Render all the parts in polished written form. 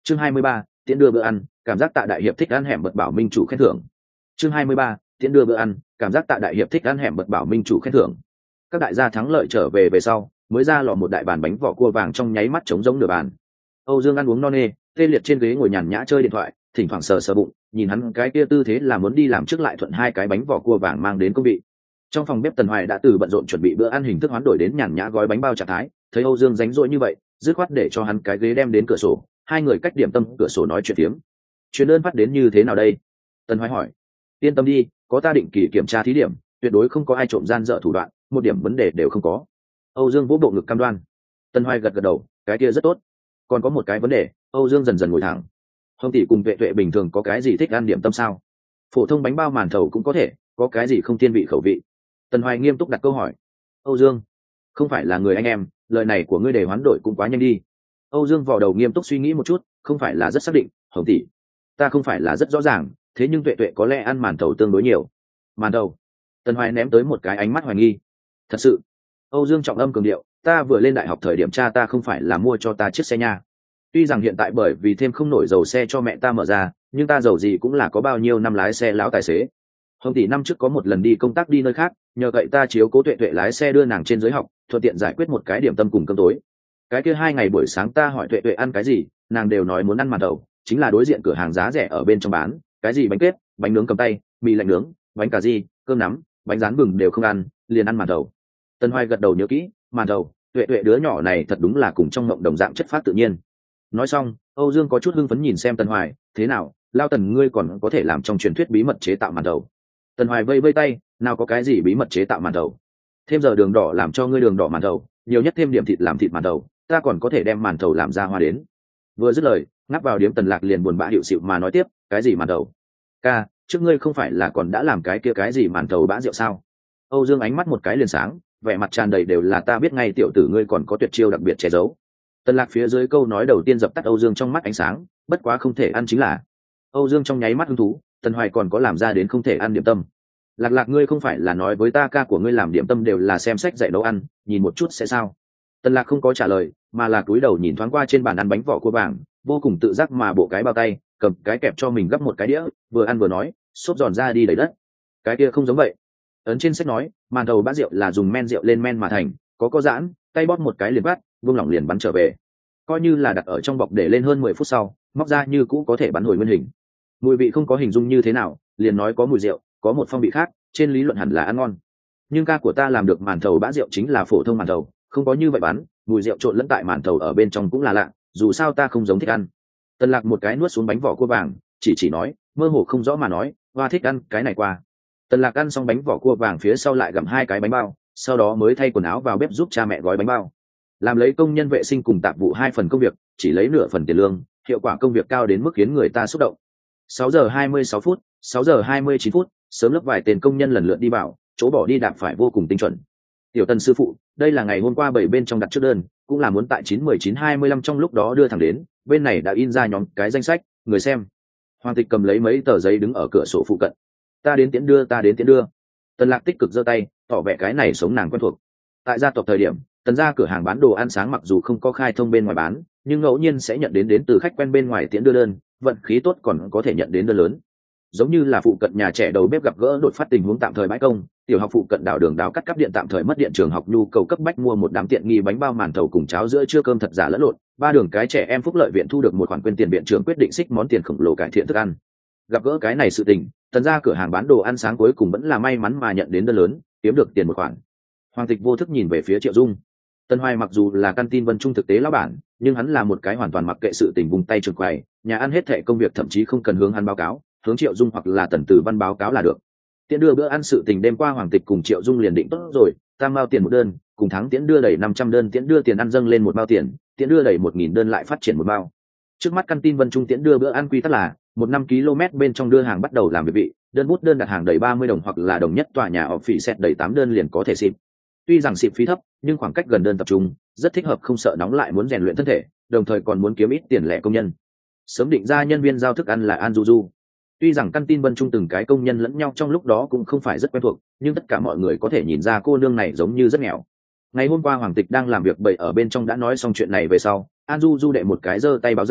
Chương 23, tiễn đưa bữa ăn, cảm giác Tạ đại hiệp thích ăn hẻm bật bảo minh chủ khen thưởng. Chương 23, tiễn đưa bữa ăn, cảm giác Tạ đại hiệp thích ăn hẻm bật bảo minh chủ khen thưởng. Các đại gia thắng lợi trở về về sau, mới ra lò một đại bàn bánh vỏ cua vàng trong nháy mắt trống rỗng nửa bàn. Âu Dương ăn uống no nê, tê liệt trên ghế ngồi nhàn nhã chơi điện thoại, thỉnh thoảng sờ sờ bụng, nhìn hắn cái kia tư thế là muốn đi làm trước lại thuận hai cái bánh vỏ cua vàng mang đến công vị. Trong phòng bếp Tần Hoài đã từ bận rộn chuẩn bị bữa ăn hình thức hoán đổi đến nhàn nhã gói bánh bao trạng thái, thấy Âu Dương rảnh rỗi như vậy, dứt khoát để cho hắn cái ghế đem đến cửa sổ, hai người cách điểm tâm cửa sổ nói chuyện phiếm. Chuyến đơn phát đến như thế nào đây? Tần Hoài hỏi. Yên tâm đi, có ta định kỳ kiểm tra thí điểm, tuyệt đối không có ai trộm gian dở thủ đoạn, một điểm vấn đề đều không có. Âu Dương vỗ bộ ngực cam đoan. Tần Hoài gật gật đầu, cái kia rất tốt. Còn có một cái vấn đề. Âu Dương dần dần ngồi thẳng. Hồng tỷ cùng Tuệ Tuệ bình thường có cái gì thích ăn điểm tâm sao? Phổ thông bánh bao màn thầu cũng có thể, có cái gì không thiên vị khẩu vị? Tần Hoài nghiêm túc đặt câu hỏi. Âu Dương, không phải là người anh em, lời này của ngươi để hoán đổi cũng quá nhanh đi. Âu Dương vò đầu nghiêm túc suy nghĩ một chút, không phải là rất xác định. Hồng tỷ, ta không phải là rất rõ ràng, thế nhưng Tuệ Tuệ có lẽ ăn màn thầu tương đối nhiều. Màn thầu? Tần Hoài ném tới một cái ánh mắt hoài nghi. Thật sự? Âu Dương trọng âm cường điệu, ta vừa lên đại học thời điểm cha ta không phải là mua cho ta chiếc xe nha. Tuy rằng hiện tại bởi vì thêm không nổi dầu xe cho mẹ ta mở ra, nhưng ta giàu gì cũng là có bao nhiêu năm lái xe lão tài xế. Hồng tỷ năm trước có một lần đi công tác đi nơi khác, nhờ cậy ta chiếu cố Tuệ Tuệ lái xe đưa nàng trên dưới học, thuận tiện giải quyết một cái điểm tâm cùng cơm tối. Cái kia 2 ngày buổi sáng ta hỏi Tuệ Tuệ ăn cái gì, nàng đều nói muốn ăn màn thầu, chính là đối diện cửa hàng giá rẻ ở bên trong bán, cái gì bánh kết, bánh nướng cầm tay, mì lạnh nướng, bánh cà ri, cơm nắm, bánh rán bừng đều không ăn, liền ăn màn thầu. Tân Hoài gật đầu nhớ kỹ, màn thầu, Tuệ Tuệ đứa nhỏ này thật đúng là cùng trong mộng đồng dạng chất phát tự nhiên. Nói xong, Âu Dương có chút hưng phấn nhìn xem Tân Hoài, thế nào, lao Tần ngươi còn có thể làm trong truyền thuyết bí mật chế tạo màn thầu? Tân Hoài vây vây tay, nào có cái gì bí mật chế tạo màn thầu? Thêm giờ đường đỏ làm cho ngươi đường đỏ màn thầu, nhiều nhất thêm điểm thịt làm thịt màn thầu, ta còn có thể đem màn thầu làm ra hoa đến. Vừa dứt lời, ngáp vào điếm Tần Lạc liền buồn bã hiệu xịu mà nói tiếp, cái gì màn thầu? Ca, trước ngươi không phải là còn đã làm cái kia cái gì màn thầu bã rượu sao? Âu Dương ánh mắt một cái liền sáng, vẻ mặt tràn đầy đều là ta biết ngay tiểu tử ngươi còn có tuyệt chiêu đặc biệt che giấu. Tần Lạc phía dưới câu nói đầu tiên dập tắt Âu Dương trong mắt ánh sáng, bất quá không thể ăn chính là. Âu Dương trong nháy mắt hứng thú, Tần Hoài còn có làm ra đến không thể ăn điểm tâm. Lạc Lạc ngươi không phải là nói với ta ca của ngươi làm điểm tâm đều là xem sách dạy nấu ăn, nhìn một chút sẽ sao? Tần Lạc không có trả lời, mà là cúi đầu nhìn thoáng qua trên bàn ăn bánh vỏ cua vàng, vô cùng tự giác mà bộ cái bao tay, cầm cái kẹp cho mình gấp một cái đĩa, vừa ăn vừa nói, xốp giòn ra đi đầy đất. Cái kia không giống vậy. Ấn trên sách nói, màn thầu bã rượu là dùng men rượu lên men mà thành, có giãn, tay bóp một cái liền bắt, vương lỏng liền bắn trở về. Coi như là đặt ở trong bọc để lên hơn 10 phút sau, móc ra như cũ có thể bắn hồi nguyên hình. Mùi vị không có hình dung như thế nào, liền nói có mùi rượu, có một phong vị khác, trên lý luận hẳn là ăn ngon. Nhưng ca của ta làm được màn thầu bã rượu chính là phổ thông màn thầu, không có như vậy bắn, mùi rượu trộn lẫn tại màn thầu ở bên trong cũng là lạ, dù sao ta không giống thích ăn. Tần Lạc một cái nuốt xuống bánh vỏ cua vàng, chỉ nói, mơ hồ không rõ mà nói, hoa thích ăn cái này qua. Tần Lạc ăn xong bánh vỏ cua vàng phía sau lại gặm 2 cái bánh bao, sau đó mới thay quần áo vào bếp giúp cha mẹ gói bánh bao. Làm lấy công nhân vệ sinh cùng tạp vụ 2 phần công việc, chỉ lấy nửa phần tiền lương, hiệu quả công việc cao đến mức khiến người ta xúc động. 6 giờ 26 phút, 6 giờ 29 phút, sớm lớp vài tên công nhân lần lượt đi vào, chỗ bỏ đi đạp phải vô cùng tinh chuẩn. Tiểu Tần sư phụ, đây là ngày hôm qua 7 bên trong đặt trước đơn, cũng là muốn tại 9/19/25 trong lúc đó đưa thẳng đến, bên này đã in ra nhóm cái danh sách, người xem. Hoàng Tịch cầm lấy mấy tờ giấy đứng ở cửa sổ phụ cận. Ta đến tiễn đưa. Tần Lạc tích cực giơ tay, tỏ vẻ cái này sống nàng quen thuộc. Tại gia tộc thời điểm, Tần gia cửa hàng bán đồ ăn sáng mặc dù không có khai thông bên ngoài bán, nhưng ngẫu nhiên sẽ nhận đến từ khách quen bên ngoài tiễn đưa đơn, vận khí tốt còn có thể nhận đến đơn lớn. Giống như là phụ cận nhà trẻ đầu bếp gặp gỡ đột phát tình huống tạm thời bãi công, tiểu học phụ cận đảo đường đáo cắt cáp điện tạm thời mất điện, trường học nhu cầu cấp bách mua một đám tiện nghi bánh bao màn thầu cùng cháo giữa trưa cơm thật giả lẫn lộn, 3 đường cái trẻ em phúc lợi viện thu được một khoản quyên tiền viện trưởng quyết định xích món tiền khổng lồ cải thiện thức ăn. Gặp gỡ cái này sự tình, Tần gia cửa hàng bán đồ ăn sáng cuối cùng vẫn là may mắn mà nhận đến đơn lớn, kiếm được tiền một khoản. Hoàng Tịch vô thức nhìn về phía Triệu Dung. Tần Hoài mặc dù là căn tin Vân Trung thực tế lão bản, nhưng hắn là một cái hoàn toàn mặc kệ sự tình vùng tay trường quầy, nhà ăn hết thệ công việc thậm chí không cần hướng hắn báo cáo, hướng Triệu Dung hoặc là Tần Tử Văn báo cáo là được. Tiễn đưa bữa ăn sự tình đêm qua Hoàng Tịch cùng Triệu Dung liền định tốt rồi, tam mao tiền một đơn, cùng thắng tiễn đưa đầy 500 đơn, tiễn đưa tiền ăn dâng lên 1 mao tiền, tiễn đưa đầy 1000 đơn lại phát triển 1 mao. Trước mắt căn tin Vân Trung tiễn đưa bữa ăn quy tắc là 1/5 km bên trong đưa hàng bắt đầu làm việc vị, đơn bút đơn đặt hàng đầy 30 đồng hoặc là đồng nhất tòa nhà office đầy 8 đơn liền có thể ship. Tuy rằng ship phí thấp, nhưng khoảng cách gần đơn tập trung, rất thích hợp không sợ nóng lại muốn rèn luyện thân thể, đồng thời còn muốn kiếm ít tiền lẻ công nhân. Sớm định ra nhân viên giao thức ăn là An Du Du. Tuy rằng căn tin Vân Trung từng cái công nhân lẫn nhau trong lúc đó cũng không phải rất quen thuộc, nhưng tất cả mọi người có thể nhìn ra cô nương này giống như rất nghèo. Ngày hôm qua Hoàng Tịch đang làm việc bậy ở bên trong đã nói xong chuyện này về sau, An Du Du đệ một cái giơ tay báo danh,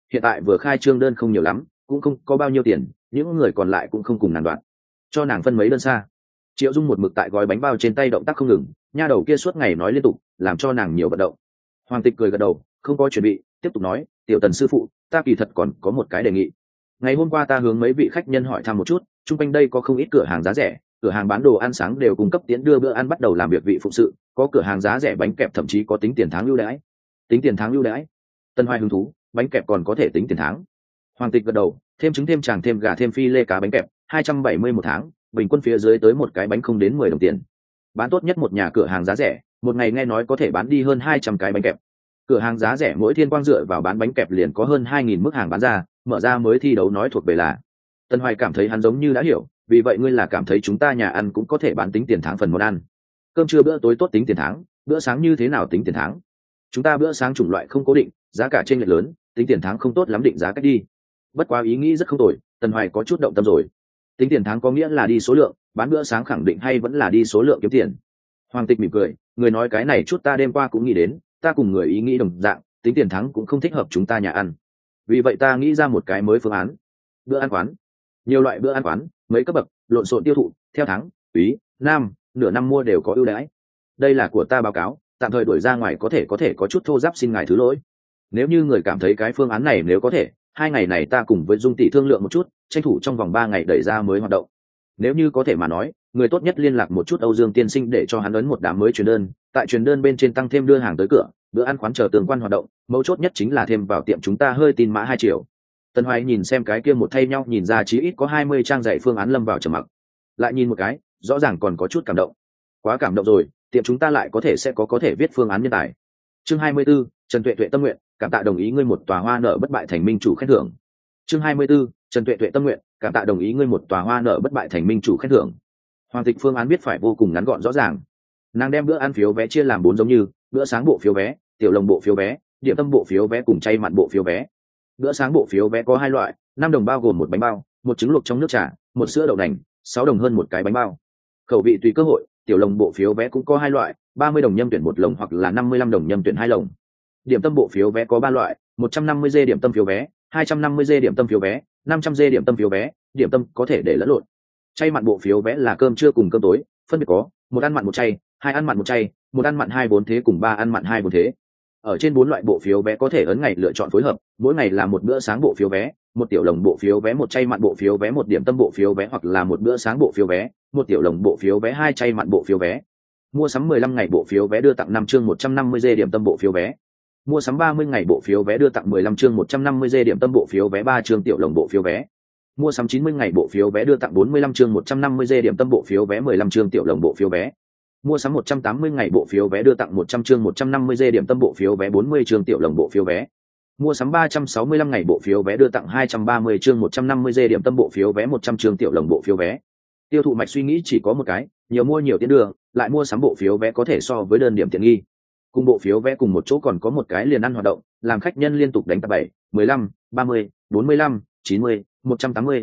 hiện tại vừa khai trương đơn không nhiều lắm, cũng không có bao nhiêu tiền, những người còn lại cũng không cùng nàng đoạn, cho nàng phân mấy đơn xa. Triệu Dung một mực tại gói bánh bao trên tay động tác không ngừng, nha đầu kia suốt ngày nói liên tục, làm cho nàng nhiều vận động. Hoàng Tịch cười gật đầu, không có chuẩn bị, tiếp tục nói, tiểu Tần sư phụ, ta kỳ thật còn có một cái đề nghị. Ngày hôm qua ta hướng mấy vị khách nhân hỏi thăm một chút, chung quanh đây có không ít cửa hàng giá rẻ, cửa hàng bán đồ ăn sáng đều cung cấp tiễn đưa bữa ăn bắt đầu làm việc vị phụ sự, có cửa hàng giá rẻ bánh kẹp thậm chí có tính tiền tháng ưu đãi. Tính tiền tháng ưu đãi? Tân Hoài hứng thú, bánh kẹp còn có thể tính tiền tháng? Hoàng Tịch gật đầu, thêm trứng thêm tràng thêm gà thêm phi lê cá bánh kẹp, 270 một tháng, bình quân phía dưới tới một cái bánh không đến 10 đồng tiền. Bán tốt nhất một nhà cửa hàng giá rẻ, một ngày nghe nói có thể bán đi hơn 200 cái bánh kẹp. Cửa hàng giá rẻ mỗi thiên quang dựa vào bán bánh kẹp liền có hơn 2000 mức hàng bán ra, mở ra mới thi đấu nói thuộc về là. Tân Hoài cảm thấy hắn giống như đã hiểu, vì vậy ngươi là cảm thấy chúng ta nhà ăn cũng có thể bán tính tiền tháng phần món ăn. Cơm trưa bữa tối tốt tính tiền tháng, bữa sáng như thế nào tính tiền tháng? Chúng ta bữa sáng chủng loại không cố định, giá cả chênh lệch lớn, tính tiền tháng không tốt lắm định giá cách đi. Bất quá ý nghĩ rất không tồi, Tân Hoài có chút động tâm rồi. Tính tiền tháng có nghĩa là đi số lượng, bán bữa sáng khẳng định hay vẫn là đi số lượng kiếm tiền? Hoàng Tịch mỉm cười, người nói cái này chút ta đêm qua cũng nghĩ đến, ta cùng người ý nghĩ đồng dạng, tính tiền tháng cũng không thích hợp chúng ta nhà ăn. Vì vậy ta nghĩ ra một cái mới phương án. Bữa ăn quán. Nhiều loại bữa ăn quán, mấy cấp bậc, lộn xộn tiêu thụ, theo tháng, quý, năm, nửa năm mua đều có ưu đãi. Đây là của ta báo cáo, tạm thời đuổi ra ngoài có thể có chút thô giáp xin ngài thứ lỗi. Nếu như người cảm thấy cái phương án này nếu có thể, 2 ngày này ta cùng với Dung tỷ thương lượng một chút, tranh thủ trong vòng 3 ngày đẩy ra mới hoạt động. Nếu như có thể mà nói, người tốt nhất liên lạc một chút Âu Dương tiên sinh để cho hắn ấn một đám mới truyền đơn, tại truyền đơn bên trên tăng thêm đưa hàng tới cửa, bữa ăn quán chờ tương quan hoạt động, mấu chốt nhất chính là thêm vào tiệm chúng ta hơi tin mã 2 triệu. Tân Hoài nhìn xem cái kia một thay nhau nhìn ra chí ít có 20 trang dạy phương án lâm vào trầm mặc. Lại nhìn một cái, rõ ràng còn có chút cảm động. Quá cảm động rồi, tiệm chúng ta lại sẽ có thể viết phương án nhân tài. Chương 24, Trần Tuệ Tuệ tâm nguyện, cảm tạ đồng ý ngươi một tòa hoa nở bất bại thành minh chủ khen thưởng. Chương 24, Trần Tuệ Tuệ tâm nguyện, cảm tạ đồng ý ngươi một tòa hoa nở bất bại thành minh chủ khen thưởng. Hoàng Tịch phương án biết phải vô cùng ngắn gọn rõ ràng. Nàng đem bữa ăn phiếu vé chia làm 4 giống như, bữa sáng bộ phiếu vé, tiểu lồng bộ phiếu vé, điểm tâm bộ phiếu vé cùng chay mặn bộ phiếu vé. Bữa sáng bộ phiếu vé có 2 loại, 5 đồng bao gồm một bánh bao, một trứng luộc trong nước trà, một sữa đậu nành, 6 đồng hơn một cái bánh bao. Khẩu vị tùy cơ hội, tiểu lồng bộ phiếu vé cũng có 2 loại, 30 đồng nhâm tuyển một lồng hoặc là 55 đồng nhâm tuyển 2 lồng. Điểm tâm bộ phiếu vé có 3 loại, 150 g điểm tâm phiếu vé, 250 g điểm tâm phiếu vé, 500 g điểm tâm phiếu vé, điểm tâm có thể để lẫn lộn. Chay mặn bộ phiếu vé là cơm trưa cùng cơm tối, phân biệt có một ăn mặn một chay, 2 ăn mặn một chay, một ăn mặn 2 4 thế cùng 3 ăn mặn 2 4 thế. Ở trên 4 loại bộ phiếu vé có thể ấn ngày lựa chọn phối hợp, mỗi ngày là một bữa sáng bộ phiếu vé, một tiểu lồng bộ phiếu vé, một chay mặn bộ phiếu vé, một điểm tâm bộ phiếu vé hoặc là một bữa sáng bộ phiếu vé, một tiểu lồng bộ phiếu vé, 2 chay mặn bộ phiếu vé. Mua sắm 15 ngày bộ phiếu vé đưa tặng 5 chương 150 g điểm tâm bộ phiếu vé. Mua sắm 30 ngày bộ phiếu vé đưa tặng 15 chương 150 g điểm tâm bộ phiếu vé, 3 chương tiểu lồng bộ phiếu vé. Mua sắm 90 ngày bộ phiếu vé đưa tặng 45 chương 150 g điểm tâm bộ phiếu vé, 15 chương tiểu lồng bộ phiếu vé. Mua sắm 180 ngày bộ phiếu vé đưa tặng 100 chương 150 g điểm tâm bộ phiếu vé, 40 chương tiểu lồng bộ phiếu vé. Mua sắm 365 ngày bộ phiếu vé đưa tặng 230 chương 150 g điểm tâm bộ phiếu vé, 100 chương tiểu lồng bộ phiếu vé. Tiêu thụ mạch suy nghĩ chỉ có một cái, nhiều mua nhiều tiến đường, lại mua sắm bộ phiếu vé có thể so với đơn điểm tiện nghi. Cùng bộ phiếu vé cùng một chỗ còn có một cái liền ăn hoạt động, làm khách nhân liên tục đánh tập 7, 15, 30, 45, 90, 180,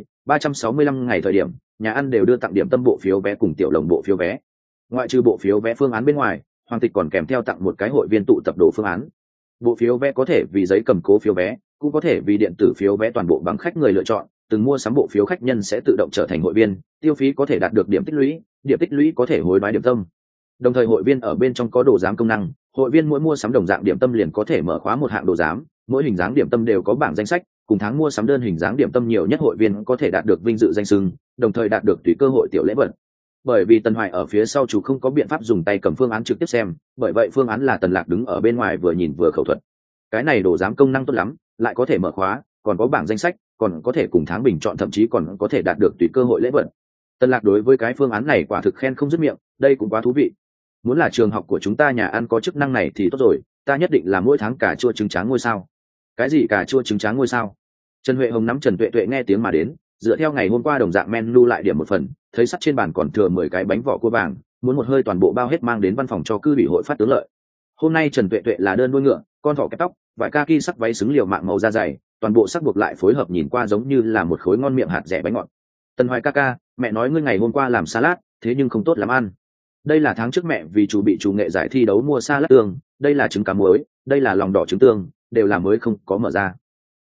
365 ngày thời điểm, nhà ăn đều đưa tặng điểm tâm bộ phiếu vé cùng tiểu lồng bộ phiếu vé. Ngoại trừ bộ phiếu vé phương án bên ngoài, Hoàng Tịch còn kèm theo tặng một cái hội viên tụ tập đồ phương án. Bộ phiếu vé có thể vì giấy cầm cố phiếu vé, cũng có thể vì điện tử phiếu vé, toàn bộ bằng khách người lựa chọn. Từng mua sắm bộ phiếu khách nhân sẽ tự động trở thành hội viên, tiêu phí có thể đạt được điểm tích lũy có thể hối đoái điểm tâm. Đồng thời hội viên ở bên trong có đồ giám công năng, hội viên mỗi mua sắm đồng dạng điểm tâm liền có thể mở khóa một hạng đồ giám, mỗi hình dáng điểm tâm đều có bảng danh sách, cùng tháng mua sắm đơn hình dáng điểm tâm nhiều nhất hội viên có thể đạt được vinh dự danh xưng, đồng thời đạt được tùy cơ hội tiểu lễ vật. Bởi vì Tần Hoài ở phía sau chủ không có biện pháp dùng tay cầm phương án trực tiếp xem, bởi vậy phương án là Tần Lạc đứng ở bên ngoài vừa nhìn vừa khẩu thuật. Cái này đồ giám công năng tốt lắm, lại có thể mở khóa, còn có bảng danh sách, còn có thể cùng tháng bình chọn, thậm chí còn có thể đạt được tùy cơ hội lễ vật. Tần Lạc đối với cái phương án này quả thực khen không dứt miệng, đây cũng quá thú vị. Muốn là trường học của chúng ta nhà ăn có chức năng này thì tốt rồi, ta nhất định là mỗi tháng cà chua trứng tráng ngôi sao. Cái gì cà chua trứng tráng ngôi sao? Trần Huệ Hồng nắm Trần Tuệ Tuệ nghe tiếng mà đến, dựa theo ngày hôm qua đồng dạng menu lại điểm một phần, thấy sắt trên bàn còn thừa 10 cái bánh vỏ cua vàng, muốn một hơi toàn bộ bao hết mang đến văn phòng cho cư ủy hội phát tướng lợi. Hôm nay Trần Tuệ Tuệ là đơn đuôi ngựa, con thỏ kẹp tóc, vải kaki sắc váy xứng liều mạng màu da dày, toàn bộ sắc buộc lại phối hợp nhìn qua giống như là một khối ngon miệng hạt rẻ bánh ngọt. Tần Hoài ca, mẹ nói ngươi ngày hôm qua làm salad, thế nhưng không tốt lắm ăn. Đây là tháng trước mẹ vì chủ bị chủ nghệ giải thi đấu mua salad tương, đây là trứng cá muối, đây là lòng đỏ trứng tương, đều là mới không có mở ra.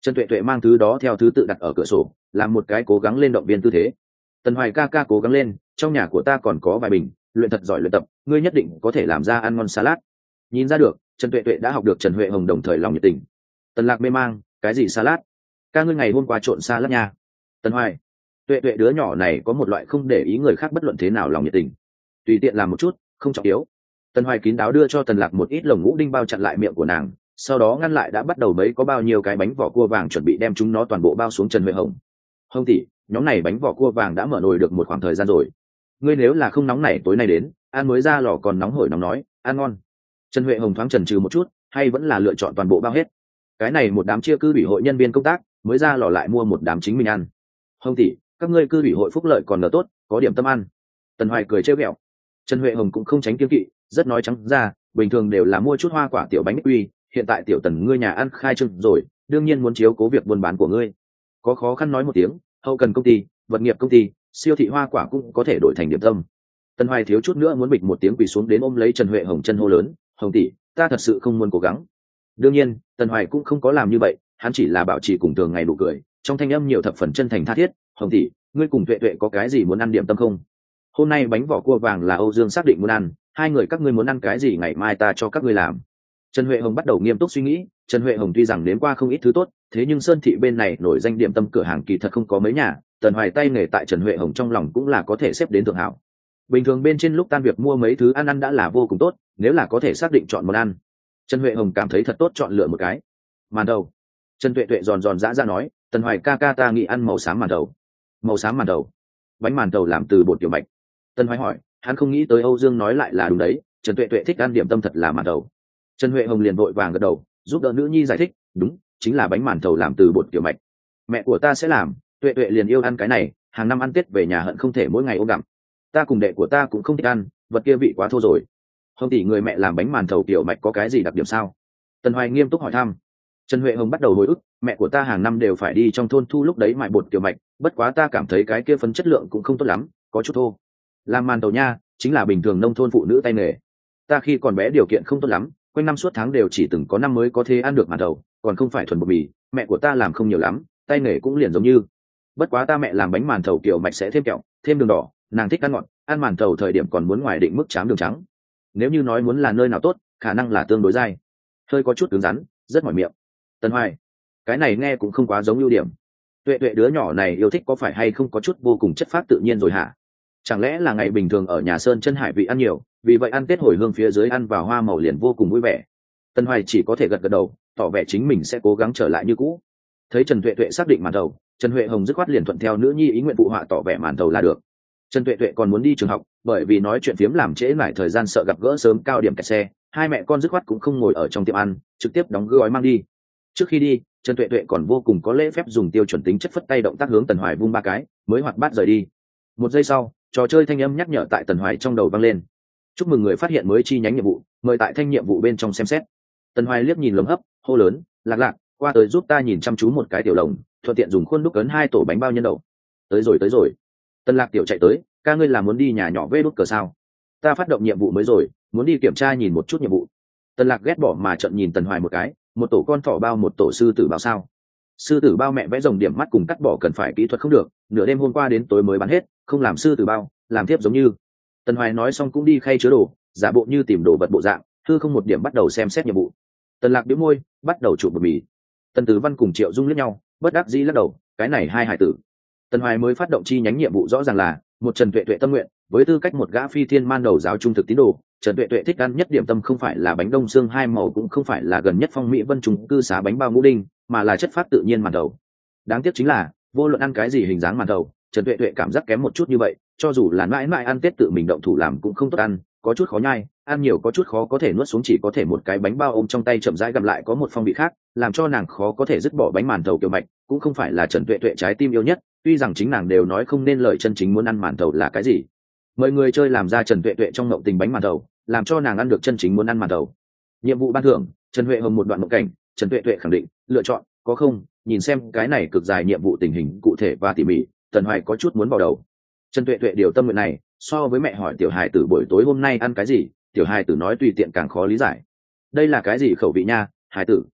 Trần Tuệ Tuệ mang thứ đó theo thứ tự đặt ở cửa sổ, làm một cái cố gắng lên động viên tư thế. Tần Hoài ca ca cố gắng lên, trong nhà của ta còn có vài bình, luyện thật giỏi luyện tập, ngươi nhất định có thể làm ra ăn ngon salad. Nhìn ra được, Trần Tuệ Tuệ đã học được Trần Huệ Hồng đồng thời lòng nhiệt tình. Tần Lạc mê mang, cái gì salad? Ca ngươi ngày hôm qua trộn salad nha. Tần Hoài, Tuệ Tuệ đứa nhỏ này có một loại không để ý người khác bất luận thế nào lòng nhiệt tình, tùy tiện làm một chút, không trọng yếu. Tần Hoài kín đáo đưa cho Tần Lạc một ít lồng ngũ đinh bao chặn lại miệng của nàng, sau đó ngăn lại đã bắt đầu mấy có bao nhiêu cái bánh vỏ cua vàng chuẩn bị đem chúng nó toàn bộ bao xuống Trần Huệ Hồng. Hồng tỷ, nhóm này bánh vỏ cua vàng đã mở nồi được một khoảng thời gian rồi, ngươi nếu là không nóng này tối nay đến ăn mới ra lò còn nóng hổi nóng nói ăn ngon. Trần Huệ Hồng thoáng chần chừ một chút, hay vẫn là lựa chọn toàn bộ bao hết. Cái này một đám chia cư ủy hội nhân viên công tác mới ra lò lại mua một đám chính mình ăn. Hồng tỷ, các ngươi cư ủy hội phúc lợi còn nở tốt, có điểm tâm ăn. Tần Hoài cười trêu ghẹo. Trần Huệ Hồng cũng không tránh kiêng kỵ, rất nói trắng ra, bình thường đều là mua chút hoa quả tiểu bánh quy, hiện tại tiểu Tần ngươi nhà ăn khai trương rồi, đương nhiên muốn chiếu cố việc buôn bán của ngươi. Có khó khăn nói một tiếng, hậu cần công ty, vật nghiệp công ty, siêu thị hoa quả cũng có thể đổi thành điểm tâm. Tần Hoài thiếu chút nữa muốn bịch một tiếng quỳ xuống đến ôm lấy Trần Huệ Hồng chân hô lớn, Hồng tỷ, ta thật sự không muốn cố gắng. Đương nhiên, Tần Hoài cũng không có làm như vậy, hắn chỉ là bảo trì cùng thường ngày nụ cười, trong thanh âm nhiều thập phần chân thành tha thiết. Hồng tỷ, ngươi cùng Tuệ Tuệ có cái gì muốn ăn điểm tâm không? Hôm nay bánh vỏ cua vàng là Âu Dương xác định muốn ăn, hai người các ngươi muốn ăn cái gì ngày mai ta cho các ngươi làm. Trần Huệ Hồng bắt đầu nghiêm túc suy nghĩ. Trần Huệ Hồng tuy rằng nếm qua không ít thứ tốt, thế nhưng Sơn thị bên này nổi danh điểm tâm cửa hàng kỳ thật không có mấy nhà. Tần Hoài tay nghề tại Trần Huệ Hồng trong lòng cũng là có thể xếp đến thượng hảo. Bình thường bên trên lúc tan việc mua mấy thứ ăn đã là vô cùng tốt, nếu là có thể xác định chọn món ăn, Trần Huệ Hồng cảm thấy thật tốt chọn lựa một cái. Màn đầu. Trần Tuệ Tuệ giòn giòn dã ra nói, Tần Hoài ca ca ta nghĩ ăn màu xám màn đầu. Màu xám màn đầu? Bánh màn đầu làm từ bột tiểu mạch. Tần Hoài hỏi, hắn không nghĩ tới Âu Dương nói lại là đúng đấy, Trần Tuệ Tuệ thích ăn điểm tâm thật là màn đầu. Trần Huệ Hồng liền vội vàng gật đầu, giúp đỡ nữ nhi giải thích, đúng, chính là bánh màn thầu làm từ bột tiểu mạch. Mẹ của ta sẽ làm, Tuệ Tuệ liền yêu ăn cái này, hàng năm ăn Tết về nhà hận không thể mỗi ngày ôm gặm. Ta cùng đệ của ta cũng không thích ăn, vật kia vị quá thô rồi. Hồng tỷ, người mẹ làm bánh màn thầu tiểu mạch có cái gì đặc điểm sao? Tần Hoài nghiêm túc hỏi thăm. Trần Huệ Hồng bắt đầu hồi ức, mẹ của ta hàng năm đều phải đi trong thôn thu lúc đấy mại bột tiểu mạch, bất quá ta cảm thấy cái kia phấn chất lượng cũng không tốt lắm, có chút thô. Làm màn thầu nha, chính là bình thường nông thôn phụ nữ tay nghề. Ta khi còn bé điều kiện không tốt lắm, quanh năm suốt tháng đều chỉ từng có năm mới có thể ăn được màn thầu, còn không phải thuần bột mì, mẹ của ta làm không nhiều lắm, tay nghề cũng liền giống như. Bất quá ta mẹ làm bánh màn thầu kiểu mạch sẽ thêm kẹo, thêm đường đỏ, nàng thích ăn ngọt, ăn màn thầu thời điểm còn muốn ngoài định mức chám đường trắng. Nếu như nói muốn là nơi nào tốt, khả năng là tương đối dai, hơi có chút cứng rắn, rất mỏi miệng. Tần Hoài, cái này nghe cũng không quá giống ưu điểm. Tuệ Tuệ đứa nhỏ này yêu thích có phải hay không có chút vô cùng chất phác tự nhiên rồi hả? Chẳng lẽ là ngày bình thường ở nhà Sơn chân hải vị ăn nhiều, vì vậy ăn Tết hồi hương phía dưới ăn vào hoa màu liền vô cùng vui vẻ. Tần Hoài chỉ có thể gật gật đầu, tỏ vẻ chính mình sẽ cố gắng trở lại như cũ. Thấy Trần Tuệ Tuệ xác định màn đầu, Trần Huệ Hồng dứt khoát liền thuận theo nữ nhi ý nguyện phụ họa tỏ vẻ màn đầu là được. Trần Tuệ Tuệ còn muốn đi trường học, bởi vì nói chuyện phiếm làm trễ lại thời gian sợ gặp gỡ sớm cao điểm kẹt xe, hai mẹ con dứt khoát cũng không ngồi ở trong tiệm ăn, trực tiếp đóng gói mang đi. Trước khi đi, Trần Tuệ Tuệ còn vô cùng có lễ phép dùng tiêu chuẩn tính chất phất tay động tác hướng Tần Hoài vung ba cái, mới hoạt bát rời đi. Một giây sau, trò chơi thanh âm nhắc nhở tại Tần Hoài trong đầu vang lên. Chúc mừng người phát hiện mới chi nhánh nhiệm vụ, mời tại thanh nhiệm vụ bên trong xem xét. Tần Hoài liếc nhìn lồng hấp, hô lớn, Lạc Lạc, qua tới giúp ta nhìn chăm chú một cái tiểu lồng, thuận tiện dùng khuôn đúc ấn 2 tổ bánh bao nhân đậu. Tới rồi tới rồi. Tần Lạc tiểu chạy tới, ca ngươi là muốn đi nhà nhỏ vê đút cờ sao? Ta phát động nhiệm vụ mới rồi, muốn đi kiểm tra nhìn một chút nhiệm vụ. Tần Lạc ghét bỏ mà trợn nhìn Tần Hoài một cái, một tổ con thỏ bao một tổ sư tử bao sao? Sư tử bao mẹ vẽ rồng điểm mắt cùng cắt bỏ cần phải kỹ thuật không được, nửa đêm hôm qua đến tối mới bán hết, không làm sư tử bao, làm tiếp giống như. Tần Hoài nói xong cũng đi khay chứa đồ, giả bộ như tìm đồ vật bộ dạng, thư không một điểm bắt đầu xem xét nhiệm vụ. Tần Lạc bĩu môi, bắt đầu chụp bột mì. Tần Tử Văn cùng Triệu Dung liếc nhau, bất đắc dĩ lắc đầu, cái này hai hải tử. Tần Hoài mới phát động chi nhánh nhiệm vụ rõ ràng là một Trần Tuệ Tuệ tâm nguyện, với tư cách một gã phi thiên man đầu giáo trung thực tín đồ, Trần Tuệ Tuệ thích ăn nhất điểm tâm không phải là bánh đông xương hai màu, cũng không phải là gần nhất Phong Mỹ Vân trùng cư xá bánh bao ngũ đinh, mà là chất phát tự nhiên màn đầu. Đáng tiếc chính là, vô luận ăn cái gì hình dáng màn đầu, Trần Tuệ Tuệ cảm giác kém một chút như vậy, cho dù là mãi mãi ăn Tết tự mình động thủ làm cũng không tốt ăn, có chút khó nhai, ăn nhiều có chút khó có thể nuốt xuống, chỉ có thể một cái bánh bao ôm trong tay chậm rãi gặm lại có một phong vị khác, làm cho nàng khó có thể dứt bỏ bánh màn thầu kiểu mạch, cũng không phải là Trần Tuệ Tuệ trái tim yêu nhất, tuy rằng chính nàng đều nói không nên lời chân chính muốn ăn màn thầu là cái gì. Mời người chơi làm ra Trần Tuệ Tuệ trong ngộng tình bánh màn thầu, làm cho nàng ăn được chân chính muốn ăn màn thầu. Nhiệm vụ ban thưởng, Trần Huệ Hồng một đoạn mộng cảnh, Trần Tuệ Tuệ khẳng định, lựa chọn, có không, nhìn xem cái này cực dài nhiệm vụ tình hình cụ thể và tỉ mỉ, Tần Hoài có chút muốn vào đầu. Trần Tuệ Tuệ điều tâm nguyện này, so với mẹ hỏi tiểu hài tử buổi tối hôm nay ăn cái gì, tiểu hài tử nói tùy tiện càng khó lý giải. Đây là cái gì khẩu vị nha, hài tử?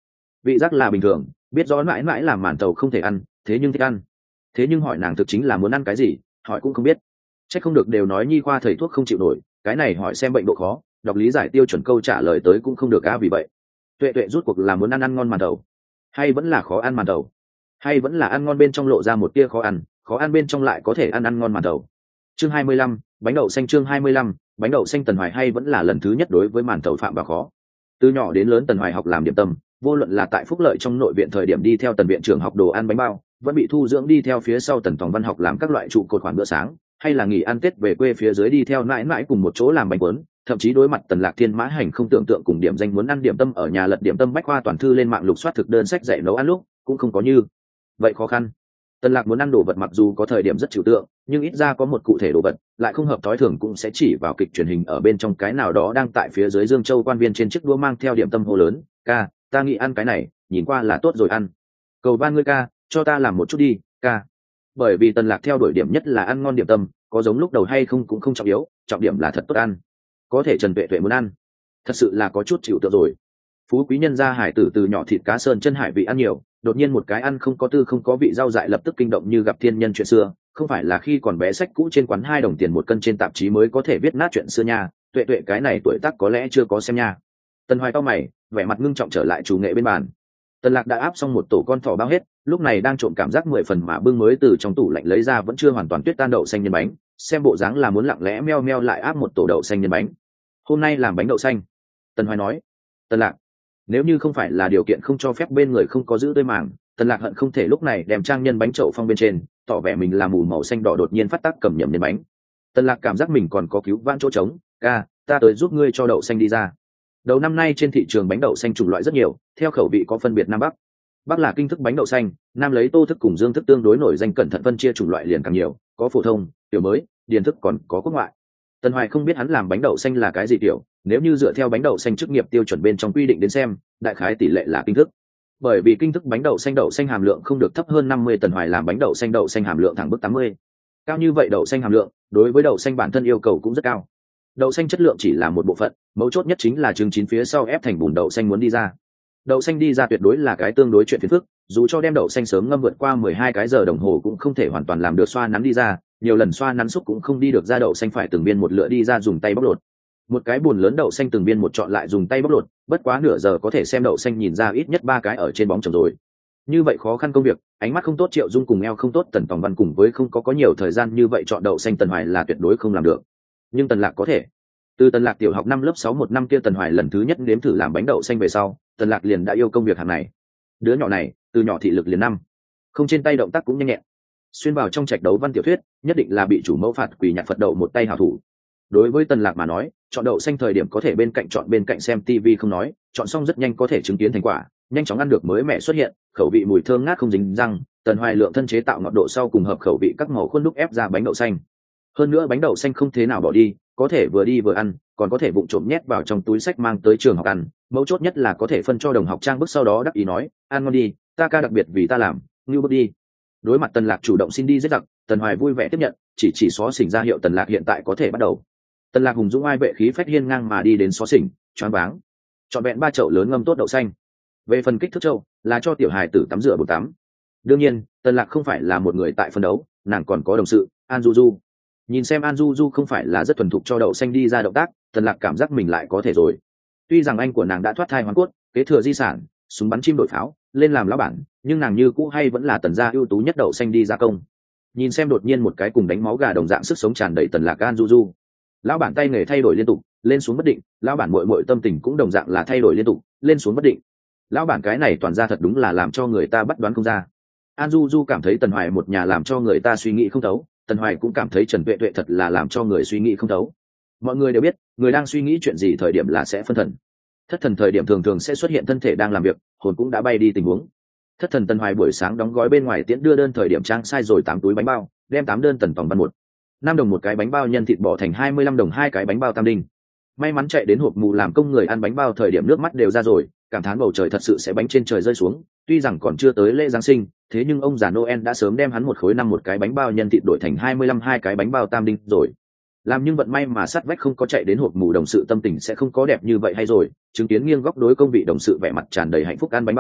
vị giác là bình thường, biết rõ mãi mãi làm màn tàu không thể ăn, thế nhưng thích ăn. Thế nhưng hỏi nàng thực chính là muốn ăn cái gì, hỏi cũng không biết. Chắc không được đều nói nhi khoa thầy thuốc không chịu nổi, cái này hỏi xem bệnh độ khó, đọc lý giải tiêu chuẩn câu trả lời tới cũng không được á. Vì vậy tuệ tuệ rút cuộc là muốn ăn ngon màn tàu, hay vẫn là khó ăn màn tàu, hay vẫn là ăn ngon bên trong lộ ra một tia khó ăn bên trong lại có thể ăn ngon màn tàu. Chương 25, bánh đậu xanh. Chương 25, bánh đậu xanh. Tần Hoài hay vẫn là lần thứ nhất đối với màn tàu phạm vào khó. Từ nhỏ đến lớn Tần Hoài học làm điểm tâm, vô luận là tại Phúc Lợi trong nội viện thời điểm đi theo Tần viện trưởng học đồ ăn bánh bao, vẫn bị thu dưỡng đi theo phía sau Tần Tòng Văn học làm các loại trụ cột khoản bữa sáng, hay là nghỉ ăn Tết về quê phía dưới đi theo mãi mãi cùng một chỗ làm bánh cuốn, thậm chí đối mặt Tần Lạc Thiên mã hành không tưởng tượng cùng điểm danh muốn ăn điểm tâm ở nhà lật điểm tâm bách khoa toàn thư lên mạng lục soát thực đơn sách dạy nấu ăn lúc cũng không có như vậy khó khăn. Tần Lạc muốn ăn đồ vật mặc dù có thời điểm rất trừu tượng, nhưng ít ra có một cụ thể đồ vật, lại không hợp thói thường cũng sẽ chỉ vào kịch truyền hình ở bên trong cái nào đó đang tại phía dưới Dương Châu quan viên trên chiếc đũa mang theo điểm tâm hô lớn, "Ca, ta nghĩ ăn cái này, nhìn qua là tốt rồi ăn. Cầu van ngươi ca, cho ta làm một chút đi, ca." Bởi vì Tần Lạc theo đuổi điểm nhất là ăn ngon điểm tâm, có giống lúc đầu hay không cũng không trọng yếu, trọng điểm là thật tốt ăn. Có thể Trần Tuệ Tuệ muốn ăn, thật sự là có chút chịu tượng rồi. Phú quý nhân gia hải tử từ nhỏ thịt cá sơn chân hải vị ăn nhiều, đột nhiên một cái ăn không có tư không có vị rau dại lập tức kinh động như gặp thiên nhân chuyện xưa, không phải là khi còn bé sách cũ trên quán 2 đồng tiền một cân trên tạp chí mới có thể viết nát chuyện xưa nha. Tuệ Tuệ cái này tuổi tác có lẽ chưa có xem nha. Tần Hoài cau mày, vẻ mặt ngưng trọng trở lại chủ nghệ bên bàn. Tần Lạc đã áp xong một tổ con thỏ bao hết, lúc này đang trộm cảm giác 10 phần mà bưng mới từ trong tủ lạnh lấy ra vẫn chưa hoàn toàn tuyết tan đậu xanh nhân bánh, xem bộ dáng là muốn lặng lẽ meo meo lại áp một tổ đậu xanh nhân bánh. Hôm nay làm bánh đậu xanh. Tần Hoài nói. Tần Lạc, nếu như không phải là điều kiện không cho phép bên người không có giữ tươi màng, Tần Lạc hận không thể lúc này đem trang nhân bánh chậu phong bên trên, tỏ vẻ mình là mù màu xanh đỏ đột nhiên phát tác cầm nhầm nhân bánh. Tần Lạc cảm giác mình còn có cứu vãn chỗ trống, ca, ta tới giúp ngươi cho đậu xanh đi ra. Đầu năm nay trên thị trường bánh đậu xanh chủng loại rất nhiều, theo khẩu vị có phân biệt nam bắc. Bắc là kinh thức bánh đậu xanh, nam lấy tô thức cùng dương thức tương đối nổi danh, cẩn thận phân chia chủng loại liền càng nhiều, có phổ thông, tiểu mới, điển thức còn có quốc ngoại. Tần Hoài không biết hắn làm bánh đậu xanh là cái gì tiểu, nếu như dựa theo bánh đậu xanh chức nghiệp tiêu chuẩn bên trong quy định đến xem, đại khái tỷ lệ là kinh thức. Bởi vì kinh thức bánh đậu xanh hàm lượng không được thấp hơn 50, Tần Hoài làm bánh đậu xanh hàm lượng thẳng bức 80. Cao như vậy đậu xanh hàm lượng, đối với đậu xanh bản thân yêu cầu cũng rất cao. Đậu xanh chất lượng chỉ là một bộ phận, mấu chốt nhất chính là trứng chín phía sau ép thành bùn đậu xanh muốn đi ra. Đậu xanh đi ra tuyệt đối là cái tương đối chuyện phiền phức, dù cho đem đậu xanh sớm ngâm vượt qua 12 cái giờ đồng hồ cũng không thể hoàn toàn làm được xoa nắn đi ra, nhiều lần xoa nắn xúc cũng không đi được ra, đậu xanh phải từng viên một lựa đi ra dùng tay bóc lột. Một cái bùn lớn đậu xanh từng viên một chọn lại dùng tay bóc lột, bất quá nửa giờ có thể xem đậu xanh nhìn ra ít nhất 3 cái ở trên bóng trồng rồi. Như vậy khó khăn công việc, ánh mắt không tốt Triệu Dung cùng eo không tốt Tần Tòng Văn cùng với không có nhiều thời gian như vậy chọn đậu xanh Tần Hoài là tuyệt đối không làm được. Nhưng Tần Lạc có thể. Từ Tần Lạc tiểu học năm lớp 6 một năm kia Tần Hoài lần thứ nhất nếm thử làm bánh đậu xanh về sau, Tần Lạc liền đã yêu công việc hàng này. Đứa nhỏ này, từ nhỏ thị lực liền năm, không trên tay động tác cũng nhanh nhẹn. Xuyên vào trong trạch đấu văn tiểu thuyết, nhất định là bị chủ mẫu phạt quỳ nhặt Phật đậu một tay hảo thủ. Đối với Tần Lạc mà nói, chọn đậu xanh thời điểm có thể bên cạnh xem tivi không nói, chọn xong rất nhanh có thể chứng kiến thành quả, nhanh chóng ăn được mới mẻ xuất hiện, khẩu vị mùi thơm ngát không dính răng. Tần Hoài lượng thân chế tạo ngọt độ sau cùng hợp khẩu vị các màu khuôn đúc ép ra bánh đậu xanh. Hơn nữa bánh đậu xanh không thế nào bỏ đi, có thể vừa đi vừa ăn, còn có thể vụng trộm nhét vào trong túi sách mang tới trường học ăn, mấu chốt nhất là có thể phân cho đồng học trang bức sau đó đắc ý nói, ăn ngon đi, ta ca đặc biệt vì ta làm, ngưu bức đi. Đối mặt Tần Lạc chủ động xin đi giết giặc, Tần Hoài vui vẻ tiếp nhận, chỉ xó xỉnh ra hiệu Tần Lạc hiện tại có thể bắt đầu. Tần Lạc hùng dũng ai vệ khí phách hiên ngang mà đi đến xó xỉnh, choáng váng. Chọn vẹn 3 chậu lớn ngâm tốt đậu xanh. Về phần kích thước chậu, là cho tiểu hài tử tắm rửa bồn tắm. Đương nhiên, Tần Lạc không phải là một người tại phân đấu, nàng còn có đồng sự, An Du Du. Nhìn xem An Du Du không phải là rất thuần thục cho đậu xanh đi ra động tác, Tần Lạc cảm giác mình lại có thể rồi. Tuy rằng anh của nàng đã thoát thai hoàn cốt, kế thừa di sản, súng bắn chim đội pháo, lên làm lão bản, nhưng nàng như cũ hay vẫn là Tần gia ưu tú nhất đậu xanh đi gia công. Nhìn xem đột nhiên một cái cùng đánh máu gà đồng dạng sức sống tràn đầy Tần Lạc An Du Du. Lão bản tay nghề thay đổi liên tục, lên xuống bất định, lão bản muội tâm tình cũng đồng dạng là thay đổi liên tục, lên xuống bất định. Lão bản cái này toàn ra thật đúng là làm cho người ta bắt đoán không ra. An Du Du cảm thấy Tần Hoài một nhà làm cho người ta suy nghĩ không thấu, Tần Hoài cũng cảm thấy Trần Tuệ Tuệ thật là làm cho người suy nghĩ không thấu. Mọi người đều biết, người đang suy nghĩ chuyện gì thời điểm là sẽ phân thần. Thất thần thời điểm thường thường sẽ xuất hiện thân thể đang làm việc, hồn cũng đã bay đi tình huống. Thất thần Tần Hoài buổi sáng đóng gói bên ngoài tiễn đưa đơn thời điểm trang sai rồi 8 túi bánh bao, đem 8 đơn Tần Tòng Văn 5 đồng một cái bánh bao nhân thịt bỏ thành 25 đồng 2 cái bánh bao tam đinh. May mắn chạy đến hộp mù làm công người ăn bánh bao thời điểm nước mắt đều ra rồi, cảm thán bầu trời thật sự sẽ bánh trên trời rơi xuống. Tuy rằng còn chưa tới lễ Giáng sinh, thế nhưng ông già Noel đã sớm đem hắn một khối năm một cái bánh bao nhân thịt đổi thành 25 hai cái bánh bao tam đinh rồi. Làm nhưng vận may mà sát vách không có chạy đến hộp mù đồng sự tâm tình sẽ không có đẹp như vậy hay rồi, chứng kiến nghiêng góc đối công vị đồng sự vẻ mặt tràn đầy hạnh phúc ăn bánh bao,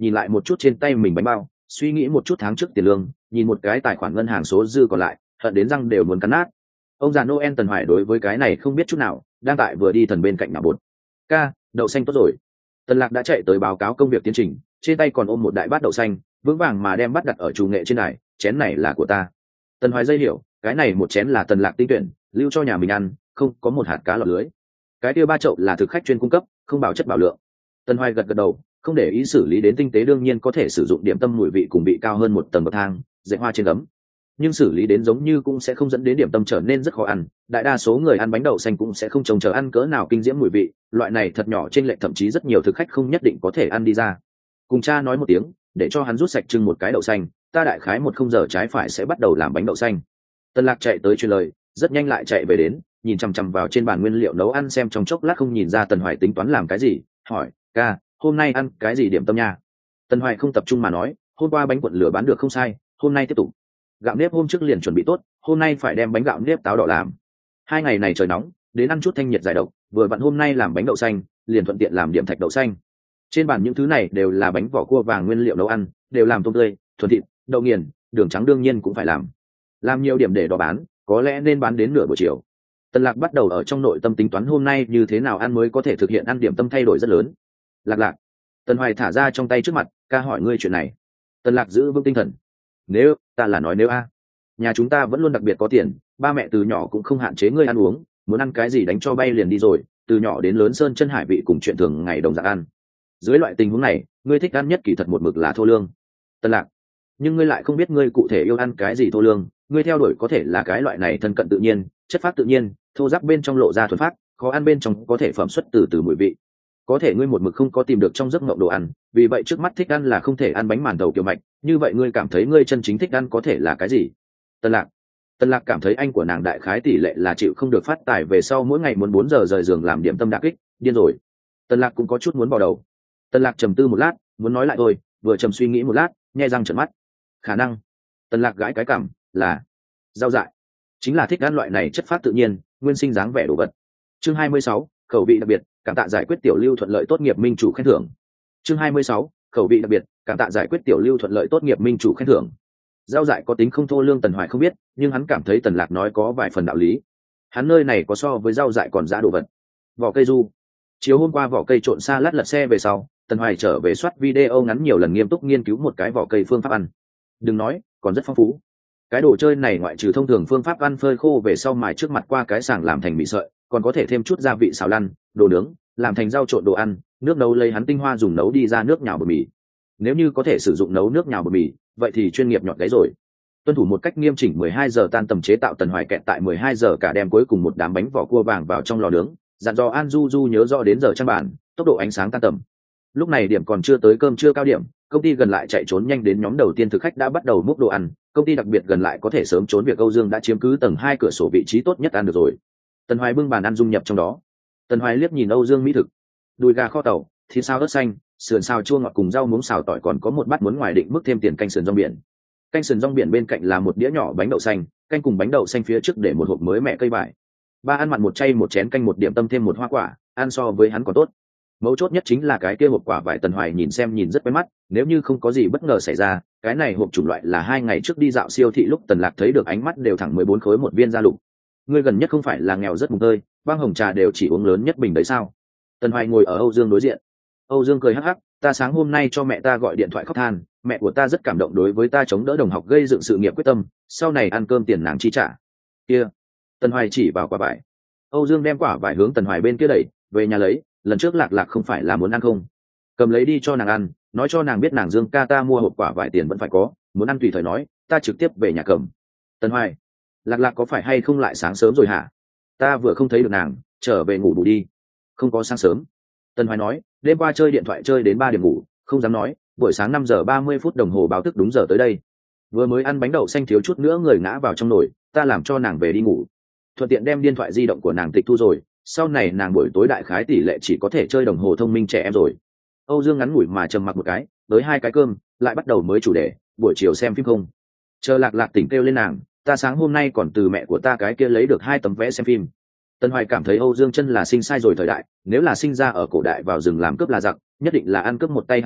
nhìn lại một chút trên tay mình bánh bao, suy nghĩ một chút tháng trước tiền lương, nhìn một cái tài khoản ngân hàng số dư còn lại, hận đến răng đều muốn cắn nát. Ông già Noel Tần Hoài đối với cái này không biết chút nào, đang tại vừa đi thần bên cạnh nạo bột. Ca, đậu xanh tốt rồi. Tần Lạc đã chạy tới báo cáo công việc tiến trình, trên tay còn ôm một đại bát đậu xanh, vững vàng mà đem bát đặt ở chủ nghệ trên đài. Chén này là của ta. Tần Hoài dây hiểu, cái này một chén là Tần Lạc tinh tuyển, lưu cho nhà mình ăn, không có một hạt cá lọt lưới. Cái kia ba chậu là thực khách chuyên cung cấp, không bảo chất bảo lượng. Tần Hoài gật gật đầu, không để ý xử lý đến tinh tế, đương nhiên có thể sử dụng điểm tâm mùi vị cùng vị cao hơn một tầng bậc thang, dạy hoa trên gấm. Nhưng xử lý đến giống như cũng sẽ không dẫn đến điểm tâm trở nên rất khó ăn. Đại đa số người ăn bánh đậu xanh cũng sẽ không trông chờ ăn cỡ nào kinh diễm mùi vị, loại này thật nhỏ trên lệch thậm chí rất nhiều thực khách không nhất định có thể ăn đi ra. Cùng cha nói một tiếng, để cho hắn rút sạch trưng một cái đậu xanh, ta đại khái 1:00 trái phải sẽ bắt đầu làm bánh đậu xanh. Tần Lạc chạy tới truyền lời, rất nhanh lại chạy về đến, nhìn chằm chằm vào trên bàn nguyên liệu nấu ăn xem trong chốc lát không nhìn ra Tần Hoài tính toán làm cái gì, hỏi: "Ca, hôm nay ăn cái gì điểm tâm nha?" Tần Hoài không tập trung mà nói: "Hôm qua bánh cuộn lửa bán được không sai, hôm nay tiếp tục. Gạo nếp hôm trước liền chuẩn bị tốt, hôm nay phải đem bánh gạo nếp táo đỏ làm. 2 ngày này trời nóng, đến ăn chút thanh nhiệt giải độc, vừa vặn hôm nay làm bánh đậu xanh, liền thuận tiện làm điểm thạch đậu xanh." Trên bàn những thứ này đều là bánh vỏ cua vàng nguyên liệu nấu ăn, đều làm tôm tươi, thuần thịt, đậu nghiền, đường trắng đương nhiên cũng phải làm nhiều điểm để đỏ bán, có lẽ nên bán đến nửa buổi chiều. Tần Lạc bắt đầu ở trong nội tâm tính toán hôm nay như thế nào ăn mới có thể thực hiện ăn điểm tâm thay đổi rất lớn. Lạc, Tần Hoài thả ra trong tay trước mặt, ca hỏi ngươi chuyện này. Tần Lạc giữ vững tinh thần. Nếu, ta là nói nếu a. Nhà chúng ta vẫn luôn đặc biệt có tiền, ba mẹ từ nhỏ cũng không hạn chế ngươi ăn uống, muốn ăn cái gì đánh cho bay liền đi rồi, từ nhỏ đến lớn sơn chân hải vị cùng chuyện thường ngày đồng dạng ăn. Dưới loại tình huống này, ngươi thích ăn nhất kỳ thật một mực là thô lương. Tần Lạc, nhưng ngươi lại không biết ngươi cụ thể yêu ăn cái gì thô lương, ngươi theo đuổi có thể là cái loại này thân cận tự nhiên, chất phát tự nhiên, thô ráp bên trong lộ ra thuần phát, khó ăn bên trong có thể phẩm xuất từ mùi vị. Có thể ngươi một mực không có tìm được trong giấc mộng đồ ăn, vì vậy trước mắt thích ăn là không thể ăn bánh màn thầu kiểu mạch, như vậy ngươi cảm thấy ngươi chân chính thích ăn có thể là cái gì? Tần Lạc cảm thấy anh của nàng đại khái tỷ lệ là chịu không được phát tài về sau mỗi ngày muốn 4 giờ rời giường làm điểm tâm đả kích, điên rồi. Tần Lạc cũng có chút muốn bỏ đầu. Tần Lạc trầm tư một lát, muốn nói lại thôi, vừa trầm suy nghĩ một lát, nhe răng trợn mắt. Khả năng. Tần Lạc gãi cái cằm, là rau dại. Chính là thích ăn loại này chất phát tự nhiên, nguyên sinh dáng vẻ đồ vật. Chương 26, khẩu vị đặc biệt, cảm tạ giải quyết tiểu lưu thuận lợi tốt nghiệp minh chủ khen thưởng. Chương 26, khẩu vị đặc biệt, cảm tạ giải quyết tiểu lưu thuận lợi tốt nghiệp minh chủ khen thưởng. Rau dại có tính không thô lương Tần Hoài không biết, nhưng hắn cảm thấy Tần Lạc nói có vài phần đạo lý. Hắn nơi này có so với rau dại còn giá đồ vật. Vỏ cây du. Chiều hôm qua vỏ cây trộn salad lật xe về sau, Tần Hoài trở về soát video ngắn nhiều lần nghiêm túc nghiên cứu một cái vỏ cây phương pháp ăn. Đừng nói, còn rất phong phú. Cái đồ chơi này ngoại trừ thông thường phương pháp ăn phơi khô về sau mài trước mặt qua cái sàng làm thành mì sợi, còn có thể thêm chút gia vị xào lăn, đồ nướng, làm thành rau trộn đồ ăn, nước nấu lấy hắn tinh hoa dùng nấu đi ra nước nhào bột mì. Nếu như có thể sử dụng nấu nước nhào bột mì, vậy thì chuyên nghiệp nhọt gáy rồi. Tuân thủ một cách nghiêm chỉnh 12 giờ tan tầm chế tạo Tần Hoài kẹt tại 12 giờ cả đem cuối cùng một đám bánh vỏ cua vàng vào trong lò nướng, dặn dò An Du Du nhớ rõ đến giờ trang bản, tốc độ ánh sáng tan tầm. Lúc này điểm còn chưa tới cơm trưa cao điểm, công ty gần lại chạy trốn nhanh đến nhóm đầu tiên thực khách đã bắt đầu múc đồ ăn, công ty đặc biệt gần lại có thể sớm trốn việc Âu Dương đã chiếm cứ tầng 2 cửa sổ vị trí tốt nhất ăn được rồi. Tần Hoài bưng bàn ăn dung nhập trong đó. Tần Hoài liếc nhìn Âu Dương mỹ thực, đùi gà kho tàu, thịt xào ớt xanh, sườn xào chua ngọt cùng rau muống xào tỏi, còn có một bát muốn ngoài định mức thêm tiền canh sườn rong biển. Canh sườn rong biển bên cạnh là một đĩa nhỏ bánh đậu xanh, canh cùng bánh đậu xanh phía trước để một hộp mới mẹ cây vải. Ba ăn mặn một chay một chén canh một điểm tâm thêm một hoa quả, ăn so với hắn còn tốt. Mấu chốt nhất chính là cái kia hộp quả vải Tần Hoài nhìn xem nhìn rất quen mắt, nếu như không có gì bất ngờ xảy ra, cái này hộp chủng loại là 2 ngày trước đi dạo siêu thị lúc Tần Lạc thấy được ánh mắt đều thẳng 14 khối một viên gia lục. Ngươi gần nhất không phải là nghèo rất mùng tơi, băng hồng trà đều chỉ uống lớn nhất bình đấy sao? Tần Hoài ngồi ở Âu Dương đối diện. Âu Dương cười hắc hắc, ta sáng hôm nay cho mẹ ta gọi điện thoại khóc than, mẹ của ta rất cảm động đối với ta chống đỡ đồng học gây dựng sự nghiệp quyết tâm, sau này ăn cơm tiền nàng chi trả. Kia. Tần Hoài chỉ vào quả vải. Âu Dương đem quả vải hướng Tần Hoài bên kia đẩy, về nhà lấy, lần trước Lạc không phải là muốn ăn không? Cầm lấy đi cho nàng ăn, nói cho nàng biết nàng Dương ca ta mua hộp quả vải tiền vẫn phải có, muốn ăn tùy thời nói, ta trực tiếp về nhà cầm. Tần Hoài, Lạc có phải hay không lại sáng sớm rồi hả? Ta vừa không thấy được nàng, trở về ngủ bù đi. Không có sáng sớm. Tần Hoài nói, đêm qua chơi điện thoại chơi đến 3 điểm ngủ, không dám nói, buổi sáng 5 giờ 30 phút đồng hồ báo thức đúng giờ tới đây. Vừa mới ăn bánh đậu xanh thiếu chút nữa người ngã vào trong nồi, ta làm cho nàng về đi ngủ. Thuận tiện đem điện thoại di động của nàng tịch thu rồi, sau này nàng buổi tối đại khái tỷ lệ chỉ có thể chơi đồng hồ thông minh trẻ em rồi. Âu Dương ngắn ngủi mà trầm mặc một cái, tới 2 cái cơm, lại bắt đầu mới chủ đề, buổi chiều xem phim không? Chờ Lạc tỉnh kêu lên nàng, ta sáng hôm nay còn từ mẹ của ta cái kia lấy được 2 tấm vé xem phim. Tần Hoài cảm thấy Âu Dương chân là sinh sai rồi thời đại, nếu là sinh ra ở cổ đại vào rừng làm cướp là giặc, nhất định là ăn cướp một tay hảo thủ,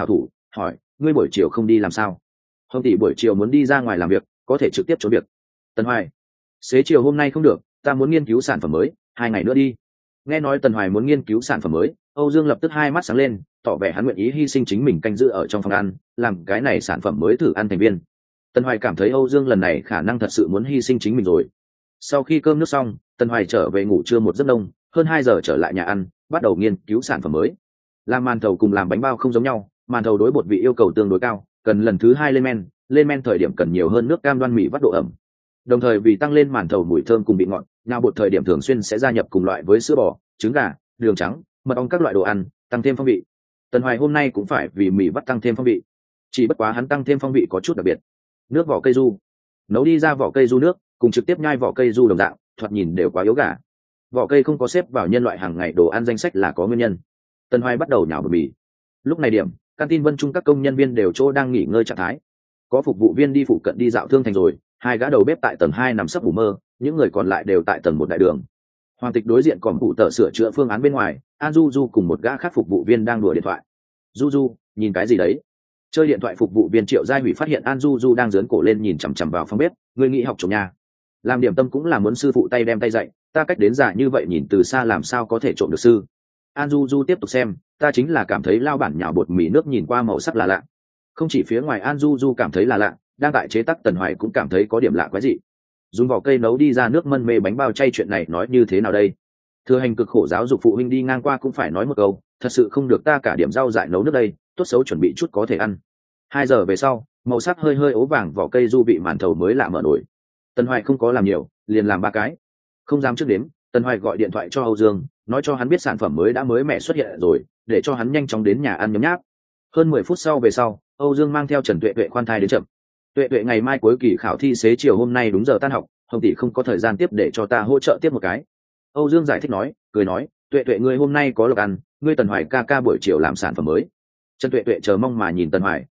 hỏi ngươi buổi chiều không đi làm sao? Hồng tỷ buổi chiều muốn đi ra ngoài làm việc, có thể trực tiếp trốn việc. Tần Hoài, xế chiều hôm nay không được, ta muốn nghiên cứu sản phẩm mới, 2 ngày nữa đi. Nghe nói Tần Hoài muốn nghiên cứu sản phẩm mới, Âu Dương lập tức hai mắt sáng lên, tỏ vẻ hắn nguyện ý hy sinh chính mình canh giữ ở trong phòng ăn, làm cái này sản phẩm mới thử ăn thành viên. Tần Hoài cảm thấy Âu Dương lần này khả năng thật sự muốn hy sinh chính mình rồi. Sau khi cơm nước xong, Tần Hoài trở về ngủ trưa một giấc đông, hơn 2 giờ trở lại nhà ăn, bắt đầu nghiên cứu sản phẩm mới. Làm màn thầu cùng làm bánh bao không giống nhau, màn thầu đối bột vị yêu cầu tương đối cao, cần lần thứ 2 lên men thời điểm cần nhiều hơn nước cam đoan mì vắt độ ẩm. Đồng thời vì tăng lên màn thầu mùi thơm cùng vị ngọt, nhào bột thời điểm thường xuyên sẽ gia nhập cùng loại với sữa bò, trứng gà, đường trắng, mật ong các loại đồ ăn, tăng thêm phong vị. Tần Hoài hôm nay cũng phải vì mì vắt tăng thêm phong vị, chỉ bất quá hắn tăng thêm phong vị có chút đặc biệt. Nước vỏ cây du, nấu đi ra vỏ cây du nước, cùng trực tiếp nhai vỏ cây du đồng dạng, thoạt nhìn đều quá yếu gà. Vỏ cây không có xếp vào nhân loại hàng ngày đồ ăn danh sách là có nguyên nhân. Tần Hoài bắt đầu nhào bột mì. Lúc này điểm, canteen Vân Trung các công nhân viên đều chỗ đang nghỉ ngơi trạng thái. Có phục vụ viên đi phụ cận đi dạo thương thành rồi, 2 gã đầu bếp tại tầng 2 nằm sấp ngủ mơ, những người còn lại đều tại tầng 1 đại đường. Hoàng Tịch đối diện còn phụ tợ sửa chữa phương án bên ngoài, An Du Du cùng một gã khác phục vụ viên đang đùa điện thoại. Du Du, nhìn cái gì đấy? Chơi điện thoại phục vụ viên Triệu Giai Hủy phát hiện An Du Du đang giớn cổ lên nhìn chằm chằm vào phòng bếp, người nghĩ học trộm nhà. Làm điểm tâm cũng là muốn sư phụ tay đem tay dạy, ta cách đến giả như vậy nhìn từ xa làm sao có thể trộm được sư. An Du Du tiếp tục xem, ta chính là cảm thấy lao bản nhào bột mì nước nhìn qua màu sắc là lạ. Không chỉ phía ngoài An Du Du cảm thấy là lạ, đang tại chế tác Tần Hoài cũng cảm thấy có điểm lạ quái dị. Dùng vỏ cây nấu đi ra nước mân mê bánh bao chay chuyện này nói như thế nào đây? Thừa hành cực khổ giáo dục phụ huynh đi ngang qua cũng phải nói một câu, thật sự không được ta cả điểm rau dại nấu nước đây, tốt xấu chuẩn bị chút có thể ăn. 2 giờ về sau, màu sắc hơi hơi ố vàng vỏ cây du vị màn thầu mới lạ mở nổi. Tần Hoài không có làm nhiều, liền làm 3 cái. Không dám trước đếm, Tần Hoài gọi điện thoại cho Âu Dương, nói cho hắn biết sản phẩm mới đã mới mẻ xuất hiện rồi, để cho hắn nhanh chóng đến nhà ăn nhấm nháp. Hơn 10 phút sau về sau, Âu Dương mang theo Trần Tuệ Tuệ khoan thai đến chậm. Tuệ Tuệ ngày mai cuối kỳ khảo thi xế chiều hôm nay đúng giờ tan học, Hồng tỷ không có thời gian tiếp để cho ta hỗ trợ tiếp một cái. Âu Dương giải thích nói, cười nói, Tuệ Tuệ ngươi hôm nay có lộc ăn, ngươi Tần Hoài ca ca buổi chiều làm sản phẩm mới. Trần Tuệ Tuệ chờ mong mà nhìn Tần Hoài.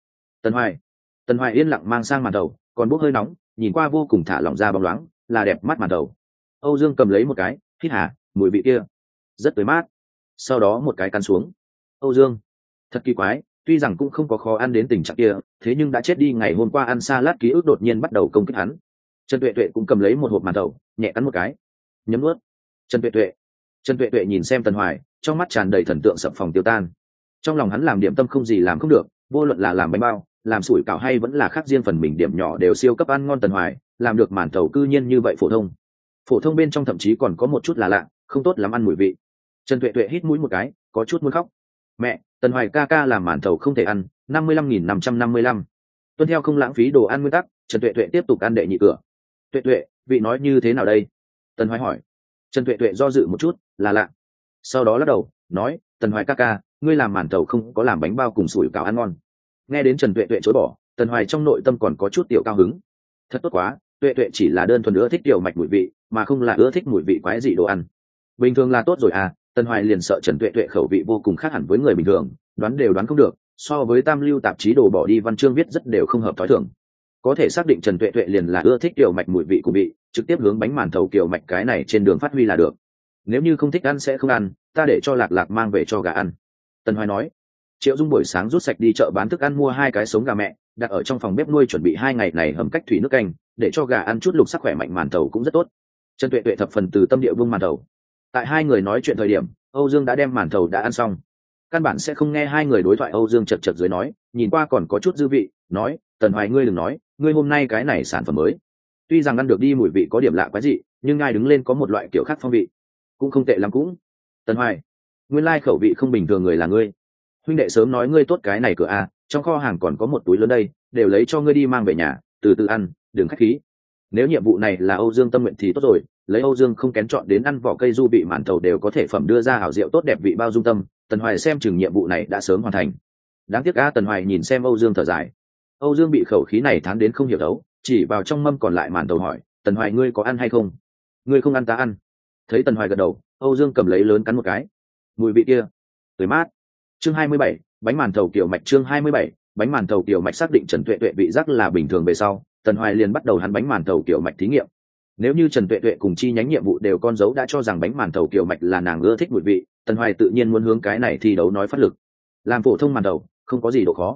Tần Hoài yên lặng mang sang màn đầu, còn bốc hơi nóng, nhìn qua vô cùng thả lỏng ra bóng loáng, là đẹp mắt màn đầu. Âu Dương cầm lấy một cái, hít hà, mùi vị kia rất tươi mát. Sau đó một cái cắn xuống. Âu Dương, thật kỳ quái, tuy rằng cũng không có khó ăn đến tình trạng kia, thế nhưng đã chết đi ngày hôm qua ăn salad ký ức đột nhiên bắt đầu công kích hắn. Trần Tuệ Tuệ cũng cầm lấy một hộp màn đầu, nhẹ cắn một cái, nhấm nuốt. Trần Tuệ Tuệ nhìn xem Tần Hoài, trong mắt tràn đầy thần tượng sập phòng tiêu tan. Trong lòng hắn làm điểm tâm không gì làm không được, vô luận là làm bánh bao, làm sủi cảo hay vẫn là khác riêng phần mình điểm nhỏ đều siêu cấp ăn ngon. Tần Hoài làm được màn thầu cư nhiên như vậy phổ thông bên trong thậm chí còn có một chút là lạ, không tốt lắm ăn mùi vị. Trần Tuệ Tuệ hít mũi một cái, có chút muốn khóc. Mẹ, Tần Hoài ca ca làm màn thầu không thể ăn, 55.555. Tuân theo không lãng phí đồ ăn nguyên tắc, Trần Tuệ Tuệ tiếp tục ăn đệ nhị cửa. Tuệ Tuệ, vị nói như thế nào đây? Tần Hoài hỏi. Trần Tuệ Tuệ do dự một chút, là lạ. Sau đó lắc đầu, nói, Tần Hoài ca ca, ngươi làm màn thầu không có làm bánh bao cùng sủi cảo ăn ngon. Nghe đến Trần Tuệ Tuệ chối bỏ, Tần Hoài trong nội tâm còn có chút tiểu cao hứng. Thật tốt quá, Tuệ Tuệ chỉ là đơn thuần ưa thích tiểu mạch mùi vị, mà không là ưa thích mùi vị quái dị đồ ăn. Bình thường là tốt rồi à? Tần Hoài liền sợ Trần Tuệ Tuệ khẩu vị vô cùng khác hẳn với người bình thường, đoán đều đoán không được, so với tam lưu tạp chí đồ bỏ đi văn chương viết rất đều không hợp thói thường. Có thể xác định Trần Tuệ Tuệ liền là ưa thích tiểu mạch mùi vị của vị, trực tiếp hướng bánh màn thầu kiểu mạch cái này trên đường phát huy là được. Nếu như không thích ăn sẽ không ăn, ta để cho Lạc Lạc mang về cho gà ăn. Tần Hoài nói. Triệu Dung buổi sáng rút sạch đi chợ bán thức ăn mua 2 cái sống gà mẹ, đặt ở trong phòng bếp nuôi chuẩn bị 2 ngày này hầm cách thủy nước canh, để cho gà ăn chút lục sắc khỏe mạnh màn thầu cũng rất tốt. Trần Tuệ Tuệ thập phần từ tâm địa vương màn thầu. Tại 2 người nói chuyện thời điểm, Âu Dương đã đem màn thầu đã ăn xong. Căn bản sẽ không nghe 2 người đối thoại. Âu Dương chật chật dưới nói, nhìn qua còn có chút dư vị, nói, Tần Hoài ngươi đừng nói, ngươi hôm nay cái này sản phẩm mới. Tuy rằng ăn được đi mùi vị có điểm lạ quái dị, nhưng ngay đứng lên có một loại kiểu khác phong vị, cũng không tệ lắm cũng. Tần Hoài, nguyên lai khẩu vị không bình thường người là ngươi. Huynh đệ sớm nói ngươi tốt cái này cửa a, trong kho hàng còn có một túi lớn đây, đều lấy cho ngươi đi mang về nhà, từ từ ăn, đừng khách khí. Nếu nhiệm vụ này là Âu Dương tâm nguyện thì tốt rồi, lấy Âu Dương không kén chọn đến ăn vỏ cây du vị màn thầu đều có thể phẩm đưa ra hảo rượu tốt đẹp vị bao dung tâm. Tần Hoài xem chừng nhiệm vụ này đã sớm hoàn thành. Đáng tiếc a, Tần Hoài nhìn xem Âu Dương thở dài. Âu Dương bị khẩu khí này thán đến không hiểu đấu, chỉ vào trong mâm còn lại màn thầu hỏi, Tần Hoài ngươi có ăn hay không? Ngươi không ăn ta ăn. Thấy Tần Hoài gật đầu, Âu Dương cầm lấy lớn cắn một cái. Mùi vị kia, tươi mát. Chương 27, bánh màn thầu kiểu mạch. Chương 27, bánh màn thầu kiểu mạch. Xác định Trần Tuệ Tuệ vị giác là bình thường về sau, Tần Hoài liền bắt đầu hắn bánh màn thầu kiểu mạch thí nghiệm. Nếu như Trần Tuệ Tuệ cùng chi nhánh nhiệm vụ đều con dấu đã cho rằng bánh màn thầu kiểu mạch là nàng ưa thích mùi vị, Tần Hoài tự nhiên muốn hướng cái này thi đấu nói phát lực. Làm phổ thông màn thầu, không có gì độ khó.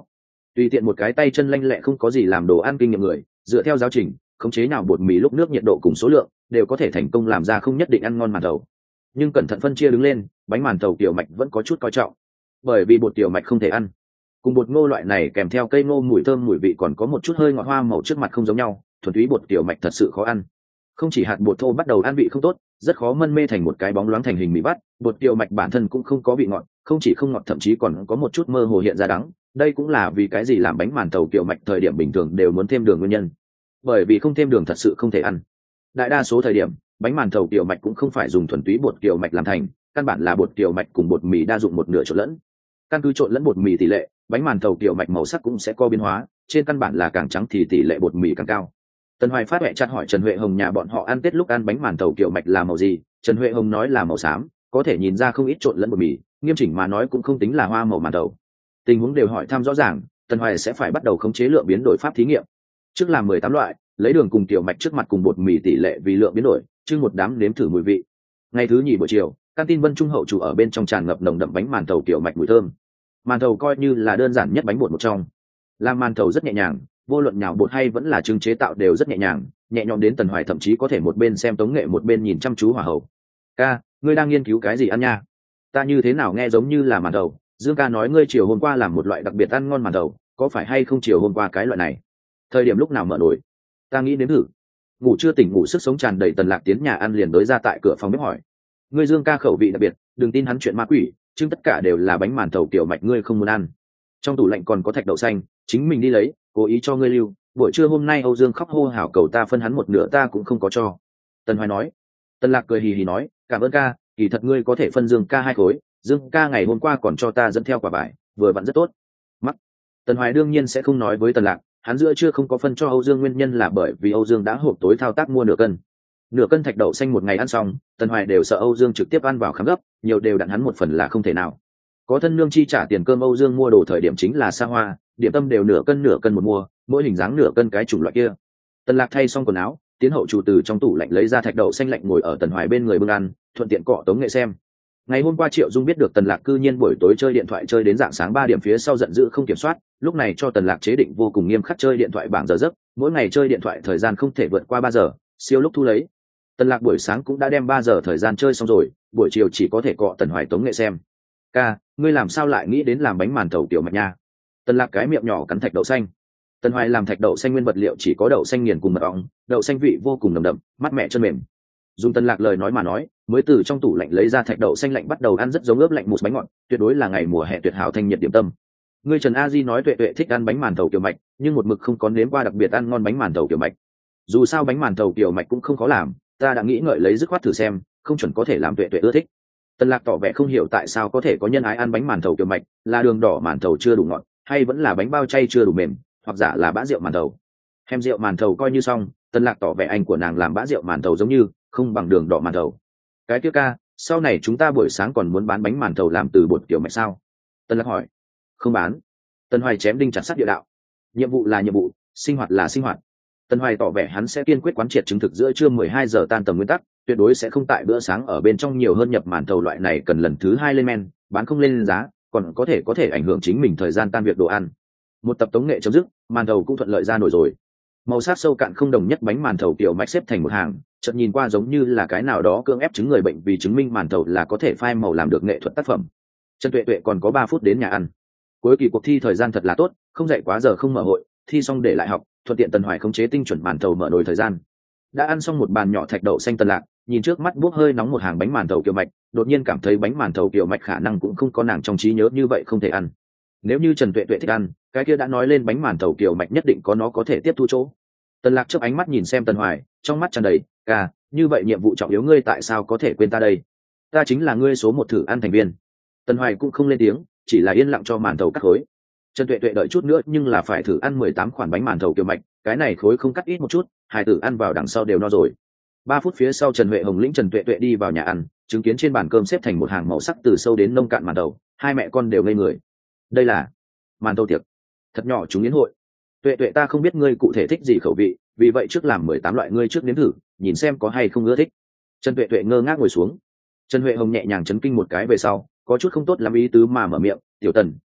tùy tiện một cái tay chân lanh lẹ không có gì làm đồ ăn kinh nghiệm người, dựa theo giáo trình khống chế nào bột mì lúc nước nhiệt độ cùng số lượng đều có thể thành công làm ra không nhất định ăn ngon màn thầu. Nhưng cẩn thận phân chia đứng lên, bánh màn thầu tiểu mạch vẫn có chút coi trọng, bởi vì bột tiểu mạch không thể ăn cùng bột ngô loại này kèm theo cây ngô mùi thơm mùi vị còn có một chút hơi ngọt hoa màu trước mặt không giống nhau, thuần túy bột tiểu mạch thật sự khó ăn. Không chỉ hạt bột thô bắt đầu ăn vị không tốt, rất khó mân mê thành một cái bóng loáng thành hình mì vắt. Bột tiểu mạch bản thân cũng không có vị ngọt, không chỉ không ngọt thậm chí còn có một chút mơ hồ hiện ra đắng. Đây cũng là vì cái gì làm bánh màn thầu tiểu mạch thời điểm bình thường đều muốn thêm đường nguyên nhân, bởi vì không thêm đường thật sự không thể ăn. Đại đa số thời điểm bánh màn thầu tiểu mạch cũng không phải dùng thuần túy bột tiểu mạch làm thành, căn bản là bột tiểu mạch cùng bột mì đa dụng một nửa trộn lẫn. Căn cứ trộn lẫn bột mì tỷ lệ, bánh màn thầu tiểu mạch màu sắc cũng sẽ có biến hóa, trên căn bản là càng trắng thì tỷ lệ bột mì càng cao. Tần Hoài phát mẹ chặt hỏi Trần Huệ Hồng nhà bọn họ ăn Tết lúc ăn bánh màn thầu tiểu mạch là màu gì. Trần Huệ Hồng nói là màu xám, có thể nhìn ra không ít trộn lẫn bột mì, nghiêm chỉnh mà nói cũng không tính là hoa màu màn thầu. Tình huống đều hỏi thăm rõ ràng, Tần Hoài sẽ phải bắt đầu khống chế lượng biến đổi pháp thí nghiệm. Trước làm 18 loại, lấy đường cùng tiểu mạch trước mặt cùng bột mì tỷ lệ vì lượng biến đổi, trưng một đám nếm thử mùi vị. Ngày thứ nhì buổi chiều, canteen Vân Trung hậu chủ ở bên trong tràn ngập nồng đậm bánh màn thầu tiểu mạch mùi thơm. Màn thầu coi như là đơn giản nhất bánh bột một trong, làm màn thầu rất nhẹ nhàng, vô luận nhào bột hay vẫn là trứng chế tạo đều rất nhẹ nhàng, nhẹ nhõm đến Tần Hoài thậm chí có thể một bên xem tống nghệ một bên nhìn chăm chú hỏa hậu. Ca, ngươi đang nghiên cứu cái gì ăn nha? Ta như thế nào nghe giống như là màn thầu? Dương ca nói ngươi chiều hôm qua làm một loại đặc biệt ăn ngon màn thầu, có phải hay không chiều hôm qua cái loại này? Thời điểm lúc nào mở nổi? Ta nghĩ đến thử. Ngủ chưa tỉnh ngủ sức sống tràn đầy Tần Lạc tiến nhà ăn liền đối ra tại cửa phòng bếp hỏi. Ngươi Dương ca khẩu vị đặc biệt, đừng tin hắn chuyện ma quỷ, chứ tất cả đều là bánh màn thầu kiểu mạch ngươi không muốn ăn. Trong tủ lạnh còn có thạch đậu xanh, chính mình đi lấy, cố ý cho ngươi lưu. Buổi trưa hôm nay Âu Dương khóc hô hào cầu ta phân hắn một nửa ta cũng không có cho. Tần Hoài nói. Tần Lạc cười hì hì nói, cảm ơn ca, kỳ thật ngươi có thể phân Dương ca 2 khối, Dương ca ngày hôm qua còn cho ta dẫn theo quả vải, vừa vặn rất tốt. Mắc. Tần Hoài đương nhiên sẽ không nói với Tần Lạc, hắn giữa chưa không có phân cho Âu Dương nguyên nhân là bởi vì Âu Dương đã hộp tối thao tác mua nửa cân thạch đậu xanh một ngày ăn xong, Tần Hoài đều sợ Âu Dương trực tiếp ăn vào khám gấp, nhiều đều đặn hắn một phần là không thể nào. Có thân nương chi trả tiền cơm Âu Dương mua đồ thời điểm chính là xa hoa, điểm tâm đều nửa cân một mua, mỗi hình dáng nửa cân cái chủng loại kia. Tần Lạc thay xong quần áo, tiến hậu chủ từ trong tủ lạnh lấy ra thạch đậu xanh lạnh ngồi ở Tần Hoài bên người bưng ăn, thuận tiện cọ tống nghệ xem. Ngày hôm qua Triệu Dung biết được Tần Lạc cư nhiên buổi tối chơi điện thoại chơi đến rạng sáng 3 điểm phía sau giận dữ không kiểm soát, lúc này cho Tần Lạc chế định vô cùng nghiêm khắc chơi điện thoại bảng giờ giấc, mỗi ngày chơi điện thoại thời gian không thể vượt qua 3 giờ, siêu lúc thu lấy. Tần Lạc buổi sáng cũng đã đem 3 giờ thời gian chơi xong rồi, buổi chiều chỉ có thể cọ Tần Hoài tống nghệ xem. Ca, ngươi làm sao lại nghĩ đến làm bánh màn thầu tiểu mạch nha? Tần Lạc cái miệng nhỏ cắn thạch đậu xanh. Tần Hoài làm thạch đậu xanh nguyên vật liệu chỉ có đậu xanh nghiền cùng mật ong, đậu xanh vị vô cùng nồng đậm, mát mẻ chân mềm. Dùng Tần Lạc lời nói mà nói, mới từ trong tủ lạnh lấy ra thạch đậu xanh lạnh bắt đầu ăn rất giống ướp lạnh mousse bánh ngọt, tuyệt đối là ngày mùa hè tuyệt hảo thanh nhiệt điểm tâm. Ngươi Trần A Di nói Tuệ Tuệ thích ăn bánh màn thầu tiểu mạch, nhưng một mực không có nếm qua đặc biệt ăn ngon bánh màn thầu tiểu mạch. Dù sao bánh màn thầu tiểu mạch cũng không khó làm, ta đã nghĩ ngợi lấy dứt khoát thử xem, không chuẩn có thể làm Tuệ Tuệ ưa thích. Tần Lạc tỏ vẻ không hiểu tại sao có thể có nhân ái ăn bánh màn thầu tiểu mạch, là đường đỏ màn thầu chưa đủ ngọt, hay vẫn là bánh bao chay chưa đủ mềm, hoặc giả là bã rượu màn thầu. Hem rượu màn thầu coi như xong, Tần Lạc tỏ vẻ anh của nàng làm bã rượu màn thầu giống như không bằng đường đỏ màn thầu. Cái kia ca, sau này chúng ta buổi sáng còn muốn bán bánh màn thầu làm từ bột tiểu mạch sao? Tần Lạc hỏi. Không bán. Tần Hoài chém đinh chặt sắt địa đạo. Nhiệm vụ là nhiệm vụ, sinh hoạt là sinh hoạt. Tần Hoài tỏ vẻ hắn sẽ kiên quyết quán triệt chứng thực giữa trưa 12 giờ tan tầm nguyên tắc, tuyệt đối sẽ không tại bữa sáng ở bên trong nhiều hơn nhập màn thầu loại này cần lần thứ 2 lên men, bán không lên giá, còn có thể ảnh hưởng chính mình thời gian tan việc đồ ăn. Một tập tống nghệ chấm dứt, màn thầu cũng thuận lợi ra nổi rồi. Màu sắc sâu cạn không đồng nhất bánh màn thầu tiểu mạch xếp thành một hàng, chợt nhìn qua giống như là cái nào đó cưỡng ép chứng người bệnh vì chứng minh màn thầu là có thể phai màu làm được nghệ thuật tác phẩm. Trần Tuệ Tuệ còn có 3 phút đến nhà ăn. Cuối kỳ cuộc thi thời gian thật là tốt, không dậy quá giờ không mở hội, thi xong để lại học, thuận tiện Tần Hoài khống chế tinh chuẩn màn thầu mở nồi thời gian. Đã ăn xong một bàn nhỏ thạch đậu xanh Tần Lạc, nhìn trước mắt bốc hơi nóng một hàng bánh màn thầu kiểu mạch, đột nhiên cảm thấy bánh màn thầu kiểu mạch khả năng cũng không có nàng trong trí nhớ như vậy không thể ăn. Nếu như Trần Tuệ Tuệ thích ăn, cái kia đã nói lên bánh màn thầu kiểu mạch nhất định có nó có thể tiếp thu chỗ. Tần Lạc chớp ánh mắt nhìn xem Tần Hoài, trong mắt tràn đầy, "Ca, như vậy nhiệm vụ trọng yếu ngươi tại sao có thể quên ta đây? Ta chính là ngươi số 1 thử ăn thành viên." Tần Hoài cũng không lên tiếng, chỉ là yên lặng cho màn thầu cắt khối. Trần Tuệ Tuệ đợi chút nữa nhưng là phải thử ăn 18 khoản bánh màn thầu kiểu mạch, cái này khối không cắt ít một chút, hai tử ăn vào đằng sau đều no rồi. 3 phút phía sau Trần Huệ Hồng lĩnh Trần Tuệ Tuệ đi vào nhà ăn, chứng kiến trên bàn cơm xếp thành một hàng màu sắc từ sâu đến nông cạn màn thầu, hai mẹ con đều ngây người. Đây là màn thầu tiệc, thật nhỏ chúng yến hội. Tuệ Tuệ ta không biết ngươi cụ thể thích gì khẩu vị, vì vậy trước làm 18 loại ngươi trước nếm thử, nhìn xem có hay không ưa thích. Trần Tuệ Tuệ ngơ ngác ngồi xuống. Trần Huệ Hồng nhẹ nhàng chấn kinh một cái về sau, có chút không tốt lắm ý tứ mà mở miệng, "Tiểu Tần,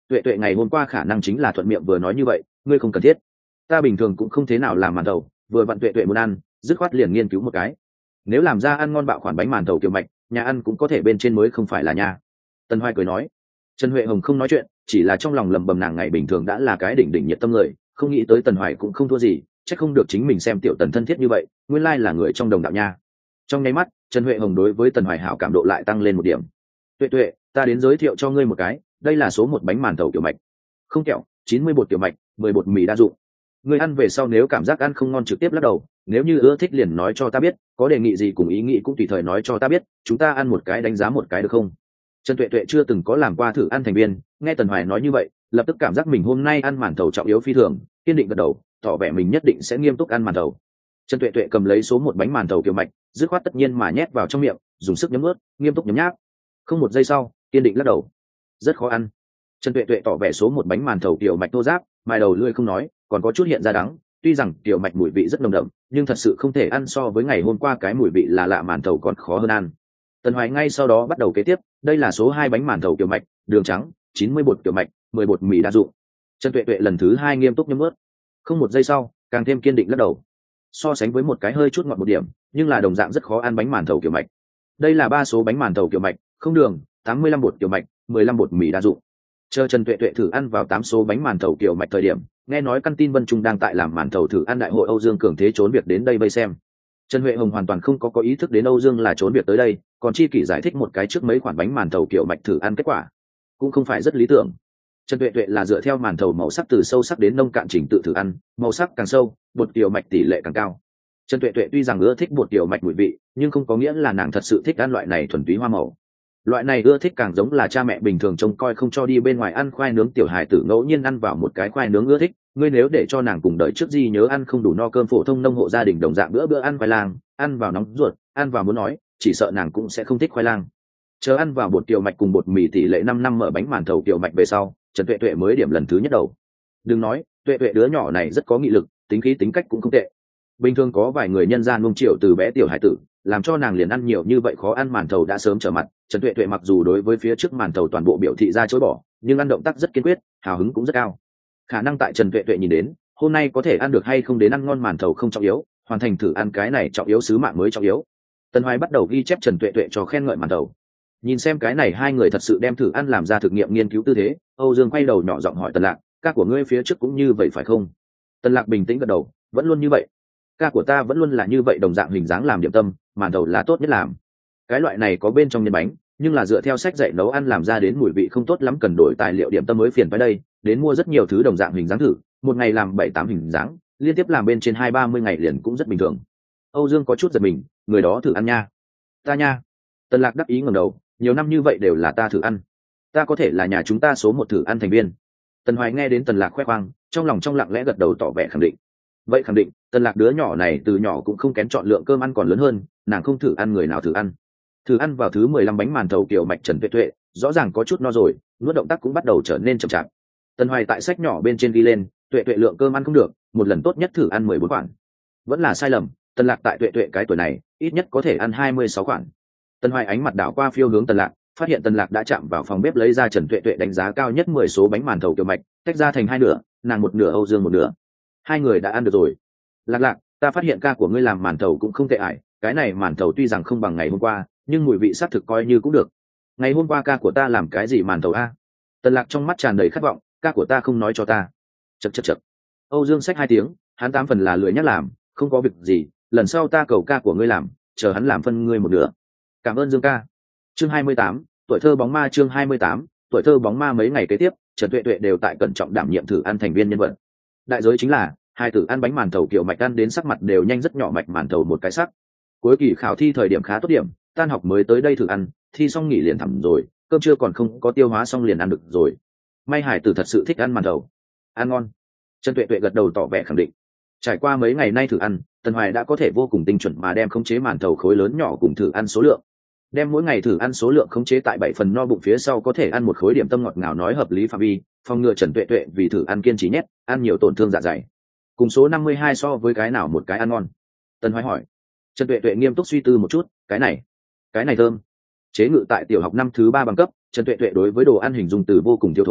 tuệ tuệ ngày hôm qua khả năng chính là thuận miệng vừa nói như vậy, ngươi không cần thiết. Ta bình thường cũng không thế nào làm màn thầu, vừa vặn tuệ tuệ muốn ăn, dứt khoát liền nghiên cứu một cái. Nếu làm ra ăn ngon bạo khoản bánh màn thầu kiểu mạch, nhà ăn cũng có thể bên trên mới không phải là nhà. Tân Hoài cười nói. Trần Huệ Hồng không nói chuyện, chỉ là trong lòng lầm bầm nàng ngày bình thường đã là cái đỉnh đỉnh nhiệt tâm người, không nghĩ tới Tần Hoài cũng không thua gì, chắc không được chính mình xem tiểu Tần thân thiết như vậy, nguyên lai là người trong đồng đạo nha. Trong nháy mắt, Trần Huệ Hồng đối với Tần Hoài hảo cảm độ lại tăng lên một điểm. Tuệ tuệ, ta đến giới thiệu cho ngươi một cái, đây là số 1 bánh màn thầu kiểu mạch. Không kẹo, 90 bột kiểu mạch, 10 bột mì đa dụng. Ngươi ăn về sau nếu cảm giác ăn không ngon trực tiếp lắc đầu, nếu như ưa thích liền nói cho ta biết, có đề nghị gì cùng ý nghĩ cũng tùy thời nói cho ta biết, chúng ta ăn một cái đánh giá một cái được không? Trần Tuệ Tuệ chưa từng có làm qua thử ăn thành viên, nghe Tần Hoài nói như vậy, lập tức cảm giác mình hôm nay ăn màn thầu trọng yếu phi thường, kiên định gật đầu, tỏ vẻ mình nhất định sẽ nghiêm túc ăn màn thầu. Trần Tuệ Tuệ cầm lấy số 1 bánh màn thầu kiểu mạch, dứt khoát tất nhiên mà nhét vào trong miệng, dùng sức nhấm nuốt, nghiêm túc nhấm nháp. Không một giây sau, kiên định lắc đầu. Rất khó ăn. Trần Tuệ Tuệ tỏ vẻ số 1 bánh màn thầu kiểu mạch thô ráp, mài đầu lưỡi không nói, còn có chút hiện ra đắng, tuy rằng kiểu mạch mùi vị rất nồng đậm, nhưng thật sự không thể ăn so với ngày hôm qua cái mùi vị là lạ màn thầu còn khó hơn ăn. Tần Hoài ngay sau đó bắt đầu kế tiếp, đây là số 2 bánh màn thầu kiểu mạch, đường trắng, 90 bột kiểu mạch, 10 bột mì đa dụng. Trần Tuệ Tuệ lần thứ 2 nghiêm túc nhấm nuốt. Không một giây sau, càng thêm kiên định lắc đầu. So sánh với một cái hơi chút ngọt một điểm, nhưng là đồng dạng rất khó ăn bánh màn thầu kiểu mạch. Đây là 3 số bánh màn thầu kiểu mạch, không đường, 85 bột kiểu mạch, 15 bột mì đa dụng. Chờ Trần Tuệ Tuệ thử ăn vào 8 số bánh màn thầu kiểu mạch thời điểm, nghe nói căn tin Vân Trung đang tại làm màn thầu thử ăn đại hội Âu Dương Cường Thế trốn việc đến đây vây xem. Trần Huệ Hồng hoàn toàn không có ý thức đến Âu Dương là trốn việc tới đây, còn chi kỷ giải thích một cái trước mấy khoản bánh màn thầu kiểu mạch thử ăn kết quả, cũng không phải rất lý tưởng. Trần Tuệ Tuệ là dựa theo màn thầu màu sắc từ sâu sắc đến nông cạn chỉnh tự thử ăn, màu sắc càng sâu, bột kiểu mạch tỷ lệ càng cao. Trần Tuệ Tuệ tuy rằng ưa thích bột kiểu mạch mùi vị, nhưng không có nghĩa là nàng thật sự thích ăn loại này thuần túy hoa màu. Loại này ưa thích càng giống là cha mẹ bình thường trông coi không cho đi bên ngoài ăn khoai nướng tiểu hài tử ngẫu nhiên ăn vào một cái khoai nướng ưa thích, ngươi nếu để cho nàng cùng đợi trước gì nhớ ăn không đủ no cơm phổ thông nông hộ gia đình đồng dạng bữa bữa ăn khoai lang, ăn vào nóng ruột, ăn vào muốn nói, chỉ sợ nàng cũng sẽ không thích khoai lang. Chờ ăn vào bột tiểu mạch cùng bột mì tỷ lệ 5 năm mở bánh màn thầu tiểu mạch về sau, Trần Tuệ Tuệ mới điểm lần thứ nhất đầu. Đừng nói, Tuệ Tuệ đứa nhỏ này rất có nghị lực, tính khí tính cách cũng không tệ. Bình thường có vài người nhân gian nung triệu từ bé tiểu hải tử, làm cho nàng liền ăn nhiều như vậy khó ăn màn thầu đã sớm trở mặt. Trần Tuệ Tuệ mặc dù đối với phía trước màn thầu toàn bộ biểu thị ra chối bỏ, nhưng ăn động tác rất kiên quyết, hào hứng cũng rất cao. Khả năng tại Trần Tuệ Tuệ nhìn đến, hôm nay có thể ăn được hay không đến ăn ngon màn thầu không trọng yếu, hoàn thành thử ăn cái này trọng yếu, sứ mạng mới trọng yếu. Tần Hoài bắt đầu ghi chép Trần Tuệ Tuệ cho khen ngợi màn thầu. Nhìn xem cái này hai người thật sự đem thử ăn làm ra thực nghiệm nghiên cứu tư thế, Âu Dương quay đầu nhỏ giọng hỏi Tần Lạc, ca của ngươi phía trước cũng như vậy phải không? Tần Lạc bình tĩnh gật đầu, vẫn luôn như vậy. Ca của ta vẫn luôn là như vậy, đồng dạng hình dáng làm điểm tâm, màn thầu là tốt nhất làm. Cái loại này có bên trong nhân bánh, nhưng là dựa theo sách dạy nấu ăn làm ra đến mùi vị không tốt lắm, cần đổi tài liệu điểm tâm mới phiền phải đây, đến mua rất nhiều thứ đồng dạng hình dáng thử, một ngày làm 7-8 hình dáng, liên tiếp làm bên trên 20-30 ngày liền cũng rất bình thường. Âu Dương có chút giật mình, người đó thử ăn nha. Ta nha. Tần Lạc đắc ý ngẩng đầu, nhiều năm như vậy đều là ta thử ăn. Ta có thể là nhà chúng ta số 1 thử ăn thành viên. Tần Hoài nghe đến Tần Lạc khoe khoang, trong lòng trong lặng lẽ gật đầu tỏ vẻ khẳng định. Vậy khẳng định, Tần Lạc đứa nhỏ này từ nhỏ cũng không kén chọn lượng cơm ăn còn lớn hơn, nàng không thử ăn người nào thử ăn. Thử ăn vào thứ 15 bánh màn thầu kiểu mạch Trần Tuệ Tuệ, rõ ràng có chút no rồi, nuốt động tác cũng bắt đầu trở nên chậm chạp. Tần Hoài tại sách nhỏ bên trên ghi lên, Tuệ Tuệ lượng cơm ăn không được, một lần tốt nhất thử ăn 14 khoản. Vẫn là sai lầm, Tần Lạc tại Tuệ Tuệ cái tuổi này, ít nhất có thể ăn 26 khoản. Tần Hoài ánh mặt đảo qua phiêu hướng Tần Lạc, phát hiện Tần Lạc đã chạm vào phòng bếp lấy ra Trần Tuệ Tuệ đánh giá cao nhất 10 số bánh màn thầu kiểu mạch, tách ra thành hai nửa, nàng một nửa Âu Dương một nửa. Hai người đã ăn được rồi. Lạc Lạc, ta phát hiện ca của ngươi làm màn thầu cũng không tệ ải, cái này màn thầu tuy rằng không bằng ngày hôm qua, nhưng mùi vị xác thực coi như cũng được. Ngày hôm qua ca của ta làm cái gì màn thầu a? Tần Lạc trong mắt tràn đầy khát vọng, ca của ta không nói cho ta. Chậc chậc chậc. Âu Dương xách 2 tiếng, hắn 8 phần là lười nhắc làm, không có việc gì, lần sau ta cầu ca của ngươi làm, chờ hắn làm phân ngươi một nửa. Cảm ơn Dương ca. Chương 28, tuổi thơ bóng ma. Chương 28, tuổi thơ bóng ma. Mấy ngày kế tiếp, Trần Tuệ Tuệ đều tại cẩn trọng đảm nhiệm thử ăn thành viên nhân vật. Đại giới chính là hai tử ăn bánh màn thầu kiểu mạch ăn đến sắc mặt đều nhanh rất nhỏ, mạch màn thầu một cái sắc. Cuối kỳ khảo thi thời điểm khá tốt điểm, tan học mới tới đây thử ăn, thi xong nghỉ liền thẳng rồi, cơm trưa còn không có tiêu hóa xong liền ăn được rồi. May hải tử thật sự thích ăn màn thầu, ăn ngon. Trần Tuệ Tuệ gật đầu tỏ vẻ khẳng định. Trải qua mấy ngày nay thử ăn, Tần Hoài đã có thể vô cùng tinh chuẩn mà đem khống chế màn thầu khối lớn nhỏ cùng thử ăn số lượng. Đem mỗi ngày thử ăn số lượng khống chế tại 7 phần no bụng phía sau có thể ăn một khối điểm tâm ngọt ngào nói hợp lý phạm vi, phòng ngừa Trần Tuệ Tuệ vì thử ăn kiên trì nhét, ăn nhiều tổn thương dạ dày. Cùng số 52 so với cái nào một cái ăn ngon? Tần Hoài hỏi. Trần Tuệ Tuệ nghiêm túc suy tư một chút, cái này thơm. Chế ngự tại tiểu học năm thứ 3 bằng cấp, Trần Tuệ Tuệ đối với đồ ăn hình dung từ vô cùng thiếu thốn,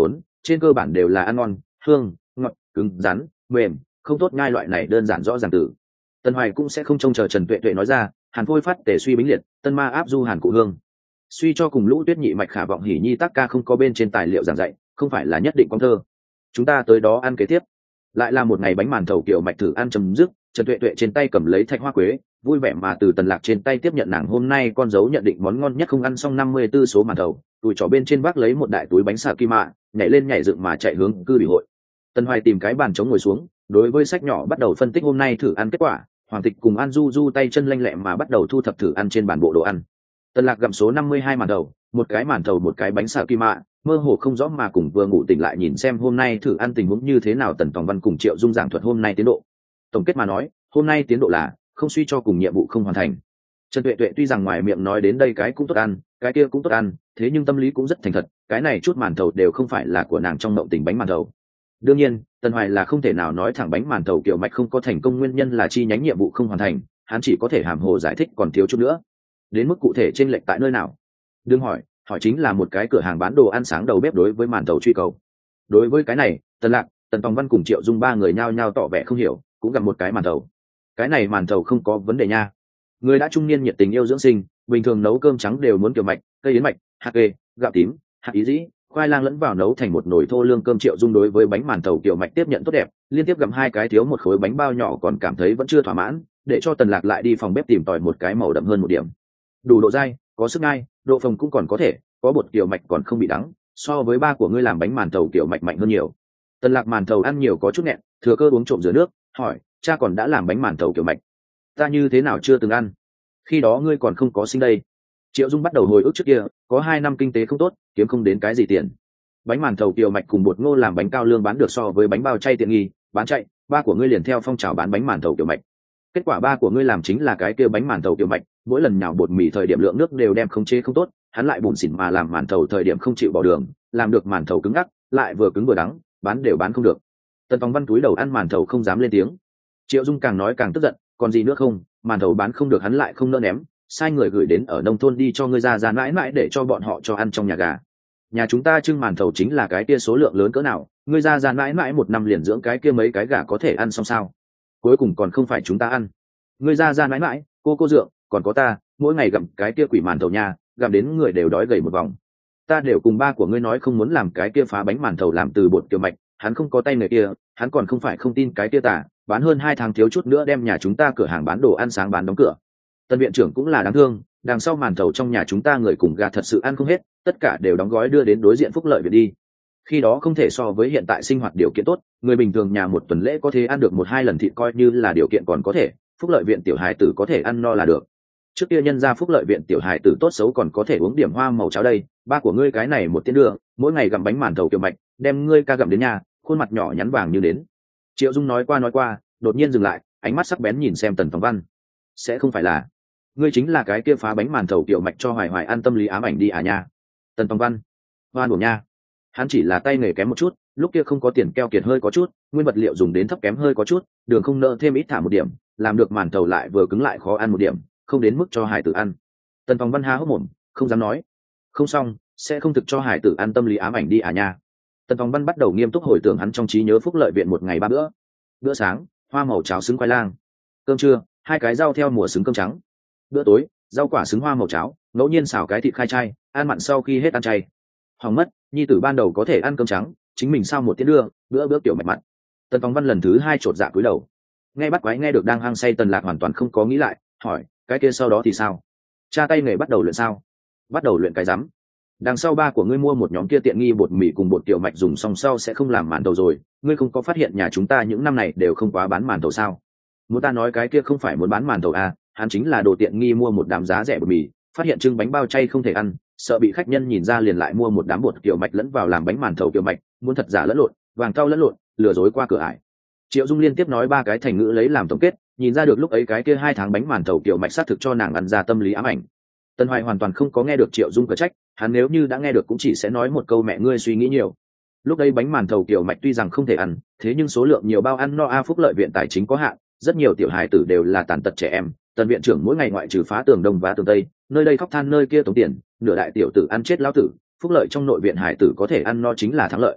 trên cơ bản đều là ăn ngon, hương, ngọt, cứng, rắn, mềm, không tốt nhai loại này đơn giản rõ ràng từ. Tần Hoài cũng sẽ không trông chờ Trần Tuệ Tuệ nói ra, hàn phôi phát tề suy bính liệt, tân ma áp du hàn cụ hương. Suy cho cùng Lũ Tuyết nhị mạch khả vọng hỉ nhi tác ca không có bên trên tài liệu giảng dạy, không phải là nhất định con thơ. Chúng ta tới đó ăn kế tiếp. Lại là một ngày bánh màn thầu kiểu mạch thử ăn chấm dứt, Trần Tuệ Tuệ trên tay cầm lấy thạch hoa quế, vui vẻ mà từ Tần Lạc trên tay tiếp nhận nàng hôm nay con dấu nhận định món ngon nhất không ăn xong 54 số màn thầu, tụi trò bên trên vác lấy một đại túi bánh xà kim mạ, nhảy lên nhảy dựng mà chạy hướng cư bị hội. Tần Hoài tìm cái bàn trống ngồi xuống, đối với sách nhỏ bắt đầu phân tích hôm nay thử ăn kết quả. Hoàng Tịch cùng An Du Du tay chân lanh lẹ mà bắt đầu thu thập thử ăn trên bản bộ đồ ăn. Tần Lạc gặm số 52 màn thầu, một cái màn thầu một cái bánh xà kim mạ, mơ hồ không rõ mà cùng vừa ngủ tỉnh lại nhìn xem hôm nay thử ăn tình huống như thế nào. Tần Tòng Văn cùng Triệu Dung giảng thuật hôm nay tiến độ. Tổng kết mà nói, hôm nay tiến độ là không suy cho cùng nhiệm vụ không hoàn thành. Trần Tuệ Tuệ tuy rằng ngoài miệng nói đến đây cái cũng tốt ăn, cái kia cũng tốt ăn, thế nhưng tâm lý cũng rất thành thật, cái này chút màn thầu đều không phải là của nàng trong mộng tình bánh màn thầu. Đương nhiên, Tần Hoài là không thể nào nói thẳng bánh màn thầu kiểu mạch không có thành công nguyên nhân là chi nhánh nhiệm vụ không hoàn thành, hắn chỉ có thể hàm hồ giải thích còn thiếu chút nữa. Đến mức cụ thể trên lệnh tại nơi nào? Đừng hỏi, hỏi chính là một cái cửa hàng bán đồ ăn sáng đầu bếp đối với màn thầu truy cầu. Đối với cái này, Tần Lạc, Tần Tòng Văn cùng Triệu Dung ba người nhao nhao tỏ vẻ không hiểu, cũng gặp một cái màn thầu. Cái này màn thầu không có vấn đề nha. Người đã trung niên nhiệt tình yêu dưỡng sinh, bình thường nấu cơm trắng đều muốn kiểu mạch, cây yến mạch, hạt kê, gạo tím, hạt ý dĩ, khoai lang lẫn vào nấu thành một nồi thô lương cơm. Triệu Dung đối với bánh màn thầu kiểu mạch tiếp nhận tốt đẹp, liên tiếp gặm hai cái thiếu một khối bánh bao nhỏ còn cảm thấy vẫn chưa thỏa mãn, để cho Tần Lạc lại đi phòng bếp tìm tòi một cái màu đậm hơn một điểm. Đủ độ dai, có sức ngai, độ phồng cũng còn có thể, có bột kiểu mạch còn không bị đắng, so với ba của ngươi làm bánh màn thầu kiểu mạch mạnh hơn nhiều. Tần Lạc màn thầu ăn nhiều có chút nghẹn, thừa cơ uống trộm rửa nước, hỏi, cha còn đã làm bánh màn thầu kiểu mạch, ta như thế nào chưa từng ăn? Khi đó ngươi còn không có sinh đây. Triệu Dung bắt đầu hồi ức trước kia, có 2 năm kinh tế không tốt, kiếm không đến cái gì tiền. Bánh màn thầu kiểu mạch cùng bột ngô làm bánh cao lương bán được so với bánh bao chay tiện nghi, bán chạy, ba của ngươi liền theo phong trào bán bánh màn thầu kiểu mạch. Kết quả ba của ngươi làm chính là cái kia bánh màn thầu kiểu mạch, mỗi lần nhào bột mì thời điểm lượng nước đều đem không chế không tốt, hắn lại bùn xỉn mà làm màn thầu thời điểm không chịu bỏ đường, làm được màn thầu cứng ngắc, lại vừa cứng vừa đắng, bán đều bán không được. Tần Tòng Văn túi đầu ăn màn thầu không dám lên tiếng. Triệu Dung càng nói càng tức giận, còn gì nữa không, màn thầu bán không được hắn lại không nỡ ném, sai người gửi đến ở nông thôn đi cho ngươi ra mãi mãi để cho bọn họ cho ăn trong nhà gà. Nhà chúng ta trưng màn thầu chính là cái kia số lượng lớn cỡ nào, ngươi ra mãi mãi một năm liền dưỡng cái kia mấy cái gà có thể ăn xong sao? Cuối cùng còn không phải chúng ta ăn. Ngươi ra mãi mãi, cô dượng, còn có ta, mỗi ngày gặm cái kia quỷ màn thầu nha, gặm đến người đều đói gầy một vòng. Ta đều cùng ba của ngươi nói không muốn làm cái kia phá bánh màn thầu làm từ bột kiểu mạch, hắn không có tay người kia, hắn còn không phải không tin cái kia tả, bán hơn 2 tháng thiếu chút nữa đem nhà chúng ta cửa hàng bán đồ ăn sáng bán đóng cửa. Tân viện trưởng cũng là đáng thương, đằng sau màn thầu trong nhà chúng ta người cùng gà thật sự ăn không hết, tất cả đều đóng gói đưa đến đối diện Phúc Lợi Viện đi. Khi đó không thể so với hiện tại sinh hoạt điều kiện tốt, người bình thường nhà một tuần lễ có thể ăn được 1-2 lần thịt coi như là điều kiện còn có thể, Phúc Lợi Viện tiểu hài tử có thể ăn no là được. Trước kia nhân ra Phúc Lợi Viện tiểu hài tử tốt xấu còn có thể uống điểm hoa màu cháo đây, ba của ngươi cái này một tiếng đường, mỗi ngày gặm bánh màn thầu kiểu mạch, đem ngươi ca gặm đến nhà, khuôn mặt nhỏ nhắn vàng như đến. Triệu Dung nói qua, đột nhiên dừng lại, ánh mắt sắc bén nhìn xem Tần Tòng Văn. Sẽ không phải là ngươi chính là cái kia phá bánh màn thầu kiểu mạch cho Hoài Hoài ăn tâm lý ám ảnh đi à nha? Tần Tòng Văn, hoan buồn nha. Hắn chỉ là tay nghề kém một chút, lúc kia không có tiền keo kiệt hơi có chút, nguyên vật liệu dùng đến thấp kém hơi có chút, đường không nợ thêm ít thả một điểm, làm được màn thầu lại vừa cứng lại khó ăn một điểm, không đến mức cho hải tử ăn. Tần Tòng Văn há hốc mồm, không dám nói. Không xong, sẽ không thực cho hải tử ăn tâm lý ám ảnh đi à nha. Tần Tòng Văn bắt đầu nghiêm túc hồi tưởng hắn trong trí nhớ Phúc Lợi Viện một ngày 3 bữa. Bữa sáng, hoa màu cháo xứng khoai lang. Cơm trưa, 2 cái rau theo mùa xứng cơm trắng. Bữa tối, rau quả xứng hoa màu cháo, ngẫu nhiên xào cái thịt khai chay, ăn mặn sau khi hết ăn chay. Hỏng mất, nhi tử ban đầu có thể ăn cơm trắng, chính mình sao một tiếng đưa, bữa tiểu mạch mặn. Tần Tòng Văn lần thứ 2 chột dạ cúi đầu. Nghe bắt quái nghe được đang hăng say Tần Lạc hoàn toàn không có nghĩ lại, hỏi, cái kia sau đó thì sao? Cha tay nghề bắt đầu luyện sao? Bắt đầu luyện cái rắm. Đằng sau ba của ngươi mua một nhóm kia tiện nghi bột mì cùng bột tiểu mạch dùng xong sau sẽ không làm màn thầu rồi, ngươi không có phát hiện nhà chúng ta những năm này đều không quá bán màn thầu sao? Muốn ta nói cái kia không phải muốn bán màn thầu à, hắn chính là đồ tiện nghi mua một đám giá rẻ bột mì, phát hiện trưng bánh bao chay không thể ăn, sợ bị khách nhân nhìn ra liền lại mua một đám bột tiểu mạch lẫn vào làm bánh màn thầu tiểu mạch, muốn thật giả lẫn lộn, vàng cao lẫn lộn, lừa dối qua cửa ải. Triệu Dung liên tiếp nói 3 cái thành ngữ lấy làm tổng kết, nhìn ra được lúc ấy cái kia 2 tháng bánh màn thầu tiểu mạch xác thực cho nàng ăn ra tâm lý ám ảnh. Tần Hoài hoàn toàn không có nghe được Triệu Dung cở trách, hắn nếu như đã nghe được cũng chỉ sẽ nói một câu mẹ ngươi suy nghĩ nhiều. Lúc đây bánh màn thầu tiểu mạch tuy rằng không thể ăn, thế nhưng số lượng nhiều bao ăn no a. Phúc Lợi Viện tài chính có hạn, rất nhiều tiểu hài tử đều là tàn tật trẻ em. Tần viện trưởng mỗi ngày ngoại trừ phá tường đông và tường tây, nơi đây khóc than nơi kia tống tiền, nửa đại tiểu tử ăn chết lão tử, Phúc Lợi trong nội viện hài tử có thể ăn no chính là thắng lợi.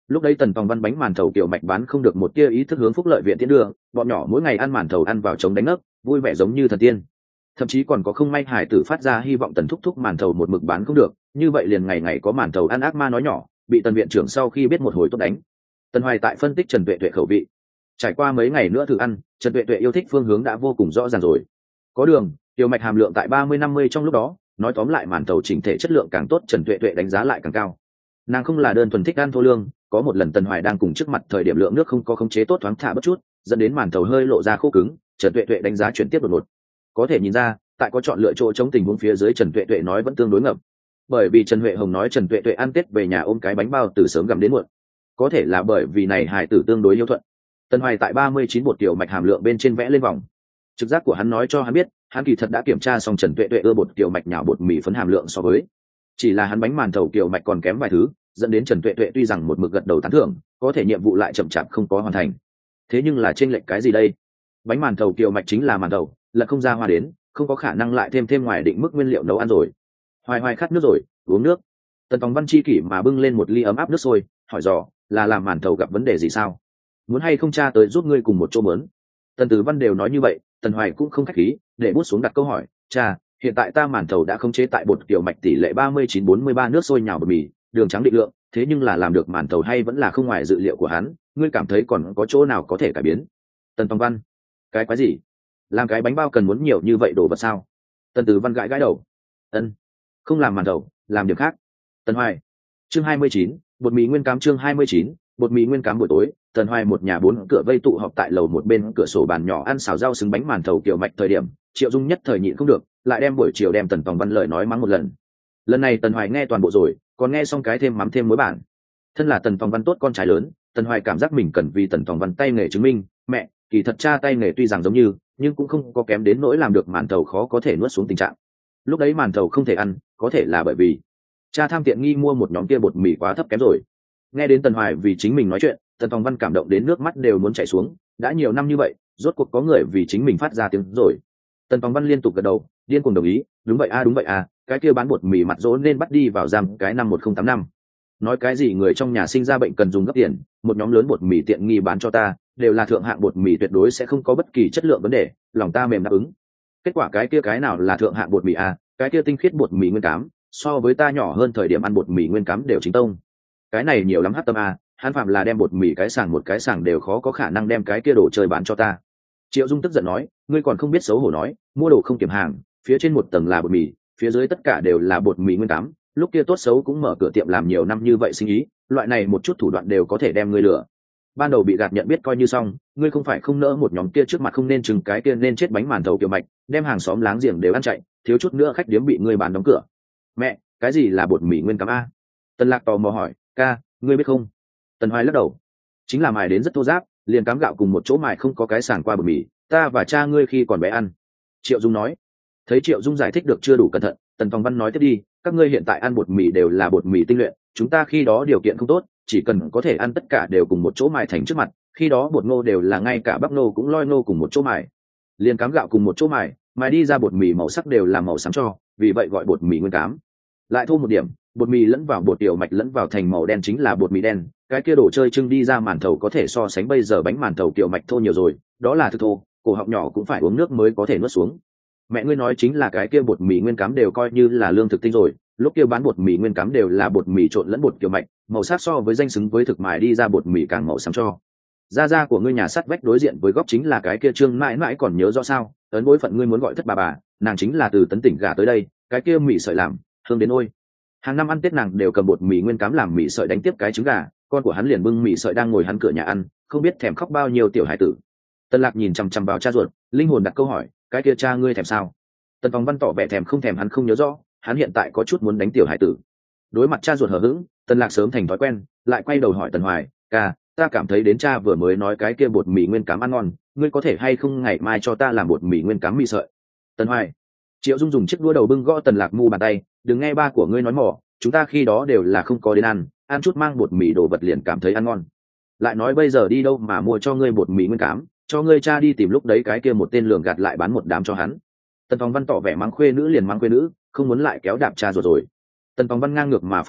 Lúc đấy Tần Tòng Văn bánh màn thầu kiểu mạch bán không được một tia ý thức hướng phúc lợi viện tiến đưa, bọn nhỏ mỗi ngày ăn màn thầu ăn vào chống đánh ngất, vui vẻ giống như thần tiên. Thậm chí còn có không may hải tử phát ra hy vọng Tần thúc thúc màn thầu một mực bán không được, như vậy liền ngày ngày có màn thầu ăn ác ma nói nhỏ, bị Tần viện trưởng sau khi biết một hồi tốt đánh. Tần Hoài tại phân tích Trần Tuệ Tuệ khẩu vị. Trải qua mấy ngày nữa thử ăn, Trần Tuệ Tuệ yêu thích phương hướng đã vô cùng rõ ràng rồi. Có đường, tiểu mạch hàm lượng tại 30-50 trong lúc đó, nói tóm lại màn thầu chỉnh thể chất lượng càng tốt, Trần Tuệ Tuệ đánh giá lại càng cao. Nàng không là đơn thuần thích ăn thô lương, có một lần Tần Hoài đang cùng trước mặt thời điểm lượng nước không có khống chế tốt thoáng thả bất chút, dẫn đến màn thầu hơi lộ ra khô cứng, Trần Tuệ Tuệ đánh giá chuyển tiếp đột ngột. Có thể nhìn ra, tại có chọn lựa chỗ chống tình huống phía dưới Trần Tuệ Tuệ nói vẫn tương đối ngập. Bởi vì Trần Huệ Hồng nói Trần Tuệ Tuệ ăn Tết về nhà ôm cái bánh bao từ sớm gặm đến muộn. Có thể là bởi vì này hài tử tương đối hiếu thuận. Tần Hoài tại 39 bột tiểu mạch hàm lượng bên trên vẽ lên vòng. Trực giác của hắn nói cho hắn biết, hắn kỳ thật đã kiểm tra xong Trần Tuệ Tuệ ưa bột tiểu mạch nhào bột mì phấn hàm lượng so với. Chỉ là hắn bánh màn thầu tiểu mạch còn kém vài thứ, dẫn đến Trần Tuệ Tuệ tuy rằng một mực gật đầu tán thưởng, có thể nhiệm vụ lại chậm chạp không có hoàn thành. Thế nhưng là chênh lệch cái gì đây? Bánh màn thầu tiểu mạch chính là màn thầu, là không ra hoa đến, không có khả năng lại thêm ngoài định mức nguyên liệu nấu ăn rồi. Hoài Hoài khát nước rồi, uống nước. Tần Tòng Văn chi kỷ mà bưng lên một ly ấm áp nước sôi, hỏi dò, là làm màn thầu gặp vấn đề gì sao? Muốn hay không cha tới giúp ngươi cùng một chỗ mớn? Tần Tử Văn đều nói như vậy, Tần Hoài cũng không khách khí, để bút xuống đặt câu hỏi, cha, hiện tại ta màn thầu đã khống chế tại bột tiểu mạch tỷ lệ 39-43 nước sôi nhào bột mì, đường trắng định lượng, thế nhưng là làm được màn thầu hay vẫn là không ngoài dự liệu của hắn, ngươi cảm thấy còn có chỗ nào có thể cải biến? Tần Tòng Văn, cái quái gì? Làm cái bánh bao cần muốn nhiều như vậy đồ vật sao? Tần Tử Văn gãi đầu. Ân, không làm màn thầu, làm điểm khác. Tần Hoài. Chương 29, bột mì nguyên cám. Chương 29, bột mì nguyên cám. Buổi tối, Tần Hoài một nhà bốn cửa vây tụ họp tại lầu một bên cửa sổ bàn nhỏ ăn xào rau xứng bánh màn thầu kiểu mạch thời điểm, Triệu Dung nhất thời nhịn không được, lại đem buổi chiều đem Tần Tòng Văn lời nói mắng một lần. Lần này Tần Hoài nghe toàn bộ rồi, còn nghe xong cái thêm mắm thêm muối bản. Thân là Tần Tòng Văn tốt con trai lớn, Tần Hoài cảm giác mình cần vì Tần Tòng Văn tay nghề chứng minh, mẹ, kỳ thật cha tay nghề tuy rằng giống như, nhưng cũng không có kém đến nỗi làm được màn thầu khó có thể nuốt xuống tình trạng. Lúc đấy màn thầu không thể ăn, có thể là bởi vì cha tham tiện nghi mua một nhóm kia bột mì quá thấp kém rồi. Nghe đến Tần Hoài vì chính mình nói chuyện, Tần Tòng Văn cảm động đến nước mắt đều muốn chảy xuống. Đã nhiều năm như vậy, rốt cuộc có người vì chính mình phát ra tiếng rồi. Tần Tòng Văn liên tục gật đầu, điên cuồng đồng ý, đúng vậy a, đúng vậy a, cái kia bán bột mì mặt dỗ nên bắt đi vào giam cái năm 1085. Nói cái gì người trong nhà sinh ra bệnh cần dùng gấp tiền, một nhóm lớn bột mì tiện nghi bán cho ta, đều là thượng hạng bột mì tuyệt đối sẽ không có bất kỳ chất lượng vấn đề, lòng ta mềm đáp ứng. Kết quả cái kia cái nào là thượng hạng bột mì a, cái kia tinh khiết bột mì nguyên cám, so với ta nhỏ hơn thời điểm ăn bột mì nguyên cám đều chính tông. Cái này nhiều lắm hắc tâm a, hắn phạm là đem bột mì cái sàng một cái sàng đều khó có khả năng đem cái kia đồ chơi bán cho ta. Triệu Dung tức giận nói, ngươi còn không biết xấu hổ nói, mua đồ không kiểm hàng, phía trên một tầng là bột mì, phía dưới tất cả đều là bột mì nguyên cám, lúc kia tốt xấu cũng mở cửa tiệm làm nhiều năm như vậy sinh ý, loại này một chút thủ đoạn đều có thể đem ngươi lừa. Ban đầu bị gạt nhận biết coi như xong, ngươi không phải không nỡ một nhóm kia trước mặt không nên chừng cái kia nên chết bánh màn thầu kiểu mạch, đem hàng xóm láng giềng đều ăn chạy, thiếu chút nữa khách điếm bị ngươi bán đóng cửa. Mẹ, cái gì là bột mì nguyên cám a? Tần Lạc tò mò hỏi, ca, ngươi biết không? Tần Hoài lắc đầu, chính là mài đến rất thô ráp, liền cám gạo cùng một chỗ mài không có cái sàng qua bột mì, ta và cha ngươi khi còn bé ăn. Triệu Dung nói. Thấy Triệu Dung giải thích được chưa đủ cẩn thận, Tần Tòng Văn nói tiếp đi, các ngươi hiện tại ăn bột mì đều là bột mì tinh luyện, chúng ta khi đó điều kiện không tốt, chỉ cần có thể ăn tất cả đều cùng một chỗ mài thành trước mặt, khi đó bột ngô đều là ngay cả bắp ngô cũng loi ngô cùng một chỗ mài, liền cám gạo cùng một chỗ mài đi ra bột mì màu sắc đều là màu xám cho, vì vậy gọi bột mì nguyên cám. Lại thô một điểm, bột mì lẫn vào bột tiểu mạch lẫn vào thành màu đen chính là bột mì đen, cái kia đồ chơi trưng đi ra màn thầu có thể so sánh bây giờ bánh màn thầu tiểu mạch thô nhiều rồi, đó là thực thô, cổ họng nhỏ cũng phải uống nước mới có thể nuốt xuống. Mẹ ngươi nói chính là cái kia bột mì nguyên cám đều coi như là lương thực tinh rồi, lúc kia bán bột mì nguyên cám đều là bột mì trộn lẫn bột tiểu mạch, màu sắc so với danh xứng với thực mài đi ra bột mì càng màu xám cho. Gia của ngươi nhà sắt vách đối diện với góc chính là cái kia Trương mãi mãi còn nhớ rõ sao? Ấn bối phận ngươi muốn gọi thất bà, nàng chính là từ Tấn tỉnh gả tới đây, cái kia mì sợi làm, hương đến ôi. Hàng năm ăn Tết nàng đều cầm bột mì nguyên cám làm mì sợi đánh tiếp cái trứng gà, con của hắn liền bưng mì sợi đang ngồi hắn cửa nhà ăn, không biết thèm khóc bao nhiêu tiểu hải tử. Tần Lạc nhìn chằm chằm vào cha ruột, linh hồn đặt câu hỏi, cái kia cha ngươi thèm sao? Tần Tòng Văn tỏ vẻ thèm không thèm hắn không nhớ rõ, hắn hiện tại có chút muốn đánh tiểu hải tử. Đối mặt cha ruột hờ hững, Tần Lạc sớm thành thói quen, lại quay đầu hỏi Tần Hoài, ca, ta cảm thấy đến cha vừa mới nói cái kia bột mì nguyên cám ăn ngon, ngươi có thể hay không ngày mai cho ta làm bột mì nguyên cám mì sợi? Tần Hoài. Triệu Dung dùng chiếc đũa đầu bưng gõ Tần Lạc mu bàn tay, đừng nghe ba của ngươi nói mỏ, chúng ta khi đó đều là không có đến ăn chút mang bột mì đồ vật liền cảm thấy ăn ngon. Lại nói bây giờ đi đâu mà mua cho ngươi bột mì nguyên cám, cho ngươi cha đi tìm lúc đấy cái kia một tên lường gạt lại bán một đám cho hắn. Tần Phong Văn tỏ vẻ mắng khuê nữ liền mắng khuê nữ, không muốn lại kéo đạp cha ruột rồi. Tần Phong Văn ngang ngược mà phản bác,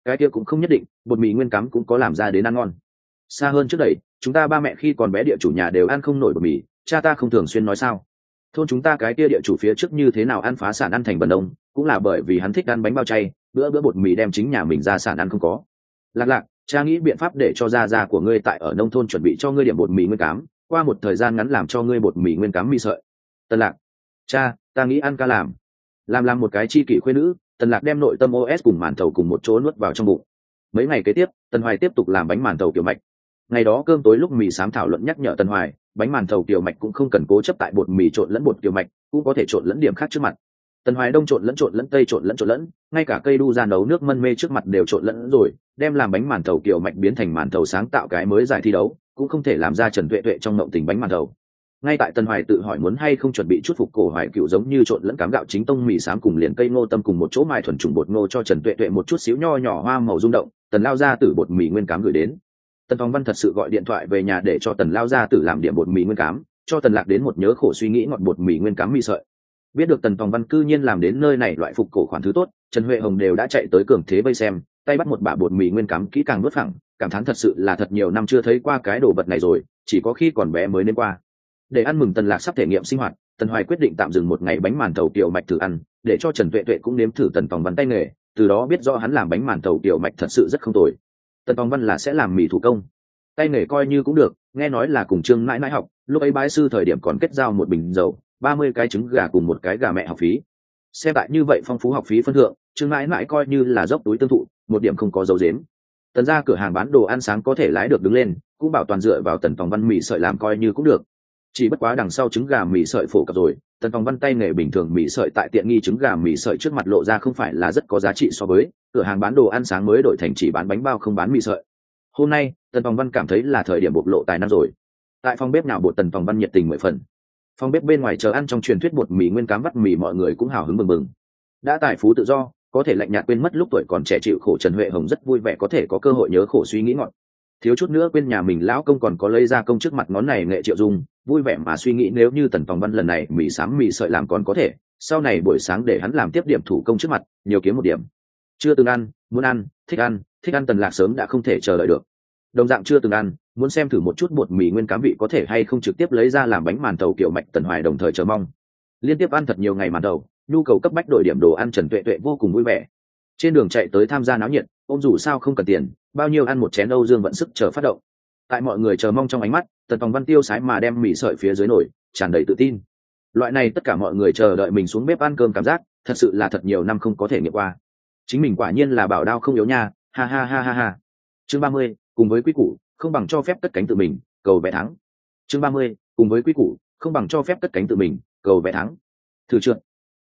cái kia cũng không nhất định, bột mì nguyên cám cũng có làm ra đến ăn ngon. Xa hơn trước đây, chúng ta ba mẹ khi còn bé địa chủ nhà đều ăn không nổi bột mì, cha ta không thường xuyên nói sao. Thôn chúng ta cái kia địa chủ phía trước như thế nào ăn phá sản ăn thành bần đông, cũng là bởi vì hắn thích ăn bánh bao chay, bữa bữa bột mì đem chính nhà mình ra sản ăn không có. Lạc Lạc, cha nghĩ biện pháp để cho gia của ngươi tại ở nông thôn chuẩn bị cho ngươi điểm bột mì nguyên cám, qua một thời gian ngắn làm cho ngươi bột mì nguyên cám mì sợi. Tần Lạc, cha, ta nghĩ ăn ca làm một cái chi kỷ khuê nữ. Tần Lạc đem nội tâm OS cùng màn thầu cùng một chỗ nuốt vào trong bụng. Mấy ngày kế tiếp, Tần Hoài tiếp tục làm bánh màn thầu kiểu mạch. Ngày đó cơm tối lúc mì xám thảo luận nhắc nhở Tần Hoài, bánh màn thầu kiểu mạch cũng không cần cố chấp tại bột mì trộn lẫn bột kiểu mạch, cũng có thể trộn lẫn điểm khác trước mặt. Tần Hoài đông trộn lẫn tây trộn lẫn, ngay cả cây đu ra nấu nước mân mê trước mặt đều trộn lẫn rồi, đem làm bánh màn thầu kiểu mạch biến thành màn thầu sáng tạo cái mới giải thi đấu, cũng không thể làm ra Trần Tuệ Tuệ trong mộng tình bánh màn thầu. Ngay tại Tần Hoài tự hỏi muốn hay không chuẩn bị chút phục cổ hoài cựu giống như trộn lẫn cám gạo chính tông mì xám cùng liền cây ngô tâm cùng một chỗ mài thuần trùng bột ngô cho Trần Tuệ Tuệ một chút xíu nho nhỏ hoa màu rung động, Tần lao ra tử bột mì nguyên cám gửi đến. Tần Phong Văn thật sự gọi điện thoại về nhà để cho Tần lao ra tử làm điểm bột mì nguyên cám, cho Tần Lạc đến một nhớ khổ suy nghĩ ngọt bột mì nguyên cám mì sợi. Biết được Tần Phong Văn cư nhiên làm đến nơi này loại phục cổ khoản thứ tốt, Trần Huệ Hồng đều đã chạy tới cường thế vây xem, tay bắt một bả bột mì nguyên cám kỹ càng nuốt phẳng, cảm thán thật sự là thật nhiều năm chưa thấy qua cái đồ vật này rồi, chỉ có khi còn bé mới nên qua. Để ăn mừng Tần Lạc sắp thể nghiệm sinh hoạt, Tần Hoài quyết định tạm dừng một ngày bánh màn thầu kiểu mạch thử ăn, để cho Trần Tuệ Tuệ cũng nếm thử Tần Phong Văn tay nghề, từ đó biết rõ hắn làm bánh màn thầu kiểu mạch thật sự rất không tồi. Tần Phong Văn là sẽ làm mì thủ công, tay nghề coi như cũng được, nghe nói là cùng Trương Nãi Nãi học, lúc ấy bái sư thời điểm còn kết giao một bình dầu, 30 cái trứng gà cùng một cái gà mẹ học phí. Xem tại như vậy phong phú học phí phân thượng, Trương Nãi Nãi coi như là dốc túi tương thụ, một điểm không có dấu dếm. Tần ra cửa hàng bán đồ ăn sáng có thể lái được đứng lên, cũng bảo toàn dựa vào Tần Phong Văn mì sợi làm coi như cũng được. Chỉ bất quá đằng sau trứng gà mì sợi phổ cập rồi, Tần Phong Văn tay nghề bình thường mì sợi tại tiện nghi trứng gà mì sợi trước mặt lộ ra không phải là rất có giá trị so với cửa hàng bán đồ ăn sáng mới đổi thành chỉ bán bánh bao không bán mì sợi. Hôm nay Tần Phong Văn cảm thấy là thời điểm bộc lộ tài năng rồi. Tại phòng bếp nào bột Tần Phong Văn nhiệt tình 10 phần. Phòng bếp bên ngoài chờ ăn trong truyền thuyết bột mì nguyên cám vắt mì mọi người cũng hào hứng mừng mừng. Đã tài phú tự do, có thể lạnh nhạt quên mất lúc tuổi còn trẻ chịu khổ, Trần Huệ Hồng rất vui vẻ có thể có cơ hội nhớ khổ suy nghĩ ngọt. Thiếu chút nữa quên nhà mình lão công còn có lấy ra công trước mặt ngón này nghệ Triệu Dung, vui vẻ mà suy nghĩ nếu như Tần Phong Văn lần này mì xám mì sợi làm còn có thể, sau này buổi sáng để hắn làm tiếp điểm thủ công trước mặt, nhiều kiếm một điểm. Chưa từng ăn, muốn ăn, thích ăn Tần Lạc sớm đã không thể chờ đợi được. Đồng dạng chưa từng ăn, muốn xem thử một chút bột mì nguyên cám vị có thể hay không trực tiếp lấy ra làm bánh màn thầu kiểu mạch, Tần Hoài đồng thời chờ mong. Liên tiếp ăn thật nhiều ngày màn thầu, nhu cầu cấp bách đổi điểm đồ ăn, Trần Tuệ Tuệ vô cùng vui vẻ. Trên đường chạy tới tham gia náo nhiệt, ôm dù sao không cần tiền, bao nhiêu ăn một chén Âu Dương vận sức chờ phát động. Tại mọi người chờ mong trong ánh mắt, Tần Phong Văn tiêu sái mà đem mì sợi phía dưới nồi, tràn đầy tự tin. Loại này tất cả mọi người chờ đợi mình xuống bếp ăn cơm cảm giác, thật sự là thật nhiều năm không có thể nghiệm qua. Chính mình quả nhiên là bảo đao không yếu nha, ha ha ha ha ha. Chương 30, cùng với quý củ, không bằng cho phép cất cánh tự mình, cầu vẽ thắng. Chương 30, cùng với quý củ, không bằng cho phép cất cánh tự mình, cầu vẽ thắng. Thử trượt.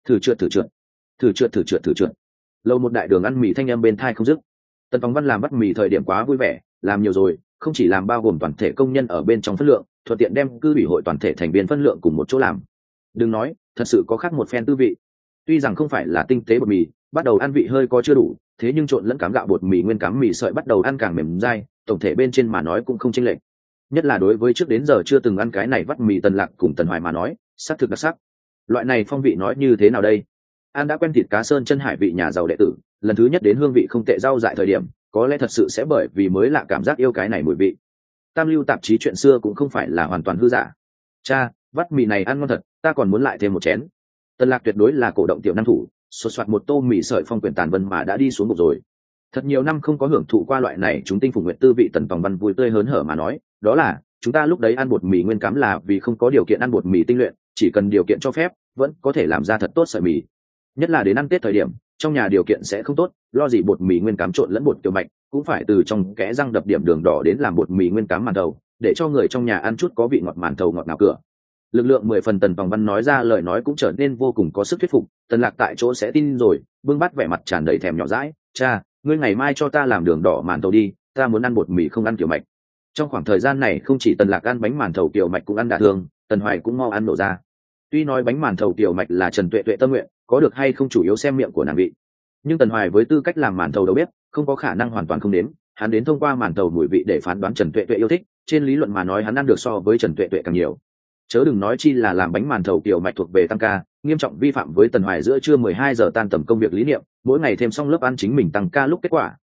Lâu một đại đường ăn mì thanh âm bên thai không dứt. Tần Phong Văn làm bắt mì thời điểm quá vui vẻ, làm nhiều rồi, không chỉ làm bao gồm toàn thể công nhân ở bên trong phân lượng, thuận tiện đem cư ủy hội toàn thể thành viên phân lượng cùng một chỗ làm. Đừng nói, thật sự có khác một phen tư vị. Tuy rằng không phải là tinh tế bột mì, bắt đầu ăn vị hơi có chưa đủ, thế nhưng trộn lẫn cám gạo bột mì nguyên cám mì sợi bắt đầu ăn càng mềm dai, tổng thể bên trên mà nói cũng không chênh lệch. Nhất là đối với trước đến giờ chưa từng ăn cái này vắt mì Tần Lạc cùng Tần Hoài mà nói, sắc thực đặc sắc. Loại này phong vị nói như thế nào đây? An đã quen thịt cá sơn chân hải vị nhà giàu đệ tử, lần thứ nhất đến hương vị không tệ rau dại thời điểm, có lẽ thật sự sẽ bởi vì mới lạ cảm giác yêu cái này mùi vị. Tam lưu tạp chí chuyện xưa cũng không phải là hoàn toàn hư giả. Cha, vắt mì này ăn ngon thật, ta còn muốn lại thêm một chén. Tần Lạc tuyệt đối là cổ động tiểu năng thủ, sột soạt một tô mì sợi phong quyển tàn vân mà đã đi xuống bục rồi. Thật nhiều năm không có hưởng thụ qua loại này chúng tinh phục nguyện tư vị, Tần Tòng Văn vui tươi hớn hở mà nói, đó là chúng ta lúc đấy ăn bột mì nguyên cám là vì không có điều kiện ăn bột mì tinh luyện, chỉ cần điều kiện cho phép, vẫn có thể làm ra thật tốt sợi mì. Nhất là đến ăn Tết thời điểm, trong nhà điều kiện sẽ không tốt, lo gì bột mì nguyên cám trộn lẫn bột tiểu mạch, cũng phải từ trong kẽ răng đập điểm đường đỏ đến làm bột mì nguyên cám màn thầu, để cho người trong nhà ăn chút có vị ngọt màn thầu ngọt nào cửa. Lực lượng 10 phần, Tần Tòng Văn nói ra lời nói cũng trở nên vô cùng có sức thuyết phục. Tần Lạc tại chỗ sẽ tin rồi, bưng bát vẻ mặt tràn đầy thèm nhỏ dãi, cha, ngươi ngày mai cho ta làm đường đỏ màn thầu đi, ta muốn ăn bột mì không ăn tiểu mạch. Trong khoảng thời gian này không chỉ Tần Lạc ăn bánh màn thầu tiểu mạch cũng ăn đả thương, Tần Hoài cũng mau ăn nổ ra. Tuy nói bánh màn thầu tiểu mạch là Trần Tuệ Tuệ tâm nguyện, có được hay không chủ yếu xem miệng của nàng vị, nhưng Tần Hoài với tư cách làm màn thầu đầu bếp, không có khả năng hoàn toàn không đến, hắn đến thông qua màn thầu mùi vị để phán đoán Trần Tuệ Tuệ yêu thích, trên lý luận mà nói hắn ăn được so với Trần Tuệ Tuệ càng nhiều. Chớ đừng nói chi là làm bánh màn thầu tiểu mạch thuộc về tăng ca, nghiêm trọng vi phạm với Tần Hoài giữa trưa 12 giờ tan tầm công việc lý niệm, mỗi ngày thêm xong lớp ăn chính mình tăng ca lúc kết quả,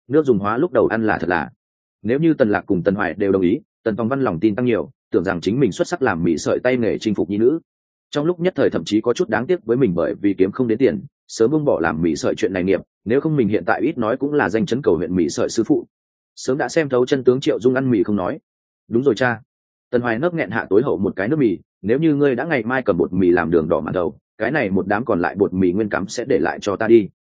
nước dùng hóa lúc đầu ăn là thật là. Nếu như Tần Lạc cùng Tần Hoài đều đồng ý, Tần Phong Văn lòng tin tăng nhiều, tưởng rằng chính mình xuất sắc làm mì sợi tay nghề chinh phục nhi nữ. Trong lúc nhất thời thậm chí có chút đáng tiếc với mình bởi vì kiếm không đến tiền, sớm buông bỏ làm mì sợi chuyện này nghiệp, nếu không mình hiện tại ít nói cũng là danh chấn cầu huyện mì sợi sư phụ. Sớm đã xem thấu chân tướng Triệu Dung ăn mì không nói. Đúng rồi cha. Tần Hoài nấc nghẹn hạ tối hậu một cái nước mì, nếu như ngươi đã ngày mai cầm bột mì làm đường đỏ màn đầu, cái này một đám còn lại bột mì nguyên cám sẽ để lại cho ta đi.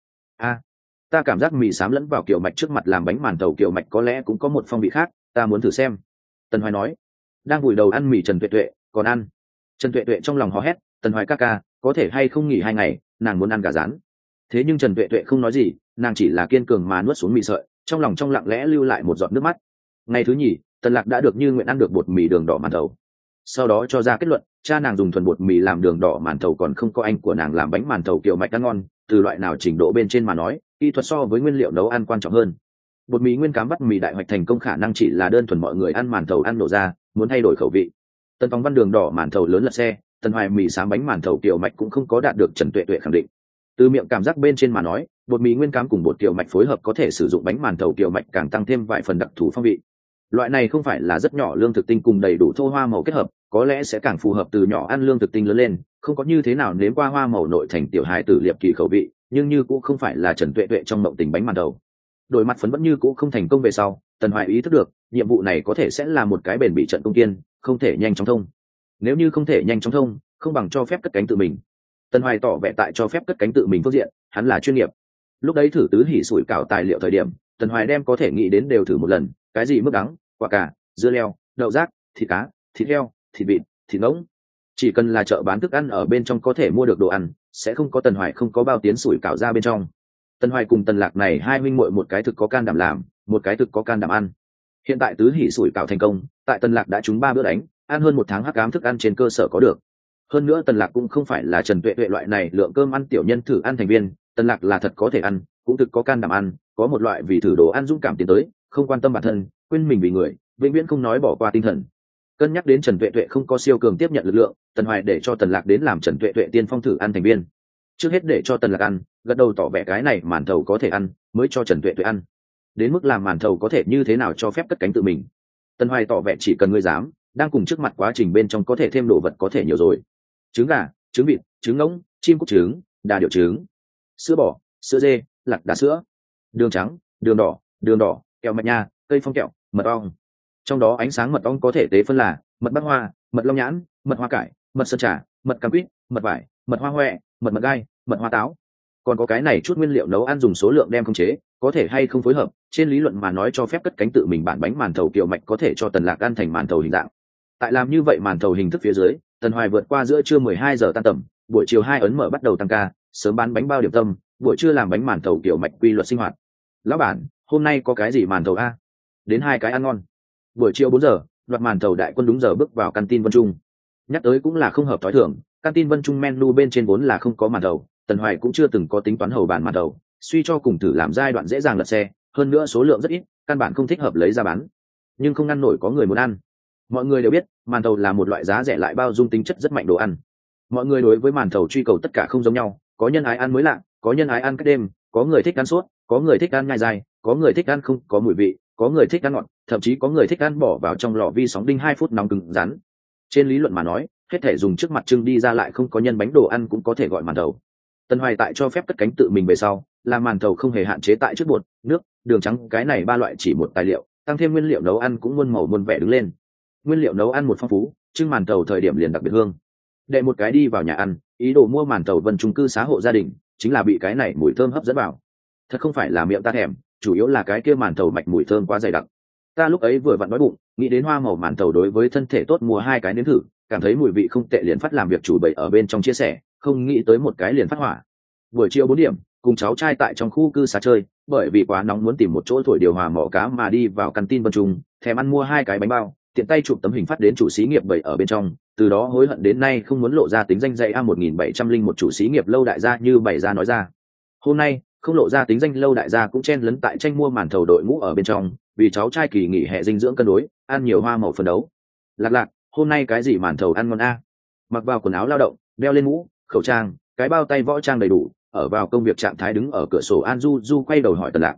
Ta cảm giác mì xám lẫn vào kiểu mạch trước mặt làm bánh màn thầu kiểu mạch có lẽ cũng có một phong vị khác, ta muốn thử xem. Tần Hoài nói. Đang vùi đầu ăn mì Trần Tuệ Tuệ còn ăn. Trần Tuệ Tuệ trong lòng hò hét, Tần Hoài ca ca, có thể hay không nghỉ 2 ngày, nàng muốn ăn gà rán. Thế nhưng Trần Tuệ Tuệ không nói gì, nàng chỉ là kiên cường mà nuốt xuống mì sợi, trong lòng trong lặng lẽ lưu lại một giọt nước mắt. Ngày thứ nhì, Tần Lạc đã được như nguyện ăn được bột mì đường đỏ màn thầu. Sau đó cho ra kết luận, cha nàng dùng thuần bột mì làm đường đỏ màn thầu còn không có anh của nàng làm bánh màn thầu kiểu mạch ăn ngon, từ loại nào trình độ bên trên mà nói, kỹ thuật so với nguyên liệu nấu ăn quan trọng hơn. Bột mì nguyên cám bắt mì đại hoạch thành công khả năng chỉ là đơn thuần mọi người ăn màn thầu ăn nổ ra, muốn thay đổi khẩu vị. Tần Phong Văn đường đỏ màn thầu lớn lật xe, Tần Hoài mì xám bánh màn thầu kiểu mạch cũng không có đạt được Trần Tuệ Tuệ khẳng định. Từ miệng cảm giác bên trên mà nói, bột mì nguyên cám cùng bột kiểu mạch phối hợp có thể sử dụng bánh màn thầu kiểu mạch càng tăng thêm vài phần đặc thù phong vị. Loại này không phải là rất nhỏ lương thực tinh cùng đầy đủ thô hoa màu kết hợp, có lẽ sẽ càng phù hợp từ nhỏ ăn lương thực tinh lớn lên, không có như thế nào nếm qua hoa màu nội thành tiểu hài tử liệp kỳ khẩu vị, nhưng như cũng không phải là Trần Tuệ Tuệ trong mộng tình bánh màn thầu. Đổi mặt phấn vẫn như cũ không thành công về sau, Tần Hoài ý thức được, nhiệm vụ này có thể sẽ là một cái bền bị trận công tiên, không thể nhanh chóng thông. Nếu như không thể nhanh chóng thông, không bằng cho phép cất cánh tự mình. Tần Hoài tỏ vẻ tại cho phép cất cánh tự mình phương diện, hắn là chuyên nghiệp. Lúc đấy thử tứ hỉ sủi cảo tài liệu thời điểm, Tần Hoài đem có thể nghĩ đến đều thử một lần, cái gì mức đắng, quả cà, dưa leo, đậu rác, thịt cá, thịt heo, thịt vịt, thịt ngỗng. Chỉ cần là chợ bán thức ăn ở bên trong có thể mua được đồ ăn, sẽ không có Tần Hoài không có bao tiến sủi cảo ra bên trong. Tần Hoài cùng Tần Lạc này hai huynh muội một cái thực có can đảm làm, một cái thực có can đảm ăn. Hiện tại tứ hỉ sủi cảo thành công, tại Tần Lạc đã trúng 3 bữa đánh, ăn hơn 1 tháng hắc ám thức ăn trên cơ sở có được. Hơn nữa Tần Lạc cũng không phải là Trần Tuệ Tuệ loại này lượng cơm ăn tiểu nhân thử ăn thành viên, Tần Lạc là thật có thể ăn, cũng thực có can đảm ăn, có một loại vì thử đồ ăn dũng cảm tiến tới, không quan tâm bản thân, quên mình vì người, vĩnh viễn không nói bỏ qua tinh thần. Cân nhắc đến Trần Tuệ Tuệ không có siêu cường tiếp nhận lực lượng, Tần Hoài để cho Tần Lạc đến làm Trần Tuệ Tuệ tiên phong thử ăn thành viên. Trước hết để cho Tần Lạc ăn, gật đầu tỏ vẻ cái này màn thầu có thể ăn, mới cho Trần Tuệ Tuệ ăn. Đến mức làm màn thầu có thể như thế nào cho phép cất cánh tự mình. Tần Hoài tỏ vẻ chỉ cần ngươi dám, đang cùng trước mặt quá trình bên trong có thể thêm đồ vật có thể nhiều rồi. Trứng gà, trứng vịt, trứng ngỗng, chim cút trứng, đà điểu trứng, sữa bò, sữa dê, lạc đà sữa, đường trắng, đường đỏ, kẹo mạch nha, cây phong kẹo, mật ong. Trong đó ánh sáng mật ong có thể tế phân là mật bắc hoa, mật long nhãn, mật hoa cải, mật sơn trà, mật cam quýt, mật vải, mật hoa hoẹ, mật gai, mật hoa táo. Còn có cái này chút nguyên liệu nấu ăn dùng số lượng đem không chế, có thể hay không phối hợp, trên lý luận mà nói cho phép cất cánh tự mình bản bánh màn thầu kiểu mạch có thể cho Tần Lạc ăn thành màn thầu hình dạng. Tại làm như vậy màn thầu hình thức phía dưới, Tần Hoài vượt qua giữa trưa 12 giờ tan tầm, buổi chiều 2 ấn mở bắt đầu tăng ca, sớm bán bánh bao điểm tâm, buổi trưa làm bánh màn thầu kiểu mạch quy luật sinh hoạt. Lão bản, hôm nay có cái gì màn thầu a? Đến 2 cái ăn ngon. Buổi chiều 4 giờ, loạt màn thầu đại quân đúng giờ bước vào canteen Vân Trung. Nhắc tới cũng là không hợp thói thường, canteen Vân Trung menu bên trên vốn là không có màn thầu, Tần Hoài cũng chưa từng có tính toán hầu bàn màn thầu, suy cho cùng thử làm giai đoạn dễ dàng lật xe, hơn nữa số lượng rất ít, căn bản không thích hợp lấy ra bán. Nhưng không ngăn nổi có người muốn ăn. Mọi người đều biết, màn thầu là một loại giá rẻ lại bao dung tính chất rất mạnh đồ ăn. Mọi người đối với màn thầu truy cầu tất cả không giống nhau, có nhân ái ăn mới lạ, có nhân ái ăn cách đêm, có người thích ăn suốt, có người thích ăn nhai dài, có người thích ăn không có mùi vị, có người thích ăn ngọt, thậm chí có người thích ăn bỏ vào trong lò vi sóng đinh 2 phút nóng cứng rắn. Trên lý luận mà nói, hết thể dùng trước mặt trưng đi ra lại không có nhân bánh đồ ăn cũng có thể gọi màn thầu. Tần Hoài tại cho phép cất cánh tự mình về sau, làm màn thầu không hề hạn chế tại trước bột, nước, đường trắng, cái này 3 loại chỉ một tài liệu, tăng thêm nguyên liệu nấu ăn cũng muôn màu muôn vẻ đứng lên. Nguyên liệu nấu ăn một phong phú, trưng màn thầu thời điểm liền đặc biệt hương. Đệ một cái đi vào nhà ăn, ý đồ mua màn thầu Vân Trung cư xá hộ gia đình, chính là bị cái này mùi thơm hấp dẫn vào. Thật không phải là miệng ta thèm, chủ yếu là cái kia màn thầu mạch mùi thơm quá dày đặc. Ta lúc ấy vừa vặn đói bụng, nghĩ đến hoa màu màn thầu đối với thân thể tốt, mua 2 cái nếm thử, cảm thấy mùi vị không tệ liền phát làm việc chủ bậy ở bên trong chia sẻ, không nghĩ tới một cái liền phát hỏa. Buổi chiều 4 điểm, cùng cháu trai tại trong khu cư xá chơi, bởi vì quá nóng muốn tìm một chỗ thổi điều hòa mỏ cá mà đi vào canteen Vân Trung, thèm ăn mua 2 cái bánh bao, tiện tay chụp tấm hình phát đến chủ xí nghiệp bậy ở bên trong, từ đó hối hận đến nay không muốn lộ ra tính danh dạy A1701 chủ xí nghiệp lâu đại gia như bày ra nói ra. Hôm nay, không lộ ra tính danh lâu đại gia cũng chen lấn tại tranh mua màn thầu đội ngũ ở bên trong, vì cháu trai kỳ nghỉ hè dinh dưỡng cân đối, ăn nhiều hoa màu phấn đấu. Lạc, hôm nay cái gì màn thầu ăn ngon a? Mặc vào quần áo lao động, đeo lên mũ, khẩu trang, cái bao tay võ trang đầy đủ, ở vào công việc trạng thái đứng ở cửa sổ An Du Du quay đầu hỏi Tần Lạc.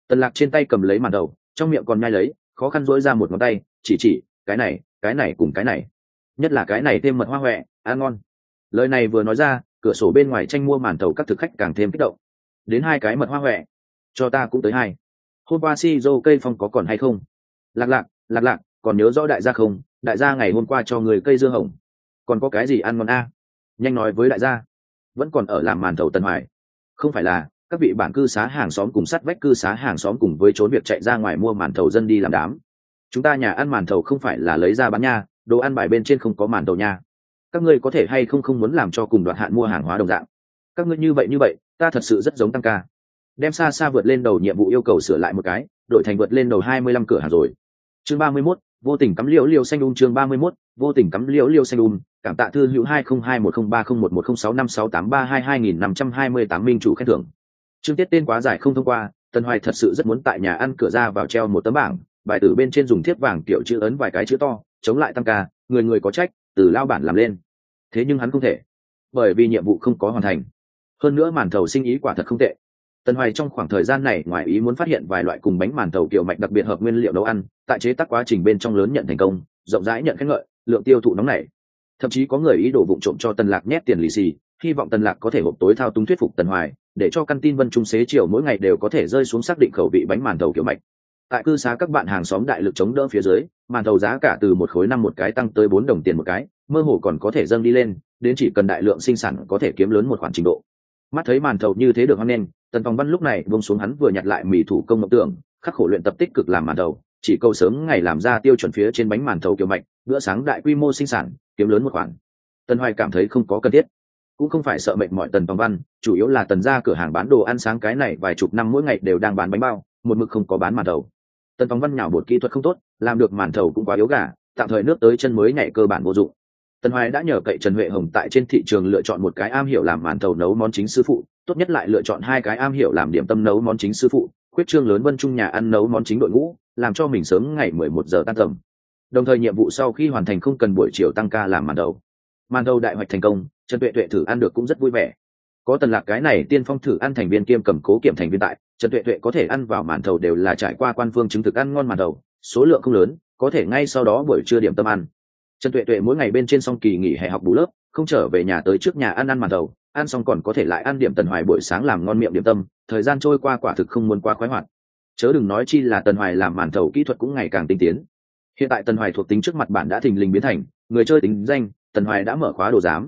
Tần Lạc trên tay cầm lấy màn đầu, trong miệng còn nhai lấy, khó khăn dỗi ra một ngón tay, chỉ, cái này cùng cái này, nhất là cái này thêm mật hoa hoẹ, ăn ngon. Lời này vừa nói ra, cửa sổ bên ngoài tranh mua màn thầu các thực khách càng thêm kích động. Đến 2 cái mật hoa hoẹ, cho ta cũng tới 2. Hôm qua si dô cây phong có còn hay không? Lạc, còn nhớ rõ đại gia không? Đại gia ngày hôm qua cho người cây dưa hồng, còn có cái gì ăn ngon a? Nhanh nói với đại gia. Vẫn còn ở làm màn thầu Tần Hoài. Không phải là các vị bản cư xá hàng xóm cùng sát vách cư xá hàng xóm cùng với trốn việc chạy ra ngoài mua màn thầu dân đi làm đám. Chúng ta nhà ăn màn thầu không phải là lấy ra bán nha, đồ ăn bài bên trên không có màn thầu nha. Các ngươi có thể hay không muốn làm cho cùng đoạn hạn mua hàng hóa đồng dạng. Các ngươi như vậy, ta thật sự rất giống tăng ca. Đem xa vượt lên đầu nhiệm vụ yêu cầu sửa lại một cái, đổi thành vượt lên đầu 25 cửa hàng rồi. Chương 31, vô tình cắm liễu xanh chương 31, vô tình cắm liễu xanh cảm tạ thư hữu 20210301106563222528 minh chủ khen thưởng. Chương tiết tên quá dài không thông qua, Tần Hoài thật sự rất muốn tại nhà ăn cửa ra vào treo một tấm bảng, bài tử bên trên dùng thiếp vàng kiểu chữ ấn vài cái chữ to, chống lại tăng ca, người có trách, từ lao bản làm lên. Thế nhưng hắn không thể, bởi vì nhiệm vụ không có hoàn thành. Hơn nữa màn thầu sinh ý quả thật không tệ. Tần Hoài trong khoảng thời gian này ngoài ý muốn phát hiện vài loại cùng bánh màn thầu kiểu mạch đặc biệt hợp nguyên liệu nấu ăn, tại chế tác quá trình bên trong lớn nhận thành công, rộng rãi nhận khen ngợi, lượng tiêu thụ nóng nảy. Thậm chí có người ý đồ vụng trộm cho Tần Lạc nhét tiền lì xì, hy vọng Tần Lạc có thể hộp tối thao túng thuyết phục Tần Hoài, để cho căn tin Vân Trung xế chiều mỗi ngày đều có thể rơi xuống xác định khẩu vị bánh màn thầu kiểu mạch. Tại cư xá các bạn hàng xóm đại lực chống đỡ phía dưới, màn thầu giá cả từ 1 khối 5 một cái tăng tới 4 đồng tiền một cái, mơ hồ còn có thể dâng đi lên, đến chỉ cần đại lượng sinh sản có thể kiếm lớn một khoản trình độ. Mắt thấy màn thầu như thế được hoan nghênh, Tần Phong Văn lúc này buông xuống hắn vừa nhặt lại mì thủ công mộng tưởng, khắc khổ luyện tập tích cực làm màn thầu, chỉ cầu sớm ngày làm ra tiêu chuẩn phía trên bánh màn thầu kiểu mạch, bữa sáng đại quy mô sinh sản, kiếm lớn một khoản. Tần Hoài cảm thấy không có cần thiết, cũng không phải sợ mệt mỏi Tần Phong Văn, chủ yếu là Tần gia cửa hàng bán đồ ăn sáng cái này vài chục năm mỗi ngày đều đang bán bánh bao, một mực không có bán màn thầu. Tần Phong Văn nhào bột kỹ thuật không tốt, làm được màn thầu cũng quá yếu gà, tạm thời nước tới chân mới nhảy cơ bản vô dụng. Tần Hoài đã nhờ cậy Trần Huệ Hồng tại trên thị trường lựa chọn một cái am hiểu làm màn thầu nấu món chính sư phụ, tốt nhất lại lựa chọn 2 cái am hiểu làm điểm tâm nấu món chính sư phụ, khuyết trương lớn Vân Trung nhà ăn nấu món chính đội ngũ, làm cho mình sớm ngày 11 giờ tan tầm. Đồng thời nhiệm vụ sau khi hoàn thành không cần buổi chiều tăng ca làm màn thầu. Màn thầu đại hoạch thành công, Trần Tuệ Tuệ thử ăn được cũng rất vui vẻ. Có Tần Lạc cái này tiên phong thử ăn thành viên kiêm cầm cố kiểm thành viên tại, Trần Tuệ Tuệ có thể ăn vào màn thầu đều là trải qua quan phương chứng thực ăn ngon màn thầu, số lượng không lớn, có thể ngay sau đó buổi trưa điểm tâm ăn. Trần Tuệ Tuệ mỗi ngày bên trên xong kỳ nghỉ hè học bù lớp, không trở về nhà tới trước nhà ăn màn thầu, ăn xong còn có thể lại ăn điểm Tần Hoài buổi sáng làm ngon miệng điểm tâm, thời gian trôi qua quả thực không muốn quá khoái hoạt. Chớ đừng nói chi là Tần Hoài làm màn thầu kỹ thuật cũng ngày càng tinh tiến. Hiện tại Tần Hoài thuộc tính trước mặt bản đã thình lình biến thành người chơi tính danh, Tần Hoài đã mở khóa đồ giám,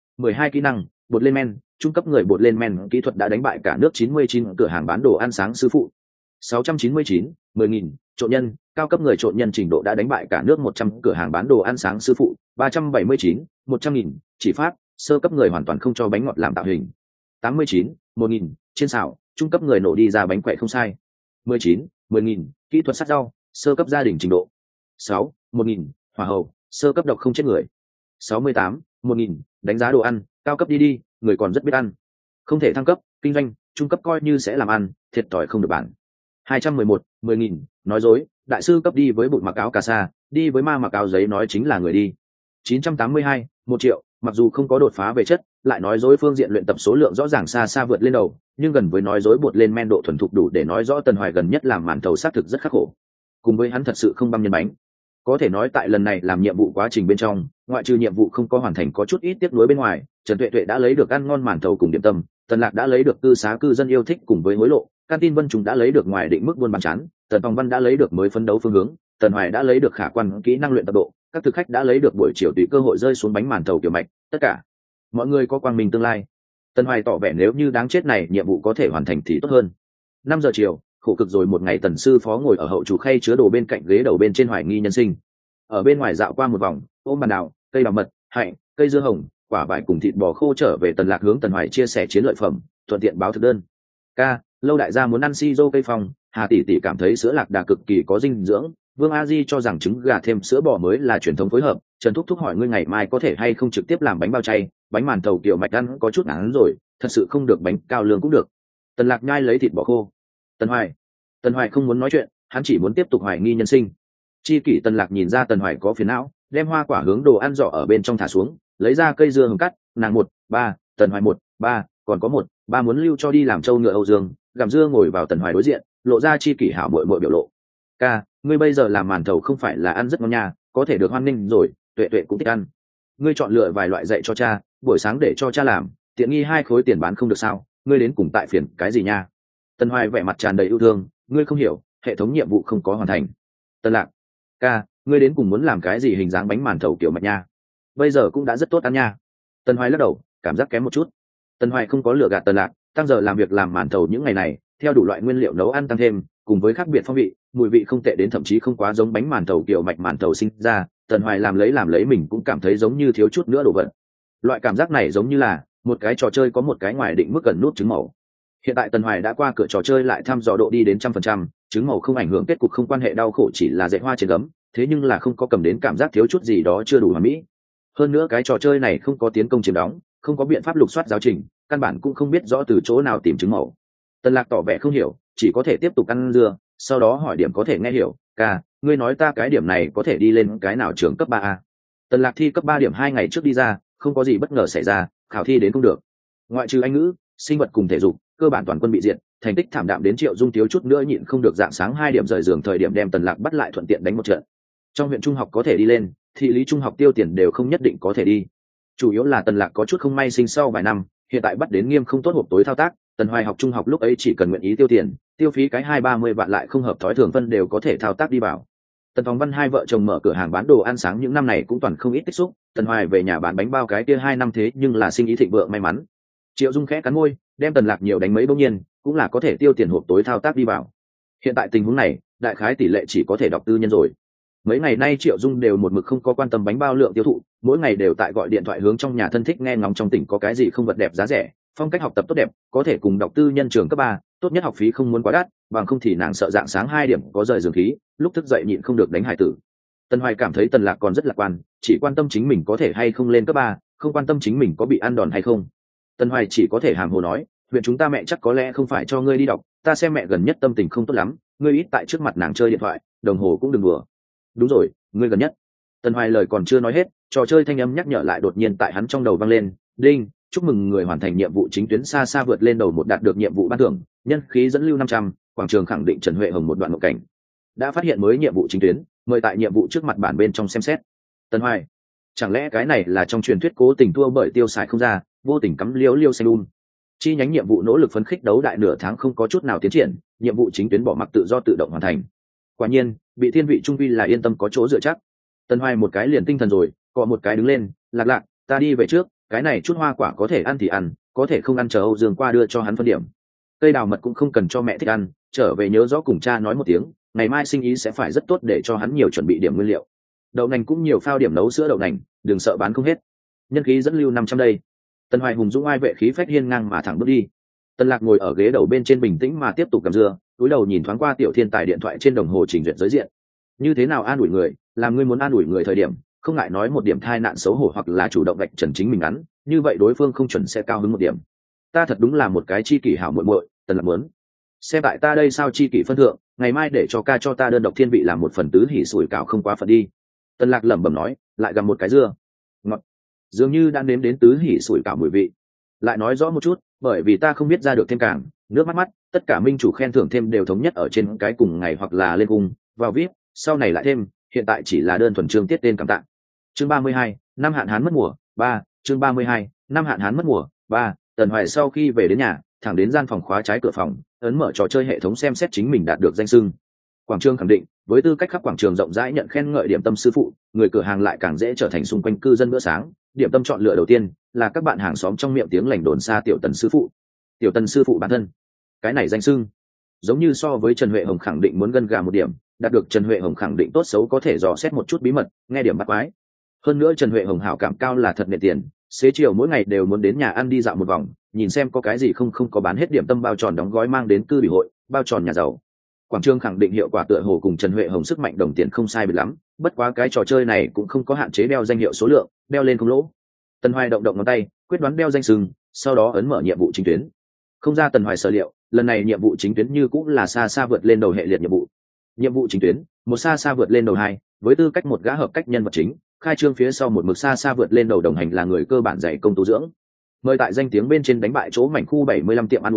12 kỹ năng, bột lên men, trung cấp người bột lên men kỹ thuật đã đánh bại cả nước 99 cửa hàng bán đồ ăn sáng sư phụ. 699, 10.000, trộn nhân, cao cấp người trộn nhân trình độ đã đánh bại cả nước 100 cửa hàng bán đồ ăn sáng sư phụ. 379, 100.000, chỉ pháp, sơ cấp người hoàn toàn không cho bánh ngọt làm tạo hình. 89, 1.000, trên xào, trung cấp người nổ đi ra bánh quậy không sai. 19, 10.000, kỹ thuật sát rau, sơ cấp gia đình trình độ. 6, 1.000, hỏa hầu, sơ cấp độc không chết người. 68, 1.000, đánh giá đồ ăn, cao cấp đi, người còn rất biết ăn. Không thể thăng cấp, kinh doanh, trung cấp coi như sẽ làm ăn, thiệt thòi không được bản. 211, 10.000, nói dối, đại sư cấp đi với bụi mặc áo cà sa, đi với ma mặc áo giấy nói chính là người đi. 982, 1 triệu, mặc dù không có đột phá về chất, lại nói dối phương diện luyện tập số lượng rõ ràng xa vượt lên đầu, nhưng gần với nói dối bột lên men độ thuần thục đủ để nói rõ Tần Hoài gần nhất làm màn thầu xác thực rất khắc khổ. Cùng với hắn thật sự không băm nhân bánh. Có thể nói tại lần này làm nhiệm vụ quá trình bên trong, ngoại trừ nhiệm vụ không có hoàn thành có chút ít tiếc nuối bên ngoài, Trần Tuệ Tuệ đã lấy được ăn ngon màn thầu cùng điểm tâm, Tần Lạc đã lấy được cư xá cư dân yêu thích cùng với hối lộ, Can tin Vân Trung đã lấy được ngoài định mức buôn bán chán, Tần Phong Văn đã lấy được mới phấn đấu phương hướng, Tần Hoài đã lấy được khả quan kỹ năng luyện tập độ, các thực khách đã lấy được buổi chiều tùy cơ hội rơi xuống bánh màn thầu kiểu mạch, tất cả mọi người có quang minh tương lai. Tần Hoài tỏ vẻ nếu như đáng chết này nhiệm vụ có thể hoàn thành thì tốt hơn. 5 giờ chiều, khổ cực rồi một ngày, Tần sư phó ngồi ở hậu chủ khay chứa đồ bên cạnh ghế đầu bên trên hoài nghi nhân sinh. Ở bên ngoài dạo qua một vòng, ôm bàn đào, cây đào mật, hạnh, cây dưa hồng, quả vải cùng thịt bò khô trở về. Tần Lạc hướng Tần Hoài chia sẻ chiến lợi phẩm, thuận tiện báo thực đơn. Ca, lâu đại gia muốn ăn si dô cây phong, Hà tỷ tỷ cảm thấy sữa lạc đà cực kỳ có dinh dưỡng, Vương A Di cho rằng trứng gà thêm sữa bò mới là truyền thống phối hợp. Trần Thúc Thúc hỏi ngươi ngày mai có thể hay không trực tiếp làm bánh bao chay, bánh màn thầu kiểu mạch ăn có chút ngán rồi, thật sự không được bánh cao lương cũng được. Tần Lạc nhai lấy thịt bò khô. Tần Hoài không muốn nói chuyện, hắn chỉ muốn tiếp tục hoài nghi nhân sinh. Chi kỷ Tần Lạc nhìn ra Tần Hoài có phiền não, đem hoa quả hướng đồ ăn giỏ ở bên trong thả xuống, lấy ra cây dưa hồng cắt, nàng 1, 3, Tần Hoài 1, 3, còn có 1, 3 muốn lưu cho đi làm trâu ngựa Âu Dương. Gặm dưa ngồi vào Tần Hoài đối diện, lộ ra chi kỷ hảo mội mội biểu lộ. Ca, ngươi bây giờ làm màn thầu không phải là ăn rất ngon nha, có thể được hoan nghênh rồi, tuệ tuệ cũng thích ăn. Ngươi chọn lựa vài loại dạy cho cha, buổi sáng để cho cha làm, tiện nghi 2 khối tiền bán không được sao? Ngươi đến cùng tại phiền cái gì nha? Tần Hoài vẻ mặt tràn đầy yêu thương, ngươi không hiểu, hệ thống nhiệm vụ không có hoàn thành. Tần Lạc, ca, ngươi đến cùng muốn làm cái gì hình dáng bánh màn thầu kiểu mạch nha? Bây giờ cũng đã rất tốt ăn nha. Tần Hoài lắc đầu, cảm giác kém một chút. Tần Hoài không có lừa gạt Tần Lạc, tăng giờ làm việc làm màn thầu những ngày này, theo đủ loại nguyên liệu nấu ăn tăng thêm, cùng với khác biệt phong vị, mùi vị không tệ đến thậm chí không quá giống bánh màn thầu kiểu mạch màn thầu sinh ra. Tần Hoài làm lấy mình cũng cảm thấy giống như thiếu chút nữa đồ vật. Loại cảm giác này giống như là một cái trò chơi có một cái ngoài định mức cần nút trứng màu. Hiện tại Tần Hoài đã qua cửa trò chơi lại thăm dò độ đi đến 100%, trứng màu không ảnh hưởng kết cục, không quan hệ đau khổ, chỉ là dạy hoa trên gấm, thế nhưng là không có cầm đến cảm giác thiếu chút gì đó chưa đủ hoàn mỹ. Hơn nữa cái trò chơi này không có tiến công chiếm đóng, không có biện pháp lục soát giáo trình, căn bản cũng không biết rõ từ chỗ nào tìm trứng màu. Tần Lạc tỏ vẻ không hiểu, chỉ có thể tiếp tục ăn dưa, sau đó hỏi điểm có thể nghe hiểu, ca, ngươi nói ta cái điểm này có thể đi lên cái nào trường cấp 3A? Tần Lạc thi cấp 3 điểm 2 ngày trước đi ra, không có gì bất ngờ xảy ra, khảo thi đến không được. Ngoại trừ Anh ngữ, sinh vật cùng thể dục, cơ bản toàn quân bị diệt, thành tích thảm đạm đến Triệu Dung thiếu chút nữa nhịn không được, dạng sáng 2 điểm rời giường thời điểm đem Tần Lạc bắt lại thuận tiện đánh một trận. Trong huyện trung học có thể đi lên, thị lý trung học tiêu tiền đều không nhất định có thể đi. Chủ yếu là Tần Lạc có chút không may sinh sau vài năm, hiện tại bắt đến nghiêm không tốt hộp tối thao tác, Tần Hoài học trung học lúc ấy chỉ cần nguyện ý tiêu tiền, tiêu phí cái 20-30 vạn lại không hợp thói thường phân đều có thể thao tác đi vào. Tần Phong Văn hai vợ chồng mở cửa hàng bán đồ ăn sáng những năm này cũng toàn không ít tích xúc, Tần Hoài về nhà bán bánh bao cái kia 2 năm thế nhưng là sinh ý thịnh vượng may mắn. Triệu Dung khẽ cắn môi, đem Tần Lạc nhiều đánh mấy bỗng nhiên, cũng là có thể tiêu tiền hộp tối thao tác đi vào. Hiện tại tình huống này, đại khái tỷ lệ chỉ có thể đọc tư nhân rồi. Mấy ngày nay Triệu Dung đều một mực không có quan tâm bánh bao lượng tiêu thụ, mỗi ngày đều tại gọi điện thoại hướng trong nhà thân thích nghe ngóng trong tỉnh có cái gì không vật đẹp giá rẻ, phong cách học tập tốt đẹp, có thể cùng đọc tư nhân trường cấp 3, tốt nhất học phí không muốn quá đắt, bằng không thì nàng sợ dạng sáng 2 điểm có rời giường khí, lúc thức dậy nhịn không được đánh hải tử. Tần Hoài cảm thấy Tần Lạc còn rất lạc quan, chỉ quan tâm chính mình có thể hay không lên cấp 3, không quan tâm chính mình có bị ăn đòn hay không. Tần Hoài chỉ có thể hàm hồ nói, huyện chúng ta mẹ chắc có lẽ không phải cho ngươi đi đọc, ta xem mẹ gần nhất tâm tình không tốt lắm, ngươi ít tại trước mặt nàng chơi điện thoại, đồng hồ cũng đừng đùa. Đúng rồi, ngươi gần nhất. Tần Hoài lời còn chưa nói hết, trò chơi thanh âm nhắc nhở lại đột nhiên tại hắn trong đầu vang lên, đinh, chúc mừng người hoàn thành nhiệm vụ chính tuyến xa xa vượt lên đầu một, đạt được nhiệm vụ ban thưởng, nhân khí dẫn lưu 500, quảng trường khẳng định Trần Huệ Hồng một đoạn ngộ cảnh. Đã phát hiện mới nhiệm vụ chính tuyến, mời tại nhiệm vụ trước mặt bản bên trong xem xét. Tần Hoài, chẳng lẽ cái này là trong truyền thuyết cố tình thua bởi tiêu xài không ra, vô tình cắm liêu xanh chi nhánh nhiệm vụ nỗ lực phấn khích đấu đại nửa tháng không có chút nào tiến triển, nhiệm vụ chính tuyến bỏ mặc tự do tự động hoàn thành. Quả nhiên, bị thiên vị trung vi là yên tâm có chỗ dựa chắc. Tần Hoài một cái liền tinh thần rồi, cọ một cái đứng lên, lạc, ta đi về trước, cái này chút hoa quả có thể ăn thì ăn, có thể không ăn chờ Âu Dương qua đưa cho hắn phân điểm. Cây đào mật cũng không cần cho mẹ thích ăn, trở về nhớ rõ cùng cha nói một tiếng, ngày mai sinh ý sẽ phải rất tốt để cho hắn nhiều chuẩn bị điểm nguyên liệu. Đậu nành cũng nhiều phao điểm nấu sữa đậu nành, đừng sợ bán không hết. Nhân khí dẫn lưu 500 đây. Tần Hoài hùng dũng ai vệ khí phách hiên ngang mà thẳng bước đi. Tần Lạc ngồi ở ghế đầu bên trên bình tĩnh mà tiếp tục cầm dưa, cúi đầu nhìn thoáng qua Tiểu Thiên Tài điện thoại trên đồng hồ trình duyệt giới diện. Như thế nào an ủi người, làm ngươi muốn an ủi người thời điểm, không ngại nói một điểm thai nạn xấu hổ hoặc là chủ động gạch trần chính mình ngắn, như vậy đối phương không chuẩn sẽ cao hứng một điểm. Ta thật đúng là một cái chi kỷ hảo muội muội, Tần Lạc muốn. Xem tại ta đây sao chi kỷ phân thượng, ngày mai để cho ca cho ta đơn độc thiên vị làm một phần tứ hỉ sủi cảo không quá phần đi. Tần Lạc lẩm bẩm nói, lại gặm một cái dưa. Ngọt. Dường như đã nếm đến tứ hỉ sủi cảo mùi vị. Lại nói rõ một chút, bởi vì ta không biết ra được thêm càng, nước mắt, tất cả minh chủ khen thưởng thêm đều thống nhất ở trên cái cùng ngày hoặc là lên cung, vào VIP, sau này lại thêm, hiện tại chỉ là đơn thuần chương tiết tên cảm tạ. Chương 32, năm hạn hán mất mùa, 3, chương 32, năm hạn hán mất mùa, 3, Tần Hoài sau khi về đến nhà, thẳng đến gian phòng khóa trái cửa phòng, ấn mở trò chơi hệ thống xem xét chính mình đạt được danh xưng. Quảng trường khẳng định, với tư cách khắp quảng trường rộng rãi nhận khen ngợi điểm tâm sư phụ, người cửa hàng lại càng dễ trở thành xung quanh cư dân bữa sáng. Điểm tâm chọn lựa đầu tiên là các bạn hàng xóm trong miệng tiếng lành đồn xa Tiểu Tần sư phụ. Tiểu Tần sư phụ bản thân, cái này danh xưng giống như so với Trần Huệ Hồng khẳng định muốn gân gà một điểm, đạt được Trần Huệ Hồng khẳng định tốt xấu có thể dò xét một chút bí mật, nghe điểm bắt quái. Hơn nữa Trần Huệ Hồng hảo cảm cao là thật nệ tiền, xế chiều mỗi ngày đều muốn đến nhà ăn đi dạo một vòng, nhìn xem có cái gì không có bán hết điểm tâm bao tròn đóng gói mang đến cư bị hội, bao tròn nhà giàu. Quảng trường khẳng định hiệu quả tựa hồ cùng Trần Huệ Hồng sức mạnh đồng tiền không sai biệt lắm, bất quá cái trò chơi này cũng không có hạn chế đeo danh hiệu số lượng, đeo lên không lỗ. Tần Hoài động ngón tay, quyết đoán đeo danh sừng, sau đó ấn mở nhiệm vụ chính tuyến. Không ra Tần Hoài sở liệu, lần này nhiệm vụ chính tuyến như cũng là xa xa vượt lên đầu hệ liệt nhiệm vụ. Nhiệm vụ chính tuyến, một xa xa vượt lên đầu 2, với tư cách một gã hợp cách nhân vật chính, khai trương phía sau một mực xa xa vượt lên đầu đồng hành là người cơ bản dạy công tu dưỡng. Mời tại danh tiếng bên trên đánh bại chỗ mảnh khu 75 tiệm ăn uống,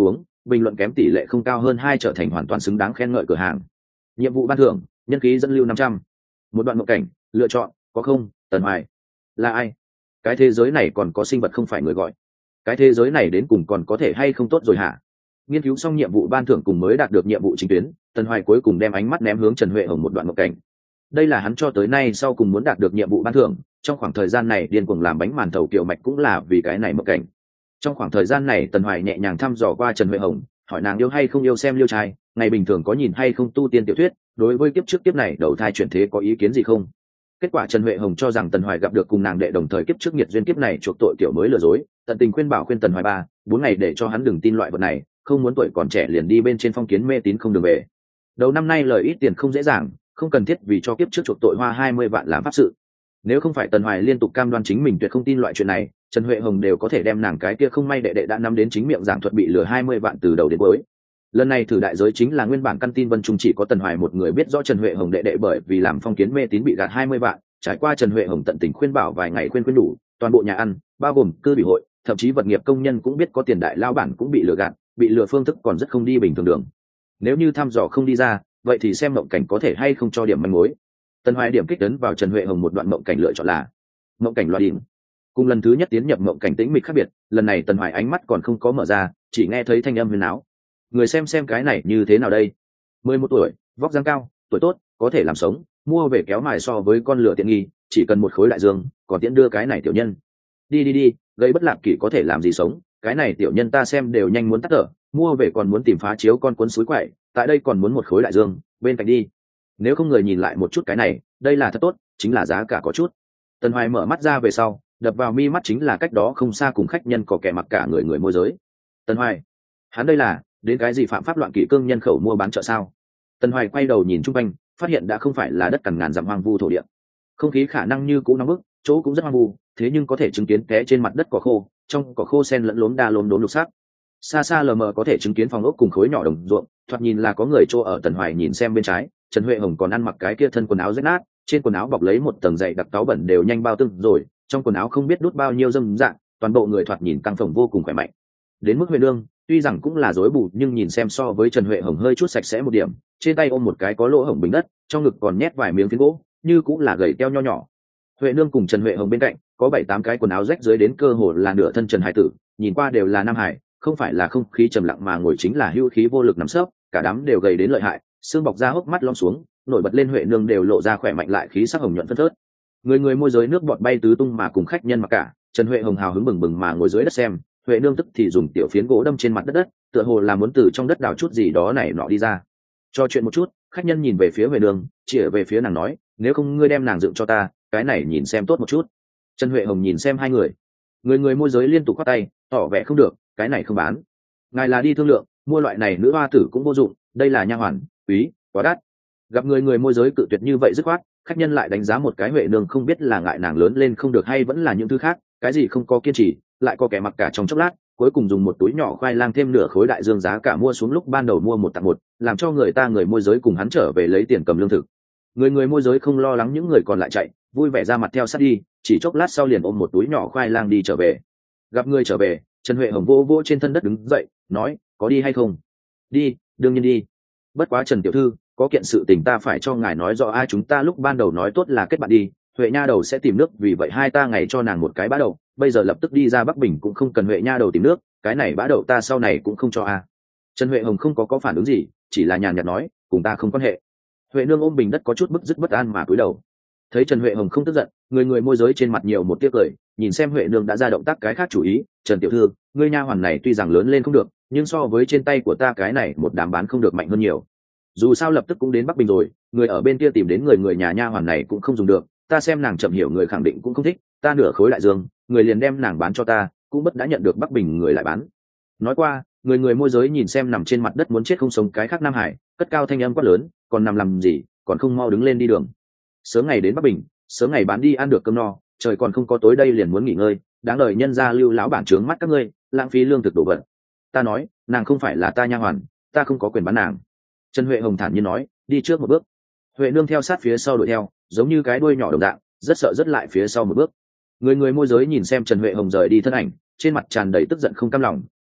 bình luận kém tỷ lệ không cao hơn 2 trở thành hoàn toàn xứng đáng khen ngợi cửa hàng. Nhiệm vụ ban thưởng, nhân khí dẫn lưu 500. Một đoạn mộng cảnh, lựa chọn, có không, Tần Hoài. Là ai? Cái thế giới này còn có sinh vật không phải người gọi. Cái thế giới này đến cùng còn có thể hay không tốt rồi hả? Nghiên cứu xong nhiệm vụ ban thưởng cùng mới đạt được nhiệm vụ chính tuyến, Tần Hoài cuối cùng đem ánh mắt ném hướng Trần Huệ Hồng một đoạn mộng cảnh. Đây là hắn cho tới nay sau cùng muốn đạt được nhiệm vụ ban thưởng, trong khoảng thời gian này điên cuồng làm bánh màn thầu kiều mạch cũng là vì cái này mộng cảnh. Trong khoảng thời gian này Tần Hoài nhẹ nhàng thăm dò qua Trần Huệ Hồng, hỏi nàng yêu hay không yêu xem liêu trai, ngày bình thường có nhìn hay không tu tiên tiểu thuyết, đối với kiếp trước kiếp này đầu thai chuyển thế có ý kiến gì không. Kết quả Trần Huệ Hồng cho rằng Tần Hoài gặp được cùng nàng đệ đồng thời kiếp trước nghiệt duyên kiếp này chuộc tội kiểu mới lừa dối, tận tình khuyên bảo khuyên Tần Hoài 3-4 ngày để cho hắn đừng tin loại vật này, không muốn tuổi còn trẻ liền đi bên trên phong kiến mê tín không đường về. Đầu năm nay lời ít tiền không dễ dàng, không cần thiết vì cho kiếp trước chuộc tội hoa 20 vạn làm pháp sự. Nếu không phải Tần Hoài liên tục cam đoan chính mình tuyệt không tin loại chuyện này, Trần Huệ Hồng đều có thể đem nàng cái kia không may đệ đệ đã nắm đến chính miệng giảng thuật bị lừa 20 vạn từ đầu đến cuối. Lần này thử đại giới chính là nguyên bản căn tin Vân Trung chỉ có Tần Hoài một người biết rõ Trần Huệ Hồng đệ đệ bởi vì làm phong kiến mê tín bị gạt 20 vạn, trải qua Trần Huệ Hồng tận tình khuyên bảo vài ngày khuyên đủ, toàn bộ nhà ăn, bao gồm cư bị hội, thậm chí vật nghiệp công nhân cũng biết có tiền đại lao bản cũng bị lừa gạt, bị lừa phương thức còn rất không đi bình thường đường. Nếu như thăm dò không đi ra, vậy thì xem mộng cảnh có thể hay không cho điểm manh mối. Tần Hoài điểm kích ấn vào Trần Huệ Hồng một đoạn mộng cảnh lựa chọn là mộng cảnh loa đỉnh. Cùng lần thứ nhất tiến nhập mộng cảnh tĩnh mịch khác biệt, lần này Tần Hoài ánh mắt còn không có mở ra, chỉ nghe thấy thanh âm huyền áo. Người xem cái này như thế nào đây? 11 tuổi, vóc dáng cao, tuổi tốt, có thể làm sống, mua về kéo mài so với con lửa tiện nghi, chỉ cần một khối đại dương, còn tiện đưa cái này tiểu nhân. Đi, gây bất lạc kỷ có thể làm gì sống, cái này tiểu nhân ta xem đều nhanh muốn tắt thở, mua về còn muốn tìm phá chiếu con cuốn suối quậy, tại đây còn muốn một khối đại dương, bên cạnh đi. Nếu không người nhìn lại một chút cái này, đây là thật tốt, chính là giá cả có chút. Tần Hoài mở mắt ra về sau, đập vào mi mắt chính là cách đó không xa cùng khách nhân có kẻ mặc cả người môi giới. Tần Hoài, hắn đây là đến cái gì phạm pháp loạn kỷ cương nhân khẩu mua bán chợ sao? Tần Hoài quay đầu nhìn chung quanh, phát hiện đã không phải là đất cằn ngàn dặm hoang vu thổ địa, không khí khả năng như cũ nóng bức, chỗ cũng rất hoang vu, thế nhưng có thể chứng kiến té trên mặt đất cỏ khô, trong cỏ khô sen lẫn lốm đốm lục sắc. Xa lờ mờ có thể chứng kiến phòng ốc cùng khối nhỏ đồng ruộng, thoạt nhìn là có người chỗ ở. Tần Hoài nhìn xem bên trái, Trần Huệ Hồng còn ăn mặc cái kia thân quần áo rách nát, trên quần áo bọc lấy một tầng dày đặc cáu bẩn đều nhanh bao tưng rồi, trong quần áo không biết đút bao nhiêu dâm dạng, toàn bộ người thoạt nhìn căng phồng vô cùng khỏe mạnh. Đến mức Huệ Nương, tuy rằng cũng là rối bù nhưng nhìn xem so với Trần Huệ Hồng hơi chút sạch sẽ một điểm, trên tay ôm một cái có lỗ hổng bình đất, trong ngực còn nhét vài miếng phiến gỗ, như cũng là gầy teo nho nhỏ. Huệ Nương cùng Trần Huệ Hồng bên cạnh, có 7-8 cái quần áo rách dưới đến cơ hồ là nửa thân Trần Hải tử, nhìn qua đều là nam hải, không phải là không khí trầm lặng mà ngồi chính là hưu khí vô lực nằm sấp, cả đám đều gầy đến lợi hại, xương bọc da hốc mắt lom xuống, nổi bật lên Huệ Nương đều lộ ra khỏe mạnh lại khí sắc hồng nhuận phân phớt. Người môi giới nước bọt bay tứ tung mà cùng khách nhân mặc cả, Trần Huệ Hồng hào hứng bừng bừng mà ngồi dưới đất xem, Huệ Nương tức thì dùng tiểu phiến gỗ đâm trên mặt đất, tựa hồ là muốn từ trong đất đào chút gì đó này nọ đi ra. Cho chuyện một chút, khách nhân nhìn về phía Huệ Nương, chỉ về phía nàng nói, nếu không ngươi đem nàng dựng cho ta, cái này nhìn xem tốt một chút. Trần Huệ Hồng nhìn xem hai người, người môi giới liên tục khoát tay, tỏ vẻ không được, cái này không bán. Ngài là đi thương lượng, mua loại này nữ hoa tử cũng vô dụng, đây là nha hoàn, quý, quá đắt. Gặp người môi giới cự tuyệt như vậy dứt khoát, khách nhân lại đánh giá một cái Huệ Nương, không biết là ngại nàng lớn lên không được hay vẫn là những thứ khác, cái gì không có kiên trì, lại có kẻ mặc cả trong chốc lát, cuối cùng dùng một túi nhỏ khoai lang thêm nửa khối đại dương giá cả mua xuống, lúc ban đầu mua 1 tặng 1, làm cho người môi giới cùng hắn trở về lấy tiền cầm lương thực. Người môi giới không lo lắng những người còn lại chạy, vui vẻ ra mặt theo sát đi, chỉ chốc lát sau liền ôm một túi nhỏ khoai lang đi trở về. Gặp người trở về, Trần Huệ Hồng vô trên thân đất đứng dậy, nói, có đi hay không? Đi, đương nhiên đi. Bất quá Trần tiểu thư, có kiện sự tình ta phải cho ngài nói rõ. Ai, chúng ta lúc ban đầu nói tốt là kết bạn đi, Huệ nha đầu sẽ tìm nước, vì vậy hai ta ngày cho nàng một cái bã đậu, bây giờ lập tức đi ra Bắc Bình cũng không cần Huệ nha đầu tìm nước, cái này bã đậu ta sau này cũng không cho a. Trần Huệ Hồng không có phản ứng gì, chỉ là nhàn nhạt nói, cùng ta không quan hệ. Huệ Nương ôm bình đất có chút bức dứt bất an mà cúi đầu. Thấy Trần Huệ Hồng không tức giận, người môi giới trên mặt nhiều một tiếc cười, nhìn xem Huệ Nương đã ra động tác cái khác chủ ý, Trần tiểu thư, ngươi nha hoàn này tuy rằng lớn lên không được, nhưng so với trên tay của ta cái này một đám bán không được mạnh hơn nhiều. Dù sao lập tức cũng đến Bắc Bình rồi, người ở bên kia tìm đến người nhà nha hoàn này cũng không dùng được, ta xem nàng chậm hiểu người khẳng định cũng không thích, ta nửa khối đại dương, người liền đem nàng bán cho ta, cũng bất đã nhận được Bắc Bình người lại bán. Nói qua, người môi giới nhìn xem nằm trên mặt đất muốn chết không sống cái khác Nam Hải, cất cao thanh âm quát lớn, còn nằm làm gì, còn không mau đứng lên đi đường. Sớm ngày đến Bắc Bình, sớm ngày bán đi ăn được cơm no, trời còn không có tối đây liền muốn nghỉ ngơi, đáng đời nhân gia Lưu lão bản trướng mắt các ngươi, lãng phí lương thực đồ vật. Ta nói, nàng không phải là ta nha hoàn, ta không có quyền bán nàng. Trần Huệ Hồng thản nhiên nói, đi trước một bước. Huệ Nương theo sát phía sau đuổi theo, giống như cái đuôi nhỏ đồng dạng, rất sợ rất lại phía sau một bước. Người môi giới nhìn xem Trần Huệ Hồng rời đi thân ảnh, trên mặt tràn đầy tức giận không cam lòng,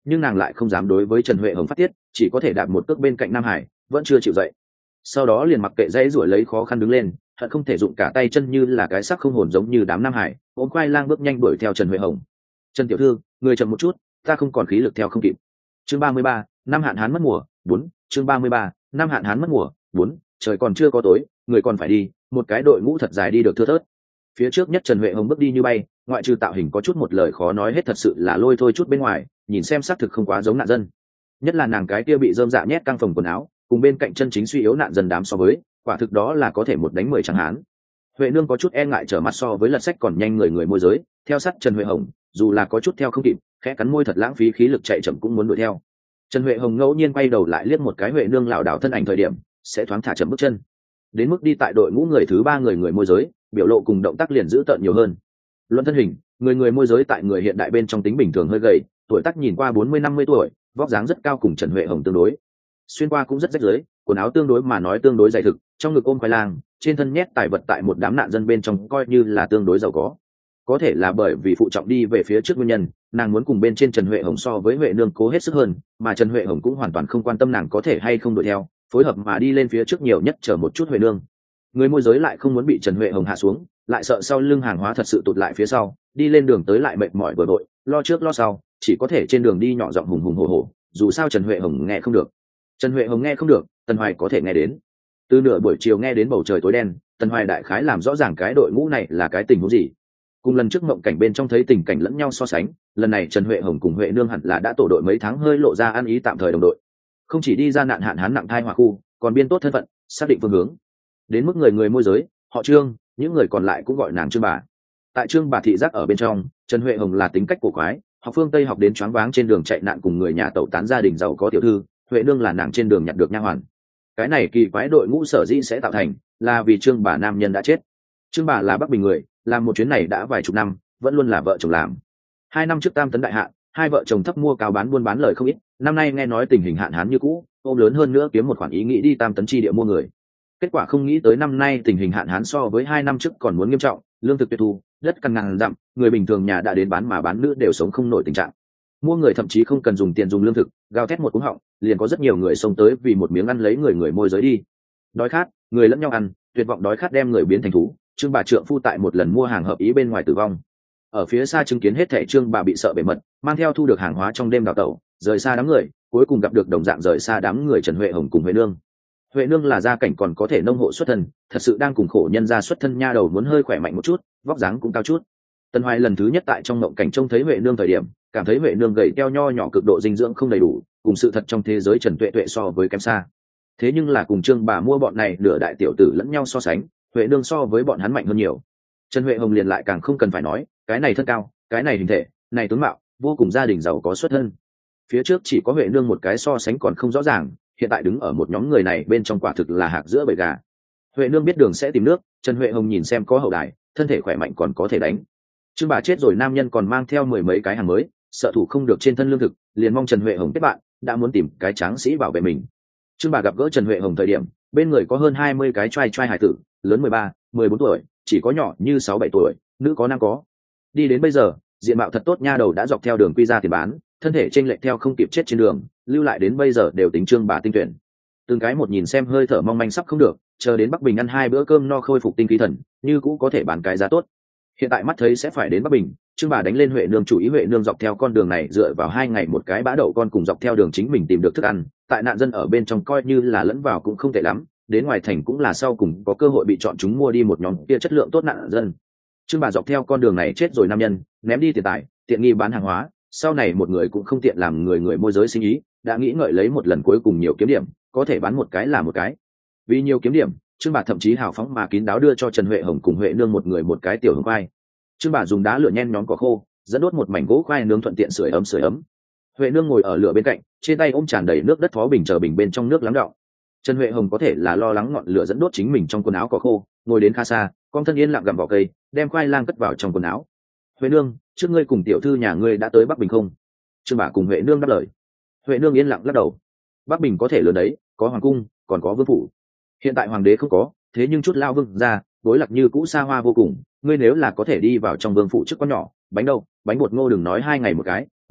nhưng nàng lại không dám đối với Trần Huệ Hồng phát tiết, chỉ có thể đạp một cước bên cạnh Nam Hải, vẫn chưa chịu dậy. Sau đó liền mặc kệ dãy ruổi lấy khó khăn đứng lên, hận không thể dụng cả tay chân như là cái xác không hồn giống như đám Nam Hải, ôm khoai lang bước nhanh đuổi theo Trần Huệ Hồng. Trần tiểu thư, người chậm một chút, ta không còn khí lực theo không kịp. Chương 33, năm hạn hán mất mùa, 4, chương 33, năm hạn hán mất mùa, 4, trời còn chưa có tối, người còn phải đi, một cái đội ngũ thật dài đi được thưa thớt. Phía trước nhất Trần Huệ Hồng bước đi như bay, ngoại trừ tạo hình có chút một lời khó nói hết thật sự là lôi thôi chút bên ngoài, nhìn xem xác thực không quá giống nạn dân. Nhất là nàng cái kia bị rơm dạ nhét căng phòng quần áo, cùng bên cạnh chân chính suy yếu nạn dân đám so với, quả thực đó là có thể một đánh 10 chẳng hán. Huệ nương có chút e ngại trở mặt so với lật sách còn nhanh người môi giới, theo sát Trần Huệ Hồng, dù là có chút theo không kịp, khẽ cắn môi thật lãng phí khí lực chạy chậm cũng muốn đuổi theo. Trần Huệ Hồng ngẫu nhiên quay đầu lại liếc một cái Huệ nương lảo đảo thân ảnh thời điểm, sẽ thoáng thả chậm bước chân. Đến mức đi tại đội ngũ người thứ ba người môi giới, biểu lộ cùng động tác liền giữ tợn nhiều hơn. Luận thân hình, người môi giới tại người hiện đại bên trong tính bình thường hơi gầy, tuổi tác nhìn qua 40-50 tuổi, vóc dáng rất cao cùng Trần Huệ Hồng tương đối. Xuyên qua cũng rất rách rưới, quần áo tương đối mà nói tương đối dày thực, trong ngực ôm khoai lang, trên thân nhét tài vật tại một đám nạn dân bên trong coi như là tương đối giàu có thể là bởi vì phụ trọng đi về phía trước nguyên nhân, nàng muốn cùng bên trên Trần Huệ Hồng so với Huệ nương cố hết sức hơn, mà Trần Huệ Hồng cũng hoàn toàn không quan tâm nàng có thể hay không đuổi theo, phối hợp mà đi lên phía trước nhiều nhất chờ một chút Huệ nương. Người môi giới lại không muốn bị Trần Huệ Hồng hạ xuống, lại sợ sau lưng hàng hóa thật sự tụt lại phía sau, đi lên đường tới lại mệt mỏi bừa bội, lo trước lo sau, chỉ có thể trên đường đi nhỏ giọng hùng hùng hổ hổ, dù sao Trần Huệ Hồng nghe không được. Trần Huệ Hồng nghe không được, Tần Hoài có thể nghe đến. Từ nửa buổi chiều nghe đến bầu trời tối đen, Tần Hoài đại khái làm rõ ràng cái đội ngũ này là cái tình huống gì. Cùng lần trước mộng cảnh bên trong thấy tình cảnh lẫn nhau so sánh, lần này Trần Huệ Hồng cùng Huệ nương hẳn là đã tổ đội mấy tháng hơi lộ ra ăn ý tạm thời đồng đội. Không chỉ đi ra nạn hạn hán nặng thai hỏa khu, còn biên tốt thân phận, xác định phương hướng. Đến mức người môi giới, họ Trương, những người còn lại cũng gọi nàng Trương bà. Tại Trương bà thị giác ở bên trong, Trần Huệ Hồng là tính cách cổ quái, học phương Tây học đến choáng váng trên đường chạy nạn cùng người nhà tẩu tán gia đình giàu có tiểu thư, Huệ nương là nàng trên đường nhặt được nha hoàn. Cái này kỳ quái đội ngũ sở dĩ sẽ tạo thành, là vì Trương bà nam nhân đã chết. Trương bà là Bắc Bình người, làm một chuyến này đã vài chục năm, vẫn luôn là vợ chồng làm. 2 năm trước Tam Tấn đại hạn, hai vợ chồng thấp mua cao bán buôn bán lời không ít, năm nay nghe nói tình hình hạn hán như cũ, ôm lớn hơn nữa kiếm một khoản ý nghĩ đi Tam Tấn chi địa mua người. Kết quả không nghĩ tới năm nay tình hình hạn hán so với 2 năm trước còn muốn nghiêm trọng, lương thực tuyệt thu, đất cằn ngàn dặm, người bình thường nhà đã đến bán mà bán nữ đều sống không nổi tình trạng. Mua người thậm chí không cần dùng tiền dùng lương thực, gào thét một cú họng, liền có rất nhiều người xông tới vì một miếng ăn lấy người môi giới đi. Đói khát, người lẫn nhau ăn, tuyệt vọng đói khát đem người biến thành thú. Trương bà trượng phu tại một lần mua hàng hợp ý bên ngoài tử vong. Ở phía xa chứng kiến hết thảy Trương bà bị sợ bể mật, mang theo thu được hàng hóa trong đêm đào tẩu, rời xa đám người, cuối cùng gặp được đồng dạng rời xa đám người Trần Huệ Hồng cùng Huệ nương. Huệ nương là gia cảnh còn có thể nông hộ xuất thân, thật sự đang cùng khổ nhân gia xuất thân nha đầu muốn hơi khỏe mạnh một chút, vóc dáng cũng cao chút. Tần Hoài lần thứ nhất tại trong mộng cảnh trông thấy Huệ nương thời điểm, cảm thấy Huệ nương gầy teo nho nhỏ cực độ dinh dưỡng không đầy đủ, cùng sự thật trong thế giới Trần Tuệ Tuệ so với kém xa. Thế nhưng là cùng Trương bà mua bọn này nửa đại tiểu tử lẫn nhau so sánh, Huệ nương so với bọn hắn mạnh hơn nhiều. Trần Huệ Hồng liền lại càng không cần phải nói, cái này thân cao, cái này hình thể, này tướng mạo, vô cùng gia đình giàu có xuất thân. Phía trước chỉ có Huệ nương một cái so sánh còn không rõ ràng, hiện tại đứng ở một nhóm người này bên trong quả thực là hạc giữa bầy gà. Huệ nương biết đường sẽ tìm nước, Trần Huệ Hồng nhìn xem có hậu đài, thân thể khỏe mạnh còn có thể đánh. Trương bà chết rồi nam nhân còn mang theo 10 mấy cái hàng mới, sợ thủ không được trên thân lương thực, liền mong Trần Huệ Hồng kết bạn, đã muốn tìm cái tráng sĩ bảo vệ mình. Trương bà gặp gỡ Trần Huệ Hồng thời điểm, bên người có hơn 20 cái trai hải tử, lớn 13, 14 tuổi, chỉ có nhỏ như 6-7 tuổi, nữ có nam có. Đi đến bây giờ, diện mạo thật tốt nha đầu đã dọc theo đường quy ra tiền bán, thân thể chênh lệch theo không kịp chết trên đường, lưu lại đến bây giờ đều tính Trương bà tinh tuyển. Từng cái một nhìn xem hơi thở mong manh sắp không được, chờ đến Bắc Bình ăn 2 bữa cơm no khôi phục tinh khí thần, như cũ có thể bán cái giá tốt. Hiện tại mắt thấy sẽ phải đến Bắc Bình, Trương bà đánh lên Huệ nương chủ ý. Huệ nương dọc theo con đường này dựa vào 2 ngày một cái bã đậu con cùng dọc theo đường chính mình tìm được thức ăn, tại nạn dân ở bên trong coi như là lẫn vào cũng không tệ lắm, đến ngoài thành cũng là sau cùng có cơ hội bị chọn chúng mua đi một nhóm kia chất lượng tốt nạn dân. Trương bà dọc theo con đường này chết rồi nam nhân, ném đi tiền tài, tiện nghi bán hàng hóa, sau này một người cũng không tiện làm người môi giới sinh ý, đã nghĩ ngợi lấy một lần cuối cùng nhiều kiếm điểm, có thể bán một cái là một cái. Vì nhiều kiếm điểm, Trương bà thậm chí hào phóng mà kín đáo đưa cho Trần Huệ Hồng cùng Huệ nương một người một cái tiểu hương khoai. Trương bà dùng đá lửa nhen nhóm cỏ khô, dẫn đốt một mảnh gỗ khoai nướng thuận tiện sưởi ấm. Huệ nương ngồi ở lửa bên cạnh, trên tay ôm tràn đầy nước đất phó bình chờ bình bên trong nước lắng đọng. Trần Huệ Hồng có thể là lo lắng ngọn lửa dẫn đốt chính mình trong quần áo cỏ khô, ngồi đến khá xa, con thân yên lặng gặm vỏ cây, đem khoai lang cất vào trong quần áo. Huệ nương, trước ngươi cùng tiểu thư nhà ngươi đã tới Bắc Bình không? Trương bà cùng Huệ nương đáp lời. Huệ nương yên lặng lắc đầu. Bắc Bình có thể lớn đấy, có hoàng cung, còn có vương phủ. Hiện tại hoàng đế không có, thế nhưng chút lao vương ra, đối lập như cũ xa hoa vô cùng. Ngươi nếu là có thể đi vào trong vương phủ trước con nhỏ, bánh đâu, bánh bột ngô đừng nói 2 ngày một cái,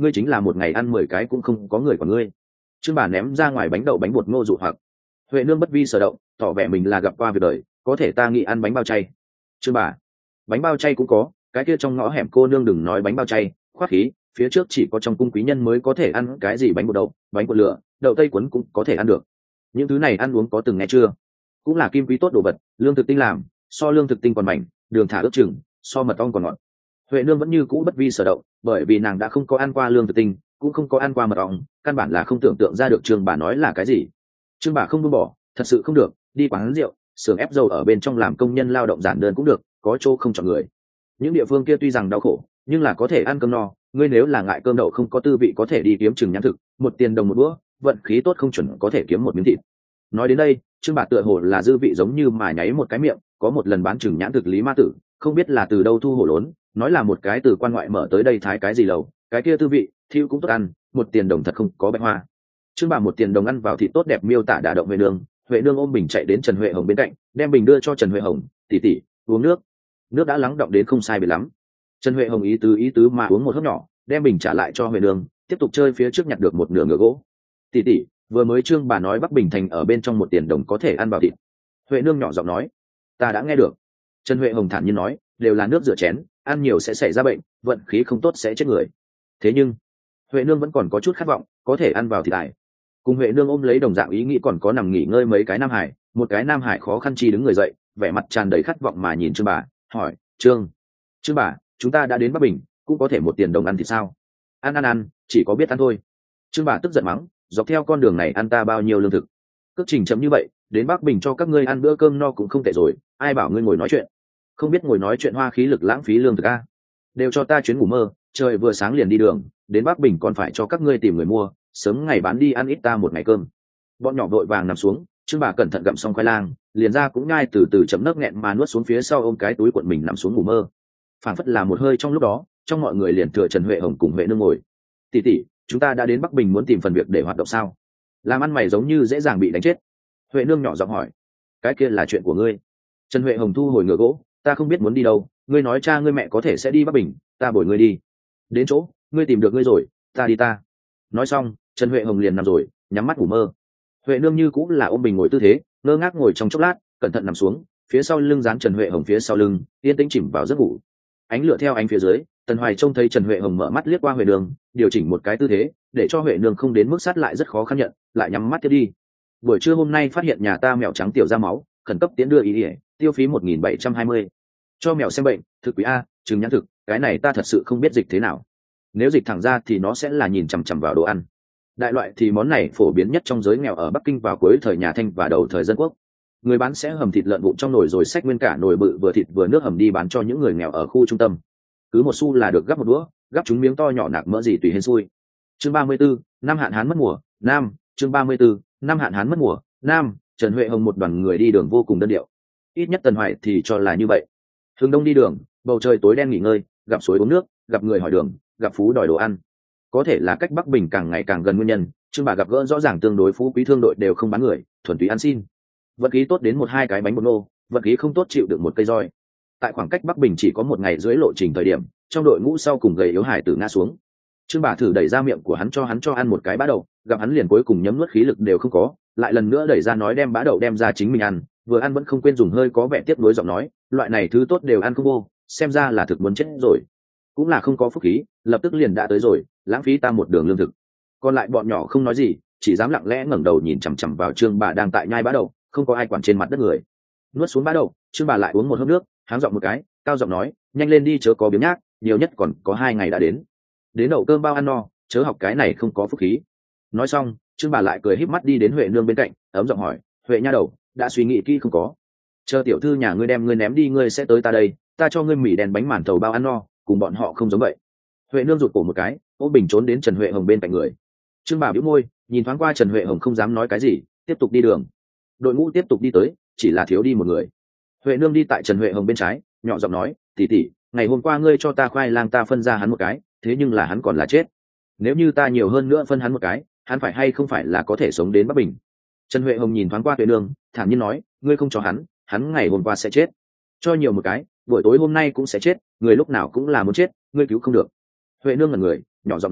ngươi chính là một ngày ăn 10 cái cũng không có người của ngươi. Trương bà ném ra ngoài bánh đậu bánh bột ngô dụ hoặc. Huệ nương bất vi sở động, tỏ vẻ mình là gặp qua việc đời, có thể ta nghĩ ăn bánh bao chay. Trương bà, bánh bao chay cũng có, cái kia trong ngõ hẻm cô nương đừng nói bánh bao chay, khoác khí, phía trước chỉ có trong cung quý nhân mới có thể ăn cái gì bánh bột đậu, bánh bột lửa, đậu tây cuốn cũng có thể ăn được. Những thứ này ăn uống có từng nghe chưa? Cũng là kim quý tốt đồ vật, lương thực tinh làm, so lương thực tinh còn mảnh, đường thả ước chừng, so mật ong còn ngọt. Huệ nương vẫn như cũ bất vi sở động, bởi vì nàng đã không có ăn qua lương thực tinh, cũng không có ăn qua mật ong, căn bản là không tưởng tượng ra được Trương bà nói là cái gì. Trương bà không buông bỏ, thật sự không được, đi quán rượu, xưởng ép dầu ở bên trong làm công nhân lao động giản đơn cũng được, có chỗ không chọn người. Những địa phương kia tuy rằng đau khổ, nhưng là có thể ăn cơm no, ngươi nếu là ngại cơm đậu không có tư vị có thể đi kiếm chừng nhãn thực, 1 tiền đồng một bữa, vận khí tốt không chuẩn có thể kiếm một miếng thịt. Nói đến đây, Trương bà tựa hồ là dư vị giống như mà nháy một cái miệng, có một lần bán chừng nhãn thực Lý Ma Tử, không biết là từ đâu thu hổ lốn, nói là một cái từ quan ngoại mở tới đây thái cái gì lầu, cái kia tư vị, thiêu cũng tốt ăn, 1 tiền đồng thật không có bạch hoa. Trương bà 1 tiền đồng ăn vào thịt tốt đẹp miêu tả đả động Huệ nương ôm bình chạy đến Trần Huệ Hồng bên cạnh, đem bình đưa cho Trần Huệ Hồng, tỷ tỷ, uống nước. Nước đã lắng đọng đến không sai biệt lắm. Trần Huệ Hồng ý tứ mà uống một hớp nhỏ, đem bình trả lại cho Huệ nương, tiếp tục chơi phía trước nhặt được một nửa ngựa gỗ. Tỷ tỷ, vừa mới Trương bà nói Bắc Bình thành ở bên trong 1 tiền đồng có thể ăn vào thịt. Huệ nương nhỏ giọng nói, ta đã nghe được. Trần Huệ Hồng thản nhiên nói, đều là nước rửa chén, ăn nhiều sẽ xảy ra bệnh, vận khí không tốt sẽ chết người. Thế nhưng Huệ nương vẫn còn có chút khát vọng, có thể ăn vào thịt tài. Cùng Huệ nương ôm lấy đồng dạng ý nghĩ còn có nằm nghỉ ngơi mấy cái nam hải, một cái nam hải khó khăn chi đứng người dậy, vẻ mặt tràn đầy khát vọng mà nhìn Trương bà, hỏi, trương bà, chúng ta đã đến Bắc Bình, cũng có thể 1 tiền đồng ăn thì sao? Ăn, chỉ có biết ăn thôi. Trương bà tức giận mắng, dọc theo con đường này ăn ta bao nhiêu lương thực, cước trình chậm như vậy, đến Bắc Bình cho các ngươi ăn bữa cơm no cũng không tệ rồi, ai bảo ngươi ngồi nói chuyện, không biết ngồi nói chuyện hoa khí lực lãng phí lương thực a. Đều cho ta chuyến ngủ mơ, trời vừa sáng liền đi đường, đến Bắc Bình còn phải cho các ngươi tìm người mua, sớm ngày bán đi ăn ít ta một ngày cơm. Bọn nhỏ vội vàng nằm xuống, Trương bà cẩn thận gặm xong khoai lang, liền ra cũng nhai từ từ chấm nấc nghẹn mà nuốt xuống phía sau ôm cái túi cuộn mình nằm xuống ngủ mơ. Phảng phất là một hơi trong lúc đó, trong mọi người liền thừa Trần Huệ Hồng cùng Huệ nương ngồi. Tỷ tỷ, chúng ta đã đến Bắc Bình muốn tìm phần việc để hoạt động sao? Làm ăn mày giống như dễ dàng bị đánh chết. Huệ nương nhỏ giọng hỏi. Cái kia là chuyện của ngươi. Trần Huệ Hồng thu hồi ngựa gỗ, ta không biết muốn đi đâu, ngươi nói cha ngươi mẹ có thể sẽ đi Bắc Bình, ta bồi ngươi đi. Đến chỗ, ngươi tìm được ngươi rồi, ta đi ta. Nói xong, Trần Huệ Hồng liền nằm rồi, nhắm mắt ngủ mơ. Huệ nương như cũng là ôm bình ngồi tư thế, ngơ ngác ngồi trong chốc lát, cẩn thận nằm xuống, phía sau lưng dán Trần Huệ Hồng phía sau lưng, yên tĩnh chìm vào giấc ngủ. Ánh lửa theo ánh phía dưới, Tần Hoài trông thấy Trần Huệ Hồng mở mắt liếc qua Huệ nương, điều chỉnh một cái tư thế, để cho Huệ nương không đến mức sát lại rất khó khăn nhận, lại nhắm mắt tiếp đi. Buổi trưa hôm nay phát hiện nhà ta mèo trắng tiểu ra máu, khẩn cấp tiến đưa ý ỉa, tiêu phí 1.720. Cho mèo xem bệnh, thực quý a, chứng nhãn thực, cái này ta thật sự không biết dịch thế nào. Nếu dịch thẳng ra thì nó sẽ là nhìn chằm chằm vào đồ ăn. Đại loại thì món này phổ biến nhất trong giới nghèo ở Bắc Kinh vào cuối thời nhà Thanh và đầu thời dân quốc. Người bán sẽ hầm thịt lợn vụn trong nồi rồi xách nguyên cả nồi bự vừa thịt vừa nước hầm đi bán cho những người nghèo ở khu trung tâm. Cứ 1 xu là được gắp 1 đũa, gắp chúng miếng to nhỏ nạc mỡ gì tùy hên xui. Chương 34, năm hạn hán mất mùa, nam. Chương 34, năm hạn hán mất mùa, nam. Trần Huệ Hồng một đoàn người đi đường vô cùng đơn điệu. Ít nhất Tần Hoài thì cho là như vậy. Hướng đông đi đường, bầu trời tối đen nghỉ ngơi, gặp suối uống nước, gặp người hỏi đường, gặp phú đòi đồ ăn. Có thể là cách Bắc Bình càng ngày càng gần nguyên nhân, Trương bà gặp gỡ rõ ràng tương đối phú quý thương đội đều không bán người, thuần túy ăn xin. Vận khí tốt đến 1-2 cái bánh bột nô, vận khí không tốt chịu được 1 cây roi. Tại khoảng cách Bắc Bình chỉ có 1 ngày rưỡi lộ trình thời điểm, trong đội ngũ sau cùng gầy yếu hải tử ngã xuống. Trương bà thử đẩy ra miệng của hắn cho ăn một cái bã đậu, gặp hắn liền cuối cùng nhấm nuốt khí lực đều không có, lại lần nữa đẩy ra nói đem bã đậu đem ra chính mình ăn, vừa ăn vẫn không quên dùng hơi có vẻ tiếc nuối giọng nói, loại này thứ tốt đều ăn không vô, xem ra là thực muốn chết rồi. Cũng là không có phúc khí, lập tức liền đã tới rồi, lãng phí ta 1 đường lương thực. Còn lại bọn nhỏ không nói gì, chỉ dám lặng lẽ ngẩng đầu nhìn chằm chằm vào Trương bà đang tại nhai bã đậu, không có ai quản trên mặt đất người. Nuốt xuống bã đậu, Trương bà lại uống một hớp nước, háng giọng một cái, cao giọng nói, nhanh lên đi chớ có biếng nhác, nhiều nhất còn có 2 ngày đã đến. Đến đậu cơm bao ăn no, chớ học cái này không có phúc khí. Nói xong, Trương bà lại cười híp mắt đi đến Huệ nương bên cạnh, ấm giọng hỏi, Huệ nha đầu, đã suy nghĩ kỹ không có? Chờ tiểu thư nhà ngươi đem ngươi ném đi ngươi sẽ tới ta đây, ta cho ngươi mì đèn bánh màn thầu bao ăn no, cùng bọn họ không giống vậy. Huệ nương rụt cổ một cái, ôm bình trốn đến Trần Huệ Hồng bên cạnh người. Trương bà bĩu môi, nhìn thoáng qua Trần Huệ Hồng không dám nói cái gì, tiếp tục đi đường. Đội ngũ tiếp tục đi tới, chỉ là thiếu đi một người. Huệ nương đi tại Trần Huệ Hồng bên trái, nhỏ giọng nói, tỷ tỷ, ngày hôm qua ngươi cho ta khoai lang ta phân ra hắn một cái, thế nhưng là hắn còn là chết. Nếu như ta nhiều hơn nữa phân hắn một cái, hắn phải hay không phải là có thể sống đến Bắc Bình. Trần Huệ Hồng nhìn thoáng qua Huệ nương, thản nhiên nói, ngươi không cho hắn ngày hôm qua sẽ chết. Cho nhiều một cái, buổi tối hôm nay cũng sẽ chết, người lúc nào cũng là muốn chết, ngươi cứu không được. Huệ nương ngẩn người, nhỏ giọng nói,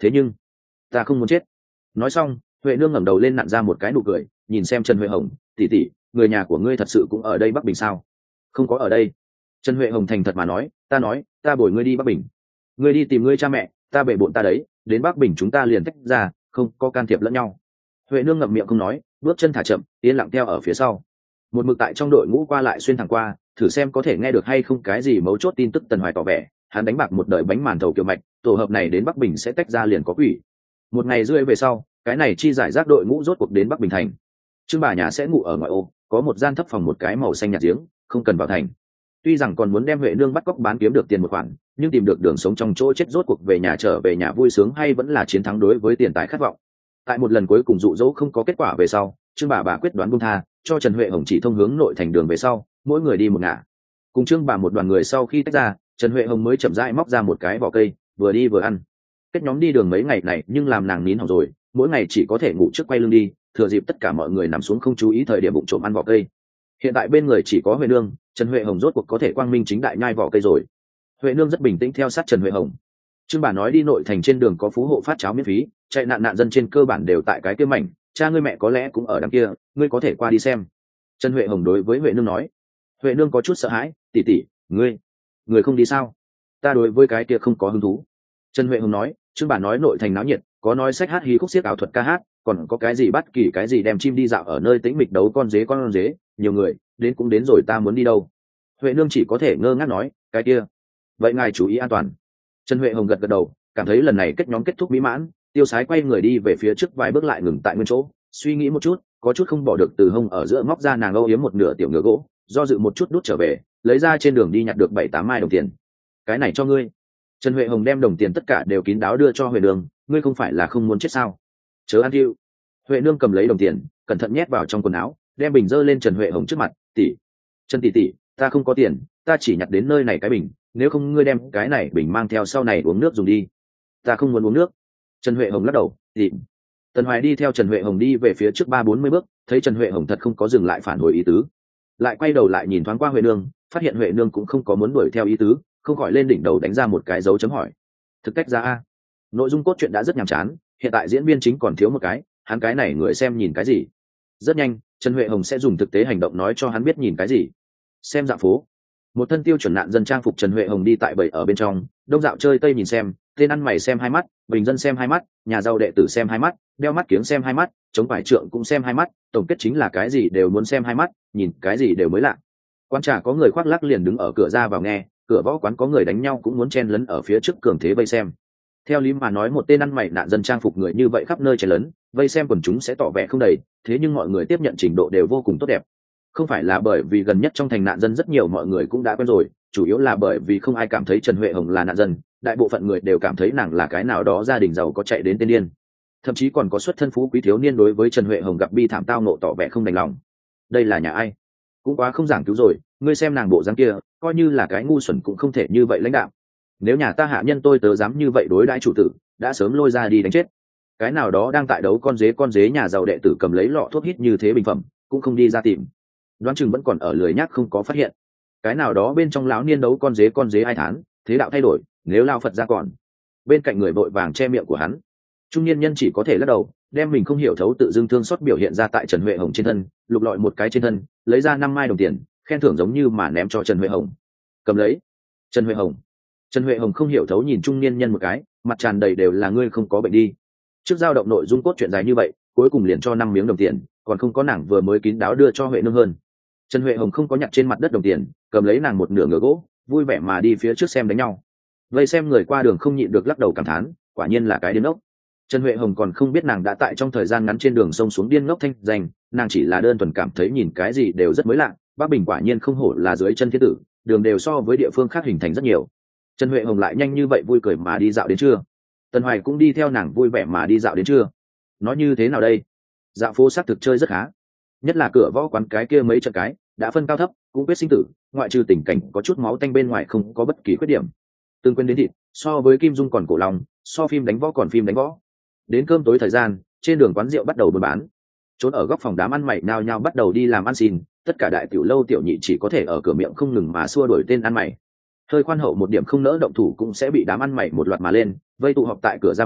thế nhưng ta không muốn chết. Nói xong Huệ nương ngẩng đầu lên nặn ra một cái nụ cười, nhìn xem Trần Huệ Hồng, tỷ tỷ, người nhà của ngươi thật sự cũng ở đây Bắc Bình sao? Không có ở đây. Trần Huệ Hồng thành thật mà nói, ta bồi ngươi đi Bắc Bình, ngươi đi tìm ngươi cha mẹ, ta bệ bộn ta đấy, đến Bắc Bình chúng ta liền tách ra, không có can thiệp lẫn nhau. Huệ nương ngậm miệng không nói, bước chân thả chậm, yên lặng theo ở phía sau. Một mực tại trong đội ngũ qua lại xuyên thẳng qua, thử xem có thể nghe được hay không cái gì mấu chốt tin tức. Tần Hoài tỏ vẻ hắn đánh bạc một đời bánh màn thầu kiểu mạch, tổ hợp này đến Bắc Bình sẽ tách ra liền có quỷ. Một ngày rưỡi về sau, cái này chi giải rác đội ngũ rốt cuộc đến Bắc Bình thành. Trương bà nhà sẽ ngủ ở ngoại ô, có một gian thấp phòng một cái màu xanh nhạt giếng, không cần vào thành. Tuy rằng còn muốn đem Huệ nương bắt cóc bán kiếm được tiền một khoản, nhưng tìm được đường sống trong chỗ chết, rốt cuộc về nhà trở về nhà vui sướng hay vẫn là chiến thắng đối với tiền tài khát vọng. Tại một lần cuối cùng dụ dỗ không có kết quả về sau, Trương bà quyết đoán buông tha, cho Trần Huệ Hồng chỉ thông hướng nội thành đường về sau, mỗi người đi một ngả. Cùng Trương bà một đoàn người sau khi tách ra, Trần Huệ Hồng mới chậm rãi móc ra một cái vỏ cây, vừa đi vừa ăn. Kết nhóm đi đường mấy ngày này nhưng làm nàng nín hỏng rồi, mỗi ngày chỉ có thể ngủ trước quay lưng đi, thừa dịp tất cả mọi người nằm xuống không chú ý thời điểm bụng trộm ăn vỏ cây. Hiện tại bên người chỉ có Huệ nương, Trần Huệ Hồng rốt cuộc có thể quang minh chính đại nhai vỏ cây rồi. Huệ nương rất bình tĩnh theo sát Trần Huệ Hồng. Trương bà nói đi nội thành trên đường có phú hộ phát cháo miễn phí, chạy nạn dân trên cơ bản đều tại cái kia mảnh, cha ngươi mẹ có lẽ cũng ở đằng kia, ngươi có thể qua đi xem. Trần Huệ Hồng đối với Huệ nương nói. Huệ nương có chút sợ hãi, tỷ tỷ, ngươi không đi sao? Ta đối với cái kia không có hứng thú. Trần Huệ Hồng nói, Trương bà nói nội thành náo nhiệt, có nói sách hát hí khúc xiếc ảo thuật ca hát, còn có cái gì bắt kỳ cái gì đem chim đi dạo ở nơi tĩnh mịch đấu con dế, nhiều người, đến cũng đến rồi, ta muốn đi đâu? Huệ nương chỉ có thể ngơ ngác nói, cái kia. Vậy ngài chú ý an toàn. Trần Huệ Hồng gật gật đầu, cảm thấy lần này kết nhóm kết thúc mỹ mãn, tiêu sái quay người đi về phía trước vài bước lại ngừng tại nguyên chỗ, suy nghĩ một chút, có chút không bỏ được, từ hông ở giữa móc ra nàng âu yếm một nửa tiểu ngựa gỗ, do dự một chút đút trở về, lấy ra trên đường đi nhặt được 7-8 mai đồng tiền. Cái này cho ngươi. Trần Huệ Hồng đem đồng tiền tất cả đều kín đáo đưa cho Huệ nương, ngươi không phải là không muốn chết sao? Chớ ăn thiêu. Huệ nương cầm lấy đồng tiền, cẩn thận nhét vào trong quần áo, đem bình dơ lên Trần Huệ Hồng trước mặt, tỷ, Trần tỷ, ta không có tiền, ta chỉ nhặt đến nơi này cái bình, nếu không ngươi đem cái này bình mang theo sau này uống nước dùng đi. Ta không muốn uống nước. Trần Huệ Hồng lắc đầu, tìm. Tần Hoài đi theo Trần Huệ Hồng đi về phía trước 30-40 bước, thấy Trần Huệ Hồng thật không có dừng lại phản hồi ý tứ, lại quay đầu lại nhìn thoáng qua Huệ nương, phát hiện Huệ nương cũng không có muốn đuổi theo ý tứ, không khỏi lên đỉnh đầu đánh ra một cái dấu chấm hỏi. Thực cách ra a. Nội dung cốt truyện đã rất nhàm chán, hiện tại diễn viên chính còn thiếu một cái, hắn cái này người xem nhìn cái gì? Rất nhanh, Trần Huệ Hồng sẽ dùng thực tế hành động nói cho hắn biết nhìn cái gì. Xem dạo phố. Một thân tiêu chuẩn nạn dân trang phục Trần Huệ Hồng đi tại bầy ở bên trong, đông dạo chơi tây nhìn xem, tên ăn mày xem 2 mắt, bình dân xem 2 mắt, nhà giàu đệ tử xem 2 mắt, đeo mắt kiếng xem 2 mắt, chống phải trượng cũng xem 2 mắt, tổng kết chính là cái gì đều muốn xem 2 mắt, nhìn cái gì đều mới lạ. Quán trà có người khoác lác liền đứng ở cửa ra vào nghe, cửa võ quán có người đánh nhau cũng muốn chen lấn ở phía trước cường thế vây xem. Theo lý mà nói một tên ăn mày nạn dân trang phục người như vậy khắp nơi chen lấn, vây xem quần chúng sẽ tỏ vẻ không đầy, thế nhưng mọi người tiếp nhận trình độ đều vô cùng tốt đẹp. Không phải là bởi vì gần nhất trong thành nạn dân rất nhiều mọi người cũng đã quen rồi, chủ yếu là bởi vì không ai cảm thấy Trần Huệ Hồng là nạn dân, đại bộ phận người đều cảm thấy nàng là cái nào đó gia đình giàu có chạy đến tên điên. Thậm chí còn có xuất thân phú quý thiếu niên đối với Trần Huệ Hồng gặp bi thảm tao nộ tỏ vẻ không đành lòng. Đây là nhà ai? Cũng quá không giảng cứu rồi, ngươi xem nàng bộ dáng kia, coi như là cái ngu xuẩn cũng không thể như vậy lãnh đạo. Nếu nhà ta hạ nhân tôi tớ dám như vậy đối đãi chủ tử, đã sớm lôi ra đi đánh chết. Cái nào đó đang tại đấu con dế nhà giàu đệ tử cầm lấy lọ thuốc hít như thế bình phẩm, cũng không đi ra tìm. Đoán chừng vẫn còn ở lười nhác không có phát hiện. Cái nào đó bên trong lão niên đấu con dế ai thán, thế đạo thay đổi, nếu lao Phật ra còn. Bên cạnh người vội vàng che miệng của hắn. Trung niên nhân chỉ có thể lắc đầu, đem mình không hiểu thấu tự dưng thương xót biểu hiện ra tại Trần Huệ Hồng trên thân, lục lọi một cái trên thân, lấy ra 5 mai đồng tiền, khen thưởng giống như mà ném cho Trần Huệ Hồng. Cầm lấy. Trần Huệ Hồng không hiểu thấu nhìn trung niên nhân một cái, mặt tràn đầy đều là ngươi không có bệnh đi. Trước dao động nội dung cốt truyện dài như vậy, cuối cùng liền cho 5 miếng đồng tiền, còn không có nàng vừa mới kín đáo đưa cho Huệ nương hơn. Trần Huệ Hồng không có nhặt trên mặt đất đồng tiền, cầm lấy nàng một nửa ngựa gỗ, vui vẻ mà đi phía trước xem đánh nhau. Vây xem người qua đường không nhịn được lắc đầu cảm thán, quả nhiên là cái điên ốc. Trần Huệ Hồng còn không biết nàng đã tại trong thời gian ngắn trên đường sông xuống điên ngốc thanh danh, nàng chỉ là đơn thuần cảm thấy nhìn cái gì đều rất mới lạ, Bắc Bình quả nhiên không hổ là dưới chân thiên tử, đường đều so với địa phương khác hình thành rất nhiều. Trần Huệ Hồng lại nhanh như vậy vui cười mà đi dạo đến trưa. Tần Hoài cũng đi theo nàng vui vẻ mà đi dạo đến trưa. Nói như thế nào đây? Dạo phố xác thực chơi rất khá, nhất là cửa võ quán cái kia mấy trận cái đã phân cao thấp, cũng quyết sinh tử, ngoại trừ tình cảnh có chút máu tanh bên ngoài không có bất kỳ khuyết điểm. Tương quên đến thịt, so với Kim Dung còn cổ lòng, so phim đánh võ còn phim đánh võ. Đến cơm tối thời gian, trên đường quán rượu bắt đầu buôn bán. Trốn ở góc phòng đám ăn mày nao nhao bắt đầu đi làm ăn xin, tất cả đại tiểu lâu tiểu nhị chỉ có thể ở cửa miệng không ngừng mà xua đuổi tên ăn mày. Hơi khoan hậu một điểm không nỡ động thủ cũng sẽ bị đám ăn mày một loạt mà lên, vây tụ họp tại cửa ra vào,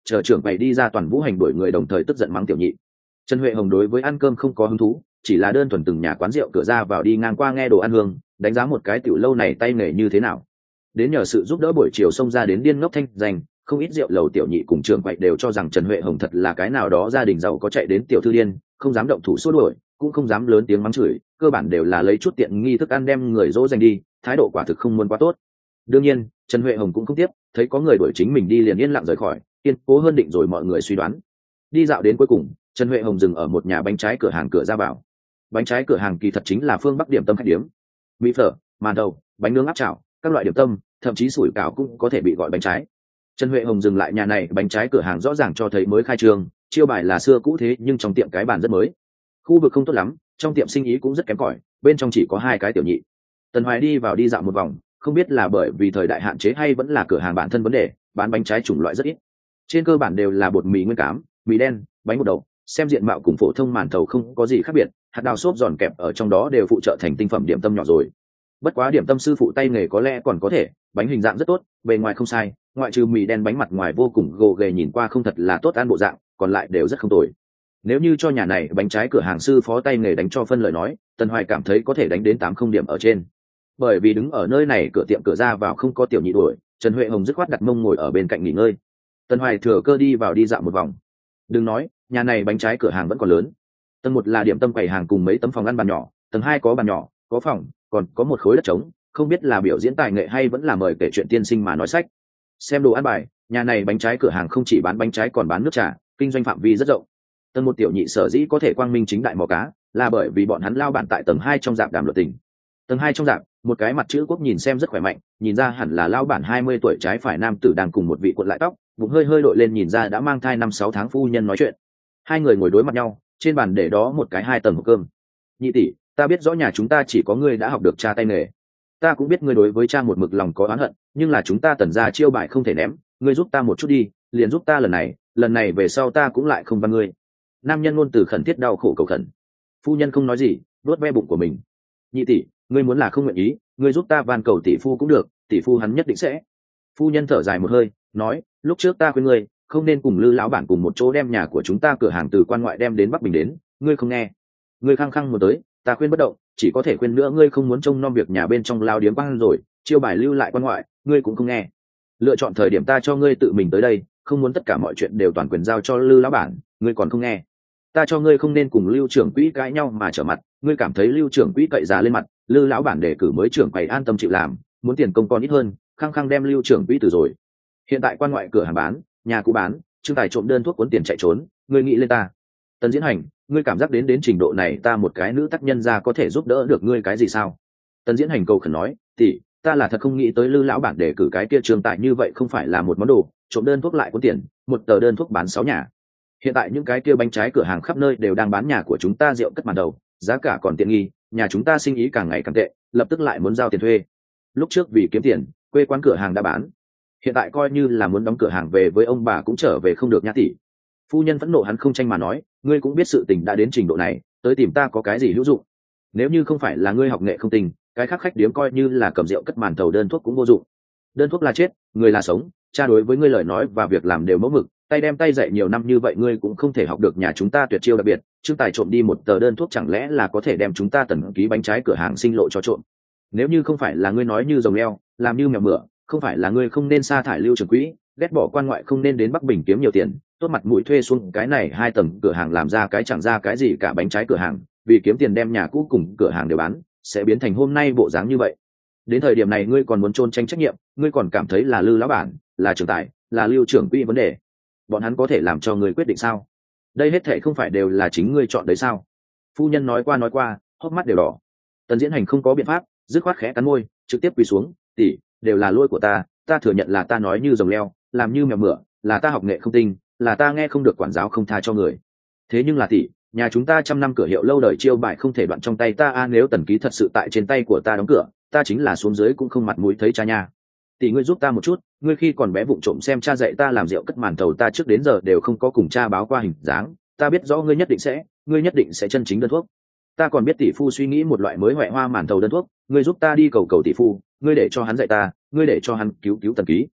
chờ trưởng quầy đi ra toàn vũ hành đuổi người đồng thời tức giận mắng tiểu nhị. Trần Huệ Hồng đối với ăn cơm không có hứng thú, chỉ là đơn thuần từng nhà quán rượu cửa ra vào đi ngang qua nghe đồ ăn hương, đánh giá một cái tiểu lâu này tay nghề như thế nào. Đến nhờ sự giúp đỡ buổi chiều xông ra đến điên ngốc thanh danh, không ít rượu lầu tiểu nhị cùng trưởng quầy đều cho rằng Trần Huệ Hồng thật là cái nào đó gia đình giàu có chạy đến tiểu thư điên, không dám động thủ xua đuổi, cũng không dám lớn tiếng mắng chửi, cơ bản đều là lấy chút tiện nghi thức ăn đem người dỗ dành đi, thái độ quả thực không muốn quá tốt. Đương nhiên, Trần Huệ Hồng cũng không tiếp, thấy có người đuổi chính mình đi liền yên lặng rời khỏi, kiên cố hơn định rồi mọi người suy đoán. Đi dạo đến cuối cùng, Trần Huệ Hồng dừng ở một nhà bánh trái cửa hàng cửa ra vào. Bánh trái cửa hàng kỳ thật chính là phương Bắc điểm tâm khách điếm. Mỹ phở, màn đầu, bánh nướng áp chảo, các loại điểm tâm, thậm chí sủi cảo cũng có thể bị gọi bánh trái. Trần Huệ Hồng dừng lại nhà này bánh trái cửa hàng rõ ràng cho thấy mới khai trương, chiêu bài là xưa cũ thế nhưng trong tiệm cái bàn rất mới. Khu vực không tốt lắm, trong tiệm sinh ý cũng rất kém cỏi, bên trong chỉ có 2 cái tiểu nhị. Tần Hoài đi vào đi dạo một vòng, không biết là bởi vì thời đại hạn chế hay vẫn là cửa hàng bản thân vấn đề, bán bánh trái chủng loại rất ít. Trên cơ bản đều là bột mì nguyên cám, mì đen, bánh bột đậu, xem diện mạo cùng phổ thông màn thầu không có gì khác biệt, hạt đào xốp giòn kẹp ở trong đó đều phụ trợ thành tinh phẩm điểm tâm nhỏ rồi. Bất quá điểm tâm sư phụ tay nghề có lẽ còn có thể, bánh hình dạng rất tốt, bề ngoài không sai, ngoại trừ mì đen bánh mặt ngoài vô cùng gồ ghề nhìn qua không thật là tốt ăn bộ dạng, còn lại đều rất không tồi. Nếu như cho nhà này bánh trái cửa hàng sư phó tay nghề đánh cho phân lời nói, Tần Hoài cảm thấy có thể đánh đến 80 điểm ở trên. Bởi vì đứng ở nơi này cửa tiệm cửa ra vào không có tiểu nhị đuổi, Trần Huệ Hồng dứt khoát đặt mông ngồi ở bên cạnh nghỉ ngơi. Tần Hoài thừa cơ đi vào đi dạo một vòng. Đừng nói, nhà này bánh trái cửa hàng vẫn còn lớn. Tầng 1 là điểm tâm quầy hàng cùng mấy tấm phòng ăn bàn nhỏ, tầng 2 có bàn nhỏ, có phòng, còn có một khối đất trống, không biết là biểu diễn tài nghệ hay vẫn là mời kể chuyện tiên sinh mà nói sách. Xem đồ ăn bài, nhà này bánh trái cửa hàng không chỉ bán bánh trái còn bán nước trà, kinh doanh phạm vi rất rộng. Tầng 1 tiểu nhị sở dĩ có thể quang minh chính đại mò cá, là bởi vì bọn hắn lao bản tại tầng 2 trong dạp đàm luận tình. Tầng 2 trong dạp, một cái mặt chữ quốc nhìn xem rất khỏe mạnh, nhìn ra hẳn là lao bản 20 tuổi trái phải nam tử đang cùng một vị cuộn lại tóc, bụng hơi hơi đội lên nhìn ra đã mang thai 5-6 tháng phu nhân nói chuyện. Hai người ngồi đối mặt nhau, trên bàn để đó một cái 2 tầng hộp cơm. Nhị tỷ, ta biết rõ nhà chúng ta chỉ có ngươi đã học được cha tay nghề. Ta cũng biết ngươi đối với cha một mực lòng có oán hận, nhưng là chúng ta Tần gia chiêu bài không thể ném, ngươi giúp ta một chút đi, liền giúp ta lần này về sau ta cũng lại không văn ngươi. Nam nhân ngôn từ khẩn thiết đau khổ cầu khẩn. Phu nhân không nói gì, vuốt ve bụng của mình. Nhị tỷ, ngươi muốn là không nguyện ý, ngươi giúp ta van cầu tỷ phu cũng được, tỷ phu hắn nhất định sẽ. Phu nhân thở dài một hơi, nói, lúc trước ta khuyên ngươi không nên cùng Lư lão bản cùng một chỗ đem nhà của chúng ta cửa hàng từ quan ngoại đem đến Bắc Bình đến, ngươi không nghe. Ngươi khăng khăng một tới, ta khuyên bất động, chỉ có thể khuyên nữa ngươi không muốn trông nom việc nhà bên trong lao điếm quang rồi, chiêu bài lưu lại quan ngoại, ngươi cũng không nghe. Lựa chọn thời điểm ta cho ngươi tự mình tới đây, không muốn tất cả mọi chuyện đều toàn quyền giao cho Lư lão bản, ngươi còn không nghe. Ta cho ngươi không nên cùng Lưu trưởng quỹ cãi nhau mà trở mặt, ngươi cảm thấy Lưu trưởng quỹ cậy già lên mặt, Lư lão bản đề cử mới trưởng quầy an tâm chịu làm, muốn tiền công còn ít hơn, khăng khăng đem Lưu trưởng quỹ từ rồi. Hiện tại quan ngoại cửa hàng bán, nhà cũ bán, Trương Tài trộm đơn thuốc cuốn tiền chạy trốn, ngươi nghĩ lên ta. Tần Diễn Hành, ngươi cảm giác đến trình độ này ta một cái nữ tác nhân ra có thể giúp đỡ được ngươi cái gì sao? Tần Diễn Hành cầu khẩn nói, tỷ, ta là thật không nghĩ tới Lư lão bản đề cử cái kia Trương Tài như vậy không phải là một món đồ, trộm đơn thuốc lại cuốn tiền, một tờ đơn thuốc bán 6 nhà. Hiện tại những cái kia bánh trái cửa hàng khắp nơi đều đang bán nhà của chúng ta rượu cất màn đầu, giá cả còn tiện nghi, nhà chúng ta sinh ý càng ngày càng tệ, lập tức lại muốn giao tiền thuê. Lúc trước vì kiếm tiền, quê quán cửa hàng đã bán, hiện tại coi như là muốn đóng cửa hàng về với ông bà cũng trở về không được nha tỷ. Phu nhân phẫn nộ hắn không tranh mà nói, ngươi cũng biết sự tình đã đến trình độ này, tới tìm ta có cái gì hữu dụng? Nếu như không phải là ngươi học nghệ không tình, cái khác khách điếm coi như là cầm rượu cất màn thầu đơn thuốc cũng vô dụng. Đơn thuốc là chết, người là sống, cha đối với ngươi lời nói và việc làm đều mẫu mực, tay đem tay dạy nhiều năm như vậy ngươi cũng không thể học được nhà chúng ta tuyệt chiêu đặc biệt. Trương Tài trộm đi một tờ đơn thuốc chẳng lẽ là có thể đem chúng ta Tần ký bánh trái cửa hàng sinh lộ cho trộm? Nếu như không phải là ngươi nói như rồng leo, làm như mèo mửa, không phải là ngươi không nên sa thải Lưu trưởng quỹ, ghét bỏ quan ngoại không nên đến Bắc Bình kiếm nhiều tiền, tốt mặt mũi thuê xuống cái này 2 tầng cửa hàng làm ra cái chẳng ra cái gì cả bánh trái cửa hàng, vì kiếm tiền đem nhà cũ cùng cửa hàng đều bán, sẽ biến thành hôm nay bộ dáng như vậy. Đến thời điểm này ngươi còn muốn trôn tranh trách nhiệm, ngươi còn cảm thấy là Lư lão bản, là Trương Tài, là Lưu trưởng quỹ vấn đề, bọn hắn có thể làm cho ngươi quyết định sao? Đây hết thảy không phải đều là chính ngươi chọn đấy sao? Phu nhân nói qua, hốc mắt đều đỏ. Tần Diễn Hành không có biện pháp, dứt khoát khẽ cắn môi, trực tiếp quỳ xuống, tỷ, đều là lỗi của ta thừa nhận là ta nói như rồng leo, làm như mèo mửa, là ta học nghệ không tinh, là ta nghe không được quản giáo không tha cho người. Thế nhưng là tỷ, nhà chúng ta 100 năm cửa hiệu lâu đời chiêu bài không thể đoạn trong tay ta nếu Tần ký thật sự tại trên tay của ta đóng cửa, ta chính là xuống dưới cũng không mặt mũi thấy cha nha. Tỷ ngươi giúp ta một chút, ngươi khi còn bé vụng trộm xem cha dạy ta làm rượu cất màn thầu ta trước đến giờ đều không có cùng cha báo qua hình dáng, ta biết rõ ngươi nhất định sẽ chân chính đơn thuốc. Ta còn biết tỷ phu suy nghĩ một loại mới hoại hoa màn thầu đơn thuốc, ngươi giúp ta đi cầu tỷ phu, ngươi để cho hắn dạy ta, ngươi để cho hắn cứu Tần ký.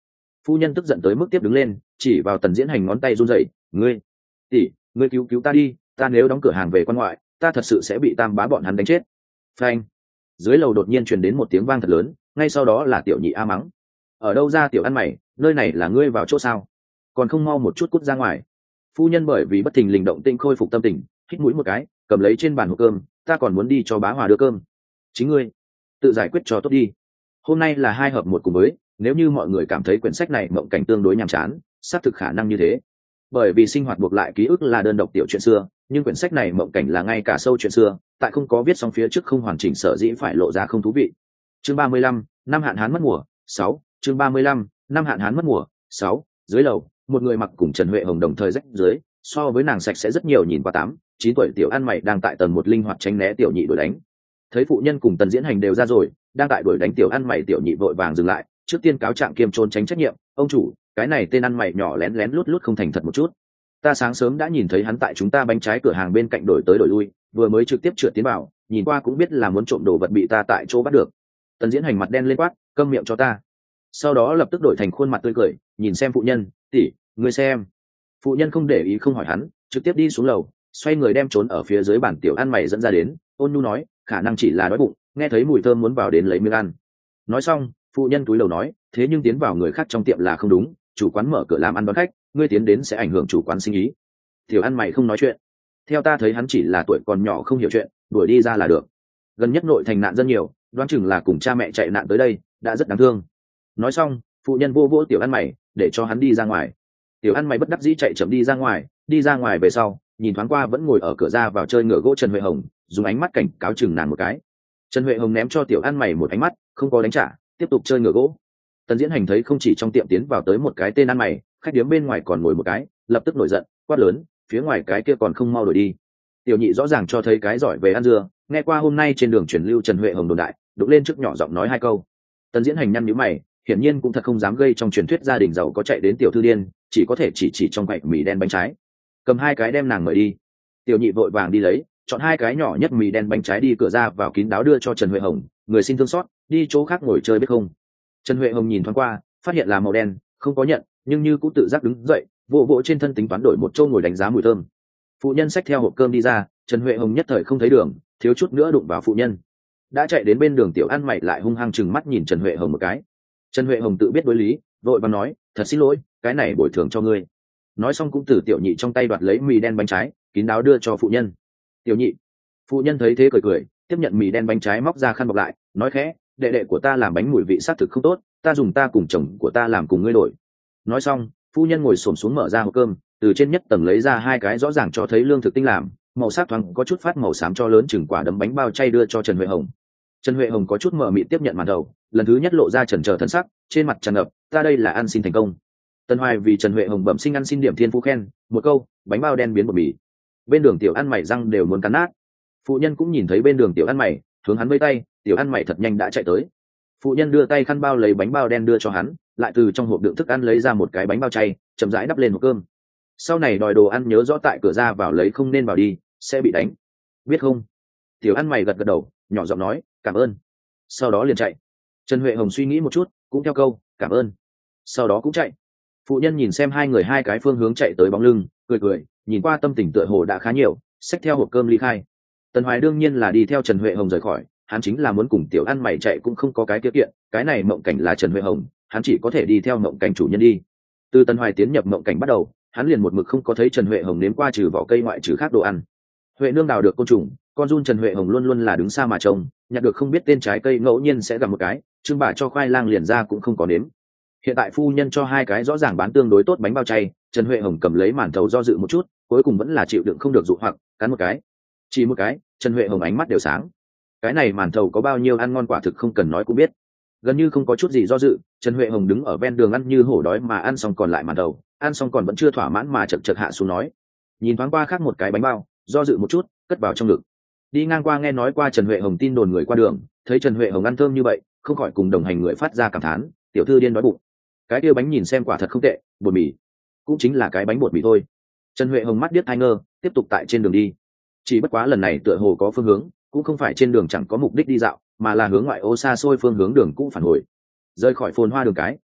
Phu nhân tức giận tới mức tiếp đứng lên, chỉ vào Tần Diễn Hành ngón tay run rẩy, ngươi tỷ, ngươi cứu ta đi, ta nếu đóng cửa hàng về quan ngoại, ta thật sự sẽ bị Tam bá bọn hắn đánh chết. Phanh. Dưới lầu đột nhiên truyền đến một tiếng vang thật lớn, ngay sau đó là Tiểu Nhị a mắng, ở đâu ra tiểu ăn mày, nơi này là ngươi vào chỗ sao, còn không mau một chút cút ra ngoài. Phu nhân bởi vì bất thình lình động tĩnh khôi phục tâm tình, hít mũi một cái, cầm lấy trên bàn hộp cơm, ta còn muốn đi cho bá hòa đưa cơm. Chính ngươi tự giải quyết cho tốt đi, hôm nay là 2 hợp 1 cùng với, nếu như mọi người cảm thấy quyển sách này mộng cảnh tương đối nhàm chán, xác thực khả năng như thế, bởi vì sinh hoạt buộc lại ký ức là đơn độc tiểu chuyện xưa, nhưng quyển sách này mộng cảnh là ngay cả sâu chuyện xưa, tại không có viết xong phía trước không hoàn chỉnh sở dĩ phải lộ ra không thú vị. Chương 35, năm hạn hán mất mùa 6. Chương 35, năm hạn hán mất mùa 6. Dưới lầu, một người mặc cùng Trần Huệ Hồng đồng thời rách dưới, so với nàng sạch sẽ rất nhiều, nhìn qua 8, 9 tuổi tiểu ăn mày đang tại tầng 1 linh hoạt tránh né Tiểu Nhị đuổi đánh. Thấy phụ nhân cùng Tần Diễn Hành đều ra rồi, đang tại đuổi đánh tiểu ăn mày, Tiểu Nhị vội vàng dừng lại, trước tiên cáo trạng kiêm trốn tránh trách nhiệm, ông chủ, cái này tên ăn mày nhỏ lén lén lút lút không thành thật một chút, ta sáng sớm đã nhìn thấy hắn tại chúng ta bánh trái cửa hàng bên cạnh đổi tới đổi lui, vừa mới trực tiếp trượt tiến vào, nhìn qua cũng biết là muốn trộm đồ vật, bị ta tại chỗ bắt được. Tần Diễn Hành mặt đen lên quát, câm miệng cho ta. Sau đó lập tức đổi thành khuôn mặt tươi cười, nhìn xem phụ nhân, tỷ, ngươi xem. Phụ nhân không để ý không hỏi hắn, trực tiếp đi xuống lầu, xoay người đem trốn ở phía dưới bàn tiểu ăn mày dẫn ra đến, ôn nhu nói, khả năng chỉ là đói bụng, nghe thấy mùi thơm muốn vào đến lấy miếng ăn. Nói xong, phụ nhân túi lầu nói, thế nhưng tiến vào người khác trong tiệm là không đúng, chủ quán mở cửa làm ăn đón khách, ngươi tiến đến sẽ ảnh hưởng chủ quán sinh ý. Tiểu ăn mày không nói chuyện, theo ta thấy hắn chỉ là tuổi còn nhỏ không hiểu chuyện, đuổi đi ra là được. Gần nhất nội thành nạn dân nhiều, đoán chừng là cùng cha mẹ chạy nạn tới đây, đã rất đáng thương. Nói xong, phụ nhân vô vỗ tiểu ăn mày, để cho hắn đi ra ngoài. Tiểu ăn mày bất đắc dĩ chạy chậm đi ra ngoài về sau, nhìn thoáng qua vẫn ngồi ở cửa ra vào chơi ngựa gỗ Trần Huệ Hồng, dùng ánh mắt cảnh cáo chừng nàng một cái. Trần Huệ Hồng ném cho tiểu ăn mày một ánh mắt, không có đánh trả, tiếp tục chơi ngựa gỗ. Tần Diễn Hành thấy không chỉ trong tiệm tiến vào tới một cái tên ăn mày, khách điếm bên ngoài còn ngồi một cái, lập tức nổi giận, quát lớn, phía ngoài cái kia còn không mau đổi đi. Tiểu Nhị rõ ràng cho thấy cái giỏi về ăn dưa, nghe qua hôm nay trên đường truyền lưu Trần Huệ Hồng đồn đại, đục lên trước nhỏ giọng nói 2 câu. Tần Diễn Hành nhăn nhíu mày, hiển nhiên cũng thật không dám gây trong truyền thuyết gia đình giàu có chạy đến tiểu thư điên, chỉ có thể chỉ trong quậy mì đen bánh trái, cầm 2 cái đem nàng mời đi. Tiểu Nhị vội vàng đi lấy, chọn 2 cái nhỏ nhất mì đen bánh trái đi cửa ra vào kín đáo đưa cho Trần Huệ Hồng, người xin thương xót, đi chỗ khác ngồi chơi biết không. Trần Huệ Hồng nhìn thoáng qua, phát hiện là màu đen, không có nhận, nhưng như cũng tự giác đứng dậy, vỗ vỗ trên thân tính toán đổi một chỗ ngồi đánh giá mùi thơm. Phụ nhân xách theo hộp cơm đi ra, Trần Huệ Hồng nhất thời không thấy đường, thiếu chút nữa đụng vào phụ nhân. Đã chạy đến bên đường tiểu ăn mày lại hung hăng chừng mắt nhìn Trần Huệ Hồng một cái. Trần Huệ Hồng tự biết đối lý, vội vàng nói, thật xin lỗi, cái này bồi thường cho ngươi. Nói xong cũng từ Tiểu Nhị trong tay đoạt lấy mì đen bánh trái, kín đáo đưa cho phụ nhân. Tiểu Nhị. Phụ nhân thấy thế cười cười, tiếp nhận mì đen bánh trái, móc ra khăn bọc lại, nói khẽ, đệ đệ của ta làm bánh mùi vị xác thực không tốt, ta dùng ta cùng chồng của ta làm cùng ngươi đổi. Nói xong, phu nhân ngồi xổm xuống mở ra hộp cơm, từ trên nhất tầng lấy ra 2 cái rõ ràng cho thấy lương thực tinh làm, màu sắc thoáng có chút phát màu xám cho lớn chừng quả đấm bánh bao chay đưa cho Trần Huệ Hồng. Trần Huệ Hồng có chút mờ mịt tiếp nhận màn đầu, lần thứ nhất lộ ra chần chờ thân sắc, trên mặt tràn ngập, ta đây là ăn xin thành công. Tân Hoài vì Trần Huệ Hồng bẩm sinh ăn xin điểm thiên phú khen, một câu, bánh bao đen biến bột mì. Bên đường tiểu ăn mày răng đều muốn cắn nát. Phụ nhân cũng nhìn thấy bên đường tiểu ăn mày, hướng hắn vẫy tay, tiểu ăn mày thật nhanh đã chạy tới. Phụ nhân đưa tay khăn bao lấy bánh bao đen đưa cho hắn, lại từ trong hộp đựng thức ăn lấy ra một cái bánh bao chay, chậm rãi đắp lên hộp cơm. Sau này đòi đồ ăn nhớ rõ tại cửa ra vào lấy, không nên vào đi, sẽ bị đánh, biết không? Tiểu ăn mày gật gật đầu, nhỏ giọng nói, cảm ơn. Sau đó liền chạy. Trần Huệ Hồng suy nghĩ một chút, cũng theo câu, cảm ơn. Sau đó cũng chạy. Phụ nhân nhìn xem 2 người 2 cái phương hướng chạy tới bóng lưng, cười cười, nhìn qua tâm tình tựa hồ đã khá nhiều, xách theo hộp cơm ly khai. Tần Hoài đương nhiên là đi theo Trần Huệ Hồng rời khỏi, hắn chính là muốn cùng tiểu ăn mày chạy cũng không có cái tiêu kiện, cái này mộng cảnh là Trần Huệ Hồng, hắn chỉ có thể đi theo mộng cảnh chủ nhân đi. Từ Tần Hoài tiến nhập mộng cảnh bắt đầu, hắn liền một mực không có thấy Trần Huệ Hồng nếm qua trừ vỏ cây ngoại trừ khác đồ ăn. Huệ nương đào được côn trùng, con giun Trần Huệ Hồng luôn luôn là đứng xa mà trông, nhặt được không biết tên trái cây ngẫu nhiên sẽ gặp một cái, trưng bà cho khoai lang liền ra cũng không có nếm. Hiện tại phu nhân cho 2 cái rõ ràng bán tương đối tốt bánh bao chay, Trần Huệ Hồng cầm lấy màn thầu do dự một chút, cuối cùng vẫn là chịu đựng không được dụ hoặc, cắn một cái. Chỉ một cái, Trần Huệ Hồng ánh mắt đều sáng. Cái này màn thầu có bao nhiêu ăn ngon quả thực không cần nói cũng biết. Gần như không có chút gì do dự, Trần Huệ Hồng đứng ở ven đường ăn như hổ đói mà ăn xong còn lại màn thầu, ăn xong còn vẫn chưa thỏa mãn mà chật chật hạ xuống nói. Nhìn thoáng qua khác một cái bánh bao, do dự một chút, cất vào trong ngực. Đi ngang qua nghe nói qua Trần Huệ Hồng tin đồn người qua đường, thấy Trần Huệ Hồng ăn thơm như vậy, không khỏi cùng đồng hành người phát ra cảm thán, tiểu thư điên đói bụng. Cái kia bánh nhìn xem quả thật không tệ, bột mì, cũng chính là cái bánh bột mì thôi. Trần Huệ Hồng mắt điếc tai ngơ, tiếp tục tại trên đường đi. Chỉ bất quá lần này tựa hồ có phương hướng, cũng không phải trên đường chẳng có mục đích đi dạo, mà là hướng ngoại ô xa xôi phương hướng đường cũ phản hồi. Rời khỏi phồn hoa đường cái,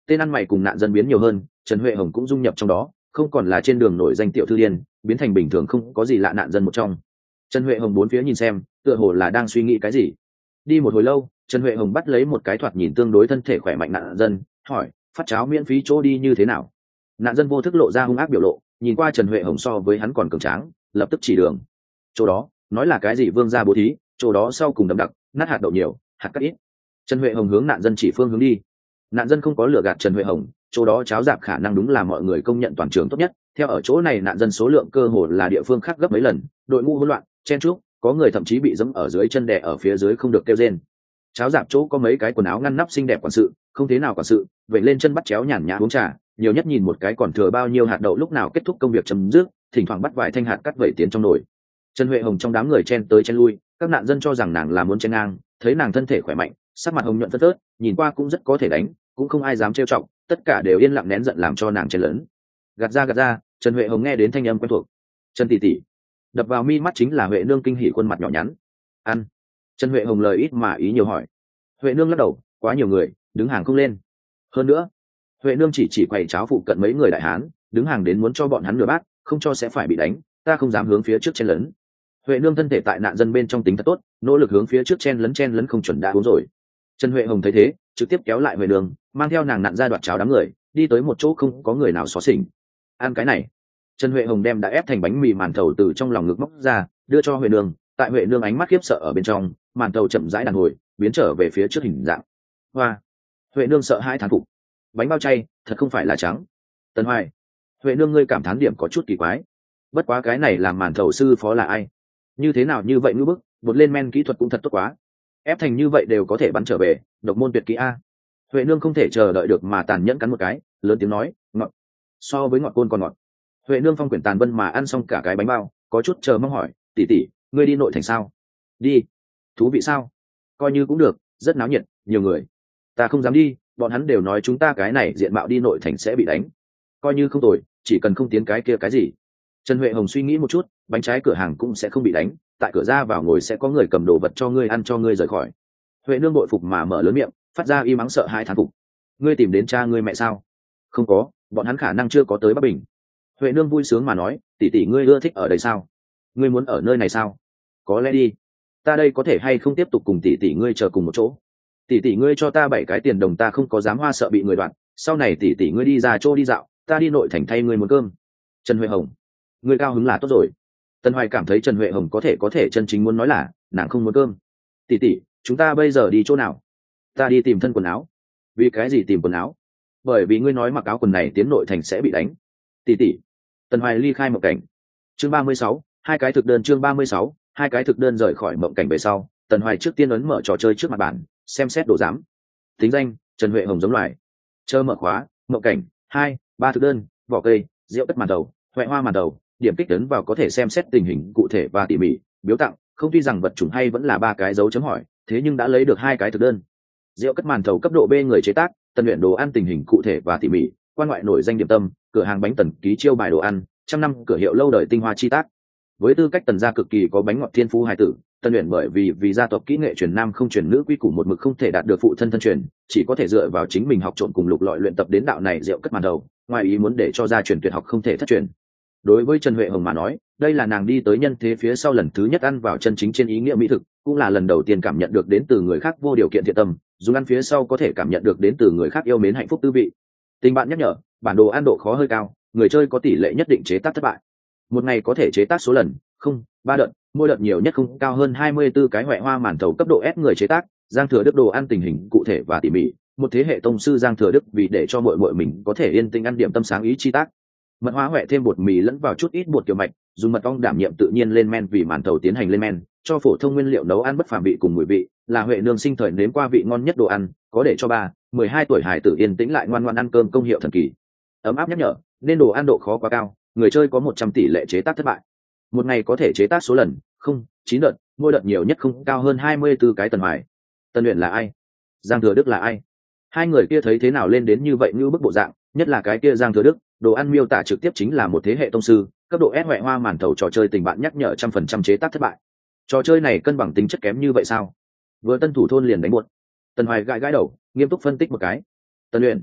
tên ăn mày cùng nạn dân biến nhiều hơn, Trần Huệ Hồng cũng dung nhập trong đó, không còn là trên đường nổi danh tiểu thư điên, biến thành bình thường không có gì lạ nạn dân một trong. Trần Huệ Hồng bốn phía nhìn xem, tựa hồ là đang suy nghĩ cái gì. Đi một hồi lâu, Trần Huệ Hồng bắt lấy một cái thoạt nhìn tương đối thân thể khỏe mạnh nạn dân, hỏi, phát cháo miễn phí chỗ đi như thế nào? Nạn dân vô thức lộ ra hung ác biểu lộ, nhìn qua Trần Huệ Hồng so với hắn còn cường tráng, lập tức chỉ đường. Chỗ đó, nói là cái gì vương gia bố thí, chỗ đó sau cùng đậm đặc, nát hạt đậu nhiều, hạt cát ít. Trần Huệ Hồng hướng nạn dân chỉ phương hướng đi. Nạn dân không có lừa gạt Trần Huệ Hồng, chỗ đó cháo dạp khả năng đúng là mọi người công nhận toàn trường tốt nhất. Theo ở chỗ này nạn dân số lượng cơ hồ là địa phương khác gấp mấy lần, đội ngũ hỗn loạn, chen chúc, có người thậm chí bị giẫm ở dưới chân đè ở phía dưới không được kêu rên. Cháo dạp chỗ có mấy cái quần áo ngăn nắp xinh đẹp quản sự, không thế nào quản sự, vậy lên chân bắt chéo nhàn nhã uống trà, nhiều nhất nhìn một cái còn thừa bao nhiêu hạt đậu lúc nào kết thúc công việc chấm dứt, thỉnh thoảng bắt vài thanh hạt cắt vẩy tiến trong nồi. Trần Huệ Hồng trong đám người chen tới chen lui, các nạn dân cho rằng nàng là muốn chen ngang, thấy nàng thân thể khỏe mạnh, sắc mặt hồng nhuận phớt phớt, nhìn qua cũng rất có thể đánh, cũng không ai dám trêu chọc, tất cả đều yên lặng nén giận làm cho nàng chen lớn. Gạt ra, Trần Huệ Hồng nghe đến thanh âm quen thuộc. Trần tỷ tỷ. Đập vào mi mắt chính là Huệ nương kinh hỉ khuôn mặt nhỏ nhắn. Ăn. Trần Huệ Hồng lời ít mà ý nhiều hỏi. Huệ nương lắc đầu, quá nhiều người, đứng hàng không lên. Hơn nữa, Huệ nương chỉ quầy cháo phụ cận mấy người đại hán, đứng hàng đến muốn cho bọn hắn nửa bát, không cho sẽ phải bị đánh, ta không dám hướng phía trước chen lấn. Huệ nương thân thể tại nạn dân bên trong tính thật tốt, nỗ lực hướng phía trước chen lấn không chuẩn đã uống rồi. Trần Huệ Hồng thấy thế, trực tiếp kéo lại Huệ nương, mang theo nàng nạn ra đoạt cháo đám người, đi tới một chỗ không có người nào xóa xỉnh. Ăn cái này. Trần Huệ Hồng đem đã ép thành bánh mì màn thầu từ trong lòng ngực móc ra, đưa cho Huệ nương, tại Huệ nương ánh mắt khiếp sợ ở bên trong, màn thầu chậm rãi đàn hồi, biến trở về phía trước hình dạng. Hoa. Huệ nương sợ hãi thán phục. Bánh bao chay, thật không phải là trắng. Tân Hoài. Huệ nương ngươi cảm thán điểm có chút kỳ quái. Bất quá cái này làm màn thầu sư phó là ai? Như thế nào như vậy ngữ bức, bột lên men kỹ thuật cũng thật tốt quá. Ép thành như vậy đều có thể bắn trở về, độc môn tuyệt kỹ a. Huệ nương không thể chờ đợi được mà tàn nhẫn cắn một cái, lớn tiếng nói, ngọt. So với ngọt côn còn ngọt. Huệ nương phong quyển tàn vân mà ăn xong cả cái bánh bao, có chút chờ mong hỏi, tỷ tỷ, ngươi đi nội thành sao? Đi. Thú vị sao? Coi như cũng được, rất náo nhiệt, nhiều người. Ta không dám đi, bọn hắn đều nói chúng ta cái này diện mạo đi nội thành sẽ bị đánh. Coi như không tồi, chỉ cần không tiến cái kia cái gì. Trần Huệ Hồng suy nghĩ một chút, bánh trái cửa hàng cũng sẽ không bị đánh, tại cửa ra vào ngồi sẽ có người cầm đồ vật cho ngươi ăn cho ngươi rời khỏi. Huệ nương bội phục mà mở lớn miệng, phát ra y mắng sợ hai thán phục. Ngươi tìm đến cha ngươi mẹ sao? Không có, bọn hắn khả năng chưa có tới Bắc Bình. Huệ nương vui sướng mà nói, tỷ tỷ ngươi ưa thích ở đây sao? Ngươi muốn ở nơi này sao? Có lẽ đi. Ta đây có thể hay không tiếp tục cùng tỷ tỷ ngươi chờ cùng một chỗ? Tỷ tỷ ngươi cho ta 7 cái tiền đồng ta không có dám hoa sợ bị người đoạt, sau này tỷ tỷ ngươi đi ra chỗ đi dạo, ta đi nội thành thay ngươi muốn cơm. Trần Huệ Hồng, ngươi cao hứng là tốt rồi. Tân Hoài cảm thấy Trần Huệ Hồng có thể chân chính muốn nói là nàng không muốn cơm. Tỷ tỷ, chúng ta bây giờ đi chỗ nào? Ta đi tìm thân quần áo. Vì cái gì tìm quần áo? Bởi vì ngươi nói mặc áo quần này tiến nội thành sẽ bị đánh. Tỷ tỷ. Tân Hoài ly khai mộng cảnh. Chương 36, hai cái thực đơn. Chương 36, hai cái thực đơn rời khỏi mộng cảnh về sau. Tần Hoài trước tiên ấn mở trò chơi trước mặt bản, xem xét đồ giám. Tính danh: Trần Huệ Hồng giống loài. Chờ mở khóa: mộng cảnh 2, 3 thực đơn: vỏ cây, rượu cất màn đầu, huệ hoa màn đầu. Điểm kích ấn vào có thể xem xét tình hình cụ thể và tỉ mỉ. Biếu tặng: không, tuy rằng vật chủng hay vẫn là 3 cái dấu chấm hỏi, thế nhưng đã lấy được 2 cái thực đơn. Rượu cất màn thầu cấp độ B người chế tác, tân luyện đồ ăn tình hình cụ thể và tỉ mỉ, quan ngoại nổi danh điểm tâm, cửa hàng bánh Tần ký chiêu bài đồ ăn, trăm năm cửa hiệu lâu đời tinh hoa chi tác. Với tư cách Tần gia cực kỳ có bánh ngọt thiên phú hài tử, Tân luyện bởi vì gia tộc kỹ nghệ truyền nam không truyền nữ quy củ một mực không thể đạt được phụ thân thân truyền, chỉ có thể dựa vào chính mình học trộn cùng lục lọi luyện tập đến đạo này rượu cất màn đầu, ngoài ý muốn để cho gia truyền tuyệt học không thể thất truyền. Đối với Trần Huệ Hồng mà nói, đây là nàng đi tới nhân thế phía sau lần thứ nhất ăn vào chân chính trên ý nghĩa mỹ thực, cũng là lần đầu tiên cảm nhận được đến từ người khác vô điều kiện thiện tâm, dùng ăn phía sau có thể cảm nhận được đến từ người khác yêu mến hạnh phúc tư vị. Tình bạn nhắc nhở, bản đồ ăn độ khó hơi cao, người chơi có tỷ lệ nhất định chế tác thất bại. Một ngày có thể chế tác số lần, không, 3 đợt, mỗi đợt nhiều nhất không cao hơn 24 cái huệ hoa màn thầu cấp độ S người chế tác, Giang Thừa Đức đồ ăn tình hình cụ thể và tỉ mỉ, một thế hệ tông sư Giang Thừa Đức vì để cho muội mình có thể yên tĩnh ăn điểm tâm sáng ý chi tác. Mật hoa huệ thêm bột mì lẫn vào chút ít bột tiểu mạch, dùng mật ong đảm nhiệm tự nhiên lên men vì màn thầu tiến hành lên men, cho phổ thông nguyên liệu nấu ăn bất phàm vị cùng mùi vị, là Huệ nương sinh thời nếm qua vị ngon nhất đồ ăn, có để cho 12 tuổi hài tử yên tĩnh lại ngoan ngoãn ăn cơm công hiệu thần kỳ. Ấm áp nhắc nhở, nên đồ ăn độ khó quá cao, người chơi có 100 tỷ lệ chế tác thất bại. Một ngày có thể chế tác số lần, không, 9 đợt, mỗi đợt nhiều nhất không cao hơn 24 cái. Tần Hoài, Tân Luyện là ai? Giang Thừa Đức là ai? Hai người kia thấy thế nào lên đến như vậy như bức bộ dạng, nhất là cái kia Giang Thừa Đức, đồ ăn miêu tả trực tiếp chính là một thế hệ tông sư, cấp độ S huệ hoa màn thầu trò chơi tình bạn nhắc nhở 100% chế tác thất bại. Trò chơi này cân bằng tính chất kém như vậy sao? Vừa tân thủ thôn liền đánh buột. Tần Hoài gãi gãi đầu, nghiêm túc phân tích một cái. Tân Luyện,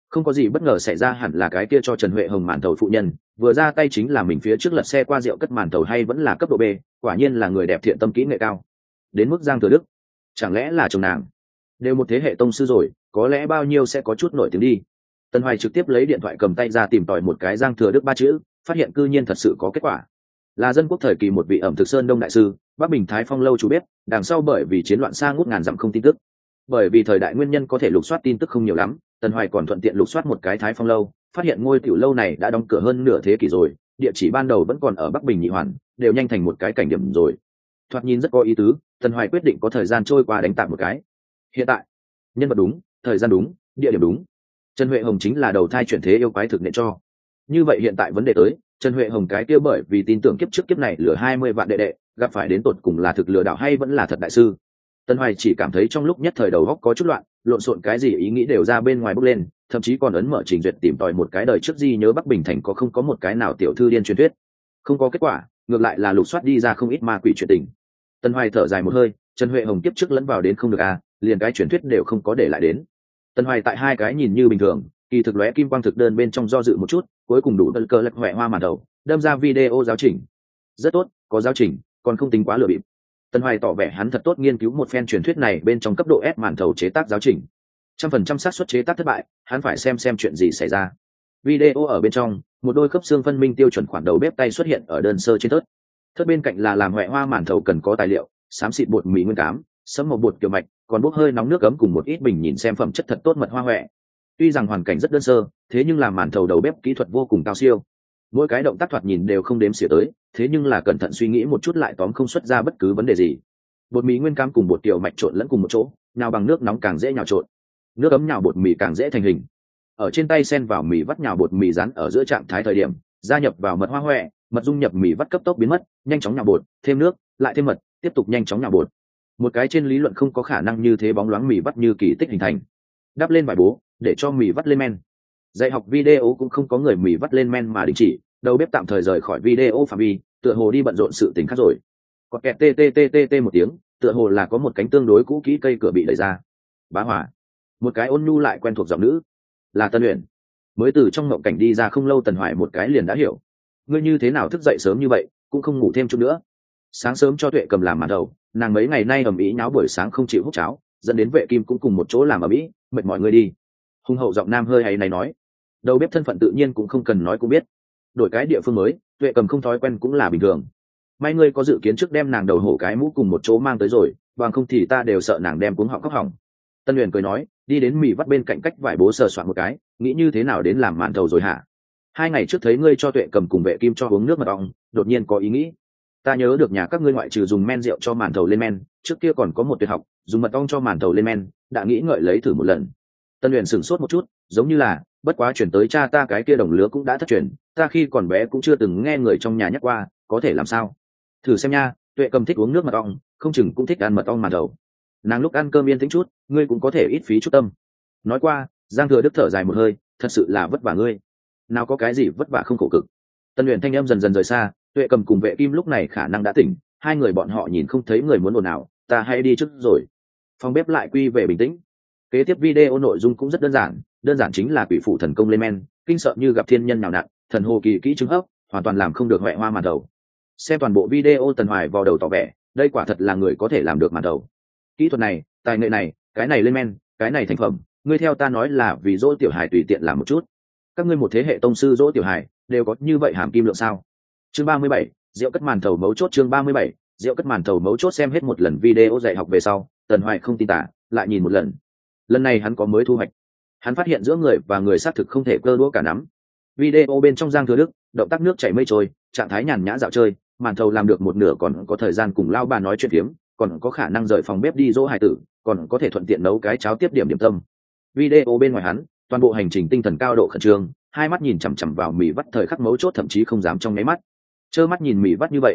Không có gì bất ngờ xảy ra, hẳn là cái kia cho Trần Huệ Hồng màn thầu phụ nhân vừa ra tay chính là mình phía trước lật xe qua rượu cất màn thầu, hay vẫn là cấp độ B, quả nhiên là người đẹp thiện tâm kỹ nghệ cao đến mức Giang Thừa Đức. Chẳng lẽ là chồng nàng? Đều một thế hệ tông sư rồi, có lẽ bao nhiêu sẽ có chút nổi tiếng đi. Tần Hoài trực tiếp lấy điện thoại cầm tay ra tìm tòi một cái Giang Thừa Đức ba chữ, phát hiện cư nhiên thật sự có kết quả. Là dân quốc thời kỳ một vị ẩm thực sơn đông đại sư, Bắc Bình Thái Phong lâu chủ bếp, đằng sau bởi vì chiến loạn xa ngút ngàn dặm không tin tức. Bởi vì thời đại nguyên nhân có thể lục soát tin tức không nhiều lắm, Tần Hoài còn thuận tiện lục soát một cái Thái Phong lâu, phát hiện ngôi tiểu lâu này đã đóng cửa hơn nửa thế kỷ rồi, địa chỉ ban đầu vẫn còn ở Bắc Bình Nhị Hoàn, đều nhanh thành một cái cảnh điểm rồi. Thoạt nhìn rất có ý tứ, Tần Hoài quyết định có thời gian trôi qua đánh tạm một cái. Hiện tại, nhân vật đúng, thời gian đúng, địa điểm đúng. Trần Huệ Hồng chính là đầu thai chuyển thế yêu quái thực nện cho. Như vậy hiện tại vấn đề tới, Trần Huệ Hồng cái kia bởi vì tin tưởng kiếp trước kiếp này lừa 20 vạn đệ đệ, gặp phải đến tột cùng là thực lừa đảo hay vẫn là thật đại sư. Tần Hoài chỉ cảm thấy trong lúc nhất thời đầu óc có chút loạn, lộn xộn cái gì ý nghĩ đều ra bên ngoài bốc lên, thậm chí còn ấn mở trình duyệt tìm tòi một cái đời trước gì nhớ Bắc Bình thành có không có một cái nào tiểu thư điên truyền thuyết. Không có kết quả, ngược lại là lục soát đi ra không ít ma quỷ chuyện tình. Tần Hoài thở dài một hơi, Trần Huệ Hồng kiếp trước lẫn vào đến không được à, liền cái truyền thuyết đều không có để lại đến. Tần Hoài tại hai cái nhìn như bình thường, kỳ thực lóe kim quang thực đơn bên trong do dự một chút, cuối cùng đủ đơn cơ lật Huệ Hoa màn đầu, đâm ra video giáo trình. Rất tốt, có giáo trình, còn không tính quá lừa bịp. Tần Hoài tỏ vẻ hắn thật tốt nghiên cứu một phen truyền thuyết này bên trong cấp độ S màn thầu chế tác giáo trình. 100% xác suất chế tác thất bại, hắn phải xem chuyện gì xảy ra. Video ở bên trong, một đôi khớp xương phân minh tiêu chuẩn khoản đầu bếp tay xuất hiện ở đơn sơ trên thớt. Thớt bên cạnh là làm Huệ Hoa màn thầu cần có tài liệu, xám xịt bột mì nguyên cám, sẫm màu bột kiểu mạch, còn bốc hơi nóng nước ấm cùng một ít bình nhìn xem phẩm chất thật tốt mật hoa huệ. Tuy rằng hoàn cảnh rất đơn sơ, thế nhưng làm màn thầu đầu bếp kỹ thuật vô cùng cao siêu. Mỗi cái động tác thoạt nhìn đều không đếm xỉa tới, thế nhưng là cẩn thận suy nghĩ một chút lại tóm không xuất ra bất cứ vấn đề gì. Bột mì nguyên cám cùng bột tiểu mạch trộn lẫn cùng một chỗ, nhào bằng nước nóng càng dễ nhào trộn, nước ấm nhào bột mì càng dễ thành hình. Ở trên tay xen vào mì vắt nhào bột mì rán ở giữa trạng thái thời điểm, gia nhập vào mật hoa huệ, mật dung nhập mì vắt cấp tốc biến mất, nhanh chóng nhào bột, thêm nước, lại thêm mật, tiếp tục nhanh chóng nhào bột. Một cái trên lý luận không có khả năng như thế bóng loáng mì vắt như kỳ tích hình thành. Đắp lên vải bố, để cho mì vắt lên men. Dạy học video cũng không có người mì vắt lên men mà đình chỉ, đầu bếp tạm thời rời khỏi video phạm vi, tựa hồ đi bận rộn sự tình khác rồi. Có kẹt tê một tiếng, tựa hồ là có một cánh tương đối cũ kỹ cây cửa bị đẩy ra. Bá Hòa, một cái ôn nhu lại quen thuộc giọng nữ, là Tân Uyển. Mới từ trong mộng cảnh đi ra không lâu, Tần Hoài một cái liền đã hiểu. Ngươi như thế nào thức dậy sớm như vậy, cũng không ngủ thêm chút nữa. Sáng sớm cho Tuệ Cầm làm màn đầu, nàng mấy ngày nay ầm ĩ nháo buổi sáng không chịu hút cháo, dẫn đến Vệ Kim cũng cùng một chỗ làm ầm ĩ, mệt mỏi người đi. Hung hậu giọng nam hơi hay này nói, đầu bếp thân phận tự nhiên cũng không cần nói cũng biết. Đổi cái địa phương mới, Tuệ Cầm không thói quen cũng là bình thường. May ngươi có dự kiến trước đem nàng đầu hổ cái mũ cùng một chỗ mang tới rồi, bằng không thì ta đều sợ nàng đem cuống họng khóc hỏng. Tân Uyển cười nói, đi đến mì vắt bên cạnh cách vải bố sờ soạn một cái, nghĩ như thế nào đến làm màn thầu rồi hả? 2 ngày trước thấy ngươi cho Tuệ Cầm cùng Vệ Kim cho uống nước mật ong, đột nhiên có ý nghĩ. Ta nhớ được nhà các ngươi ngoại trừ dùng men rượu cho màn thầu lên men, trước kia còn có một tuyệt học, dùng mật ong cho màn thầu lên men, đã nghĩ ngợi lấy thử một lần. Tân Uyển sửng sốt một chút, giống như là, bất quá chuyển tới cha ta cái kia đồng lứa cũng đã thất truyền, ta khi còn bé cũng chưa từng nghe người trong nhà nhắc qua, có thể làm sao? Thử xem nha, Tuệ Cầm thích uống nước mật ong, không chừng cũng thích ăn mật ong màn thầu. Nàng lúc ăn cơm yên tĩnh chút, ngươi cũng có thể ít phí chút tâm. Nói qua, Giang Thừa Đức thở dài một hơi, thật sự là vất vả ngươi. Nào có cái gì vất vả không khổ cực. Tân Uyển thanh âm dần dần rời xa, Tuệ Cầm cùng Vệ Kim lúc này khả năng đã tỉnh, hai người bọn họ nhìn không thấy người muốn ồn ào, ta hãy đi trước rồi. Phòng bếp lại quy về bình tĩnh. Kế tiếp video nội dung cũng rất đơn giản chính là quỷ phụ thần công lên men, kinh sợ như gặp thiên nhân nào nặng, thần hồ kỳ kỹ chứng hấp, hoàn toàn làm không được Huệ Hoa màn đầu. Xem toàn bộ video, Tần Hoài vò đầu tỏ vẻ, đây quả thật là người có thể làm được màn đầu. Kỹ thuật này, tài nghệ này, cái này lên men, cái này thành phẩm, ngươi theo ta nói là vì dỗ tiểu hài tùy tiện làm một chút. Các ngươi một thế hệ tông sư dỗ tiểu hài đều có như vậy hàm kim lượng sao? Chương 37, rượu cất màn thầu mấu chốt. Chương 37, rượu cất màn thầu mấu chốt. Xem hết một lần video dạy học về sau, Tần Hoài không tin tả, lại nhìn một lần. Lần này hắn có mới thu hoạch. Hắn phát hiện giữa người và người xác thực không thể cơ đũa cả nắm. Video bên trong Giang Thừa Đức, động tác nước chảy mây trôi, trạng thái nhàn nhã dạo chơi, màn thầu làm được một nửa còn có thời gian cùng lao bà nói chuyện phiếm, còn có khả năng rời phòng bếp đi dỗ hài tử, còn có thể thuận tiện nấu cái cháo tiếp điểm điểm tâm. Video bên ngoài hắn, toàn bộ hành trình tinh thần cao độ khẩn trương, hai mắt nhìn chằm chằm vào mì vắt thời khắc mấu chốt, thậm chí không dám trong nháy mắt. Trơ mắt nhìn mì vắt như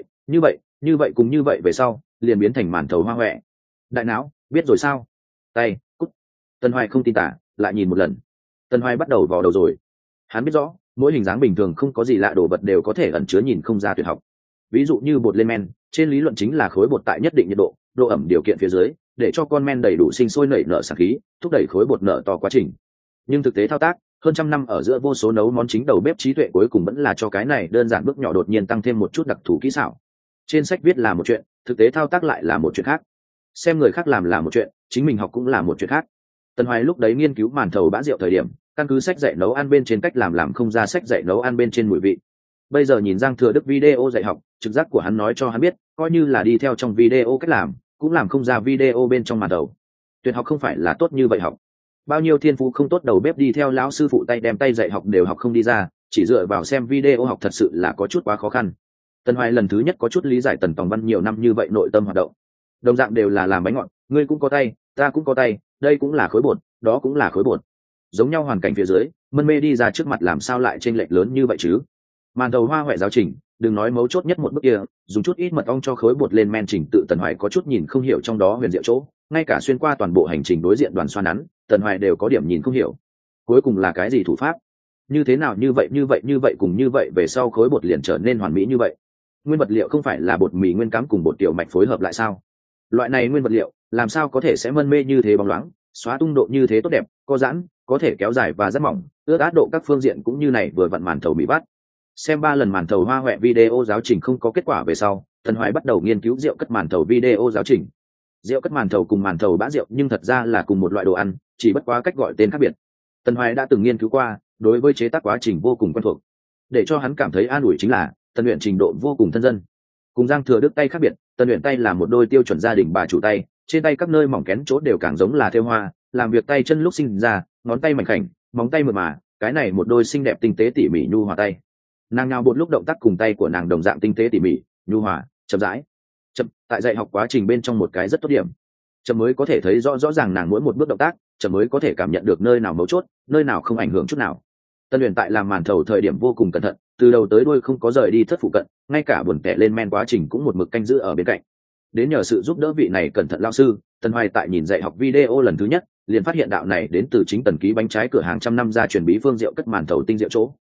vậy cùng như vậy về sau, liền biến thành màn thầu hoa hoẹ. Đại não, biết rồi sao? Tay, cút. Tần Hoài không tin tả, lại nhìn một lần. Tần Hoài bắt đầu vào đầu rồi. Hắn biết rõ, mỗi hình dáng bình thường không có gì lạ đồ vật đều có thể ẩn chứa nhìn không ra tuyệt học. Ví dụ như bột lên men, trên lý luận chính là khối bột tại nhất định nhiệt độ, độ ẩm điều kiện phía dưới, để cho con men đầy đủ sinh sôi nảy nở sản khí, thúc đẩy khối bột nở to quá trình. Nhưng thực tế thao tác, hơn trăm năm ở giữa vô số nấu món chính đầu bếp trí tuệ cuối cùng vẫn là cho cái này đơn giản bước nhỏ đột nhiên tăng thêm một chút đặc thù kỹ xảo. Trên sách viết là một chuyện, thực tế thao tác lại là một chuyện khác. Xem người khác làm là một chuyện, chính mình học cũng là một chuyện khác. Tần Hoài lúc đấy nghiên cứu màn thầu bã rượu thời điểm, căn cứ sách dạy nấu ăn bên trên cách làm không ra sách dạy nấu ăn bên trên mùi vị. Bây giờ nhìn Giang Thừa Đức video dạy học, trực giác của hắn nói cho hắn biết, coi như là đi theo trong video cách làm, cũng làm không ra video bên trong màn thầu. Tuyệt học không phải là tốt như vậy học. Bao nhiêu thiên phú không tốt đầu bếp đi theo lão sư phụ tay đem tay dạy học đều học không đi ra, chỉ dựa vào xem video học thật sự là có chút quá khó khăn. Tần Hoài lần thứ nhất có chút lý giải Tần Tòng Văn nhiều năm như vậy nội tâm hoạt động. Đồng dạng đều là làm bánh ngọt, ngươi cũng có tay, ta cũng có tay, đây cũng là khối bột, đó cũng là khối bột. Giống nhau hoàn cảnh phía dưới, mân mê đi ra trước mặt làm sao lại chênh lệch lớn như vậy chứ? Màn thầu hoa hoẹ giáo trình, đừng nói mấu chốt nhất một bước kia, dùng chút ít mật ong cho khối bột lên men chỉnh tự Tần Hoài có chút nhìn không hiểu trong đó huyền diệu chỗ, ngay cả xuyên qua toàn bộ hành trình đối diện đoàn xoa nắn, Tần Hoài đều có điểm nhìn không hiểu. Cuối cùng là cái gì thủ pháp? Như thế nào như vậy cùng như vậy về sau khối bột liền trở nên hoàn mỹ như vậy? Nguyên vật liệu không phải là bột mì nguyên cám cùng bột tiểu mạch phối hợp lại sao? Loại này nguyên vật liệu làm sao có thể sẽ mân mê như thế bóng loáng, xóa tung độ như thế tốt đẹp, có giãn, có thể kéo dài và rất mỏng, ướt át độ các phương diện cũng như này vừa vặn màn thầu bị bắt. Xem 3 lần màn thầu hoa hoẹ video giáo trình không có kết quả về sau, Tần Hoài bắt đầu nghiên cứu rượu cất màn thầu video giáo trình. Rượu cất màn thầu cùng màn thầu bã rượu nhưng thật ra là cùng một loại đồ ăn, chỉ bất quá cách gọi tên khác biệt. Tần Hoài đã từng nghiên cứu qua, đối với chế tác quá trình vô cùng quen thuộc. Để cho hắn cảm thấy an ủi chính là Tần Uyển trình độ vô cùng thân dân. Cùng Giang Thừa Đức tay khác biệt, Tần Uyển tay là một đôi tiêu chuẩn gia đình bà chủ tay, trên tay các nơi mỏng kén chỗ đều càng giống là thêu hoa, làm việc tay chân lúc sinh ra, ngón tay mảnh khảnh, móng tay mượt mà, cái này một đôi xinh đẹp tinh tế tỉ mỉ nhu hòa tay. Nàng nào bột lúc động tác cùng tay của nàng đồng dạng tinh tế tỉ mỉ, nhu hòa, chậm rãi. Chậm, tại dạy học quá trình bên trong một cái rất tốt điểm. Chậm mới có thể thấy rõ ràng nàng mỗi một bước động tác, chậm mới có thể cảm nhận được nơi nào mấu chốt, nơi nào không ảnh hưởng chút nào. Tân Uyển tại làm màn thầu thời điểm vô cùng cẩn thận, từ đầu tới đuôi không có rời đi thất phụ cận, ngay cả buồn kẻ lên men quá trình cũng một mực canh giữ ở bên cạnh. Đến nhờ sự giúp đỡ vị này cẩn thận lão sư, Tần Hoài tại nhìn dạy học video lần thứ nhất, liền phát hiện đạo này đến từ chính Tần Ký bánh trái cửa hàng trăm năm gia truyền bí phương rượu cất màn thầu tinh rượu chỗ.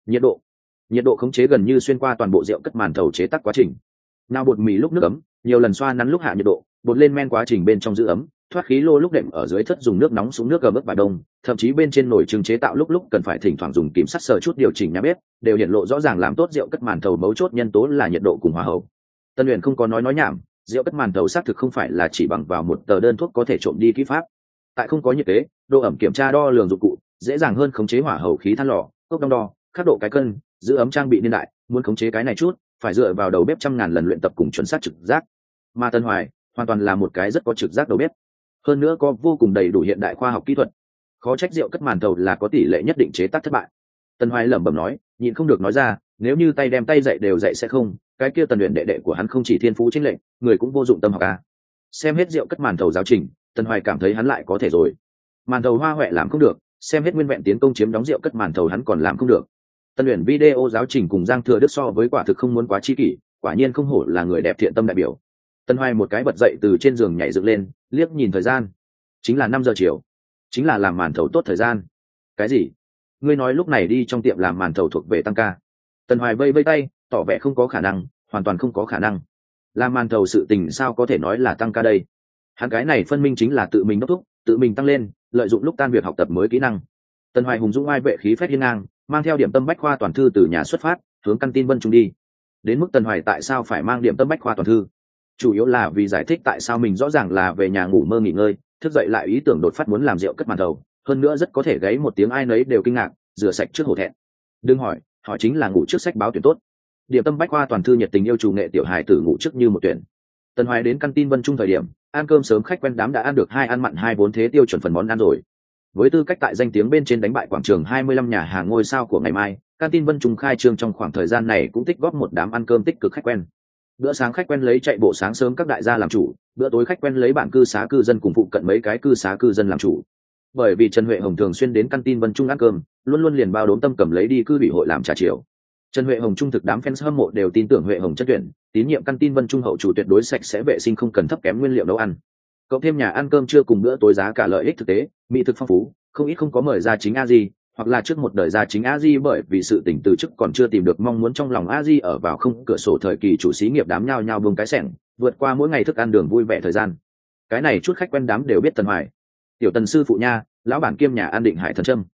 Nhiệt độ khống chế gần như xuyên qua toàn bộ rượu cất màn thầu chế tác quá trình. Nào bột mì lúc nước ấm, nhiều lần xoa nắn lúc hạ nhiệt độ, bột lên men quá trình bên trong giữ ấm, thoát khí lô lúc đệm ở dưới thất dùng nước nóng xuống nước gầm ướp vài đông, thậm chí bên trên nồi trứng chế tạo lúc cần phải thỉnh thoảng dùng kìm sắt sờ chút điều chỉnh nhà bếp, đều hiện lộ rõ ràng làm tốt rượu cất màn thầu mấu chốt nhân tố là nhiệt độ cùng hòa hậu. Tân Uyển không có nói nhảm, rượu cất màn thầu xác thực không phải là chỉ bằng vào một tờ đơn thuốc có thể trộm đi kỹ pháp. Tại không có nhiệt kế, độ ẩm kiểm tra đo lường dụng cụ, dễ dàng hơn khống chế hỏa hậu khí than lò, cốc đong đo, khắc độ cái cân, giữ ấm trang bị niên đại, muốn khống chế cái này chút, phải dựa vào đầu bếp trăm ngàn lần luyện tập cùng chuẩn xác trực giác. Mà Tân Hoài hoàn toàn là một cái rất có trực giác đầu bếp, hơn nữa có vô cùng đầy đủ hiện đại khoa học kỹ thuật. Khó trách rượu cất màn thầu là có tỷ lệ nhất định chế tác thất bại. Tân Hoài lẩm bẩm nói, nhịn không được nói ra, nếu như tay đem tay dạy đều dạy sẽ không, cái kia Tần Uyển đệ đệ của hắn không chỉ thiên phú chênh lệch, người cũng vô dụng tâm học a. Xem hết rượu cất màn thầu giáo trình, Tân Hoài cảm thấy hắn lại có thể rồi. Màn thầu hoa hoẹ làm không được, xem hết nguyên vẹn tiến công chiếm đóng rượu cất màn thầu hắn còn làm không được. Tân Uyển video giáo trình cùng Giang Thừa Đức so với quả thực không muốn quá chi kỷ, quả nhiên không hổ là người đẹp thiện tâm đại biểu. Tân Hoài một cái bật dậy từ trên giường nhảy dựng lên, liếc nhìn thời gian, chính là 5 giờ chiều, chính là làm màn thầu tốt thời gian. Cái gì? Ngươi nói lúc này đi trong tiệm làm màn thầu thuộc về tăng ca? Tân Hoài vây vây tay, tỏ vẻ không có khả năng, hoàn toàn không có khả năng. Làm màn thầu sự tình sao có thể nói là tăng ca đây? Hắn cái này phân minh chính là tự mình đốc thúc, tự mình tăng lên, lợi dụng lúc tan việc học tập mới kỹ năng. Tân Hoài hùng dũng ai vệ khí phách hiên ngang, mang theo điểm tâm bách khoa toàn thư từ nhà xuất phát, hướng căn tin Vân Trung đi. Đến mức Tân Hoài tại sao phải mang điểm tâm bách khoa toàn thư? Chủ yếu là vì giải thích tại sao mình rõ ràng là về nhà ngủ mơ nghỉ ngơi, thức dậy lại ý tưởng đột phát muốn làm rượu cất màn thầu, hơn nữa rất có thể gáy một tiếng ai nấy đều kinh ngạc, rửa sạch trước hổ thẹn. Đừng hỏi chính là ngủ trước sách báo tuyển tốt. Điểm tâm bách khoa toàn thư nhiệt tình yêu chủ nghệ tiểu hài tử ngủ trước như một tuyển. Tân Hoài đến căn tin Vân Trung thời điểm, ăn cơm sớm khách quen đám đã ăn được 2 ăn mặn 2 vốn thế tiêu chuẩn phần món ăn rồi. Với tư cách tại danh tiếng bên trên đánh bại quảng trường 25 nhà hàng ngôi sao của ngày mai, căn tin Vân Trung khai trương trong khoảng thời gian này cũng tích góp một đám ăn cơm tích cực khách quen. Bữa sáng khách quen lấy chạy bộ sáng sớm các đại gia làm chủ, bữa tối khách quen lấy bản cư xá cư dân cùng phụ cận mấy cái cư xá cư dân làm chủ. Bởi vì Trần Huệ Hồng thường xuyên đến căn tin Vân Trung ăn cơm, luôn luôn liền bao đốm tâm cầm lấy đi cư ủy hội làm trà chiều. Trần Huệ Hồng trung thực đám fans hâm mộ đều tin tưởng Huệ Hồng chất tuyển, tín nhiệm căn tin Vân Trung hậu chủ tuyệt đối sạch sẽ vệ sinh không cần thấp kém nguyên liệu nấu ăn. Cộng thêm nhà ăn cơm trưa cùng bữa tối giá cả lợi ích thực tế, mỹ thực phong phú, không ít không có mời ra chính A-di, hoặc là trước một đời gia chính A-di bởi vì sự tình từ chức còn chưa tìm được mong muốn trong lòng A-di ở vào không cửa sổ thời kỳ chủ xí nghiệp đám nhao nhao buông cái sẻng, vượt qua mỗi ngày thức ăn đường vui vẻ thời gian. Cái này chút khách quen đám đều biết Tần Hoài. Tiểu Tần sư phụ nha, lão bản kiêm nhà an Định Hải Thần Trâm.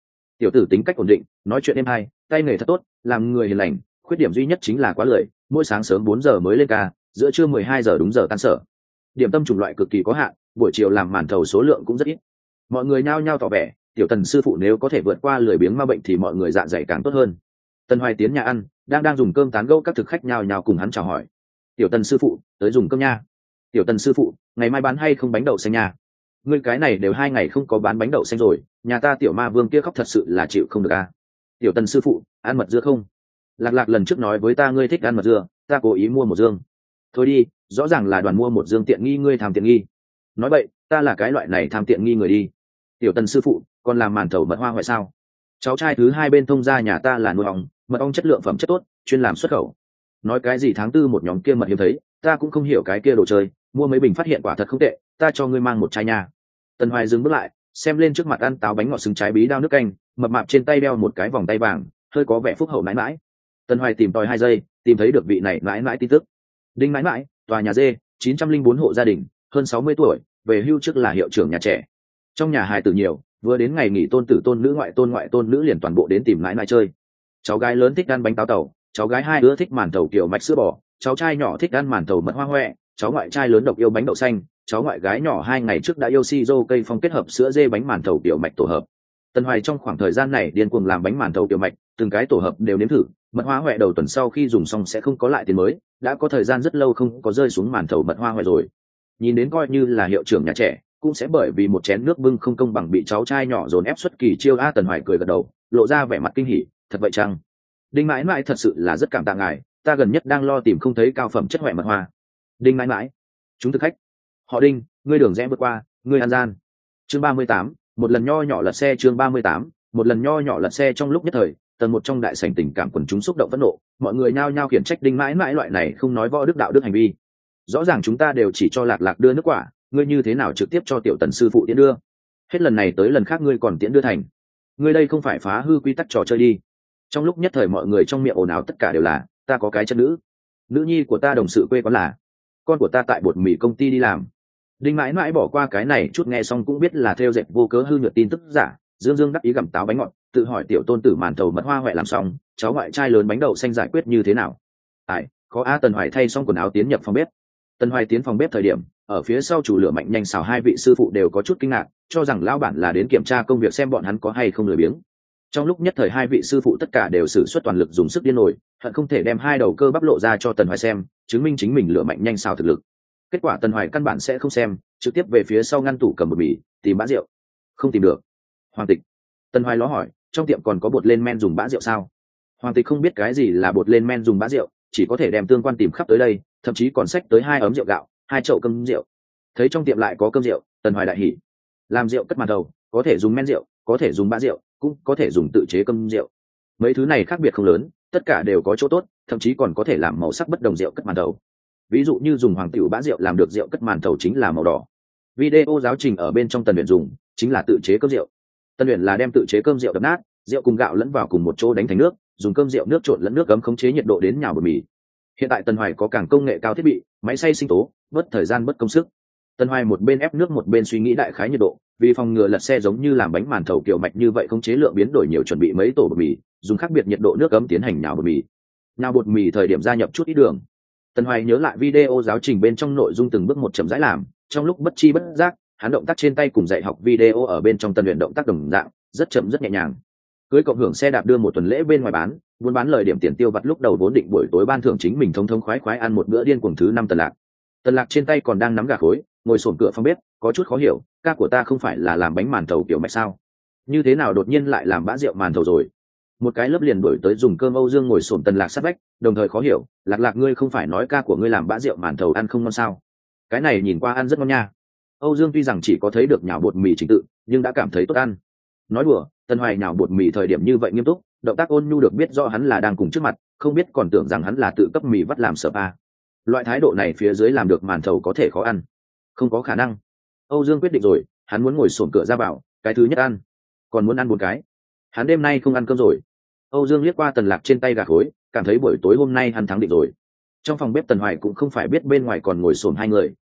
tiểu tử tính cách ổn định, nói chuyện êm hay, tay nghề thật tốt, làm người hiền lành, khuyết điểm duy nhất chính là quá lười, mỗi sáng sớm 4 giờ mới lên ca, giữa trưa 12 giờ đúng giờ tan sở. Điểm tâm chủng loại cực kỳ có hạn, buổi chiều làm màn thầu số lượng cũng rất ít. Mọi người nhao nhao tỏ vẻ, tiểu Tần sư phụ nếu có thể vượt qua lười biếng ma bệnh thì mọi người dạ dày càng tốt hơn. Tần Hoài tiến nhà ăn, đang dùng cơm tán gẫu, các thực khách nhao nhao cùng hắn chào hỏi. Tiểu Tần sư phụ, tới dùng cơm nha. Tiểu Tần sư phụ, ngày mai bán hay không bánh đậu xanh nha? Ngươi cái này đều 2 ngày không có bán bánh đậu xanh rồi, nhà ta tiểu ma vương kia khóc thật sự là chịu không được à. Tiểu Tần sư phụ, ăn mật dưa không? Lạc Lạc lần trước nói với ta ngươi thích ăn mật dưa, ta cố ý mua một dương. Thôi đi, rõ ràng là Đoàn mua một dương tiện nghi, ngươi tham tiện nghi. Nói vậy, ta là cái loại này tham tiện nghi người đi. Tiểu Tần sư phụ, còn làm màn thầu mật hoa hoại sao? Cháu trai thứ 2 bên thông gia nhà ta là nuôi ong, mật ong chất lượng phẩm chất tốt, chuyên làm xuất khẩu. Nói cái gì tháng 4 một nhóm kia mật hiếm thấy, ta cũng không hiểu cái kia đồ chơi, mua mấy bình phát hiện quả thật không tệ, ta cho ngươi mang một chai nha. Tần Hoài dừng bước lại, xem lên trước mặt ăn táo bánh ngọt xứng trái bí đao nước canh, mập mạp trên tay đeo một cái vòng tay vàng, hơi có vẻ phúc hậu mãi mãi. Tần Hoài tìm tòi 2 giây, tìm thấy được vị này mãi mãi tin tức. Đinh mãi mãi, tòa nhà D, 904 hộ gia đình, hơn 60 tuổi, về hưu trước là hiệu trưởng nhà trẻ. Trong nhà hài tử nhiều, vừa đến ngày nghỉ tôn tử tôn nữ ngoại tôn nữ liền toàn bộ đến tìm mãi mãi chơi. Cháu gái lớn thích ăn bánh táo tàu, cháu gái 2 đứa thích màn thầu kiểu mạch sữa bò, cháu trai nhỏ thích ăn màn thầu mật hoa hoẹ, cháu ngoại trai lớn độc yêu bánh đậu xanh, cháu ngoại gái nhỏ 2 ngày trước đã yêu siro cây phong kết hợp sữa dê bánh màn thầu kiểu mạch tổ hợp. Tần Hoài trong khoảng thời gian này điên cuồng làm bánh màn thầu kiểu mạch, từng cái tổ hợp đều nếm thử, mật hoa hoẹ đầu tuần sau khi dùng xong sẽ không có lại tiền mới, đã có thời gian rất lâu không có rơi xuống màn thầu mật hoa hoẹ rồi. Nhìn đến coi như là hiệu trưởng nhà trẻ, cũng sẽ bởi vì một chén nước bưng không công bằng bị cháu trai nhỏ dồn ép xuất kỳ chiêu. Tần Hoài cười gật đầu, lộ ra vẻ mặt kinh hỉ, thật vậy chăng? Đinh mãi mãi thật sự là rất cảm tạ ngài, ta gần nhất đang lo tìm không thấy cao phẩm chất hoẹ mật hoa. Đinh mãi mãi, chúng thực khách. Họ Đinh, ngươi đường rẽ vượt qua, ngươi ăn gian. Chương 38, một lần nho nhỏ lật xe. Chương 38, một lần nho nhỏ lật xe. Trong lúc nhất thời, tầng một trong đại sảnh tình cảm quần chúng xúc động phẫn nộ, mọi người nhao nhao khiển trách Đinh mãi mãi loại này không nói võ đức đạo đức hành vi. Rõ ràng chúng ta đều chỉ cho Lạc Lạc đưa nước quả, ngươi như thế nào trực tiếp cho tiểu Tần sư phụ tiễn đưa? Hết lần này tới lần khác ngươi còn tiễn đưa thành. Ngươi đây không phải phá hư quy tắc trò chơi đi? Trong lúc nhất thời mọi người trong miệng ồn ào tất cả đều là, ta có cái chân nữ, nữ nhi của ta đồng sự quê quán là, con của ta tại bột mì công ty đi làm. Đinh mãi mãi bỏ qua cái này chút, nghe xong cũng biết là theo dệt vô cớ hư nhuộm tin tức giả, dương dương đắc ý gặm táo bánh ngọt, tự hỏi tiểu tôn tử màn thầu mật hoa huệ làm xong, cháu ngoại trai lớn bánh đậu xanh giải quyết như thế nào? Khó a. Tần Hoài thay xong quần áo tiến nhập phòng bếp. Tần Hoài tiến phòng bếp thời điểm, ở phía sau chủ lửa mạnh nhanh xào 2 vị sư phụ đều có chút kinh ngạc, cho rằng lão bản là đến kiểm tra công việc xem bọn hắn có hay không lười biếng. Trong lúc nhất thời 2 vị sư phụ tất cả đều sử xuất toàn lực dùng sức điên nổi, hận không thể đem 2 đầu cơ bắp lộ ra cho Tần Hoài xem, chứng minh chính mình lửa mạnh nhanh xào thực lực. Kết quả Tần Hoài căn bản sẽ không xem, trực tiếp về phía sau ngăn tủ cầm một bì tìm bã rượu. Không tìm được. Hoàng Tịch. Tần Hoài ló hỏi, trong tiệm còn có bột lên men dùng bã rượu sao? Hoàng Tịch không biết cái gì là bột lên men dùng bã rượu, chỉ có thể đem tương quan tìm khắp tới đây, thậm chí còn xách tới 2 ấm rượu gạo, 2 chậu cơm rượu. Thấy trong tiệm lại có cơm rượu, Tần Hoài đại hỉ. Làm rượu cất màn đầu, có thể dùng men rượu, có thể dùng bã rượu, cũng có thể dùng tự chế cơm rượu. Mấy thứ này khác biệt không lớn, tất cả đều có chỗ tốt, thậm chí còn có thể làm màu sắc bất đồng rượu cất màn đầu. Ví dụ như dùng hoàng tiểu bã rượu làm được rượu cất màn thầu chính là màu đỏ. Video giáo trình ở bên trong Tần Uyển dùng chính là tự chế cơm rượu. Tần Uyển là đem tự chế cơm rượu đập nát, rượu cùng gạo lẫn vào cùng một chỗ đánh thành nước, dùng cơm rượu nước trộn lẫn nước cấm khống chế nhiệt độ đến nhào bột mì. Hiện tại Tần Hoài có càng công nghệ cao thiết bị, máy xay sinh tố, bớt thời gian bớt công sức. Tần Hoài một bên ép nước một bên suy nghĩ đại khái nhiệt độ, vì phòng ngừa lật xe giống như làm bánh màn thầu kiểu mạch như vậy khống chế lượng biến đổi nhiều, chuẩn bị mấy tổ bột mì, dùng khác biệt nhiệt độ nước cấm tiến hành nhào bột mì. Nhào bột mì thời điểm gia nhập chút ít đường. Tần Hoài nhớ lại video giáo trình bên trong nội dung từng bước một chậm rãi làm, trong lúc bất chi bất giác, hắn động tác trên tay cùng dạy học video ở bên trong Tần Uyển động tác đồng dạng, rất chậm rất nhẹ nhàng. Cưới cộng hưởng xe đạp đưa một tuần lễ bên ngoài bán, buôn bán lời điểm tiền tiêu vặt, lúc đầu vốn định buổi tối ban thưởng chính mình thông khoái khoái ăn một bữa điên cuồng thứ 5 Tần Lạc. Tần Lạc trên tay còn đang nắm gà khối, ngồi xổm cửa phòng bếp, có chút khó hiểu, ca của ta không phải là làm bánh màn thầu kiểu mạch sao? Như thế nào đột nhiên lại làm bã rượu màn thầu rồi? Một cái lớp liền đổi tới dùng cơm. Âu Dương ngồi xổm Tần Lạc sát vách, đồng thời khó hiểu, Lạc Lạc ngươi không phải nói ca của ngươi làm bã rượu màn thầu ăn không ngon sao? Cái này nhìn qua ăn rất ngon nha. Âu Dương tuy rằng chỉ có thấy được nhào bột mì trình tự, nhưng đã cảm thấy tốt ăn. Nói đùa, Tần Hoài nhào bột mì thời điểm như vậy nghiêm túc, động tác ôn nhu được biết rõ hắn là đang cùng trước mặt, không biết còn tưởng rằng hắn là tự cấp mì vắt làm sợ pa. Loại thái độ này phía dưới làm được màn thầu có thể khó ăn, không có khả năng. Âu Dương quyết định rồi, hắn muốn ngồi xổm cửa ra bảo, cái thứ nhất ăn, còn muốn ăn 4 cái. Hắn đêm nay không ăn cơm rồi. Âu Dương liếc qua Tần Lạc trên tay gà khối, cảm thấy buổi tối hôm nay hắn thắng định rồi. Trong phòng bếp Tần Hoài cũng không phải biết bên ngoài còn ngồi xổm 2 người,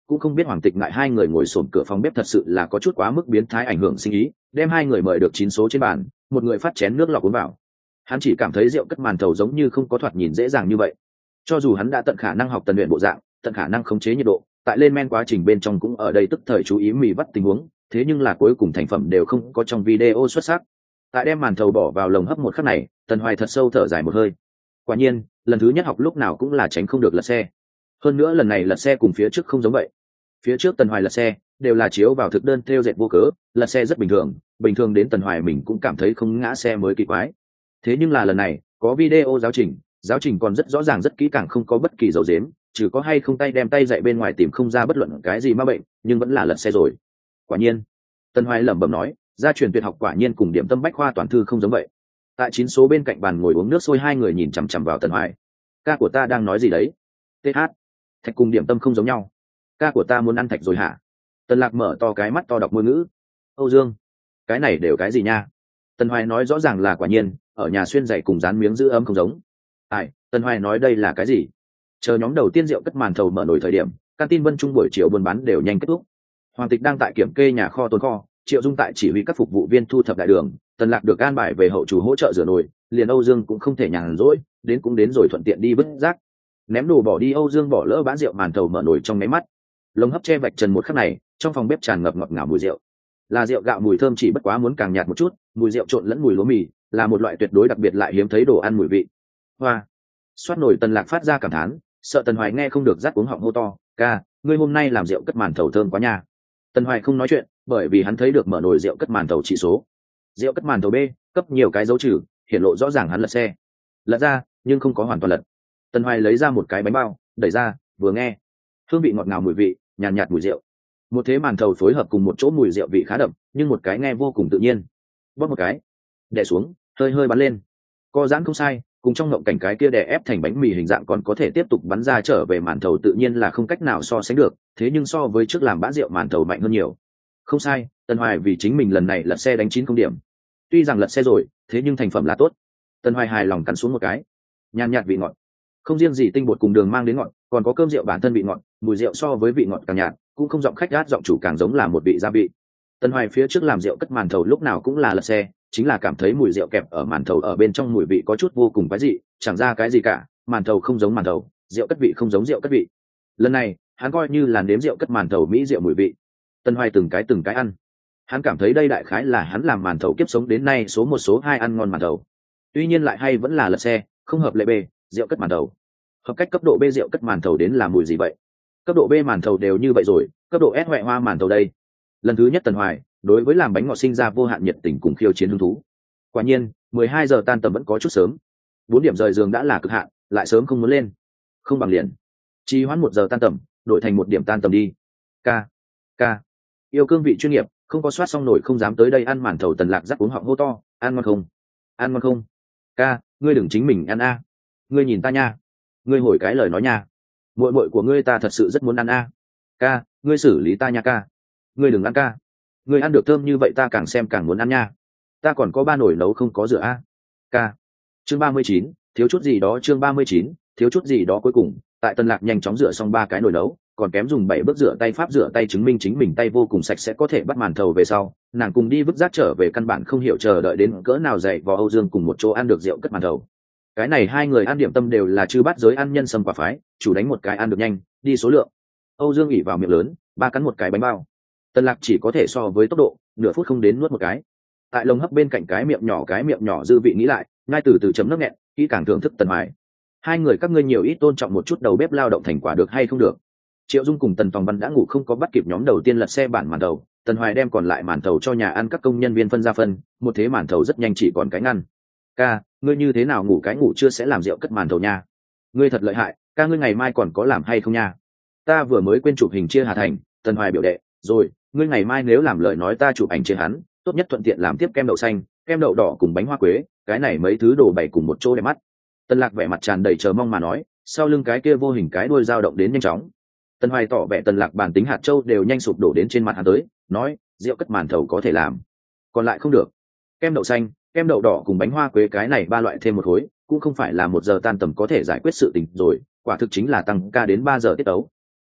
cũng không biết Hoàng Tịch ngại hai người ngồi xổm cửa phòng bếp thật sự là có chút quá mức biến thái ảnh hưởng sinh ý, đem hai người mời được 9 số trên bàn, một người phát chén nước lọc uống vào. Hắn chỉ cảm thấy rượu cất màn thầu giống như không có thoạt nhìn dễ dàng như vậy. Cho dù hắn đã tận khả năng học tần luyện bộ dạng, tận khả năng khống chế nhiệt độ, tại lên men quá trình bên trong cũng ở đây tức thời chú ý mì vắt tình huống, thế nhưng là cuối cùng thành phẩm đều không có trong video xuất sắc. Tại đem màn thầu bỏ vào lồng hấp một khắc này, Tần Hoài thật sâu thở dài một hơi. Quả nhiên, lần thứ nhất học lúc nào cũng là tránh không được lật xe. Hơn nữa lần này lật xe cùng phía trước không giống vậy. Phía trước Tần Hoài lật xe đều là chiếu vào thực đơn theo dệt vô cớ, lật xe rất bình thường đến Tần Hoài mình cũng cảm thấy không ngã xe mới kỳ quái. Thế nhưng là lần này, có video giáo trình còn rất rõ ràng rất kỹ càng, không có bất kỳ dấu dếm, trừ có hay không tay đem tay dậy bên ngoài tìm không ra bất luận cái gì ma bệnh, nhưng vẫn là lật xe rồi. Quả nhiên, Tần Hoài lẩm bẩm nói, gia truyền tuyệt học quả nhiên cùng điểm tâm bách khoa toàn thư không giống vậy. Tại 9 số bên cạnh bàn ngồi uống nước sôi hai người nhìn chằm chằm vào Tần Hoài. Ca của ta đang nói gì đấy? TH, thạch cùng điểm tâm không giống nhau. Ca của ta muốn ăn thạch rồi hả? Tần Lạc mở to cái mắt to đọc ngôn ngữ. Âu Dương, cái này đều cái gì nha? Tần Hoài nói rõ ràng là quả nhiên, ở nhà xuyên giày cùng dán miếng giữ ấm không giống. Ai, Tần Hoài nói đây là cái gì? Chờ nhóm đầu tiên rượu cất màn thầu mở nồi thời điểm, canteen Vân Trung buổi chiều buôn bán đều nhanh kết thúc. Hoàng Tịch đang tại kiểm kê nhà kho tồn kho, Triệu Dung tại chỉ huy các phục vụ viên thu thập đại đường, Tần Lạc được an bài về hậu chủ hỗ trợ rửa nồi, liền Âu Dương cũng không thể nhàn rỗi, đến rồi thuận tiện đi vứt rác. Ném đồ bỏ đi Âu Dương bỏ lỡ bã rượu màn thầu mở nồi trong mấy mắt. Lồng hấp che vạch trần một khắc này, trong phòng bếp tràn ngập ngọt ngào mùi rượu. Là rượu gạo mùi thơm chỉ bất quá muốn càng nhạt một chút, mùi rượu trộn lẫn mùi lúa mì, là một loại tuyệt đối đặc biệt lại hiếm thấy đồ ăn mùi vị. Hoa. Xoát nồi Tần Lạc phát ra cảm thán, sợ Tần Hoài nghe không được rát uống họng hô to, "Ca, ngươi hôm nay làm rượu cất màn thầu thơm quá nha." Tần Hoài không nói chuyện, bởi vì hắn thấy được mở nồi rượu cất màn thầu chỉ số. Rượu cất màn thầu B, cấp nhiều cái dấu trừ, hiển lộ rõ ràng hắn lật xe. Lật ra, nhưng không có hoàn toàn lật. Tần Hoài lấy ra một cái bánh bao, đẩy ra, vừa nghe, hương vị ngọt ngào mùi vị, nhàn nhạt mùi rượu. Một thế màn thầu phối hợp cùng một chỗ mùi rượu vị khá đậm, nhưng một cái nghe vô cùng tự nhiên. Bóp một cái, đè xuống, hơi hơi bắn lên. Co giãn không sai, cùng trong ngộng cảnh cái kia đè ép thành bánh mì hình dạng còn có thể tiếp tục bắn ra trở về màn thầu tự nhiên là không cách nào so sánh được, thế nhưng so với trước làm bã rượu màn thầu mạnh hơn nhiều. Không sai, Tần Hoài vì chính mình lần này lật xe đánh 9 không điểm. Tuy rằng lật xe rồi, thế nhưng thành phẩm là tốt. Tần Hoài hài lòng cắn xuống một cái. Nhàn nhạt vị ngọt. Không riêng gì tinh bột cùng đường mang đến ngọt, còn có cơm rượu bản thân vị ngọt, mùi rượu so với vị ngọt càng nhạt, cũng không giọng khách gát giọng chủ càng giống là một vị gia vị. Tần Hoài phía trước làm rượu cất màn thầu lúc nào cũng là lật xe, chính là cảm thấy mùi rượu kẹp ở màn thầu ở bên trong mùi vị có chút vô cùng quái dị, chẳng ra cái gì cả, màn thầu không giống màn thầu, rượu cất vị không giống rượu cất vị. Lần này, hắn coi như là nếm rượu cất màn thầu mỹ rượu mùi vị. Tần Hoài từng cái ăn. Hắn cảm thấy đây đại khái là hắn làm màn thầu kiếp sống đến nay số 1 số 2 ăn ngon màn thầu. Tuy nhiên lại hay vẫn là lật xe, không hợp lệ B, rượu cất màn thầu. Hợp cách cấp độ B rượu cất màn thầu đến là mùi gì vậy? Cấp độ B màn thầu đều như vậy rồi, cấp độ S hoẹ hoa màn thầu đây. Lần thứ nhất Tần Hoài đối với làm bánh ngọt sinh ra vô hạn nhiệt tình cùng khiêu chiến hứng thú. Quả nhiên, 12 giờ tan tầm vẫn có chút sớm. 4 điểm rời giường đã là cực hạn, lại sớm không muốn lên. Không bằng liền trì hoãn 1 giờ tan tầm, đổi thành 1 điểm tan tầm đi. Ca. Yêu cương vị chuyên nghiệp, không có soát xong nổi không dám tới đây ăn màn thầu. Tần Lạc rắc uống họng hô to, ăn ngon không? Ăn ngon không? Ca, ngươi đừng chính mình ăn a. Ngươi nhìn ta nha. Ngươi hồi cái lời nói nha. Muội muội của ngươi ta thật sự rất muốn ăn a. Ca, ngươi xử lý ta nha ca. Ngươi đừng ăn ca. Ngươi ăn được thơm như vậy ta càng xem càng muốn ăn nha. Ta còn có 3 nồi nấu không có rửa a. Ca. Chương 39, thiếu chút gì đó. Chương 39, thiếu chút gì đó. Cuối cùng, tại Tần Lạc nhanh chóng rửa xong 3 cái nồi nấu, còn kém dùng 7 bước rửa tay pháp rửa tay chứng minh chính mình tay vô cùng sạch sẽ có thể bắt màn thầu về sau, nàng cùng đi vứt rác trở về căn bản không hiểu chờ đợi đến cỡ nào dậy vò Âu Dương cùng một chỗ ăn được rượu cất màn thầu. Cái này hai người ăn điểm tâm đều là chư bát giới ăn nhân sâm quả phái, chủ đánh một cái ăn được nhanh, đi số lượng. Âu Dương ỉ vào miệng lớn, 3 cắn một cái bánh bao. Tần Lạc chỉ có thể so với tốc độ, nửa phút không đến nuốt một cái. Tại lồng hấp bên cạnh cái miệng nhỏ dư vị nghĩ lại, ngay từ từ chấm nước nghẹn, kỹ càng thưởng thức Tần Hoài. Hai người các ngươi nhiều ít tôn trọng một chút đầu bếp lao động thành quả được hay không được. Triệu Dung cùng Tần Tòng Văn đã ngủ không có bắt kịp nhóm đầu tiên lật xe bản màn thầu, Tần Hoài đem còn lại màn thầu cho nhà ăn các công nhân viên phân ra phân, một thế màn thầu rất nhanh chỉ còn cái ngăn. Ca, ngươi như thế nào ngủ cái ngủ chưa sẽ làm rượu cất màn thầu nha? Ngươi thật lợi hại, ca ngươi ngày mai còn có làm hay không nha? Ta vừa mới quên chụp hình chia Hà Thành. Tần Hoài biểu đệ, rồi, ngươi ngày mai nếu làm lời nói ta chụp ảnh chia hắn, tốt nhất thuận tiện làm tiếp kem đậu xanh, kem đậu đỏ cùng bánh hoa quế, cái này mấy thứ đồ bày cùng một chỗ đẹp mắt. Tần Lạc vẻ mặt tràn đầy chờ mong mà nói, sau lưng cái kia vô hình cái đuôi dao động đến nhanh chóng. Tần Hoài tỏ vẻ Tần Lạc bản tính hạt châu đều nhanh sụp đổ đến trên mặt hắn tới, nói, rượu cất màn thầu có thể làm, còn lại không được. Kem đậu xanh, kem đậu đỏ cùng bánh hoa quế cái này 3 loại thêm một khối, cũng không phải là 1 giờ tan tầm có thể giải quyết sự tình rồi, quả thực chính là tăng ca đến 3 giờ tiết tấu.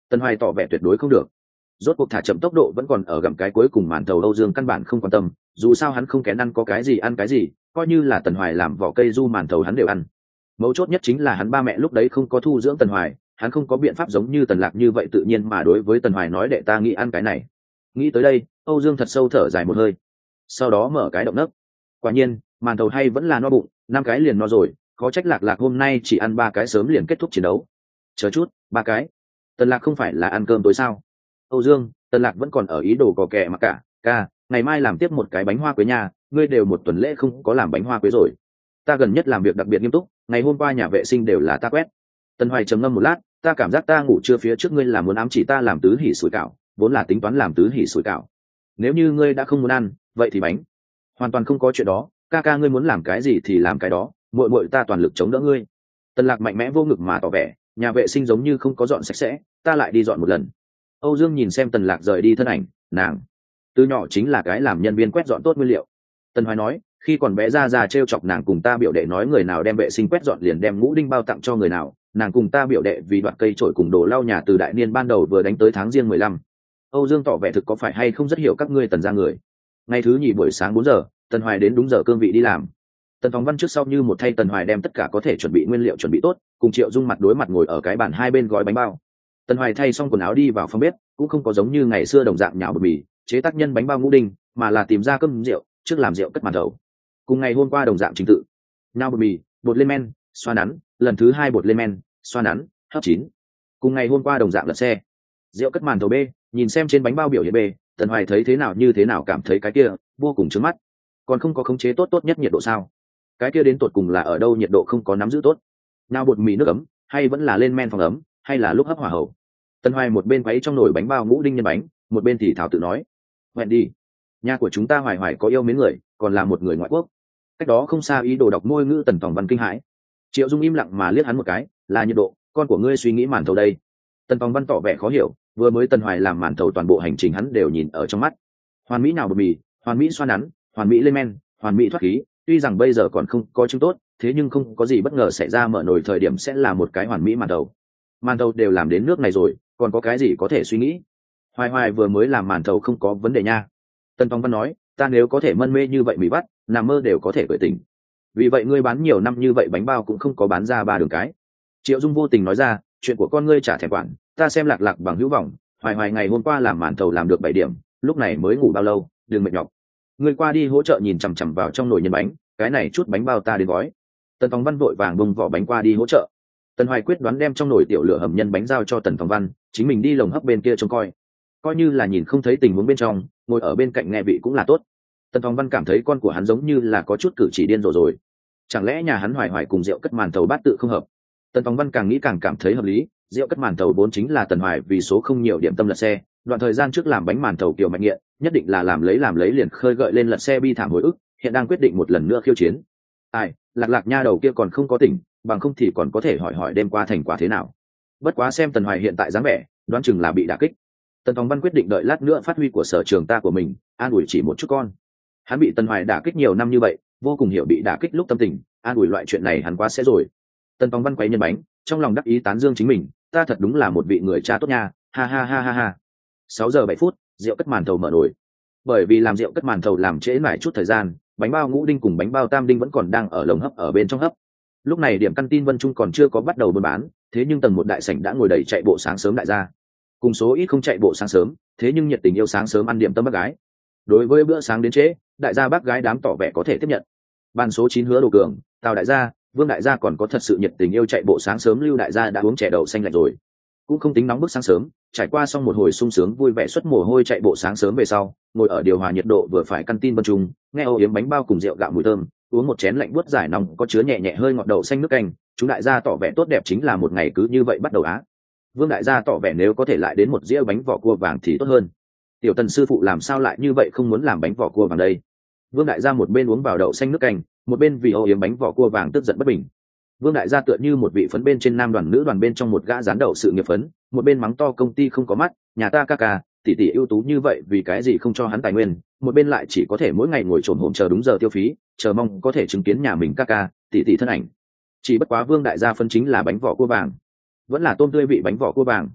Tần Hoài tỏ vẻ tuyệt đối không được. Rốt cuộc thả chậm tốc độ vẫn còn ở gặm cái cuối cùng màn thầu. Âu Dương căn bản không quan tâm, dù sao hắn không kén ăn có cái gì ăn cái gì, coi như là Tần Hoài làm vỏ cây du màn thầu hắn đều ăn. Mấu chốt nhất chính là hắn ba mẹ lúc đấy không có thu dưỡng Tần Hoài, hắn không có biện pháp giống như Tần Lạc như vậy tự nhiên mà đối với Tần Hoài nói đệ ta nghĩ ăn cái này. Nghĩ tới đây, Âu Dương thật sâu thở dài một hơi, sau đó mở cái động nấc. Quả nhiên, màn thầu hay vẫn là no bụng, 5 cái liền no rồi, có trách Lạc hôm nay chỉ ăn 3 cái sớm liền kết thúc chiến đấu. Chờ chút, 3 cái? Tần Lạc không phải là ăn cơm tối sao? Âu Dương, Tần Lạc vẫn còn ở ý đồ cò kè mà cả, ca, ngày mai làm tiếp một cái bánh hoa quế nha, ngươi đều một tuần lễ không có làm bánh hoa quế rồi. Ta gần nhất làm việc đặc biệt nghiêm túc, ngày hôm qua nhà vệ sinh đều là ta quét. Tần Hoài trầm ngâm một lát, ta cảm giác ta ngủ trưa phía trước ngươi là muốn ám chỉ ta làm tứ hỉ sủi cảo, vốn là tính toán làm tứ hỉ sủi cảo. Nếu như ngươi đã không muốn ăn, vậy thì bánh. Hoàn toàn không có chuyện đó, ca ngươi muốn làm cái gì thì làm cái đó, muội muội ta toàn lực chống đỡ ngươi. Tần Lạc mạnh mẽ vô ngực mà tỏ vẻ, nhà vệ sinh giống như không có dọn sạch sẽ, ta lại đi dọn một lần. Âu Dương nhìn xem Tần Lạc rời đi thân ảnh, nàng từ nhỏ chính là cái làm nhân viên quét dọn tốt nguyên liệu. Tần Hoài nói, khi còn bé ra trêu chọc nàng cùng ta biểu đệ nói người nào đem vệ sinh quét dọn liền đem ngũ đinh bao tặng cho người nào, nàng cùng ta biểu đệ vì đoạt cây trổi cùng đồ lau nhà từ đại niên ban đầu vừa đánh tới tháng riêng 15. Âu Dương tỏ vẻ thực có phải hay không rất hiểu các ngươi Tần gia người. Ngày thứ nhì buổi sáng 4 giờ, Tần Hoài đến đúng giờ cương vị đi làm. Tần Phong Văn trước sau như một thay Tần Hoài đem tất cả có thể chuẩn bị nguyên liệu chuẩn bị tốt, cùng Triệu Dung mặt đối mặt ngồi ở cái bàn hai bên gói bánh bao. Tần Hoài thay xong quần áo đi vào phòng bếp, cũng không có giống như ngày xưa đồng dạng nhào bột mì, chế tác nhân bánh bao ngũ đinh, mà là tìm ra cơm rượu, trước làm rượu cất màn thầu. Cùng ngày hôm qua đồng dạng trình tự, nhào bột mì, bột lên men, xoa nắn, lần thứ 2 bột lên men, xoa nắn, hấp chín. Cùng ngày hôm qua đồng dạng lật xe, rượu cất màn thầu B, nhìn xem trên bánh bao biểu hiện B, Tần Hoài thấy thế nào như thế nào cảm thấy cái kia vô cùng chướng mắt. Còn không có khống chế tốt nhất nhiệt độ sao? Cái kia đến tột cùng là ở đâu nhiệt độ không có nắm giữ tốt? Nào bột mì nước ấm, hay vẫn là lên men phòng ấm, hay là lúc hấp hỏa hậu? Tần Hoài một bên quấy trong nồi bánh bao ngũ đinh nhân bánh, một bên thì thảo tự nói, "Hẹn đi, nhà của chúng ta Hoài có yêu mến người, còn là một người ngoại quốc." Cách đó không xa ý đồ đọc môi ngữ Tần Tòng Văn kinh hãi. Triệu Dung im lặng mà liếc hắn một cái, "Là nhiệt độ, con của ngươi suy nghĩ màn thầu đây." Tần Tòng Văn tỏ vẻ khó hiểu, vừa mới Tần Hoài làm màn thầu toàn bộ hành trình hắn đều nhìn ở trong mắt. Hoàn mỹ nào bột mì, hoàn mỹ xoa nắn, hoàn mỹ lên men, hoàn mỹ thoát khí, tuy rằng bây giờ còn không có chứng tốt, thế nhưng không có gì bất ngờ xảy ra mở nồi thời điểm sẽ là một cái hoàn mỹ màn thầu. Màn thầu đều làm đến nước này rồi, còn có cái gì có thể suy nghĩ? Hoài vừa mới làm màn thầu không có vấn đề nha. Tần Phong Văn nói, ta nếu có thể mân mê như vậy mì bắt, nằm mơ đều có thể gợi tỉnh. Vì vậy ngươi bán nhiều năm như vậy bánh bao cũng không có bán ra 3 đường cái. Triệu Dung vô tình nói ra, chuyện của con ngươi chả thèm quản, ta xem Lạc bằng hữu vọng, Hoài ngày hôm qua làm màn thầu làm được 7 điểm, lúc này mới ngủ bao lâu, đừng mệt nhọc. Ngươi qua đi hỗ trợ nhìn chằm chằm vào trong nồi nhân bánh, cái này chút bánh bao ta đến gói. Tần Phong Văn vội vàng bung vỏ bánh qua đi hỗ trợ. Tần Hoài quyết đoán đem trong nồi tiểu lửa hầm nhân bánh giao cho Tần Phong Văn, chính mình đi lồng hấp bên kia trông coi như là nhìn không thấy tình huống bên trong, ngồi ở bên cạnh nghe vị cũng là tốt. Tần Phong Văn cảm thấy con của hắn giống như là có chút cử chỉ điên rồ rồi. Chẳng lẽ nhà hắn Hoài cùng rượu cất màn thầu bát tự không hợp? Tần Phong Văn càng nghĩ càng cảm thấy hợp lý, rượu cất màn thầu vốn chính là Tần Hoài vì số không nhiều điểm tâm lật xe, đoạn thời gian trước làm bánh màn thầu kiểu mạnh nghiện, nhất định là làm lấy liền khơi gợi lên lật xe bi thảm hồi ức, hiện đang quyết định một lần nữa khiêu chiến. Ai, Lạc nha đầu kia còn không có tỉnh, bằng không thì còn có thể hỏi đêm qua thành quả thế nào. Bất quá xem Tần Hoài hiện tại dáng vẻ, đoán chừng là bị đả kích. Tần Phong Văn quyết định đợi lát nữa phát huy của sở trường ta của mình, an ủi chỉ một chút con. Hắn bị Tần Hoài đả kích nhiều năm như vậy, vô cùng hiểu bị đả kích lúc tâm tình, an ủi loại chuyện này hắn quá sẽ rồi. Tần Phong Văn quấy nhân bánh, trong lòng đắc ý tán dương chính mình, ta thật đúng là một vị người cha tốt nha, ha ha ha ha ha. 6 giờ 7 phút, rượu cất màn thầu mở nồi. Bởi vì làm rượu cất màn thầu làm trễ mãi chút thời gian, bánh bao ngũ đinh cùng bánh bao tam đinh vẫn còn đang ở lồng hấp ở bên trong hấp. Lúc này điểm căn tin Vân Trung còn chưa có bắt đầu buôn bán, thế nhưng tầng 1 đại sảnh đã ngồi đầy chạy bộ sáng sớm đại gia. Cùng số ít không chạy bộ sáng sớm, thế nhưng nhiệt tình yêu sáng sớm ăn điểm tâm bác gái. Đối với bữa sáng đến trễ, đại gia bác gái đám tỏ vẻ có thể tiếp nhận. Ban số 9 Hứa Đồ Cường, Tào đại gia, Vương đại gia còn có thật sự nhiệt tình yêu chạy bộ sáng sớm Lưu đại gia đã uống chè đậu xanh lạnh rồi. Cũng không tính nóng bức sáng sớm, trải qua xong một hồi sung sướng vui vẻ xuất mồ hôi chạy bộ sáng sớm về sau, ngồi ở điều hòa nhiệt độ vừa phải căn tin Vân Trung, nghe âu yếm bánh bao cùng rượu gạo mùi thơm, uống một chén lạnh buốt giải nóng có chứa nhẹ nhẹ hơi ngọt đậu xanh nước canh, chúng đại gia tỏ vẻ tốt đẹp chính là một ngày cứ như vậy bắt đầu á. Vương đại gia tỏ vẻ nếu có thể lại đến một dĩa bánh vỏ cua vàng thì tốt hơn. Tiểu Tần sư phụ làm sao lại như vậy không muốn làm bánh vỏ cua vàng đây? Vương đại gia một bên uống vào đậu xanh nước canh, một bên vì âu yếm bánh vỏ cua vàng tức giận bất bình. Vương đại gia tựa như một vị phấn bên trên nam đoàn nữ đoàn bên trong một gã gián đậu sự nghiệp phấn, một bên mắng to công ty không có mắt, nhà ta ca tỷ tỷ ưu tú như vậy vì cái gì không cho hắn tài nguyên, một bên lại chỉ có thể mỗi ngày ngồi trồn hổm chờ đúng giờ tiêu phí, chờ mong có thể chứng kiến nhà mình ca tỷ tỷ thân ảnh. Chỉ bất quá Vương đại gia phân chính là bánh vỏ cua vàng, vẫn là tôm tươi vị bánh vỏ cua vàng.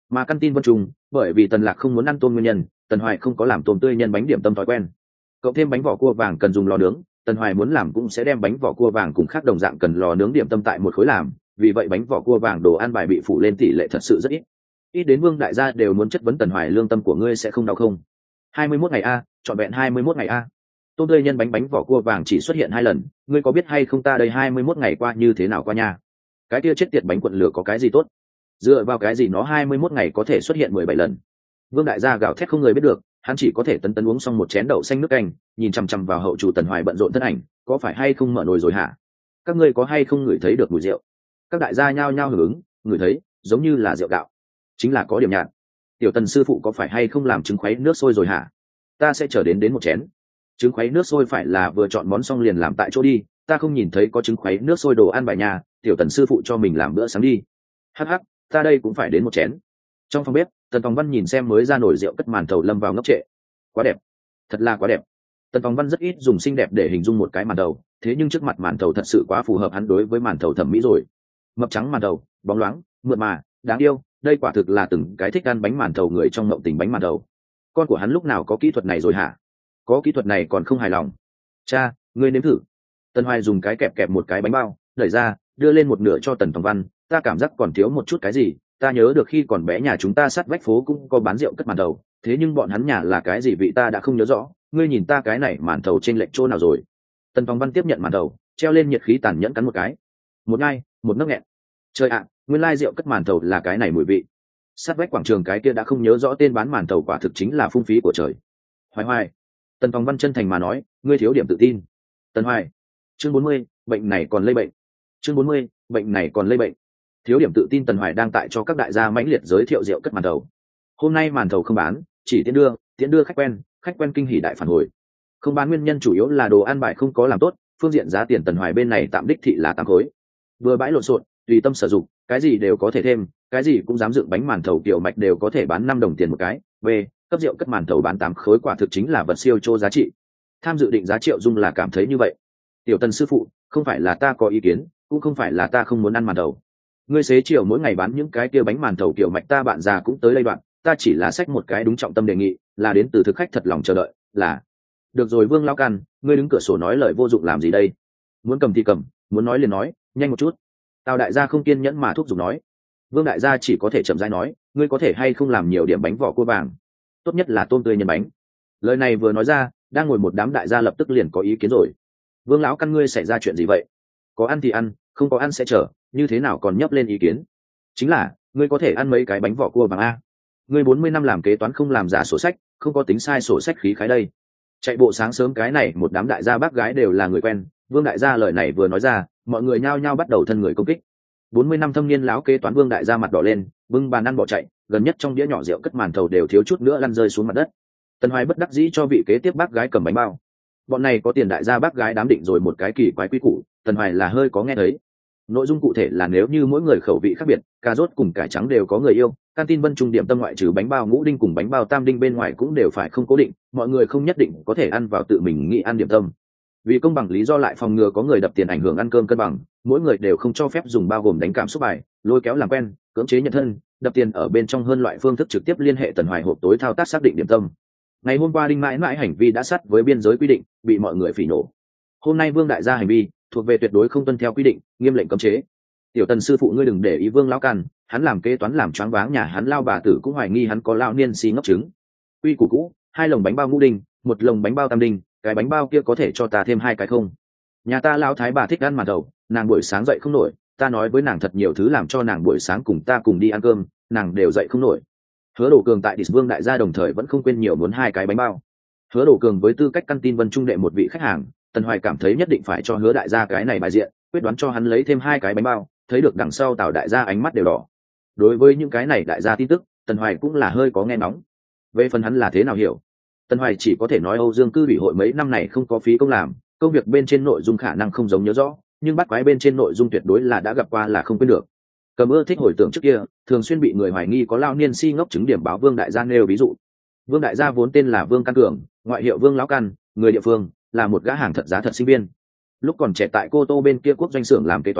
Mà căn tin Vân Trung, bởi vì Tần Lạc không muốn ăn tôm nguyên nhân, Tần Hoài không có làm tôm tươi nhân bánh điểm tâm thói quen. Cộng thêm bánh vỏ cua vàng cần dùng lò nướng, Tần Hoài muốn làm cũng sẽ đem bánh vỏ cua vàng cùng khác đồng dạng cần lò nướng điểm tâm tại một khối làm, vì vậy bánh vỏ cua vàng đồ ăn bài bị phủ lên tỷ lệ thật sự rất ít. Ít đến Vương đại gia đều muốn chất vấn Tần Hoài lương tâm của ngươi sẽ không đau không? 21 ngày a, trọn vẹn 21 ngày a. Tôm tươi nhân bánh vỏ cua vàng chỉ xuất hiện 2 lần, ngươi có biết hay không ta đây 21 ngày qua như thế nào qua nha? Cái kia chết tiệt bánh cuộn lửa có cái gì tốt? Dựa vào cái gì nó 21 ngày có thể xuất hiện 17 lần? Vương đại gia gào thét không người biết được, hắn chỉ có thể tấn tấn uống xong một chén đậu xanh nước canh, nhìn chằm chằm vào hậu chủ Tần Hoài bận rộn thân ảnh, có phải hay không mở nồi rồi hả? Các ngươi có hay không ngửi thấy được mùi rượu? Các đại gia nhao nhao hưởng ứng, ngửi thấy, giống như là rượu gạo, chính là có điểm nhạt. Tiểu Tần sư phụ có phải hay không làm trứng khuấy nước sôi rồi hả? Ta sẽ chờ đến một chén. Trứng khuấy nước sôi phải là vừa chọn món xong liền làm tại chỗ đi, ta không nhìn thấy có trứng khuấy nước sôi đồ ăn bài nhà, Tiểu Tần sư phụ cho mình làm bữa sáng đi. Hắc hắc, ta đây cũng phải đến một chén. Trong phòng bếp, Tần Tòng Văn nhìn xem mới ra nồi rượu cất màn thầu lâm vào ngốc trệ. Quá đẹp, thật là quá đẹp. Tần Tòng Văn rất ít dùng xinh đẹp để hình dung một cái màn thầu, thế nhưng trước mặt màn thầu thật sự quá phù hợp hắn đối với màn thầu thẩm mỹ rồi. Mập trắng màn thầu, bóng loáng, mượt mà, đáng yêu, đây quả thực là từng cái thích ăn bánh màn thầu người trong ngộng tình bánh màn thầu. Con của hắn lúc nào có kỹ thuật này rồi hả? Có kỹ thuật này còn không hài lòng. Cha, ngươi nếm thử. Tần Hoài dùng cái kẹp kẹp một cái bánh bao, đẩy ra, đưa lên một nửa cho Tần Tòng Văn, ta cảm giác còn thiếu một chút cái gì, ta nhớ được khi còn bé nhà chúng ta sát vách phố cũng có bán rượu cất màn thầu, thế nhưng bọn hắn nhà là cái gì vị ta đã không nhớ rõ, ngươi nhìn ta cái này màn thầu trên lệch chỗ nào rồi? Tần Tòng Văn tiếp nhận màn thầu, treo lên nhiệt khí tàn nhẫn cắn một cái. Một ngai, một nấc nghẹn. Trời ạ, nguyên lai rượu cất màn thầu là cái này mùi vị. Sát vách quảng trường cái kia đã không nhớ rõ tên bán màn thầu quả thực chính là phung phí của trời. Hoài Hoài. Tần Tòng Văn chân thành mà nói, ngươi thiếu điểm tự tin. Tần Hoài. Chương 40, bệnh này còn lây bệnh. Chương 40, bệnh này còn lây bệnh. Thiếu điểm tự tin Tần Hoài đang tại cho các đại gia mãnh liệt giới thiệu rượu cất màn thầu. Hôm nay màn thầu không bán, chỉ tiễn đưa khách quen kinh hỉ đại phản hồi. Không bán nguyên nhân chủ yếu là đồ ăn bài không có làm tốt, phương diện giá tiền Tần Hoài bên này tạm đích thị là 8 khối. Vừa bãi lộn xộn, tùy tâm sử dụng, cái gì đều có thể thêm, cái gì cũng dám dựng bánh màn thầu kiểu mạch đều có thể bán 5 đồng tiền một cái. B, cấp rượu cất màn thầu bán 8 khối quả thực chính là vật siêu chô giá trị. Tham dự định giá Triệu Dung là cảm thấy như vậy. Tiểu Tần sư phụ, không phải là ta có ý kiến, cũng không phải là ta không muốn ăn màn thầu. Ngươi xế chiều mỗi ngày bán những cái kia bánh màn thầu kiểu mạch ta bạn già cũng tới đây đoạn, ta chỉ là xách một cái đúng trọng tâm đề nghị, là đến từ thực khách thật lòng chờ đợi, là. Được rồi Vương lão căn, ngươi đứng cửa sổ nói lời vô dụng làm gì đây? Muốn cầm thì cầm, muốn nói liền nói, nhanh một chút. Tào đại gia không kiên nhẫn mà thúc giục nói. Vương đại gia chỉ có thể chậm rãi nói, ngươi có thể hay không làm nhiều điểm bánh vỏ cua vàng, tốt nhất là tôm tươi nhân bánh. Lời này vừa nói ra, đang ngồi một đám đại gia lập tức liền có ý kiến rồi. Vương lão căn ngươi xảy ra chuyện gì vậy? Có ăn thì ăn, không có ăn sẽ chờ, như thế nào còn nhấp lên ý kiến? Chính là, ngươi có thể ăn mấy cái bánh vỏ cua vàng a? Ngươi 40 năm làm kế toán không làm giả sổ sách, không có tính sai sổ sách khí khái đây. Chạy bộ sáng sớm cái này một đám đại gia bác gái đều là người quen, Vương đại gia lời này vừa nói ra, mọi người nhao nhao bắt đầu thân người công kích. 40 năm thâm niên lão kế toán Vương đại gia mặt đỏ lên, bưng bàn ăn bỏ chạy, gần nhất trong đĩa nhỏ rượu cất màn thầu đều thiếu chút nữa lăn rơi xuống mặt đất. Tần Hoài bất đắc dĩ cho vị kế tiếp bác gái cầm bánh bao. Bọn này có tiền đại gia bác gái đám định rồi một cái kỳ quái quy củ, Tần Hoài là hơi có nghe thấy. Nội dung cụ thể là nếu như mỗi người khẩu vị khác biệt, cà rốt cùng cải trắng đều có người yêu, canteen Vân Trung điểm tâm ngoại trừ bánh bao ngũ đinh cùng bánh bao tam đinh bên ngoài cũng đều phải không cố định, mọi người không nhất định có thể ăn vào tự mình nghĩ ăn điểm tâm. Vì công bằng lý do lại phòng ngừa có người đập tiền ảnh hưởng ăn cơm cân bằng, mỗi người đều không cho phép dùng bao gồm đánh cảm xúc bài, lôi kéo làm quen, cưỡng chế nhận thân, đập tiền ở bên trong hơn loại phương thức trực tiếp liên hệ Tần Hoài hộp tối thao tác xác định điểm tâm. Ngày hôm qua đinh mãi mãi hành vi đã sát với biên giới quy định, bị mọi người phỉ nổ. Hôm nay Vương đại gia hành vi thuộc về tuyệt đối không tuân theo quy định, nghiêm lệnh cấm chế. Tiểu Tần sư phụ ngươi đừng để ý Vương lão căn, hắn làm kế toán làm choáng váng nhà hắn lao bà tử cũng hoài nghi hắn có lão niên si ngốc trứng. Quy củ cũ, 2 lồng bánh bao ngũ đinh, 1 lồng bánh bao tam đinh, cái bánh bao kia có thể cho ta thêm 2 cái không? Nhà ta lão thái bà thích ăn màn thầu, nàng buổi sáng dậy không nổi, ta nói với nàng thật nhiều thứ làm cho nàng buổi sáng cùng ta cùng đi ăn cơm, nàng đều dậy không nổi. Hứa Đồ Cường tại Vương đại gia đồng thời vẫn không quên nhiều muốn 2 cái bánh bao. Hứa Đồ Cường với tư cách canteen Vân Trung đệ một vị khách hàng, Tần Hoài cảm thấy nhất định phải cho Hứa đại gia cái này bài diện, quyết đoán cho hắn lấy thêm 2 cái bánh bao, thấy được đằng sau Tào đại gia ánh mắt đều đỏ. Đối với những cái này đại gia tin tức, Tần Hoài cũng là hơi có nghe nóng. Về phần hắn là thế nào hiểu, Tần Hoài chỉ có thể nói Âu Dương cư ủy hội mấy năm này không có phí công làm, công việc bên trên nội dung khả năng không giống nhớ rõ, nhưng bắt quái bên trên nội dung tuyệt đối là đã gặp qua là không quên được. Cầm ưa thích hồi tưởng trước kia, thường xuyên bị người hoài nghi có lao niên si ngốc chứng điểm báo Vương đại gia nêu ví dụ. Vương đại gia vốn tên là Vương Căn Cường, ngoại hiệu Vương lão căn, người địa phương, là một gã hàng thật giá thật sinh viên. Lúc còn trẻ tại Cô Tô bên kia quốc doanh xưởng làm kế toán,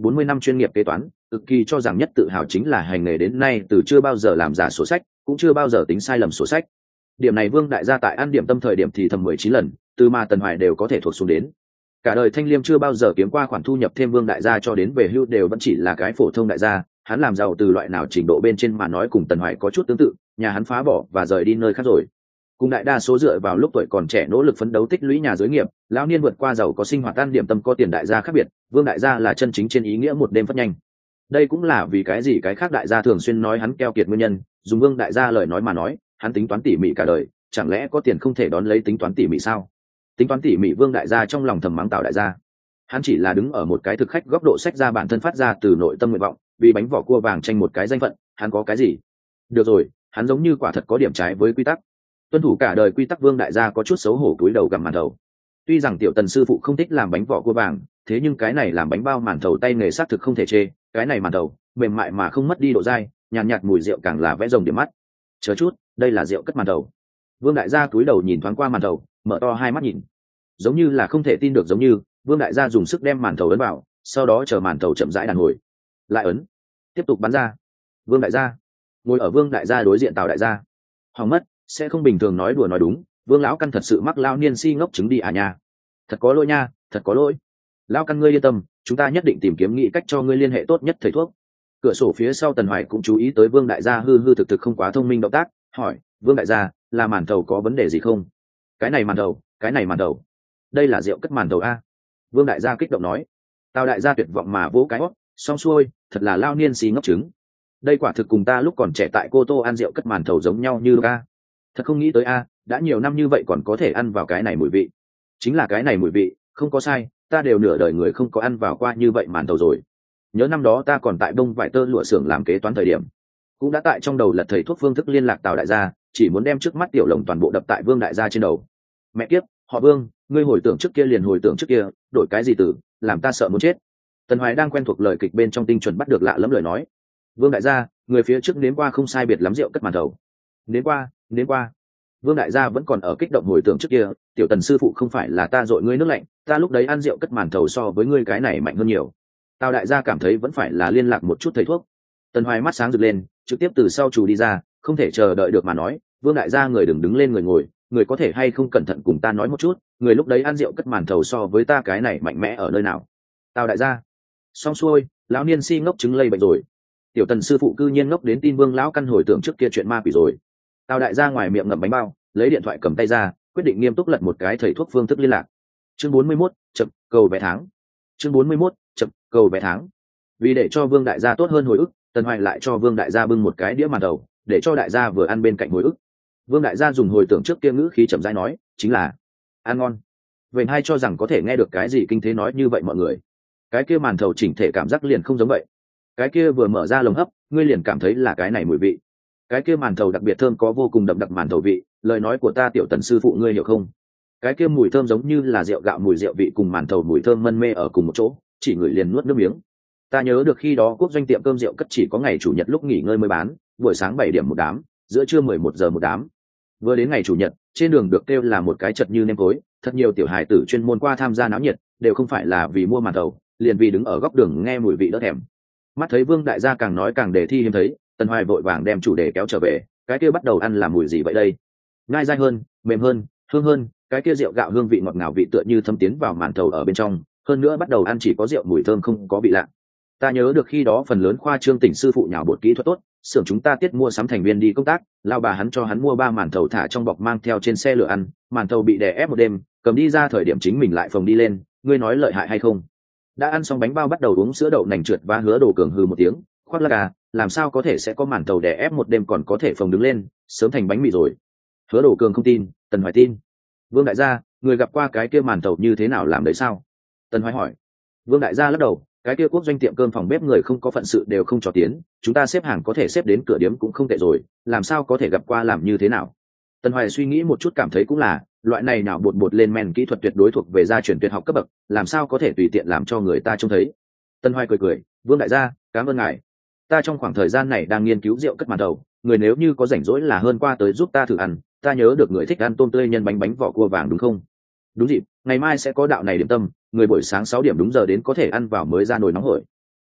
40 năm chuyên nghiệp kế toán, cực kỳ cho rằng nhất tự hào chính là hành nghề đến nay từ chưa bao giờ làm giả sổ sách, cũng chưa bao giờ tính sai lầm sổ sách. Điểm này Vương đại gia tại ăn điểm tâm thời điểm thì thầm 19 lần, từ mà Tần Hoài đều có thể thuộc xuống đến. Cả đời Thanh Liêm chưa bao giờ kiếm qua khoản thu nhập thêm Vương đại gia cho đến về hưu đều vẫn chỉ là cái phổ thông đại gia, hắn làm giàu từ loại nào trình độ bên trên mà nói cùng Tần Hoài có chút tương tự, nhà hắn phá bỏ và rời đi nơi khác rồi. Cùng đại đa số dựa vào lúc tuổi còn trẻ nỗ lực phấn đấu tích lũy nhà giới nghiệp, lão niên vượt qua giàu có sinh hoạt ăn điểm tâm có tiền đại gia khác biệt, Vương đại gia là chân chính trên ý nghĩa một đêm phát nhanh. Đây cũng là vì cái gì cái khác đại gia thường xuyên nói hắn keo kiệt nguyên nhân, dùng Vương đại gia lời nói mà nói, hắn tính toán tỉ mỉ cả đời, chẳng lẽ có tiền không thể đón lấy tính toán tỉ mỉ sao? Tính toán tỉ mỉ Vương đại gia trong lòng thầm mắng Tào đại gia. Hắn chỉ là đứng ở một cái thực khách góc độ sách ra bản thân phát ra từ nội tâm nguyện vọng, vì bánh vỏ cua vàng tranh một cái danh phận, hắn có cái gì? Được rồi, hắn giống như quả thật có điểm trái với quy tắc. Tuân thủ cả đời quy tắc Vương đại gia có chút xấu hổ cúi đầu gặm màn thầu. Tuy rằng tiểu Tần sư phụ không thích làm bánh vỏ cua vàng, thế nhưng cái này làm bánh bao màn thầu tay nghề xác thực không thể chê, cái này màn thầu mềm mại mà không mất đi độ dai, nhàn nhạt mùi rượu càng là vẽ rồng điểm mắt. Chờ chút, đây là rượu cất màn thầu. Vương đại gia cúi đầu nhìn thoáng qua màn thầu, mở to hai mắt nhìn, giống như là không thể tin được, giống như Vương đại gia dùng sức đem màn thầu ấn vào, sau đó chờ màn thầu chậm rãi đàn hồi, lại ấn, tiếp tục bắn ra. Vương đại gia ngồi ở Vương đại gia đối diện Tào đại gia, hỏng mất, sẽ không bình thường nói đùa nói đúng, Vương lão căn thật sự mắc lao niên si ngốc chứng đi à nha. Thật có lỗi nha, thật có lỗi. Lão căn ngươi yên tâm, chúng ta nhất định tìm kiếm nghĩ cách cho ngươi liên hệ tốt nhất thầy thuốc. Cửa sổ phía sau Tần Hoài cũng chú ý tới Vương đại gia hư hư thực thực không quá thông minh động tác, hỏi, Vương đại gia, là màn thầu có vấn đề gì không? Cái này màn thầu, cái này màn thầu, đây là rượu cất màn thầu a. Vương đại gia kích động nói. Tào đại gia tuyệt vọng mà vỗ cái hót, xong xuôi, thật là lao niên si ngốc chứng. Đây quả thực cùng ta lúc còn trẻ tại Cô Tô ăn rượu cất màn thầu giống nhau như a. Thật không nghĩ tới a, đã nhiều năm như vậy còn có thể ăn vào cái này mùi vị. Chính là cái này mùi vị, không có sai, ta đều nửa đời người không có ăn vào qua như vậy màn thầu rồi. Nhớ năm đó ta còn tại bông vải tơ lụa xưởng làm kế toán thời điểm, cũng đã tại trong đầu lật thầy thuốc phương thức liên lạc Tào đại gia, chỉ muốn đem trước mắt tiểu lồng toàn bộ đập tại Vương đại gia trên đầu. Mẹ kiếp, họ Vương, ngươi hồi tưởng trước kia liền hồi tưởng trước kia, đổi cái gì từ, làm ta sợ muốn chết. Tần Hoài đang quen thuộc lời kịch bên trong tinh chuẩn bắt được lạ lẫm lời nói. Vương đại gia, người phía trước nếm qua không sai biệt lắm rượu cất màn thầu. Nếm qua. Vương đại gia vẫn còn ở kích động hồi tưởng trước kia, tiểu Tần sư phụ không phải là ta dội ngươi nước lạnh, ta lúc đấy ăn rượu cất màn thầu so với ngươi cái này mạnh hơn nhiều. Tào đại gia cảm thấy vẫn phải là liên lạc một chút thầy thuốc. Tần Hoài mắt sáng rực lên, trực tiếp từ sau chủ đi ra, không thể chờ đợi được mà nói, Vương đại gia người đừng đứng lên người ngồi, người có thể hay không cẩn thận cùng ta nói một chút, người lúc đấy ăn rượu cất màn thầu so với ta cái này mạnh mẽ ở nơi nào? Tào đại gia, xong xuôi, lão niên si ngốc chứng lây bệnh rồi. Tiểu Tần sư phụ cư nhiên ngốc đến tin Vương lão căn hồi tưởng trước kia chuyện ma quỷ rồi. Tào đại gia ngoài miệng ngậm bánh bao, lấy điện thoại cầm tay ra, quyết định nghiêm túc lật một cái thầy thuốc phương thức liên lạc. Chương 41, chậm cầu vé tháng. Chương 41, chậm cầu vé tháng. Vì để cho Vương đại gia tốt hơn hồi ức, Tần Hoài lại cho Vương đại gia bưng một cái đĩa màn thầu, để cho đại gia vừa ăn bên cạnh hồi ức. Vương đại gia dùng hồi tưởng trước kia ngữ khí chậm rãi nói, chính là ăn ngon. Vậy hai cho rằng có thể nghe được cái gì kinh thế nói như vậy mọi người. Cái kia màn thầu chỉnh thể cảm giác liền không giống vậy. Cái kia vừa mở ra lồng hấp, ngươi liền cảm thấy là cái này mùi vị. Cái kia màn thầu đặc biệt thơm, có vô cùng đậm đặc màn thầu vị, lời nói của ta tiểu Tần sư phụ ngươi hiểu không? Cái kia mùi thơm giống như là rượu gạo mùi rượu vị cùng màn thầu mùi thơm mân mê ở cùng một chỗ, chỉ ngửi liền nuốt nước miếng. Ta nhớ được khi đó quốc doanh tiệm cơm rượu cất chỉ có ngày chủ nhật lúc nghỉ ngơi mới bán, buổi sáng 7 điểm một đám, giữa trưa 11 giờ một đám. Vừa đến ngày chủ nhật, trên đường được kêu là một cái chật như nêm cối, thật nhiều tiểu hài tử chuyên môn qua tham gia náo nhiệt, đều không phải là vì mua màn thầu, liền vì đứng ở góc đường nghe mùi vị đỡ thèm. Mắt thấy Vương đại gia càng nói càng đề thi hiếm thấy, Tần Hoài vội vàng đem chủ đề kéo trở về, cái kia bắt đầu ăn là mùi gì vậy đây? Ngai dai hơn, mềm hơn, hương hơn, cái kia rượu gạo hương vị ngọt ngào vị tựa như thâm tiến vào màn thầu ở bên trong, hơn nữa bắt đầu ăn chỉ có rượu mùi thơm không có vị lạ. Ta nhớ được khi đó phần lớn khoa trương tỉnh sư phụ nhào bột kỹ thuật tốt, xưởng chúng ta tiết mua sắm thành viên đi công tác, lao bà hắn cho hắn mua 3 màn thầu thả trong bọc mang theo trên xe lửa ăn, màn thầu bị đè ép một đêm, cầm đi ra thời điểm chính mình lại phồng đi lên, ngươi nói lợi hại hay không? Đã ăn xong bánh bao bắt đầu uống sữa đậu nành trượt và Hứa Đồ Cường hừ một tiếng, khoác lác à, làm sao có thể sẽ có màn thầu đè ép một đêm còn có thể phồng đứng lên, sớm thành bánh mì rồi. Hứa Đồ Cường không tin, Tần Hoài tin. Vương đại gia, người gặp qua cái kia màn thầu như thế nào làm đấy sao? Tần Hoài hỏi. Vương đại gia lắc đầu, cái kia quốc doanh tiệm cơm phòng bếp người không có phận sự đều không cho tiến, chúng ta xếp hàng có thể xếp đến cửa điếm cũng không tệ rồi, làm sao có thể gặp qua làm như thế nào? Tần Hoài suy nghĩ một chút cảm thấy cũng là, loại này nào bột bột lên men kỹ thuật tuyệt đối thuộc về gia truyền tuyệt học cấp bậc, làm sao có thể tùy tiện làm cho người ta trông thấy. Tần Hoài cười cười, Vương đại gia, cảm ơn ngài. Ta trong khoảng thời gian này đang nghiên cứu rượu cất màn thầu, người nếu như có rảnh rỗi là hơn qua tới giúp ta thử ăn, ta nhớ được người thích ăn tôm tươi nhân bánh vỏ cua vàng đúng không? Đúng dịp, ngày mai sẽ có đạo này điểm tâm, người buổi sáng 6 điểm đúng giờ đến có thể ăn vào mới ra nồi nóng hổi.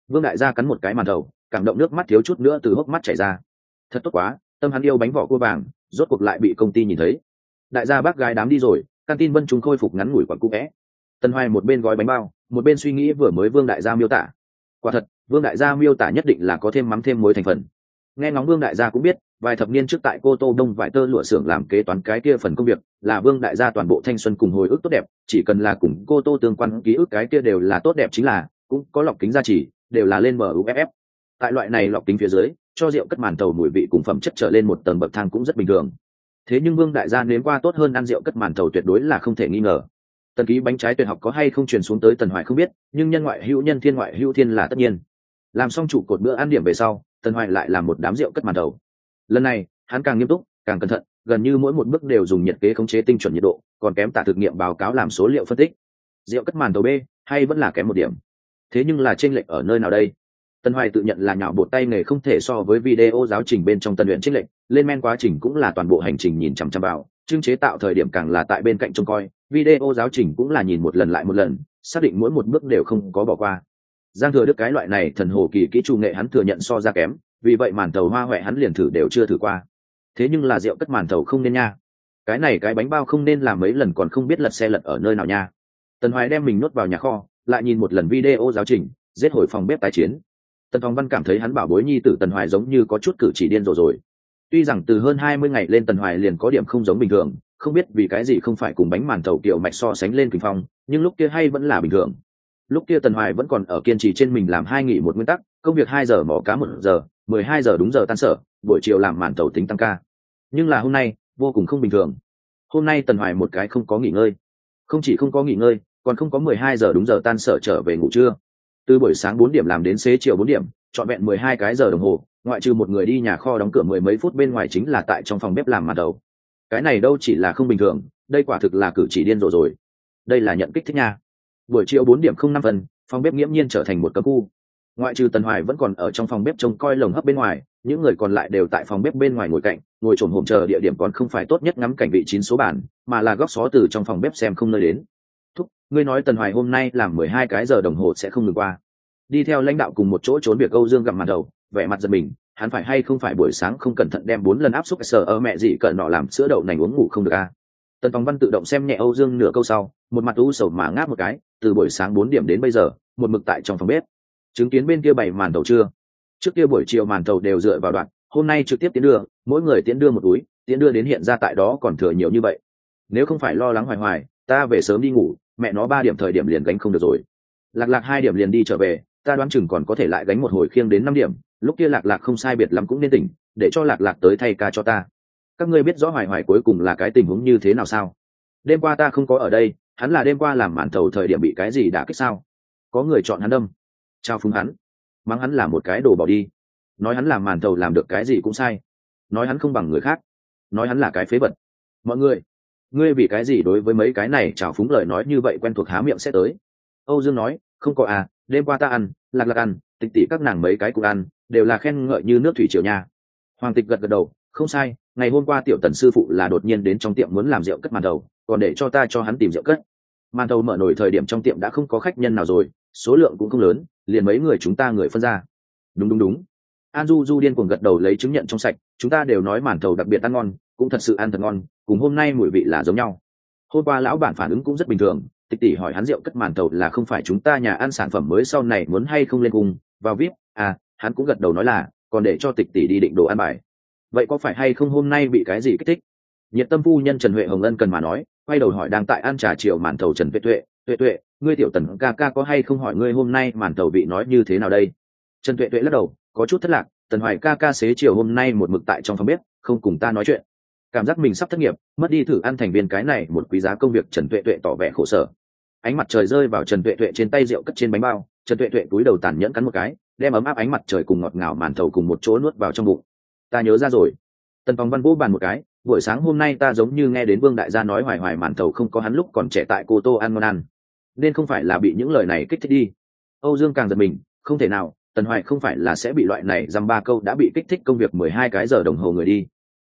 Vương đại gia cắn một cái màn thầu, cảm động nước mắt thiếu chút nữa từ hốc mắt chảy ra. Thật tốt quá, tâm hắn yêu bánh vỏ cua vàng rốt cuộc lại bị công ty nhìn thấy. Đại gia bác gái đám đi rồi, canteen Vân chúng khôi phục ngắn ngủi quặn cũ vẽ. Tần Hoài một bên gói bánh bao, một bên suy nghĩ vừa mới Vương đại gia miêu tả. Quả thật, Vương đại gia miêu tả nhất định là có thêm mắm thêm muối thành phần. Nghe ngóng Vương đại gia cũng biết, vài thập niên trước tại Cô Tô Đông vải tơ lụa xưởng làm kế toán cái kia phần công việc, là Vương đại gia toàn bộ thanh xuân cùng hồi ức tốt đẹp, chỉ cần là cùng Cô Tô tương quan ký ức cái kia đều là tốt đẹp, chính là cũng có lọc kính gia trì, đều là lên MUFF. Tại loại này lọc kính phía dưới, cho rượu cất màn thầu mùi vị cùng phẩm chất trở lên một tầng bậc thang cũng rất bình thường. Thế nhưng Vương đại gia nếm qua tốt hơn ăn rượu cất màn thầu tuyệt đối là không thể nghi ngờ. Tần ký bánh trái tuyệt học có hay không truyền xuống tới Tần Hoài không biết, nhưng nhân ngoại hữu nhân thiên ngoại hữu thiên là tất nhiên. Làm xong trụ cột bữa ăn điểm về sau, Tần Hoài lại làm một đám rượu cất màn thầu. Lần này hắn càng nghiêm túc càng cẩn thận, gần như mỗi một bước đều dùng nhiệt kế khống chế tinh chuẩn nhiệt độ, còn kém tả thực nghiệm báo cáo làm số liệu phân tích. Rượu cất màn thầu B hay vẫn là kém một điểm. Thế nhưng là chênh lệch ở nơi nào đây? Tần Hoài tự nhận là nhạo bột tay nghề không thể so với video giáo trình bên trong tân luyện chênh lệch, lên men quá trình cũng là toàn bộ hành trình nhìn chằm chằm vào, chương chế tạo thời điểm càng là tại bên cạnh trông coi, video giáo trình cũng là nhìn một lần lại một lần, xác định mỗi một bước đều không có bỏ qua. Giang Thừa Đức cái loại này thần hồ kỳ kỹ chủ nghệ hắn thừa nhận so ra kém, vì vậy màn thầu hoa huệ hắn liền thử đều chưa thử qua. Thế nhưng là rượu cất màn thầu không nên nha. Cái này cái bánh bao không nên làm mấy lần còn không biết lật xe lật ở nơi nào nha. Tần Hoài đem mình nuốt vào nhà kho, lại nhìn một lần video giáo trình, giết hồi phòng bếp tái chiến. Tần Phong Văn cảm thấy hắn bảo bối nhi tử Tần Hoài giống như có chút cử chỉ điên rồ rồi. Tuy rằng từ hơn 20 ngày lên Tần Hoài liền có điểm không giống bình thường, không biết vì cái gì không phải cùng bánh màn thầu kiểu mạch so sánh lên kinh phong, nhưng lúc kia hay vẫn là bình thường. Lúc kia Tần Hoài vẫn còn ở kiên trì trên mình làm 2 nghỉ một nguyên tắc, công việc 2 giờ mỏ cá 1 giờ, 12 giờ đúng giờ tan sở, buổi chiều làm màn thầu tính tăng ca. Nhưng là hôm nay, vô cùng không bình thường. Hôm nay Tần Hoài một cái không có nghỉ ngơi. Không chỉ không có nghỉ ngơi, còn không có 12 giờ đúng giờ tan sở trở về ngủ trưa. Từ buổi sáng 4 điểm làm đến xế chiều 4 điểm, trọn vẹn 12 cái giờ đồng hồ, ngoại trừ một người đi nhà kho đóng cửa 10 mấy phút bên ngoài chính là tại trong phòng bếp làm màn thầu. Cái này đâu chỉ là không bình thường, đây quả thực là cử chỉ điên rồ rồi. Đây là nhận kích thích nha. Buổi chiều 4 điểm 05 phân, phòng bếp nghiễm nhiên trở thành một cấm khu. Ngoại trừ Tần Hoài vẫn còn ở trong phòng bếp trông coi lồng hấp bên ngoài, những người còn lại đều tại phòng bếp bên ngoài ngồi cạnh, ngồi chồm hổm chờ địa điểm còn không phải tốt nhất ngắm cảnh vị 9 số bàn, mà là góc xó từ trong phòng bếp xem không nơi đến. Thúc, ngươi nói Tần Hoài hôm nay làm 12 cái giờ đồng hồ sẽ không ngừng qua. Đi theo lãnh đạo cùng một chỗ trốn việc Âu Dương gặm màn đầu, vẻ mặt giật mình, hắn phải hay không phải buổi sáng không cẩn thận đem 4 lần áp xúc sở ở mẹ gì cận nọ làm sữa đậu nành uống ngủ không được a. Tần Phong Văn tự động xem nhẹ Âu Dương nửa câu sau, một mặt u sầu mà ngáp một cái, từ buổi sáng 4 điểm đến bây giờ, một mực tại trong phòng bếp. Chứng kiến bên kia bày màn đầu chưa? Trước kia buổi chiều màn thầu đều dựa vào đoạn, hôm nay trực tiếp tiến đưa, mỗi người tiến đưa một túi, tiến đưa đến hiện ra tại đó còn thừa nhiều như vậy. Nếu không phải lo lắng hoài hoài, ta về sớm đi ngủ, mẹ nó 3 điểm thời điểm liền gánh không được rồi. Lạc Lạc 2 điểm liền đi trở về, ta đoán chừng còn có thể lại gánh một hồi khiêng đến 5 điểm, lúc kia Lạc Lạc không sai biệt lắm cũng nên tỉnh, để cho Lạc Lạc tới thay ca cho ta. Các ngươi biết rõ hoài hoài cuối cùng là cái tình huống như thế nào sao? Đêm qua ta không có ở đây, hắn là đêm qua làm màn thầu thời điểm bị cái gì đả kích sao? Có người chọn hắn đâm, trao phúng hắn, mắng hắn là một cái đồ bỏ đi, nói hắn làm màn thầu làm được cái gì cũng sai, nói hắn không bằng người khác, nói hắn là cái phế vật. Mọi người, ngươi vì cái gì đối với mấy cái này trào phúng lời nói như vậy quen thuộc há miệng sẽ tới? Âu Dương nói, không có à, đêm qua ta ăn, Lạc Lạc ăn, Tịch tỷ các nàng mấy cái cũng ăn, đều là khen ngợi như nước thủy triều nha. Hoàng Tịch gật gật đầu, không sai, ngày hôm qua tiểu Tần sư phụ là đột nhiên đến trong tiệm muốn làm rượu cất màn thầu, còn để cho ta cho hắn tìm rượu cất. Màn thầu mở nổi thời điểm trong tiệm đã không có khách nhân nào rồi, số lượng cũng không lớn, liền mấy người chúng ta người phân ra. Đúng. An Du Du điên cuồng gật đầu lấy chứng nhận trong sạch, chúng ta đều nói màn thầu đặc biệt ăn ngon, cũng thật sự ăn thật ngon, cùng hôm nay mùi vị là giống nhau. Hôm qua lão bản phản ứng cũng rất bình thường, Tịch tỷ hỏi hắn rượu cất màn thầu là không phải chúng ta nhà ăn sản phẩm mới sau này muốn hay không lên cùng vào VIP, à, hắn cũng gật đầu nói là, còn để cho Tịch tỷ đi định đồ ăn bài. Vậy có phải hay không hôm nay bị cái gì kích thích? Nhiệt tâm phu nhân Trần Huệ Hồng Ân cần mà nói, quay đầu hỏi đang tại ăn trà chiều màn thầu Trần Tuệ, ngươi tiểu Tần ca ca có hay không hỏi ngươi hôm nay màn thầu vị nói như thế nào đây? Trần Tuệ lắc đầu, có chút thất lạc, Tần Hoài ca ca xế chiều hôm nay một mực tại trong phòng bếp, không cùng ta nói chuyện. Cảm giác mình sắp thất nghiệp, mất đi thử ăn thành viên cái này một quý giá công việc. Trần Tuệ tỏ vẻ khổ sở. Ánh mặt trời rơi vào Trần Tuệ trên tay rượu cất trên bánh bao, Trần Tuệ túi đầu tàn nhẫn cắn một cái, đem ấm áp ánh mặt trời cùng ngọt ngào màn thầu cùng một chỗ nuốt vào trong bụng. Ta nhớ ra rồi. Tần Phong Văn vỗ bàn một cái, buổi sáng hôm nay ta giống như nghe đến Vương đại gia nói hoài hoài màn thầu không có hắn lúc còn trẻ tại Cô Tô ăn ngon ăn, nên không phải là bị những lời này kích thích đi. Âu Dương càng giật mình, không thể nào, Tần Hoài không phải là sẽ bị loại này dăm ba câu đã bị kích thích công việc 12 cái giờ đồng hồ người đi.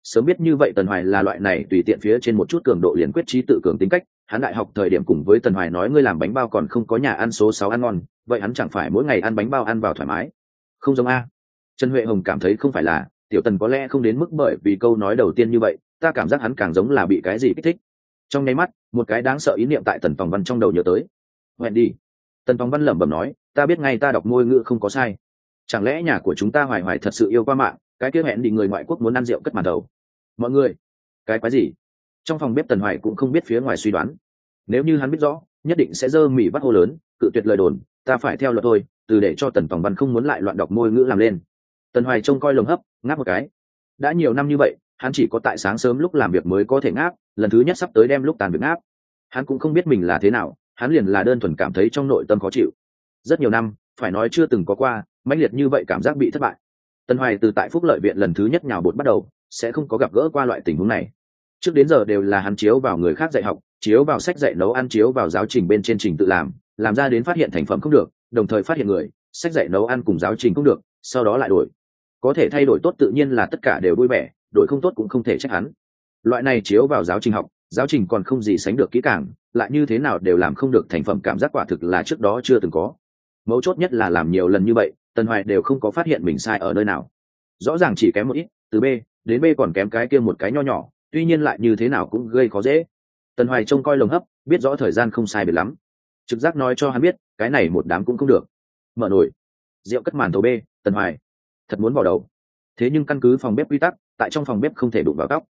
Sớm biết như vậy Tần Hoài là loại này tùy tiện phía trên một chút cường độ liền quyết trí tự cường tính cách, hắn đại học thời điểm cùng với Tần Hoài nói ngươi làm bánh bao còn không có nhà ăn số 6 ăn ngon, vậy hắn chẳng phải mỗi ngày ăn bánh bao ăn vào thoải mái. Không giống a. Trần Huệ Hồng cảm thấy không phải là, tiểu Tần có lẽ không đến mức bởi vì câu nói đầu tiên như vậy, ta cảm giác hắn càng giống là bị cái gì kích thích. Trong nháy mắt, một cái đáng sợ ý niệm tại Tần Tòng Văn trong đầu nhớ tới. Hẹn đi. Tần Tòng Văn lẩm bẩm nói, ta biết ngay ta đọc ngôn ngữ không có sai. Chẳng lẽ nhà của chúng ta Hoài Hoài thật sự yêu qua mạng, cái kia hẹn đi người ngoại quốc muốn ăn rượu cất màn đầu. Mọi người, cái quái gì? Trong phòng bếp Tần Hoài cũng không biết phía ngoài suy đoán. Nếu như hắn biết rõ, nhất định sẽ dơ mỉ bắt hô lớn, cự tuyệt lời đồn, ta phải theo luật thôi, từ để cho Tần Tòng Văn không muốn lại loạn đọc ngôn ngữ làm lên. Tần Hoài trông coi lồng hấp, ngáp một cái. Đã nhiều năm như vậy, hắn chỉ có tại sáng sớm lúc làm việc mới có thể ngáp, lần thứ nhất sắp tới đem lúc tàn việc ngáp. Hắn cũng không biết mình là thế nào, hắn liền là đơn thuần cảm thấy trong nội tâm khó chịu. Rất nhiều năm, phải nói chưa từng có qua mãnh liệt như vậy cảm giác bị thất bại. Tần Hoài từ tại Phúc Lợi viện lần thứ nhất nhào bột bắt đầu, sẽ không có gặp gỡ qua loại tình huống này. Trước đến giờ đều là hắn chiếu vào người khác dạy học, chiếu vào sách dạy nấu ăn, chiếu vào giáo trình bên trên trình tự làm ra đến phát hiện thành phẩm không được, đồng thời phát hiện người, sách dạy nấu ăn cùng giáo trình không được, sau đó lại đổi. Có thể thay đổi tốt tự nhiên là tất cả đều vui vẻ, đổi không tốt cũng không thể trách hắn. Loại này chiếu vào giáo trình học, giáo trình còn không gì sánh được kỹ càng, lại như thế nào đều làm không được thành phẩm, cảm giác quả thực là trước đó chưa từng có. Mấu chốt nhất là làm nhiều lần như vậy, Tần Hoài đều không có phát hiện mình sai ở nơi nào. Rõ ràng chỉ kém một ít, từ B đến B còn kém cái kia một cái nho nhỏ, tuy nhiên lại như thế nào cũng gây khó dễ. Tần Hoài trông coi lồng hấp, biết rõ thời gian không sai biệt lắm. Trực giác nói cho hắn biết, cái này một đám cũng không được. Mở nồi, rượu cất màn thầu B, Tần Hoài thật muốn vào đầu. Thế nhưng căn cứ phòng bếp quy tắc, tại trong phòng bếp không thể đụng vào tóc.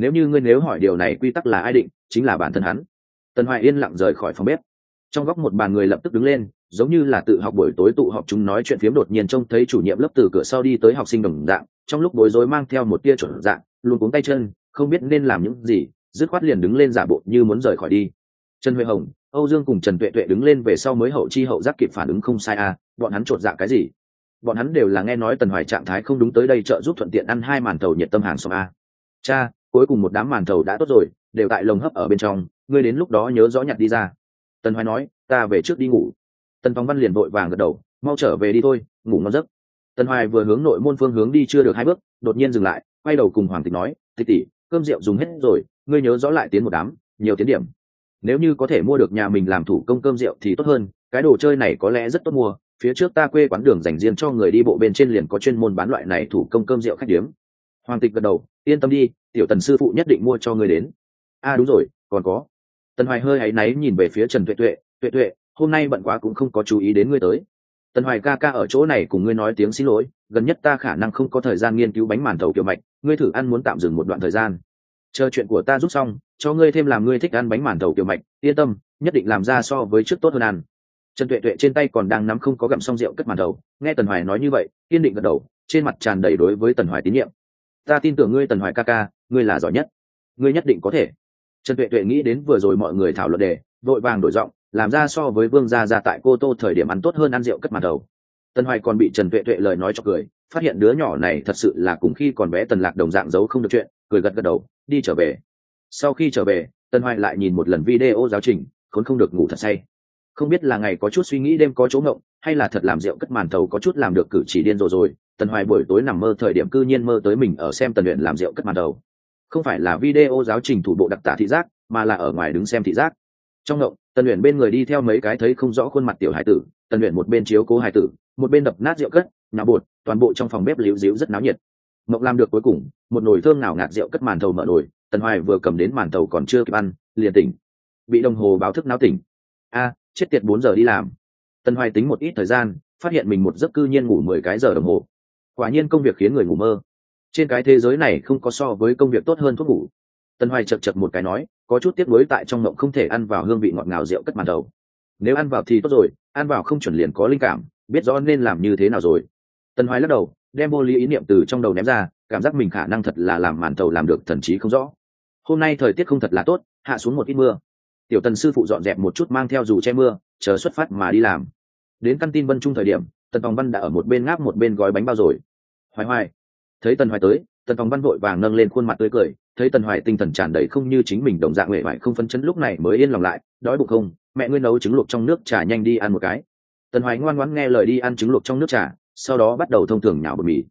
Nếu hỏi điều này quy tắc là ai định, chính là bản thân hắn. Tần Hoài yên lặng rời khỏi phòng bếp. Trong góc một bàn người lập tức đứng lên, giống như là tự học buổi tối tụ họp chúng nói chuyện phiếm, đột nhiên trông thấy chủ nhiệm lớp từ cửa sau đi tới học sinh đồng dạng, trong lúc bối rối mang theo một tia chuẩn dạng, luôn cuống tay chân, không biết nên làm những gì, dứt khoát liền đứng lên giả bộ như muốn rời khỏi đi. Trần Huệ Hồng, Âu Dương cùng Trần Tuệ Tuệ đứng lên về sau mới hậu chi hậu giác kịp phản ứng không sai à, bọn hắn chột dạ cái gì? Bọn hắn đều là nghe nói Tần Hoài trạng thái không đúng tới đây trợ giúp thuận tiện ăn 2 màn thầu nhiệt tâm hàng xóm a. Cha, cuối cùng một đám màn thầu đã tốt rồi, đều tại lồng hấp ở bên trong, ngươi đến lúc đó nhớ rõ nhặt đi ra. Tần Hoài nói, ta về trước đi ngủ. Tần Phong Văn liền vội vàng gật đầu, mau trở về đi thôi, ngủ ngon giấc. Tần Hoài vừa hướng nội môn phương hướng đi chưa được 2 bước, đột nhiên dừng lại, quay đầu cùng Hoàng Tịch nói, Tịch tỷ, cơm rượu dùng hết rồi, ngươi nhớ rõ lại tiến một đám, nhiều tiến điểm. Nếu như có thể mua được nhà mình làm thủ công cơm rượu thì tốt hơn, cái đồ chơi này có lẽ rất tốt mua, phía trước ta quê quán đường dành riêng cho người đi bộ bên trên liền có chuyên môn bán loại này thủ công cơm rượu khách điếm. Hoàng Tịch gật đầu, yên tâm đi, tiểu Tần sư phụ nhất định mua cho ngươi đến. Đúng rồi, còn có. Tần Hoài hơi áy náy nhìn về phía Trần Tuệ Tuệ, Tuệ Tuệ, hôm nay bận quá cũng không có chú ý đến ngươi tới. Tần Hoài ca ca ở chỗ này cùng ngươi nói tiếng xin lỗi, gần nhất ta khả năng không có thời gian nghiên cứu bánh màn thầu kiểu mạch, ngươi thử ăn muốn tạm dừng một đoạn thời gian. Chờ chuyện của ta rút xong, cho ngươi thêm làm ngươi thích ăn bánh màn thầu kiểu mạch, yên tâm, nhất định làm ra so với trước tốt hơn ăn. Trần Tuệ Tuệ trên tay còn đang nắm không có gặm xong rượu cất màn thầu, nghe Tần Hoài nói như vậy, kiên định gật đầu, trên mặt tràn đầy đối với Tần Hoài tín nhiệm. Ta tin tưởng ngươi Tần Hoài ca ca, ngươi là giỏi nhất, ngươi nhất định có thể. Trần Tuệ Tuệ nghĩ đến vừa rồi mọi người thảo luận đề, vội vàng đổi giọng, làm ra so với Vương gia tại Cô Tô thời điểm ăn tốt hơn ăn rượu cất màn thầu. Tần Hoài còn bị Trần Tuệ Tuệ lời nói cho cười, phát hiện đứa nhỏ này thật sự là cùng khi còn bé Tần Lạc đồng dạng giấu không được chuyện, cười gật gật đầu, đi trở về. Sau khi trở về, Tần Hoài lại nhìn một lần video giáo trình, khốn không được ngủ thật say. Không biết là ngày có chút suy nghĩ đêm có chỗ ngộng, hay là thật làm rượu cất màn thầu có chút làm được cử chỉ điên rồ rồi. Tần Hoài buổi tối nằm mơ thời điểm cư nhiên mơ tới mình ở xem Tần Luyện làm rượu cất màn thầu. Không phải là video giáo trình thủ bộ đặc tả thị giác, mà là ở ngoài đứng xem thị giác. Trong ngộng, Tần Luyện bên người đi theo mấy cái thấy không rõ khuôn mặt tiểu hải tử, Tần Luyện một bên chiếu cố hải tử, một bên đập nát rượu cất, nhào bột, toàn bộ trong phòng bếp líu díu rất náo nhiệt. Mộng làm được cuối cùng, một nồi thơm nào ngạt rượu cất màn thầu mở nồi, Tần Hoài vừa cầm đến màn thầu còn chưa kịp ăn, liền tỉnh. Bị đồng hồ báo thức náo tỉnh. Chết tiệt, 4 giờ đi làm. Tần Hoài tính một ít thời gian, phát hiện mình một giấc cư nhiên ngủ 10 cái giờ đồng hồ. Quả nhiên công việc khiến người ngủ mơ. Trên cái thế giới này không có so với công việc tốt hơn thuốc ngủ. Tần Hoài chật một cái nói, có chút tiếc nuối tại trong mộng không thể ăn vào hương vị ngọt ngào rượu cất màn thầu. Nếu ăn vào thì tốt rồi, ăn vào không chuẩn liền có linh cảm, biết rõ nên làm như thế nào rồi. Tần Hoài lắc đầu, đem vô lý ý niệm từ trong đầu ném ra, cảm giác mình khả năng thật là làm màn thầu làm được thần trí không rõ. Hôm nay thời tiết không thật là tốt, hạ xuống một ít mưa. Tiểu Tần sư phụ dọn dẹp một chút mang theo dù che mưa, chờ xuất phát mà đi làm. Đến căn tin Vân Trung thời điểm, Tần Tòng Văn đã ở một bên ngáp một bên gói bánh bao rồi. Hoài Hoài, thấy Tần Hoài tới, Tần Tòng Văn vội vàng nâng lên khuôn mặt tươi cười, thấy Tần Hoài tinh thần tràn đầy không như chính mình đồng dạng uể oải không phấn chấn, lúc này mới yên lòng lại, đói bụng không, mẹ ngươi nấu trứng luộc trong nước trà, nhanh đi ăn một cái. Tần Hoài ngoan ngoãn nghe lời đi ăn trứng luộc trong nước trà, sau đó bắt đầu thông thường nhào bột mì.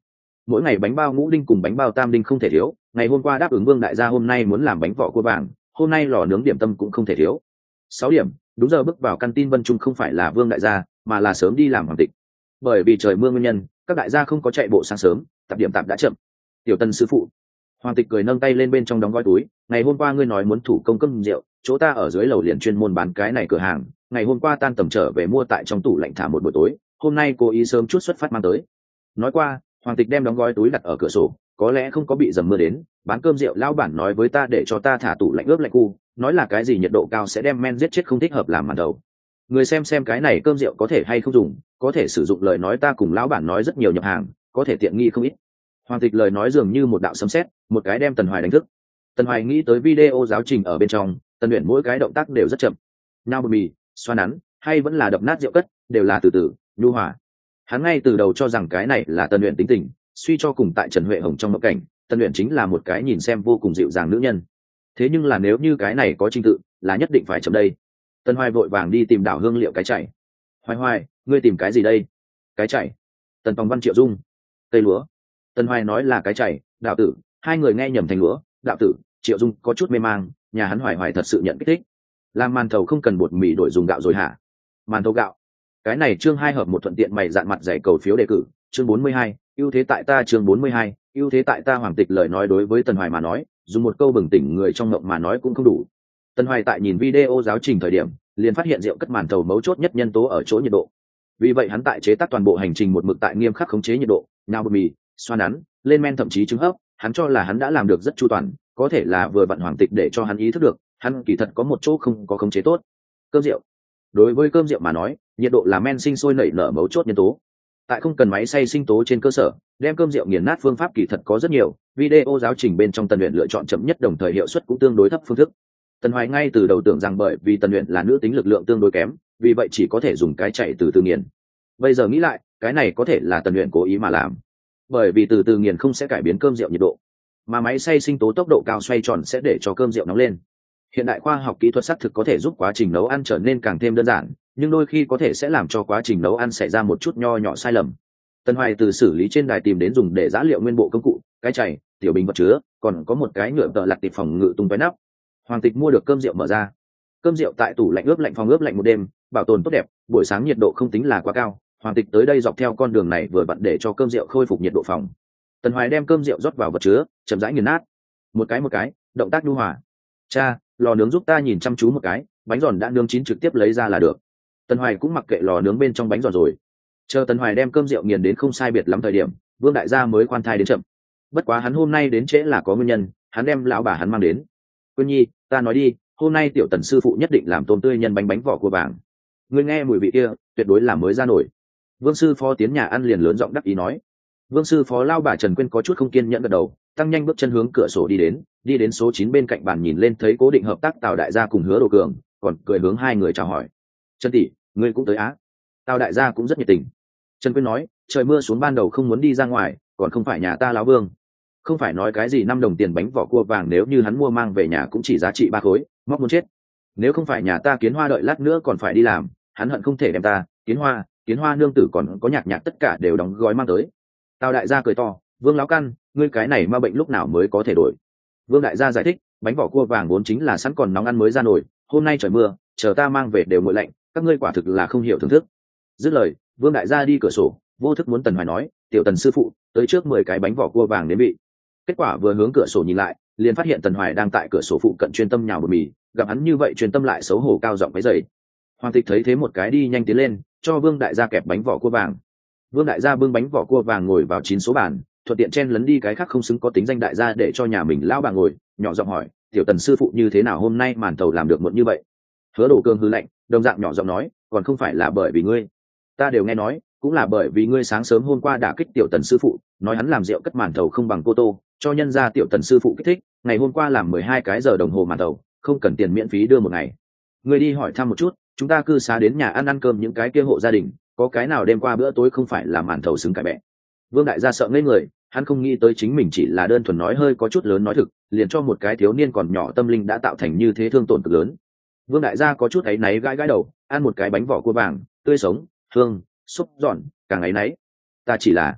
mỗi ngày bánh bao ngũ đinh cùng bánh bao tam đinh không thể thiếu, ngày hôm qua đáp ứng Vương đại gia hôm nay muốn làm bánh vỏ cua vàng, hôm nay lò nướng điểm tâm cũng không thể thiếu. 6 điểm, đúng giờ bước vào căn tin Vân Trung không phải là Vương đại gia, mà là sớm đi làm hoàng tịch. Bởi vì trời mưa nguyên nhân, các đại gia không có chạy bộ sáng sớm, tập điểm tạp đã chậm. Tiểu Tần sư phụ. Hoàng tịch cười nâng tay lên bên trong đóng gói túi, ngày hôm qua ngươi nói muốn thủ công cơm rượu, chỗ ta ở dưới lầu liền chuyên môn bán cái này cửa hàng, ngày hôm qua tan tầm trở về mua tại trong tủ lạnh thả một buổi tối, hôm nay cố ý sớm chút xuất phát mang tới. Nói qua, Hoàng tịch đem đóng gói túi đặt ở cửa sổ, có lẽ không có bị dầm mưa đến, bán cơm rượu lão bản nói với ta để cho ta thả tủ lạnh ướp lạnh cu, nói là cái gì nhiệt độ cao sẽ đem men giết chết không thích hợp làm màn đầu. Người xem cái này cơm rượu có thể hay không dùng, có thể sử dụng lời nói ta cùng lão bản nói rất nhiều nhập hàng, có thể tiện nghi không ít. Hoàng tịch lời nói dường như một đạo sấm sét, một cái đem Tần Hoài đánh thức. Tần Hoài nghĩ tới video giáo trình ở bên trong, Tần Uyển mỗi cái động tác đều rất chậm, nhao bột mì, xoa nắn, hay vẫn là đập nát rượu cất, đều là từ từ, nhu hòa. Hắn ngay từ đầu cho rằng cái này là Tần Uyển tính tình, suy cho cùng tại Trần Huệ Hồng trong mộng cảnh, Tần Uyển chính là một cái nhìn xem vô cùng dịu dàng nữ nhân. Thế nhưng là nếu như cái này có trình tự, là nhất định phải chậm đây. Tần Hoài vội vàng đi tìm đảo hương liệu cái chảy. Hoài, ngươi tìm cái gì đây? Cái chảy. Tần Tòng Văn Triệu Dung. Cây lúa. Tần Hoài nói là cái chảy, đạo tử, hai người nghe nhầm thành lúa, đạo tử, Triệu Dung có chút mê mang, nhà hắn Hoài thật sự nhận kích thích. Làm màn thầu không cần bột mì đổi dùng gạo rồi hả? Màn thầu gạo. Cái này chương 2 hợp một thuận tiện mày dạn mặt dạy cầu phiếu đề cử, chương 42, ưu thế tại ta chương 42, ưu thế tại ta. Hoàng tịch lời nói đối với Tần Hoài mà nói, dùng một câu bừng tỉnh người trong mộng mà nói cũng không đủ. Tần Hoài tại nhìn video giáo trình thời điểm, liền phát hiện rượu cất màn thầu mấu chốt nhất nhân tố ở chỗ nhiệt độ. Vì vậy hắn tại chế tác toàn bộ hành trình một mực tại nghiêm khắc khống chế nhiệt độ, nhào bột mì, xoa nắn, lên men thậm chí trứng hấp, hắn cho là hắn đã làm được rất chu toàn, có thể là vừa vặn Hoàng tịch để cho hắn ý thức được, hắn kỳ thật có một chỗ không có khống chế tốt. Cơm rượu. Đối với cơm rượu mà nói, nhiệt độ là men sinh sôi nảy nở mấu chốt nhân tố. Tại không cần máy xay sinh tố trên cơ sở, đem cơm rượu nghiền nát phương pháp kỳ thật có rất nhiều, video giáo trình bên trong Tần Uyển lựa chọn chậm nhất đồng thời hiệu suất cũng tương đối thấp phương thức. Tần Hoài ngay từ đầu tưởng rằng bởi vì Tần Uyển là nữ tính lực lượng tương đối kém, vì vậy chỉ có thể dùng cái chạy từ từ nghiền. Bây giờ nghĩ lại, cái này có thể là Tần Uyển cố ý mà làm, bởi vì từ từ nghiền không sẽ cải biến cơm rượu nhiệt độ, mà máy xay sinh tố tốc độ cao xoay tròn sẽ để cho cơm rượu nóng lên. Hiện đại khoa học kỹ thuật xác thực có thể giúp quá trình nấu ăn trở nên càng thêm đơn giản, nhưng đôi khi có thể sẽ làm cho quá trình nấu ăn xảy ra một chút nho nhỏ sai lầm. Tần Hoài từ xử lý trên đài tìm đến dùng để giã liệu nguyên bộ công cụ, cái chày, tiểu bình vật chứa, còn có một cái nhựa tợ lặt tiệp phòng ngự tung tóe nắp. Hoàng tịch mua được cơm rượu mở ra. Cơm rượu tại tủ lạnh ướp lạnh phòng ướp lạnh một đêm, bảo tồn tốt đẹp, buổi sáng nhiệt độ không tính là quá cao. Hoàng tịch tới đây dọc theo con đường này vừa vặn để cho cơm rượu khôi phục nhiệt độ phòng. Tần Hoài đem cơm rượu rót vào vật chứa, chậm rãi nghiền nát. Một cái, động tác nhu hòa. Cha, lò nướng giúp ta nhìn chăm chú một cái, bánh giòn đã nướng chín trực tiếp lấy ra là được. Tần Hoài cũng mặc kệ lò nướng bên trong bánh giòn rồi. Chờ Tần Hoài đem cơm rượu nghiền đến không sai biệt lắm thời điểm, Vương đại gia mới khoan thai đến chậm. Bất quá hắn hôm nay đến trễ là có nguyên nhân, hắn đem lão bà hắn mang đến. Quyên Nhi, ta nói đi, hôm nay tiểu Tần sư phụ nhất định làm tôm tươi nhân bánh vỏ cua vàng. Ngươi nghe mùi vị kia, tuyệt đối là mới ra nổi. Vương sư phó tiến nhà ăn liền lớn giọng đắc ý nói. Vương sư phó lao bà Trần Quyên có chút không kiên nhẫn gật đầu, tăng nhanh bước chân hướng cửa sổ đi đến số 9 bên cạnh bàn nhìn lên thấy cố định hợp tác Tào đại gia cùng Hứa Đồ Cường, còn cười hướng hai người chào hỏi. Trần tỷ, ngươi cũng tới á? Tào đại gia cũng rất nhiệt tình. Trần Quyên nói, trời mưa xuống ban đầu không muốn đi ra ngoài, còn không phải nhà ta lão Vương. Không phải nói cái gì 5 đồng tiền bánh vỏ cua vàng nếu như hắn mua mang về nhà cũng chỉ giá trị 3 khối, móc muốn chết. Nếu không phải nhà ta Kiến Hoa đợi lát nữa còn phải đi làm, hắn hận không thể đem ta, Kiến Hoa nương tử còn có nhạc tất cả đều đóng gói mang tới. Tào đại gia cười to, Vương lão căn, ngươi cái này ma bệnh lúc nào mới có thể đổi? Vương đại gia giải thích, bánh vỏ cua vàng vốn chính là sẵn còn nóng ăn mới ra nổi, hôm nay trời mưa, chờ ta mang về đều nguội lạnh, các ngươi quả thực là không hiểu thưởng thức. Dứt lời, Vương đại gia đi cửa sổ, vô thức muốn Tần Hoài nói, tiểu Tần sư phụ, tới trước 10 cái bánh vỏ cua vàng đến vị. Kết quả vừa hướng cửa sổ nhìn lại, liền phát hiện Tần Hoài đang tại cửa sổ phụ cận chuyên tâm nhào bột mì, gặp hắn như vậy chuyên tâm lại xấu hổ cao giọng váy dày. Hoàng tịch thấy thế một cái đi nhanh tiến lên, cho Vương đại gia kẹp bánh vỏ cua vàng. Vương đại gia bưng bánh vỏ cua vàng ngồi vào 9 số bàn, thuận tiện chen lấn đi cái khác không xứng có tính danh đại gia để cho nhà mình lão bà ngồi, nhỏ giọng hỏi, tiểu Tần sư phụ như thế nào hôm nay màn thầu làm được muộn như vậy? Hứa Đồ Cường hư lạnh, đồng dạng nhỏ giọng nói, còn không phải là bởi vì ngươi, ta đều nghe nói, cũng là bởi vì ngươi sáng sớm hôm qua đả kích tiểu Tần sư phụ, nói hắn làm rượu cất màn thầu không bằng cô tô, cho nhân ra tiểu Tần sư phụ kích thích, ngày hôm qua làm 12 cái giờ đồng hồ màn thầu, không cần tiền miễn phí đưa một ngày. Ngươi đi hỏi thăm một chút, chúng ta cư xá đến nhà ăn cơm những cái kia hộ gia đình, có cái nào đêm qua bữa tối không phải là màn thầu xứng cải bẹ. Vương đại gia sợ ngây người, hắn không nghĩ tới chính mình chỉ là đơn thuần nói hơi có chút lớn nói thực, liền cho một cái thiếu niên còn nhỏ tâm linh đã tạo thành như thế thương tổn cực lớn. Vương đại gia có chút áy náy gãi đầu, ăn một cái bánh vỏ cua vàng, tươi sống, hương, xúc giòn, càng áy náy. Ta chỉ là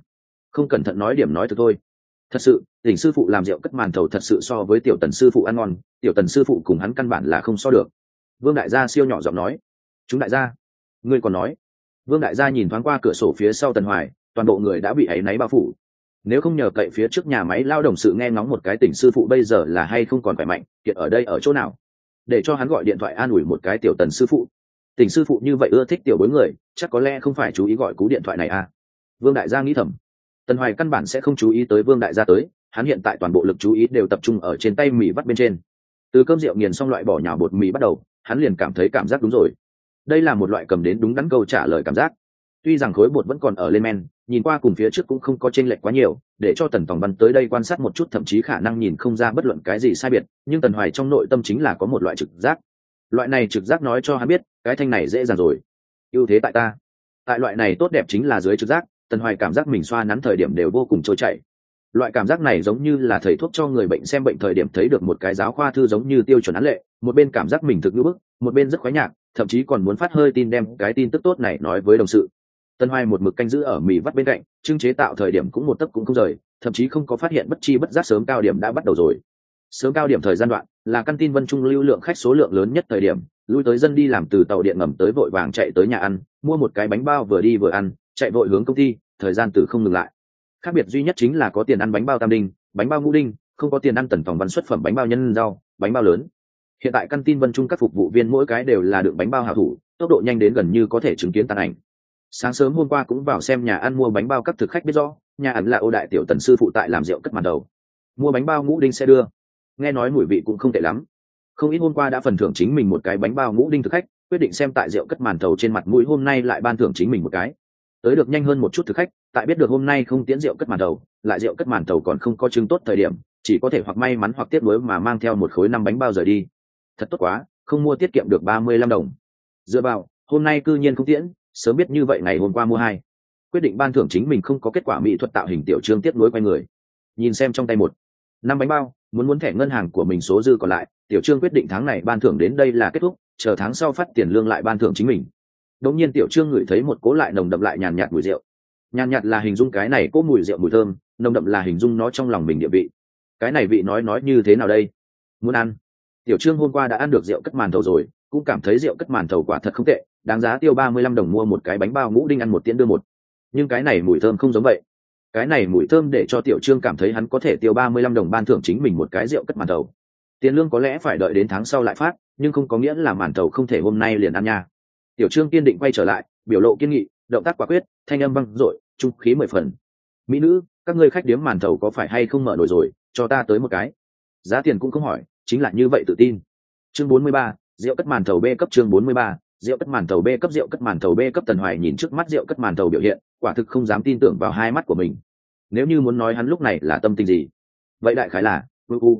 không cẩn thận nói điểm nói thực thôi. Thật sự, Tỉnh sư phụ làm rượu cất màn thầu thật sự so với tiểu Tần sư phụ ăn ngon, tiểu Tần sư phụ cùng hắn căn bản là không so được. Vương đại gia siêu nhỏ giọng nói. Chúng đại gia, ngươi còn nói. Vương đại gia nhìn thoáng qua cửa sổ phía sau Tần Hoài, toàn bộ người đã bị áy náy bao phủ. Nếu không nhờ cậy phía trước nhà máy lao động sự nghe ngóng một cái Tỉnh sư phụ bây giờ là hay không còn khỏe mạnh, hiện ở đây ở chỗ nào, để cho hắn gọi điện thoại an ủi một cái tiểu Tần sư phụ. Tỉnh sư phụ như vậy ưa thích tiểu bối người, chắc có lẽ không phải chú ý gọi cú điện thoại này à. Vương đại gia nghĩ thầm. Tần Hoài căn bản sẽ không chú ý tới Vương đại gia tới, hắn hiện tại toàn bộ lực chú ý đều tập trung ở trên tay mì vắt bên trên. Từ cơm rượu nghiền xong loại bỏ nhào bột mì bắt đầu, hắn liền cảm thấy cảm giác đúng rồi. Đây là một loại cầm đến đúng đắn câu trả lời cảm giác. Tuy rằng khối bột vẫn còn ở lên men, nhìn qua cùng phía trước cũng không có chênh lệch quá nhiều, để cho Tần Tòng Văn tới đây quan sát một chút thậm chí khả năng nhìn không ra bất luận cái gì sai biệt, nhưng Tần Hoài trong nội tâm chính là có một loại trực giác. Loại này trực giác nói cho hắn biết, cái thanh này dễ dàng rồi. Ưu thế tại ta. Tại loại này tốt đẹp chính là dưới trực giác, Tần Hoài cảm giác mình xoa nắn thời điểm đều vô cùng trôi chảy. Loại cảm giác này giống như là thầy thuốc cho người bệnh xem bệnh thời điểm thấy được một cái giáo khoa thư giống như tiêu chuẩn án lệ, một bên cảm giác mình thực ngữ bức, một bên rất khoái nhạc, thậm chí còn muốn phát hơi tin đem cái tin tức tốt này nói với đồng sự. Tân Hoài một mực canh giữ ở mì vắt bên cạnh, trưng chế tạo thời điểm cũng một tấc cũng không rời, thậm chí không có phát hiện bất chi bất giác sớm cao điểm đã bắt đầu rồi. Sớm cao điểm thời gian đoạn là căn tin Vân Trung lưu lượng khách số lượng lớn nhất thời điểm, lui tới dân đi làm từ tàu điện ngầm tới vội vàng chạy tới nhà ăn, mua một cái bánh bao vừa đi vừa ăn, chạy vội hướng công ty, thời gian từ không ngừng lại. Khác biệt duy nhất chính là có tiền ăn bánh bao tam đinh, bánh bao ngũ đinh, không có tiền ăn Tần Tòng Văn xuất phẩm bánh bao nhân rau, bánh bao lớn. Hiện tại căn tin Vân Trung các phục vụ viên mỗi cái đều là đựng bánh bao hảo thủ, tốc độ nhanh đến gần như có thể chứng kiến tàn ảnh. Sáng sớm hôm qua cũng vào xem nhà ăn mua bánh bao, các thực khách biết rõ nhà ăn là Ô đại tiểu Tần sư phụ tại làm rượu cất màn đầu, mua bánh bao ngũ đinh sẽ đưa, nghe nói mùi vị cũng không tệ lắm. Không ít hôm qua đã phần thưởng chính mình một cái bánh bao ngũ đinh thực khách quyết định xem tại rượu cất màn thầu trên mặt mũi hôm nay lại ban thưởng chính mình một cái. Tới được nhanh hơn một chút thực khách, tại biết được hôm nay không tiễn rượu cất màn thầu, lại rượu cất màn thầu còn không có chứng tốt thời điểm, chỉ có thể hoặc may mắn hoặc tiếc nuối mà mang theo một khối 5 bánh bao rời đi. Thật tốt quá, không mua tiết kiệm được 35 đồng. Dựa vào, hôm nay cư nhiên không tiễn, sớm biết như vậy ngày hôm qua mua 2. Quyết định ban thưởng chính mình không có kết quả mỹ thuật tạo hình tiểu trương tiếc nuối quay người. Nhìn xem trong tay 5 bánh bao, muốn thẻ ngân hàng của mình số dư còn lại, tiểu trương quyết định tháng này ban thưởng đến đây là kết thúc, chờ tháng sau phát tiền lương lại ban thưởng chính mình. Đột nhiên tiểu trương ngửi thấy một cố lại nồng đậm lại nhàn nhạt mùi rượu. Nhàn nhạt là hình dung cái này cố mùi rượu mùi thơm, nồng đậm là hình dung nó trong lòng mình địa vị. Cái này vị nói như thế nào đây? Muốn ăn. Tiểu trương hôm qua đã ăn được rượu cất màn thầu rồi, cũng cảm thấy rượu cất màn thầu quả thật không tệ, đáng giá tiêu 35 đồng mua một cái bánh bao ngũ đinh ăn một tiễn đưa một. Nhưng cái này mùi thơm không giống vậy. Cái này mùi thơm để cho tiểu trương cảm thấy hắn có thể tiêu 35 đồng ban thưởng chính mình một cái rượu cất màn thầu. Tiền lương có lẽ phải đợi đến tháng sau lại phát, nhưng không có nghĩa là màn thầu không thể hôm nay liền ăn nha. Tiểu trương kiên định quay trở lại, biểu lộ kiên nghị, động tác quả quyết, thanh âm vang dội, trung khí 10 phần. Mỹ nữ, các ngươi khách điếm màn thầu có phải hay không mở nổi rồi, cho ta tới một cái. Giá tiền cũng không hỏi, chính là như vậy tự tin. Chương 43, rượu cất màn thầu B cấp. Chương 43, rượu cất màn thầu B cấp. Rượu cất màn thầu B cấp. Tần Hoài nhìn trước mắt rượu cất màn thầu biểu hiện, quả thực không dám tin tưởng vào hai mắt của mình. Nếu như muốn nói hắn lúc này là tâm tình gì, vậy đại khái là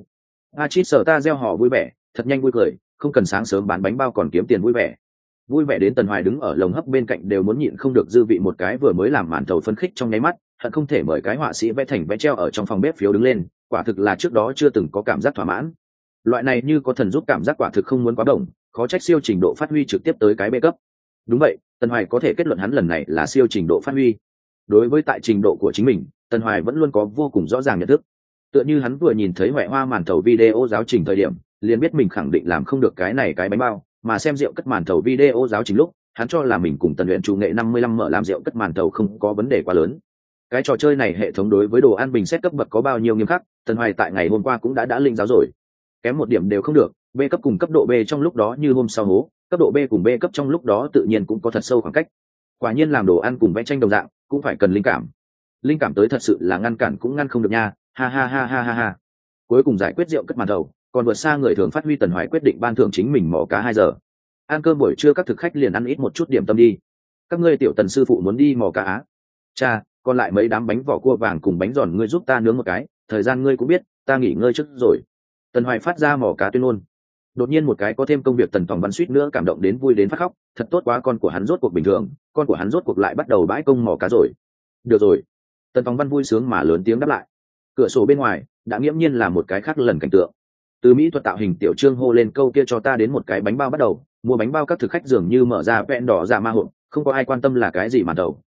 a chít sở ta gieo họ vui vẻ, thật nhanh vui cười, không cần sáng sớm bán bánh bao còn kiếm tiền vui vẻ. Vui vẻ đến Tần Hoài đứng ở lồng hấp bên cạnh đều muốn nhịn không được dư vị một cái vừa mới làm màn thầu phấn khích trong nháy mắt, hận không thể mời cái họa sĩ vẽ thành vẽ treo ở trong phòng bếp phiếu đứng lên, quả thực là trước đó chưa từng có cảm giác thỏa mãn. Loại này như có thần giúp cảm giác quả thực không muốn quá đồng, khó trách siêu trình độ phát huy trực tiếp tới cái B cấp. Đúng vậy, Tần Hoài có thể kết luận hắn lần này là siêu trình độ phát huy. Đối với tại trình độ của chính mình, Tần Hoài vẫn luôn có vô cùng rõ ràng nhận thức. Tựa như hắn vừa nhìn thấy Hoại Hoa màn thầu video giáo trình thời điểm, liền biết mình khẳng định làm không được cái này cái bánh bao, mà xem rượu cất màn thầu video giáo trình lúc, hắn cho là mình cùng Tần luyện chủ nghệ 55 mở làm rượu cất màn thầu không có vấn đề quá lớn. Cái trò chơi này hệ thống đối với đồ ăn bình xét cấp bậc có bao nhiêu nghiêm khắc, Tần Hoài tại ngày hôm qua cũng đã linh giáo rồi. Kém một điểm đều không được, B cấp cùng cấp độ B trong lúc đó như hôm sau hố, cấp độ B cùng B cấp trong lúc đó tự nhiên cũng có thật sâu khoảng cách. Quả nhiên làm đồ ăn cùng vẽ tranh đồng dạng, cũng phải cần linh cảm. Linh cảm tới thật sự là ngăn cản cũng ngăn không được nha, ha ha ha ha ha ha. Cuối cùng giải quyết rượu cất màn thầu, còn vượt xa người thường phát huy. Tần Hoài quyết định ban thưởng chính mình mỏ cá 2 giờ. Ăn cơm buổi trưa các thực khách liền ăn ít một chút điểm tâm đi. Các ngươi tiểu Tần sư phụ muốn đi mò cá á? Cha, còn lại mấy đám bánh vỏ cua vàng cùng bánh giòn ngươi giúp ta nướng một cái, thời gian ngươi cũng biết, ta nghỉ ngơi trước rồi. Tần Hoài phát ra mỏ cá tuyên ngôn. Đột nhiên một cái có thêm công việc Tần Tòng Văn suýt nữa cảm động đến vui đến phát khóc, thật tốt quá, con của hắn rốt cuộc bình thường, con của hắn rốt cuộc lại bắt đầu bãi công mỏ cá rồi. Được rồi. Tần Tòng Văn vui sướng mà lớn tiếng đáp lại. Cửa sổ bên ngoài đã nghiễm nhiên là một cái khác lần cảnh tượng. Từ mỹ thuật tạo hình tiểu trương hô lên câu kia cho ta đến một cái bánh bao bắt đầu, mua bánh bao các thực khách dường như mở ra vẹn đỏ ra ma hộp, không có ai quan tâm là cái gì màn thầu,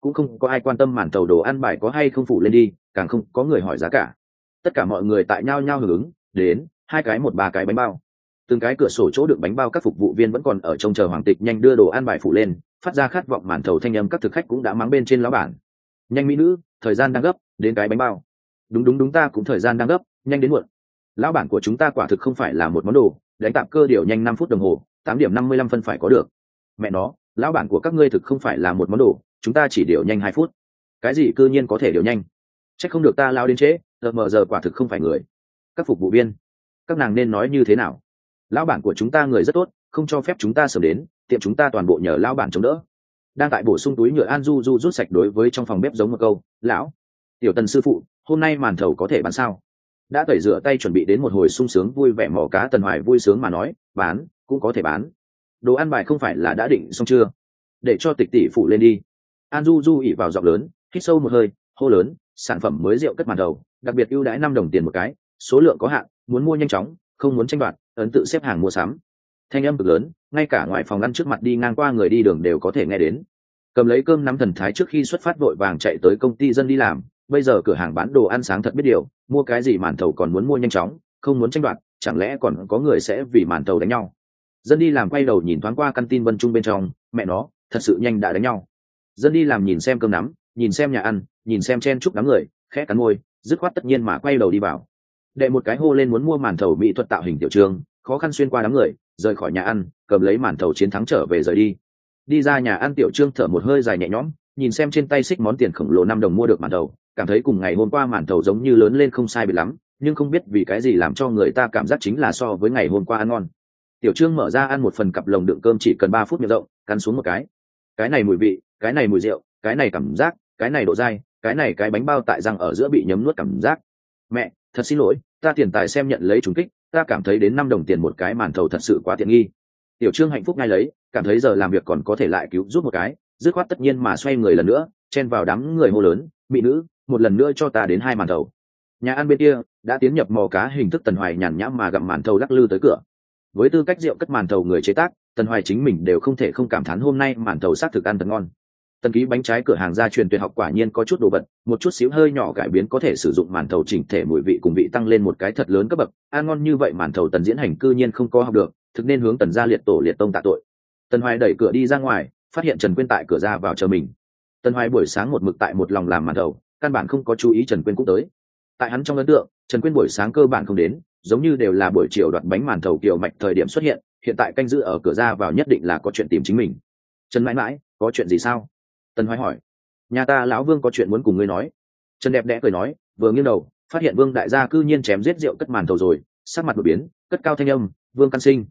cũng không có ai quan tâm màn thầu đồ ăn bài có hay không phủ lên đi, càng không có người hỏi giá cả. Tất cả mọi người tại nhau nhau hưởng ứng, đến 2 cái 1-3 cái bánh bao. Từng cái cửa sổ chỗ đựng bánh bao các phục vụ viên vẫn còn ở trông chờ Hoàng Tịch nhanh đưa đồ ăn bài phủ lên, phát ra khát vọng màn thầu thanh âm, các thực khách cũng đã mắng bên trên lão bản. Nhanh mỹ nữ, thời gian đang gấp, đến cái bánh bao. Đúng ta cũng thời gian đang gấp, nhanh đến muộn. Lão bản của chúng ta quả thực không phải là một món đồ, đánh tạp cơ điều nhanh 5 phút đồng hồ, 8 điểm 55 phân phải có được. Mẹ nó, lão bản của các ngươi thực không phải là một món đồ, chúng ta chỉ điều nhanh 2 phút. Cái gì cư nhiên có thể điều nhanh? Chắc không được ta lao đến trễ, giờ quả thực không phải người. Các phục vụ viên, các nàng nên nói như thế nào? Lão bản của chúng ta người rất tốt, không cho phép chúng ta sớm đến, tiệm chúng ta toàn bộ nhờ lão bản chống đỡ. Đang tại bổ sung túi nhựa An Du Du rút sạch đối với trong phòng bếp giống một câu, lão tiểu Tần sư phụ, hôm nay màn thầu có thể bán sao? Đã tẩy rửa tay chuẩn bị đến một hồi sung sướng vui vẻ mò cá Tần Hoài vui sướng mà nói, bán cũng có thể bán. Đồ ăn bài không phải là đã định xong chưa? Để cho Tịch tỷ phụ lên đi. An Du Du ỉ vào giọng lớn, hít sâu một hơi, hô lớn, sản phẩm mới rượu cất màn thầu, đặc biệt ưu đãi 5 đồng tiền một cái, số lượng có hạn, muốn mua nhanh chóng, không muốn tranh đoạt, ấn tự xếp hàng mua sắm. Thanh âm cực lớn, ngay cả ngoài phòng ăn trước mặt đi ngang qua người đi đường đều có thể nghe đến. Cầm lấy cơm nắm thần thái trước khi xuất phát vội vàng chạy tới công ty dân đi làm, bây giờ cửa hàng bán đồ ăn sáng thật biết điều, mua cái gì màn thầu còn muốn mua nhanh chóng, không muốn tranh đoạt, chẳng lẽ còn có người sẽ vì màn thầu đánh nhau? Dân đi làm quay đầu nhìn thoáng qua căn tin Vân Trung bên trong, mẹ nó, thật sự nhanh đã đánh nhau. Dân đi làm nhìn xem cơm nắm, nhìn xem nhà ăn, nhìn xem chen chúc đám người, khẽ cắn môi, dứt khoát tất nhiên mà quay đầu đi vào. Đệ một cái hô lên muốn mua màn thầu mỹ thuật tạo hình tiểu trường, khó khăn xuyên qua đám người, rời khỏi nhà ăn, cầm lấy màn thầu chiến thắng trở về rời đi. Đi ra nhà ăn tiểu trương thở một hơi dài nhẹ nhõm, nhìn xem trên tay xích món tiền khổng lồ 5 đồng mua được màn thầu, cảm thấy cùng ngày hôm qua màn thầu giống như lớn lên không sai biệt lắm, nhưng không biết vì cái gì làm cho người ta cảm giác chính là so với ngày hôm qua ăn ngon. Tiểu trương mở ra ăn một phần cặp lồng đựng cơm chỉ cần 3 phút miệng rộng, cắn xuống một cái này mùi vị, cái này mùi rượu, cái này cảm giác, cái này độ dai, cái này cái bánh bao tại răng ở giữa bị nhấm nuốt cảm giác. Mẹ, thật xin lỗi, ta tiền tài xem nhận lấy trùng kích, ta cảm thấy đến 5 đồng tiền một cái màn thầu thật sự quá tiện nghi. Tiểu trương hạnh phúc ngay lấy, cảm thấy giờ làm việc còn có thể lại cứu giúp một cái, dứt khoát tất nhiên mà xoay người lần nữa, chen vào đám người hô lớn, mỹ nữ, một lần nữa cho ta đến 2 màn thầu. Nhà ăn bên kia đã tiến nhập mò cá hình thức Tần Hoài nhàn nhã mà gặm màn thầu lắc lư tới cửa. Với tư cách rượu cất màn thầu người chế tác, Tần Hoài chính mình đều không thể không cảm thán hôm nay màn thầu xác thực ăn thật ngon. Tần ký bánh trái cửa hàng gia truyền tuyệt học quả nhiên có chút đồ vật, một chút xíu hơi nhỏ cải biến có thể sử dụng màn thầu chỉnh thể mùi vị cùng vị tăng lên một cái thật lớn cấp bậc. Ăn ngon như vậy màn thầu Tần diễn hành cư nhiên không có học được, thực nên hướng Tần gia liệt tổ liệt tông tạ tội. Tần Hoài đẩy cửa đi ra ngoài, phát hiện Trần Quyên tại cửa ra vào chờ mình. Tần Hoài buổi sáng một mực tại một lòng làm màn thầu, căn bản không có chú ý Trần Quyên cũng tới. Tại hắn trong ấn tượng, Trần Quyên buổi sáng cơ bản không đến, giống như đều là buổi chiều đoạt bánh màn thầu kiểu mạch thời điểm xuất hiện, hiện tại canh giữ ở cửa ra vào nhất định là có chuyện tìm chính mình. Trần mãi mãi, có chuyện gì sao? Tần Hoài hỏi. Nhà ta lão Vương có chuyện muốn cùng ngươi nói. Trần đẹp đẽ cười nói, vừa nghiêng đầu, phát hiện Vương đại gia cư nhiên chém giết rượu cất màn thầu rồi, sắc mặt đột biến, cất cao thanh âm, Vương căn sinh.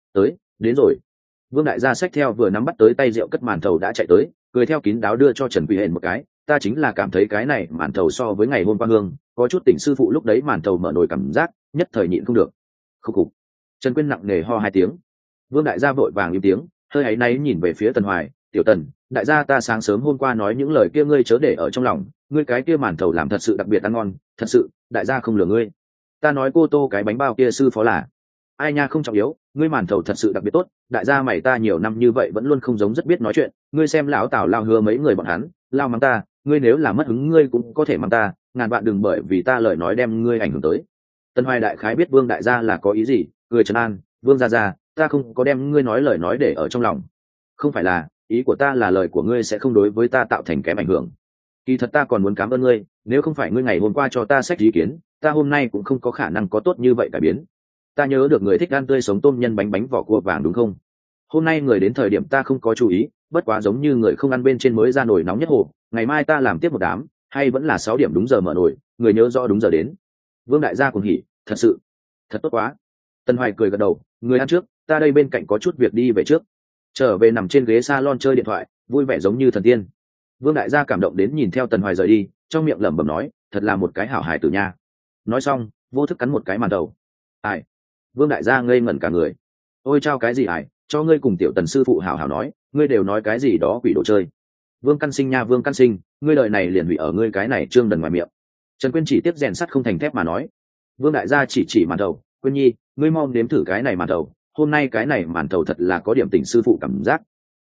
Đến rồi. Vương đại gia xách theo vừa nắm bắt tới tay rượu cất màn thầu đã chạy tới, cười theo kín đáo đưa cho Trần Quỳ Hển một cái, ta chính là cảm thấy cái này màn thầu so với ngày hôm qua hương, có chút tỉnh sư phụ lúc đấy màn thầu mở nồi cảm giác, nhất thời nhịn không được. Khúc khục. Trần Quyên nặng nề ho 2 tiếng. Vương đại gia vội vàng im tiếng, hơi áy náy nhìn về phía Tần Hoài, tiểu Tần, đại gia ta sáng sớm hôm qua nói những lời kia ngươi chớ để ở trong lòng, ngươi cái kia màn thầu làm thật sự đặc biệt ăn ngon, thật sự, đại gia không lừa ngươi. Ta nói cô tô cái bánh bao kia sư phó là ai nha, không trọng yếu, ngươi màn thầu thật sự đặc biệt tốt, đại gia mày ta nhiều năm như vậy vẫn luôn không giống rất biết nói chuyện, ngươi xem lão Tào lao hứa mấy người bọn hắn lao mắng ta, ngươi nếu là mất hứng ngươi cũng có thể mắng ta, ngàn vạn đừng bởi vì ta lời nói đem ngươi ảnh hưởng tới. Tần Hoài đại khái biết Vương đại gia là có ý gì, cười trấn an, Vương gia gia, ta không có đem ngươi nói lời nói để ở trong lòng, không phải là, ý của ta là lời của ngươi sẽ không đối với ta tạo thành kém ảnh hưởng. Kỳ thật ta còn muốn cảm ơn ngươi, nếu không phải ngươi ngày hôm qua cho ta sách ý kiến, ta hôm nay cũng không có khả năng có tốt như vậy cải biến. Ta nhớ được người thích ăn tươi sống tôm nhân bánh bánh vỏ cua vàng đúng không? Hôm nay người đến thời điểm ta không có chú ý, bất quá giống như người không ăn bên trên mới ra nồi nóng nhất hồ, ngày mai ta làm tiếp một đám, hay vẫn là 6 điểm đúng giờ mở nồi, người nhớ rõ đúng giờ đến. Vương đại gia cùng hỉ, thật sự, thật tốt quá. Tần Hoài cười gật đầu, người ăn trước, ta đây bên cạnh có chút việc đi về trước. Trở về nằm trên ghế salon chơi điện thoại, vui vẻ giống như thần tiên. Vương đại gia cảm động đến nhìn theo Tần Hoài rời đi, trong miệng lẩm bẩm nói, thật là một cái hảo hài tử nha. Nói xong, vô thức cắn một cái màn đầu. Ai? Vương đại gia ngây ngẩn cả người. Ôi trao cái gì ải, cho ngươi cùng tiểu Tần sư phụ hảo hảo nói, ngươi đều nói cái gì đó quỷ đồ chơi. Vương căn sinh nha, Vương căn sinh, ngươi đời này liền hủy ở ngươi cái này trương đần ngoài miệng. Trần Quyên chỉ tiếp rèn sắt không thành thép mà nói. Vương đại gia chỉ màn đầu, Quyên nhi, ngươi mong nếm thử cái này màn đầu, hôm nay cái này màn thầu thật là có điểm tình sư phụ cảm giác.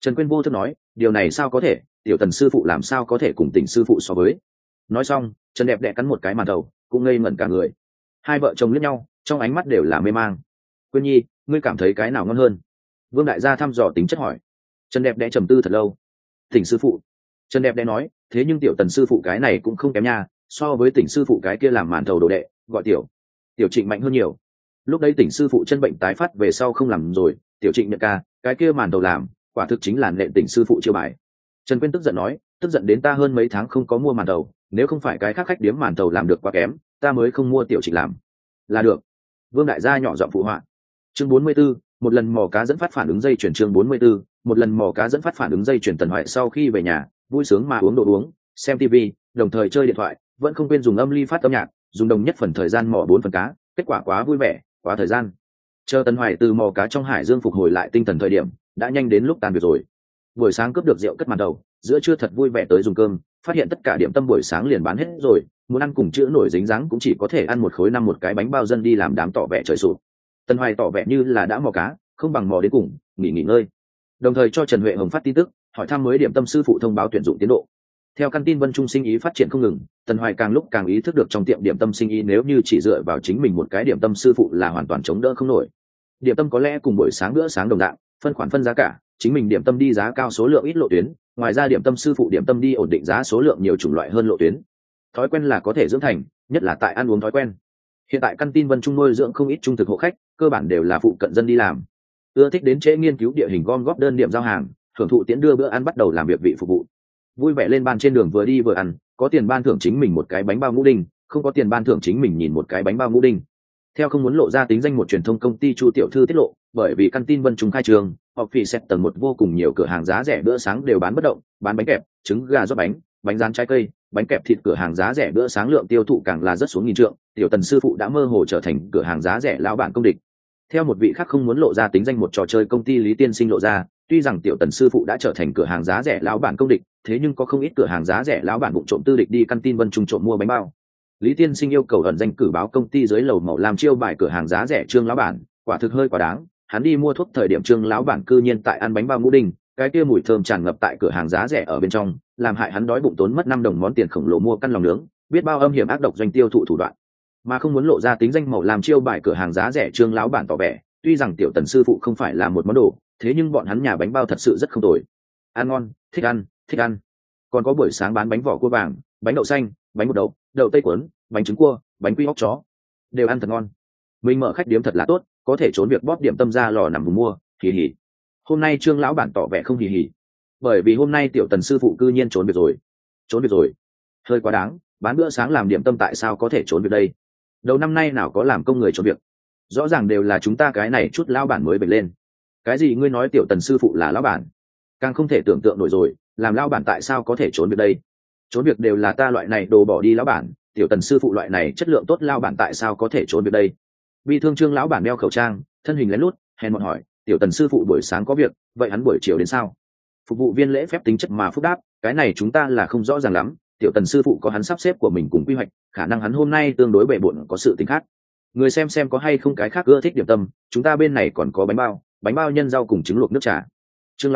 Trần Quyên vô thức nói, điều này sao có thể, tiểu Tần sư phụ làm sao có thể cùng Tỉnh sư phụ so với. Nói xong, Trần Đẹp Đẽ cắn một cái màn thầu, cũng ngây ngẩn cả người. Hai vợ chồng liếc nhau, trong ánh mắt đều là mê mang. Quyên Nhi, ngươi cảm thấy cái nào ngon hơn? Vương đại gia thăm dò tính chất hỏi. Trần Đẹp Đẽ trầm tư thật lâu. Tỉnh sư phụ. Trần Đẹp Đẽ nói, thế nhưng tiểu Tần sư phụ cái này cũng không kém nha, so với Tỉnh sư phụ cái kia làm màn thầu đồ đệ, gọi tiểu Trịnh mạnh hơn nhiều. Lúc đấy Tỉnh sư phụ chân bệnh tái phát về sau không làm rồi, tiểu Trịnh nhận ca, cái kia màn thầu làm, quả thực chính là nện Tỉnh sư phụ chiêu bài. Trần Quyên tức giận nói, tức giận đến ta hơn mấy tháng không có mua màn thầu, nếu không phải cái khác khách điếm màn thầu làm được quá kém, ta mới không mua tiểu Trịnh làm. Là được. Vương đại gia nhỏ giọng phụ họa. Chương 44, một lần mò cá dẫn phát phản ứng dây chuyển. Chương 44, một lần mò cá dẫn phát phản ứng dây chuyển. Tần Hoại sau khi về nhà, vui sướng mà uống đồ uống, xem TV, đồng thời chơi điện thoại, vẫn không quên dùng âm ly phát âm nhạc, dùng đồng nhất phần thời gian mò 4 phần cá, kết quả quá vui vẻ, quá thời gian. Chờ Tần Hoài từ mò cá trong hải dương phục hồi lại tinh thần thời điểm, đã nhanh đến lúc tan việc rồi. Buổi sáng cướp được rượu cất màn đầu, giữa trưa thật vui vẻ tới dùng cơm, phát hiện tất cả điểm tâm buổi sáng liền bán hết rồi, muốn ăn cùng chữ nổi dính dáng cũng chỉ có thể ăn một khối năm một cái bánh bao dân đi làm đám tỏ vẻ trời sụp. Tần Hoài tỏ vẻ như là đã mò cá, không bằng mò đến cùng, nghỉ ngơi. Đồng thời cho Trần Huệ Hồng phát tin tức, hỏi thăm mới điểm tâm sư phụ thông báo tuyển dụng tiến độ. Theo căn tin Vân Trung sinh ý phát triển không ngừng, Tần Hoài càng lúc càng ý thức được trong tiệm điểm tâm sinh ý nếu như chỉ dựa vào chính mình một cái điểm tâm sư phụ là hoàn toàn chống đỡ không nổi. Điểm tâm có lẽ cùng buổi sáng bữa sáng đồng dạng, phân khoản phân giá cả, chính mình điểm tâm đi giá cao số lượng ít lộ tuyến, ngoài ra điểm tâm sư phụ điểm tâm đi ổn định giá số lượng nhiều chủng loại hơn lộ tuyến. Thói quen là có thể dưỡng thành, nhất là tại ăn uống thói quen. Hiện tại căn tin Vân Trung nuôi dưỡng không ít trung thực hộ khách, cơ bản đều là phụ cận dân đi làm, ưa thích đến trễ nghiên cứu địa hình gom góp đơn điểm giao hàng, thưởng thụ tiễn đưa bữa ăn bắt đầu làm việc vị phục vụ. Vui vẻ lên ban trên đường vừa đi vừa ăn, có tiền ban thưởng chính mình một cái bánh bao ngũ đinh, không có tiền ban thưởng chính mình nhìn một cái bánh bao ngũ đinh. Theo không muốn lộ ra tính danh một truyền thông công ty Chu tiểu thư tiết lộ, bởi vì căn tin Vân Trung khai trường, họp phỉ xét tầng 1 vô cùng nhiều cửa hàng giá rẻ bữa sáng đều bán bất động, bán bánh kẹp, trứng gà rót bánh, bánh rán trái cây, bánh kẹp thịt, cửa hàng giá rẻ bữa sáng lượng tiêu thụ càng là rất xuống nghìn trượng, tiểu Tần sư phụ đã mơ hồ trở thành cửa hàng giá rẻ lão bản công địch. Theo một vị khác không muốn lộ ra tính danh một trò chơi công ty Lý Tiên Sinh lộ ra, tuy rằng tiểu Tần sư phụ đã trở thành cửa hàng giá rẻ lão bản công địch, thế nhưng có không ít cửa hàng giá rẻ lão bản vụng trộm tư địch đi căn tin Vân Trung trộm mua bánh bao. Lý Tiên Sinh yêu cầu ẩn danh cử báo công ty dưới lầu màu làm chiêu bài cửa hàng giá rẻ Trương lão bản, quả thực hơi quá đáng. Hắn đi mua thuốc thời điểm Trương lão bản cư nhiên tại ăn bánh bao ngũ đinh, cái kia mùi thơm tràn ngập tại cửa hàng giá rẻ ở bên trong, làm hại hắn đói bụng tốn mất 5 đồng món tiền khổng lồ mua căn lòng nướng, biết bao âm hiểm ác độc doanh tiêu thụ thủ đoạn. Mà không muốn lộ ra tính danh màu làm chiêu bài cửa hàng giá rẻ Trương lão bản tỏ vẻ, tuy rằng tiểu Tần sư phụ không phải là một món đồ, thế nhưng bọn hắn nhà bánh bao thật sự rất không tồi, ăn ngon, thích ăn. Còn có buổi sáng bán bánh vỏ cua vàng, bánh đậu xanh, bánh bột đậu, đậu tây cuốn, bánh trứng cua, bánh quy óc chó, đều ăn thật ngon. Mình mở khách điếm thật là tốt, có thể trốn việc bóp điểm tâm ra lò nằm vùng mua, hì hì. Hôm nay Trương lão bản tỏ vẻ không hì hì, bởi vì hôm nay tiểu Tần sư phụ cư nhiên trốn việc rồi, hơi quá đáng. Bán bữa sáng làm điểm tâm tại sao có thể trốn việc đây? Đầu năm nay nào có làm công người trốn việc, rõ ràng đều là chúng ta cái này chút lão bản mới bật lên. Cái gì ngươi nói tiểu Tần sư phụ là lão bản? Càng không thể tưởng tượng nổi rồi, làm lão bản tại sao có thể trốn việc đây? Trốn việc đều là ta loại này đồ bỏ đi lão bản, tiểu Tần sư phụ loại này chất lượng tốt lão bản tại sao có thể trốn việc đây? Bi thương Trương lão bản đeo khẩu trang, thân hình lén lút, hèn mọn hỏi, tiểu Tần sư phụ buổi sáng có việc, vậy hắn buổi chiều đến sao? Phục vụ viên lễ phép tính chất mà phúc đáp, cái này chúng ta là không rõ ràng lắm, tiểu Tần sư phụ có hắn sắp xếp của mình cùng quy hoạch, khả năng hắn hôm nay tương đối bề bộn có sự tình khác. Người xem có hay không cái khác ưa thích điểm tâm, chúng ta bên này còn có bánh bao nhân rau cùng trứng luộc nước trà. Trương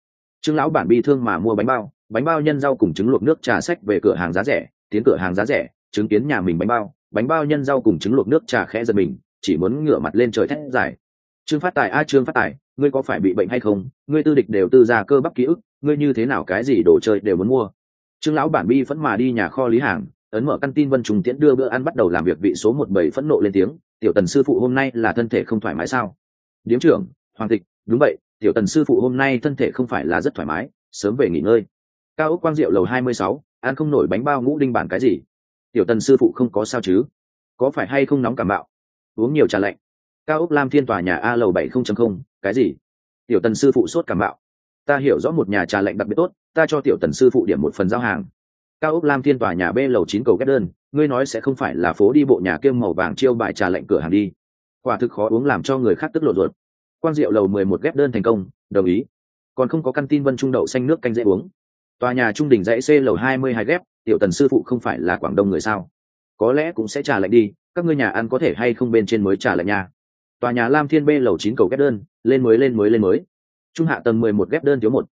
lão bản bi thương mà mua bánh bao nhân rau cùng trứng luộc nước trà sách về cửa hàng giá rẻ, tiến cửa hàng giá rẻ, chứng kiến nhà mình bánh bao nhân rau cùng trứng luộc nước trà khẽ giật mình, chỉ muốn ngửa mặt lên trời thét giải. Trương Phát Tài, ngươi có phải bị bệnh hay không? Ngươi tư địch đều tư ra cơ bắp ký ức, ngươi như thế nào cái gì đồ chơi đều muốn mua. Trương lão bản bi phẫn mà đi nhà kho lý hàng, ấn mở căn tin Vân Trung tiễn đưa bữa ăn bắt đầu làm việc, vị số 17 phẫn nộ lên tiếng, tiểu Tần sư phụ hôm nay là thân thể không thoải mái sao? Điếm trưởng, Hoàng Tịch, đúng vậy, tiểu Tần sư phụ hôm nay thân thể không phải là rất thoải mái, sớm về nghỉ ngơi. Cao ốc Quang Diệu lầu 26, ăn không nổi bánh bao ngũ đinh bản cái gì? Tiểu Tần sư phụ không có sao chứ? Có phải hay không nóng cảm mạo? Uống nhiều trà lạnh. Cao ốc Lam Thiên tòa nhà A lầu 70.0, cái gì? Tiểu Tần sư phụ sốt cảm mạo. Ta hiểu rõ một nhà trà lạnh đặc biệt tốt, ta cho tiểu Tần sư phụ điểm một phần giao hàng. Cao ốc Lam Thiên tòa nhà B lầu 9 cầu ghép đơn, ngươi nói sẽ không phải là phố đi bộ nhà kiêm màu vàng chiêu bài trà lạnh cửa hàng đi? Quả thực khó uống làm cho người khác tức lộ ruột. Quang Diệu lầu 11 ghép đơn thành công, đồng ý. Còn không có căn tin Vân Trung đậu xanh nước canh dễ uống. Tòa nhà trung đỉnh dãy C lầu 22 ghép, tiểu Tần sư phụ không phải là Quảng Đông người sao? Có lẽ cũng sẽ trà lạnh đi, các ngươi nhà ăn có thể hay không bên trên mới trà lạnh nha. Tòa nhà Lam Thiên B lầu 9 cầu ghép đơn, lên mới. Trung hạ tầng 11 ghép đơn thiếu 1,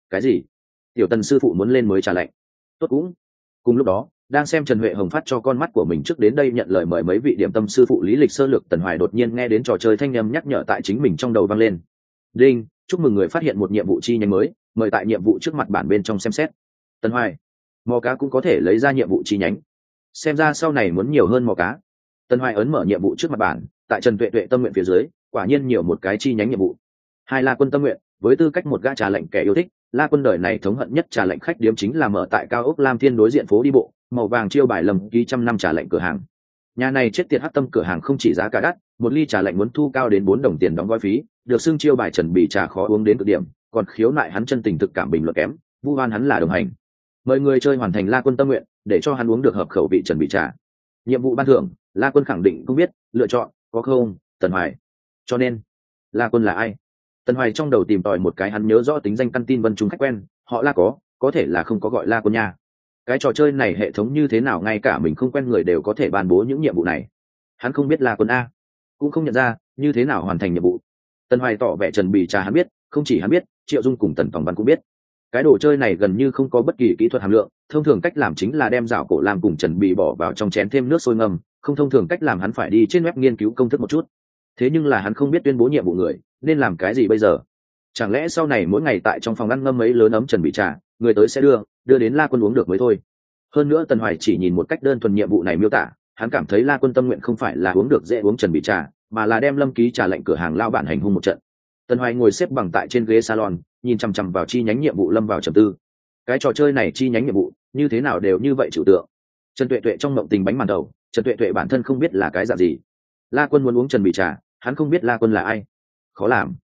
Cái gì? Tiểu Tần sư phụ muốn lên mới trà lạnh. Tốt cũng. Cùng lúc đó, đang xem Trần Huệ Hồng phát cho con mắt của mình trước đến đây nhận lời mời mấy vị điểm tâm sư phụ lý lịch sơ lược, Tần Hoài đột nhiên nghe đến trò chơi thanh âm nhắc nhở tại chính mình trong đầu vang lên. Đinh, chúc mừng người phát hiện một nhiệm vụ chi nhánh mới, mời tại nhiệm vụ trước mặt bản bên trong xem xét. Tần Hoài, mò cá cũng có thể lấy ra nhiệm vụ chi nhánh, xem ra sau này muốn nhiều hơn mò cá. Tần Hoài ấn mở nhiệm vụ trước mặt bản, tại Trần Tuệ Tuệ tâm nguyện phía dưới quả nhiên nhiều một cái chi nhánh nhiệm vụ. Hai La Quân tâm nguyện, với tư cách một gã trà lệnh kẻ yêu thích, La Quân đời này thống hận nhất trà lệnh khách điếm chính là mở tại cao ốc Lam Thiên đối diện phố đi bộ màu vàng chiêu bài lầm ký 100 năm trà lệnh cửa hàng. Nhà này chết tiệt hắc tâm cửa hàng không chỉ giá cả đắt, một ly trà lệnh muốn thu cao đến 4 đồng tiền đóng gói phí, được xưng chiêu bài Trần Bì trà khó uống đến cực điểm, còn khiếu nại hắn chân tình thực cảm bình luận kém, vu oan hắn là đồng hành. Mời người chơi hoàn thành La Quân tâm nguyện, để cho hắn uống được hợp khẩu vị Trần Bì trà. Nhiệm vụ ban thưởng, La Quân khẳng định không biết, lựa chọn có không, Tần Hoài. Cho nên, La Quân là ai? Tần Hoài trong đầu tìm tòi một cái, hắn nhớ rõ tính danh căn tin Vân Trung khách quen, họ La có thể là không có gọi La Quân nha. Cái trò chơi này hệ thống như thế nào ngay cả mình không quen người đều có thể ban bố những nhiệm vụ này. Hắn không biết La Quân a, cũng không nhận ra, như thế nào hoàn thành nhiệm vụ. Tần Hoài tỏ vẻ Trần Bì trà hắn biết, không chỉ hắn biết, Triệu Dung cùng Tần Tòng Văn cũng biết. Cái đồ chơi này gần như không có bất kỳ kỹ thuật hàm lượng, thông thường cách làm chính là đem rảo cổ làm cùng Trần Bì bỏ vào trong chén thêm nước sôi ngâm, không thông thường cách làm hắn phải đi trên web nghiên cứu công thức một chút. Thế nhưng là hắn không biết tuyên bố nhiệm vụ người nên làm cái gì bây giờ. Chẳng lẽ sau này mỗi ngày tại trong phòng ăn ngâm mấy lớn ấm Trần Bì trà, người tới sẽ đưa đến La Quân uống được mới thôi. Hơn nữa Tần Hoài chỉ nhìn một cách đơn thuần nhiệm vụ này miêu tả, hắn cảm thấy La Quân tâm nguyện không phải là uống được dễ uống Trần Bì trà, mà là đem lâm ký trà lệnh cửa hàng lao bản hành hung một trận. Tần Hoài ngồi xếp bằng tại trên ghế salon, nhìn chằm chằm vào chi nhánh nhiệm vụ lâm vào trầm tư. Cái trò chơi này chi nhánh nhiệm vụ như thế nào đều như vậy trừu tượng. Trần Tuệ Tuệ trong mộng tình bánh màn đầu, Trần Tuệ Tuệ bản thân không biết là cái dạng gì. La Quân muốn uống Trần Bì trà, hắn không biết La Quân là ai. Khó làm.